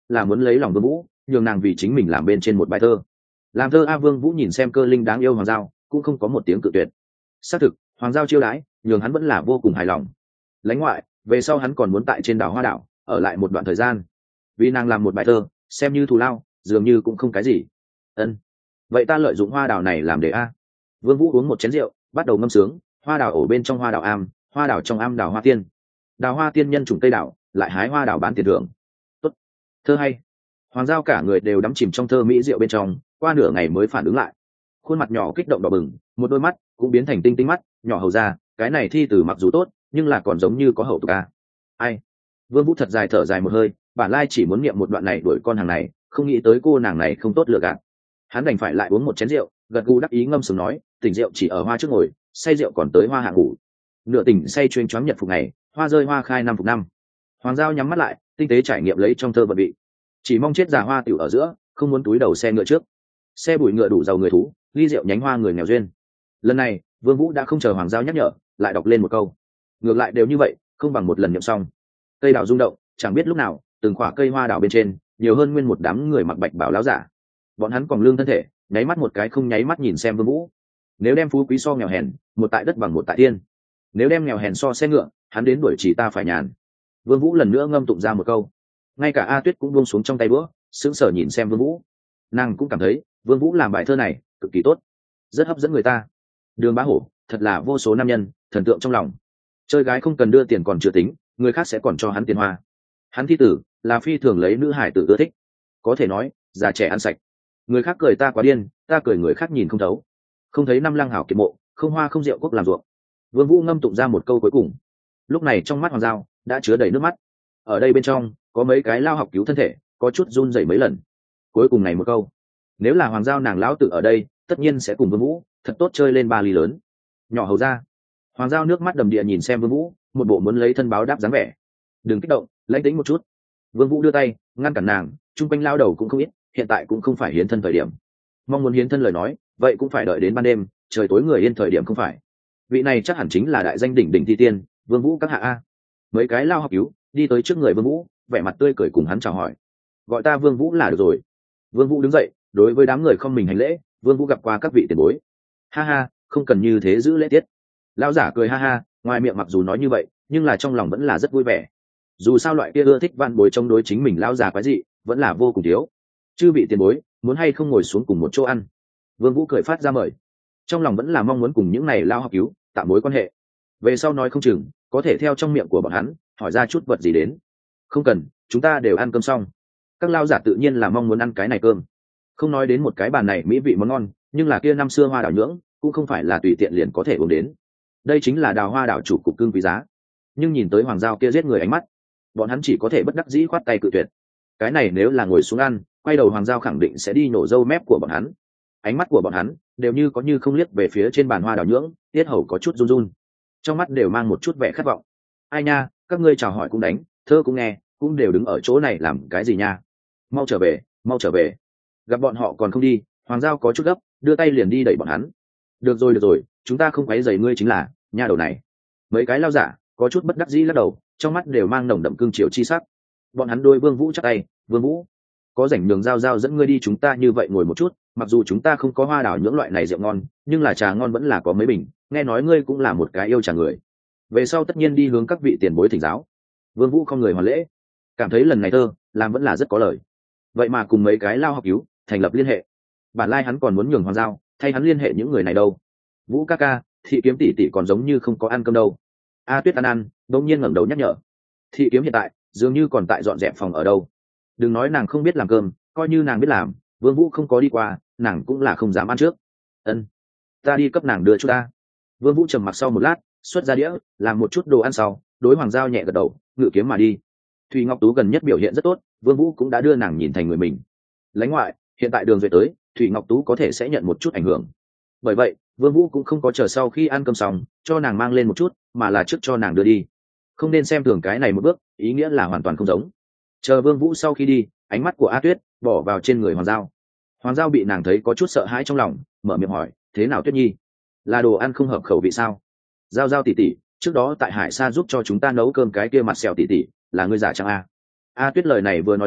là muốn lấy lòng Vương Vũ, nhường nàng vì chính mình làm bên trên một bài thơ. Làm thơ a. Vương Vũ nhìn xem Cơ Linh đáng yêu Hoàng Giao, cũng không có một tiếng cự tuyệt. Xác thực, Hoàng Giao chiêu đãi, nhường hắn vẫn là vô cùng hài lòng. Lãnh ngoại, về sau hắn còn muốn tại trên đảo Hoa đảo ở lại một đoạn thời gian, vì nàng làm một bài thơ, xem như thù lao, dường như cũng không cái gì. Ân, vậy ta lợi dụng hoa đảo này làm đề a. Vương Vũ uống một chén rượu, bắt đầu ngâm sướng. Hoa đảo ổ bên trong hoa đảo am, hoa đảo trong am đào hoa tiên. Đào hoa tiên nhân trùng cây đảo, lại hái hoa đảo bán tiền thưởng. Tốt, thơ hay. Hoàng Giao cả người đều đắm chìm trong thơ mỹ rượu bên trong, qua nửa ngày mới phản ứng lại. Khuôn mặt nhỏ kích động đỏ bừng, một đôi mắt cũng biến thành tinh tinh mắt, nhỏ hầu ra, cái này thi từ mặc dù tốt, nhưng là còn giống như có hậu tục a. Ai? Vương Vũ thật dài thở dài một hơi, bản lai chỉ muốn niệm một đoạn này đuổi con hàng này, không nghĩ tới cô nàng này không tốt lựa gạt. Hắn đành phải lại uống một chén rượu, gật gù đắc ý ngâm sướng nói, tỉnh rượu chỉ ở hoa trước ngồi, say rượu còn tới hoa hạ ngủ. Nửa tỉnh say chuyên choáng nhật phục ngày, hoa rơi hoa khai năm phục năm. Hoàng Giao nhắm mắt lại, tinh tế trải nghiệm lấy trong thơ vận vị. Chỉ mong chết già hoa tiểu ở giữa, không muốn túi đầu xe ngựa trước. Xe bụi ngựa đủ giàu người thú, ly rượu nhánh hoa người nghèo duyên. Lần này, Vương Vũ đã không chờ Hoàng Giao nhắc nhở, lại đọc lên một câu. Ngược lại đều như vậy, không bằng một lần niệm xong. Cây đào rung động, chẳng biết lúc nào, từng khỏa cây hoa đào bên trên, nhiều hơn nguyên một đám người mặc bạch bào láo giả. Bọn hắn còn lương thân thể, nháy mắt một cái không nháy mắt nhìn xem Vương Vũ. Nếu đem phú quý so nghèo hèn, một tại đất bằng một tại thiên. Nếu đem nghèo hèn so xe ngựa, hắn đến đuổi chỉ ta phải nhàn. Vương Vũ lần nữa ngâm tụng ra một câu. Ngay cả A Tuyết cũng buông xuống trong tay bữa, sững sờ nhìn xem Vương Vũ. Nàng cũng cảm thấy, Vương Vũ làm bài thơ này cực kỳ tốt, rất hấp dẫn người ta. Đường Bá Hổ, thật là vô số nam nhân thần tượng trong lòng. Chơi gái không cần đưa tiền còn chưa tính, người khác sẽ còn cho hắn tiền hoa. Hắn thi tử là phi thường lấy nữ hải tử ưa thích, có thể nói già trẻ ăn sạch. Người khác cười ta quá điên, ta cười người khác nhìn không thấu. Không thấy năm lăng hảo kiệt mộ, không hoa không rượu quốc làm ruộng. Vương Vũ ngâm tụng ra một câu cuối cùng. Lúc này trong mắt Hoàng Giao đã chứa đầy nước mắt. Ở đây bên trong có mấy cái lao học cứu thân thể, có chút run rẩy mấy lần. Cuối cùng này một câu, nếu là Hoàng Giao nàng lão tử ở đây, tất nhiên sẽ cùng Vương Vũ thật tốt chơi lên ba ly lớn. Nhỏ hầu ra. Hoàng Giao nước mắt đầm đìa nhìn xem Vương Vũ, một bộ muốn lấy thân báo đáp dáng vẻ. Đừng kích động, lãnh tĩnh một chút. Vương Vũ đưa tay ngăn cản nàng, trung quanh lao đầu cũng không ít, hiện tại cũng không phải hiến thân thời điểm. Mong muốn hiến thân lời nói, vậy cũng phải đợi đến ban đêm, trời tối người yên thời điểm không phải. Vị này chắc hẳn chính là đại danh đỉnh đỉnh thi tiên, Vương Vũ các hạ a. Mấy cái lao học cứu đi tới trước người Vương Vũ, vẻ mặt tươi cười cùng hắn chào hỏi. Gọi ta Vương Vũ là được rồi. Vương Vũ đứng dậy, đối với đám người không mình hành lễ. Vương Vũ gặp qua các vị tiền bối. Ha ha, không cần như thế giữ lễ tiết. Lão giả cười ha ha, ngoài miệng mặc dù nói như vậy, nhưng là trong lòng vẫn là rất vui vẻ. Dù sao loại kia ưa thích vạn bối chống đối chính mình lão già quái dị, vẫn là vô cùng thiếu. Chư vị tiền bối, muốn hay không ngồi xuống cùng một chỗ ăn? Vương Vũ cười phát ra mời. Trong lòng vẫn là mong muốn cùng những này lao học cứu tạo mối quan hệ. Về sau nói không chừng có thể theo trong miệng của bọn hắn hỏi ra chút vật gì đến. Không cần, chúng ta đều ăn cơm xong. Các lao giả tự nhiên là mong muốn ăn cái này cơm. Không nói đến một cái bàn này mỹ vị món ngon, nhưng là kia năm xưa hoa đảo nhưỡng cũng không phải là tùy tiện liền có thể uống đến. Đây chính là đào hoa đảo chủ cục cưng quý giá. Nhưng nhìn tới Hoàng Giao kia giết người ánh mắt, bọn hắn chỉ có thể bất đắc dĩ khoát tay cự tuyệt. Cái này nếu là ngồi xuống ăn, quay đầu Hoàng Giao khẳng định sẽ đi nổ râu mép của bọn hắn. Ánh mắt của bọn hắn đều như có như không liếc về phía trên bàn hoa đảo nhưỡng, tiết hầu có chút run run, trong mắt đều mang một chút vẻ khát vọng. Ai nha, các ngươi chào hỏi cũng đánh, thơ cũng nghe, cũng đều đứng ở chỗ này làm cái gì nha? Mau trở về, mau trở về. Gặp bọn họ còn không đi, Hoàng Giao có chút gấp, đưa tay liền đi đẩy bọn hắn. Được rồi, chúng ta không quấy rầy ngươi chính là, nha đầu này. Mấy cái lao giả có chút bất đắc dĩ lắc đầu, trong mắt đều mang nồng đậm cương triều chi sắc. Bọn hắn đôi Vương Vũ chắp tay, Vương Vũ, có rảnh nhường Giao Giao dẫn ngươi đi, chúng ta như vậy ngồi một chút. Mặc dù chúng ta không có hoa đảo nhưỡng loại này rượu ngon, nhưng là trà ngon vẫn là có mấy bình. Nghe nói ngươi cũng là một cái yêu trà người, về sau tất nhiên đi hướng các vị tiền bối thỉnh giáo. Vương Vũ không người hoàn lễ, cảm thấy lần này thơ làm vẫn là rất có lời. Vậy mà cùng mấy cái lao học cứu thành lập liên hệ. Bản lai hắn còn muốn nhường Hoàng Giao thay hắn liên hệ những người này đâu. Vũ ca ca, Thị Kiếm tỷ tỷ còn giống như không có ăn cơm đâu. A Tuyết ăn, đột nhiên ngẩng đầu nhắc nhở. Thị Kiếm hiện tại dường như còn tại dọn dẹp phòng ở đâu. Đừng nói nàng không biết làm cơm, coi như nàng biết làm, Vương Vũ không có đi qua, nàng cũng là không dám ăn trước. Ân, ta đi cấp nàng đưa chút ta. Vương Vũ trầm mặc sau một lát, xuất ra đĩa, làm một chút đồ ăn sau, đối Hoàng Giao nhẹ gật đầu, ngự kiếm mà đi. Thùy Ngọc Tú gần nhất biểu hiện rất tốt, Vương Vũ cũng đã đưa nàng nhìn thành người mình. Lãnh ngoại, hiện tại đường về tới, Thùy Ngọc Tú có thể sẽ nhận một chút ảnh hưởng. Bởi vậy, Vương Vũ cũng không có chờ sau khi ăn cơm xong, cho nàng mang lên một chút, mà là trước cho nàng đưa đi. Không nên xem thường cái này một bước, ý nghĩa là hoàn toàn không giống. Chờ Vương Vũ sau khi đi, ánh mắt của A Tuyết bỏ vào trên người Hoàng Giao. Hoàng Giao bị nàng thấy có chút sợ hãi trong lòng, mở miệng hỏi, thế nào Tuyết Nhi? Là đồ ăn không hợp khẩu vị sao? Giao Giao tỷ tỷ, trước đó tại Hải Sa giúp cho chúng ta nấu cơm cái kia mặt sẹo tỷ tỷ, là ngươi giả chăng a? A Tuyết lời này vừa nói ra,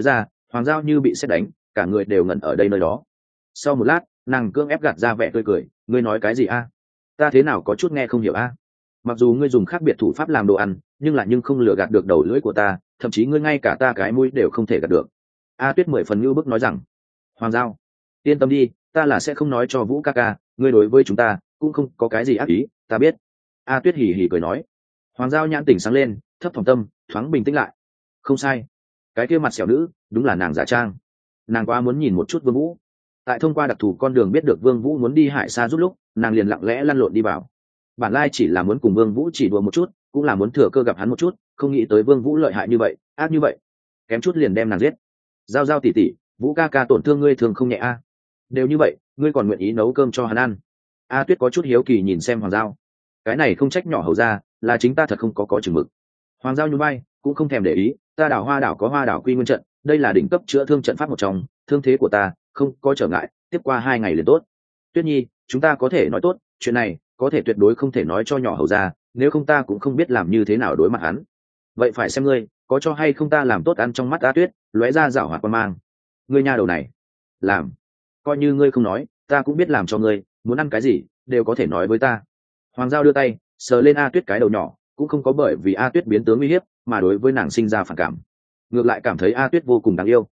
Hoàng Giao như bị sét đánh, cả người đều ngẩn ở đây nơi đó. Sau một lát, nàng cưỡng ép gạt ra vẻ tươi cười, ngươi nói cái gì a? Ta thế nào có chút nghe không hiểu a? Mặc dù ngươi dùng khác biệt thủ pháp làm đồ ăn, nhưng không lừa gạt được đầu lưỡi của ta, thậm chí ngươi ngay cả ta cái mũi đều không thể gạt được. A Tuyết 10 phần ngưu bức nói rằng, Hoàng Giao, yên tâm đi, ta là sẽ không nói cho Vũ ca ca, ngươi đối với chúng ta cũng không có cái gì ác ý, ta biết. A Tuyết hỉ hỉ cười nói. Hoàng Giao nhãn tỉnh sáng lên, thấp thỏm tâm thoáng bình tĩnh lại. Không sai, cái kia mặt xẻo nữ đúng là nàng giả trang. Nàng quá muốn nhìn một chút Vương Vũ. Tại thông qua đặc thù con đường biết được Vương Vũ muốn đi Hải Sa giúp lúc, nàng liền lặng lẽ lăn lộn đi vào. Bản lai chỉ là muốn cùng Vương Vũ chỉ đùa một chút, cũng là muốn thừa cơ gặp hắn một chút, không nghĩ tới Vương Vũ lợi hại như vậy, ác như vậy, kém chút liền đem nàng giết. Giao Giao tỷ tỷ, Vũ ca ca tổn thương ngươi thường không nhẹ a. Đều như vậy, ngươi còn nguyện ý nấu cơm cho hắn ăn. A Tuyết có chút hiếu kỳ nhìn xem Hoàng Giao. Cái này không trách nhỏ hầu ra, là chính ta thật không có chừng mực. Hoàng Giao nhún vai, cũng không thèm để ý, ta đảo hoa đảo có hoa đảo quy nguyên trận, đây là đỉnh cấp chữa thương trận pháp một trong, thương thế của ta không có trở ngại, tiếp qua 2 ngày liền tốt. Tuyết Nhi, chúng ta có thể nói tốt, chuyện này có thể tuyệt đối không thể nói cho nhỏ hầu ra, nếu không ta cũng không biết làm như thế nào đối mặt hắn. Vậy phải xem ngươi có cho hay không ta làm tốt ăn trong mắt A Tuyết, lóe ra giảo hoạt quan mang. Ngươi nha đầu này, làm, coi như ngươi không nói, ta cũng biết làm cho ngươi, muốn ăn cái gì đều có thể nói với ta. Hoàng Giao đưa tay sờ lên A Tuyết cái đầu nhỏ, cũng không có bởi vì A Tuyết biến tướng uy hiếp mà đối với nàng sinh ra phản cảm, ngược lại cảm thấy A Tuyết vô cùng đáng yêu.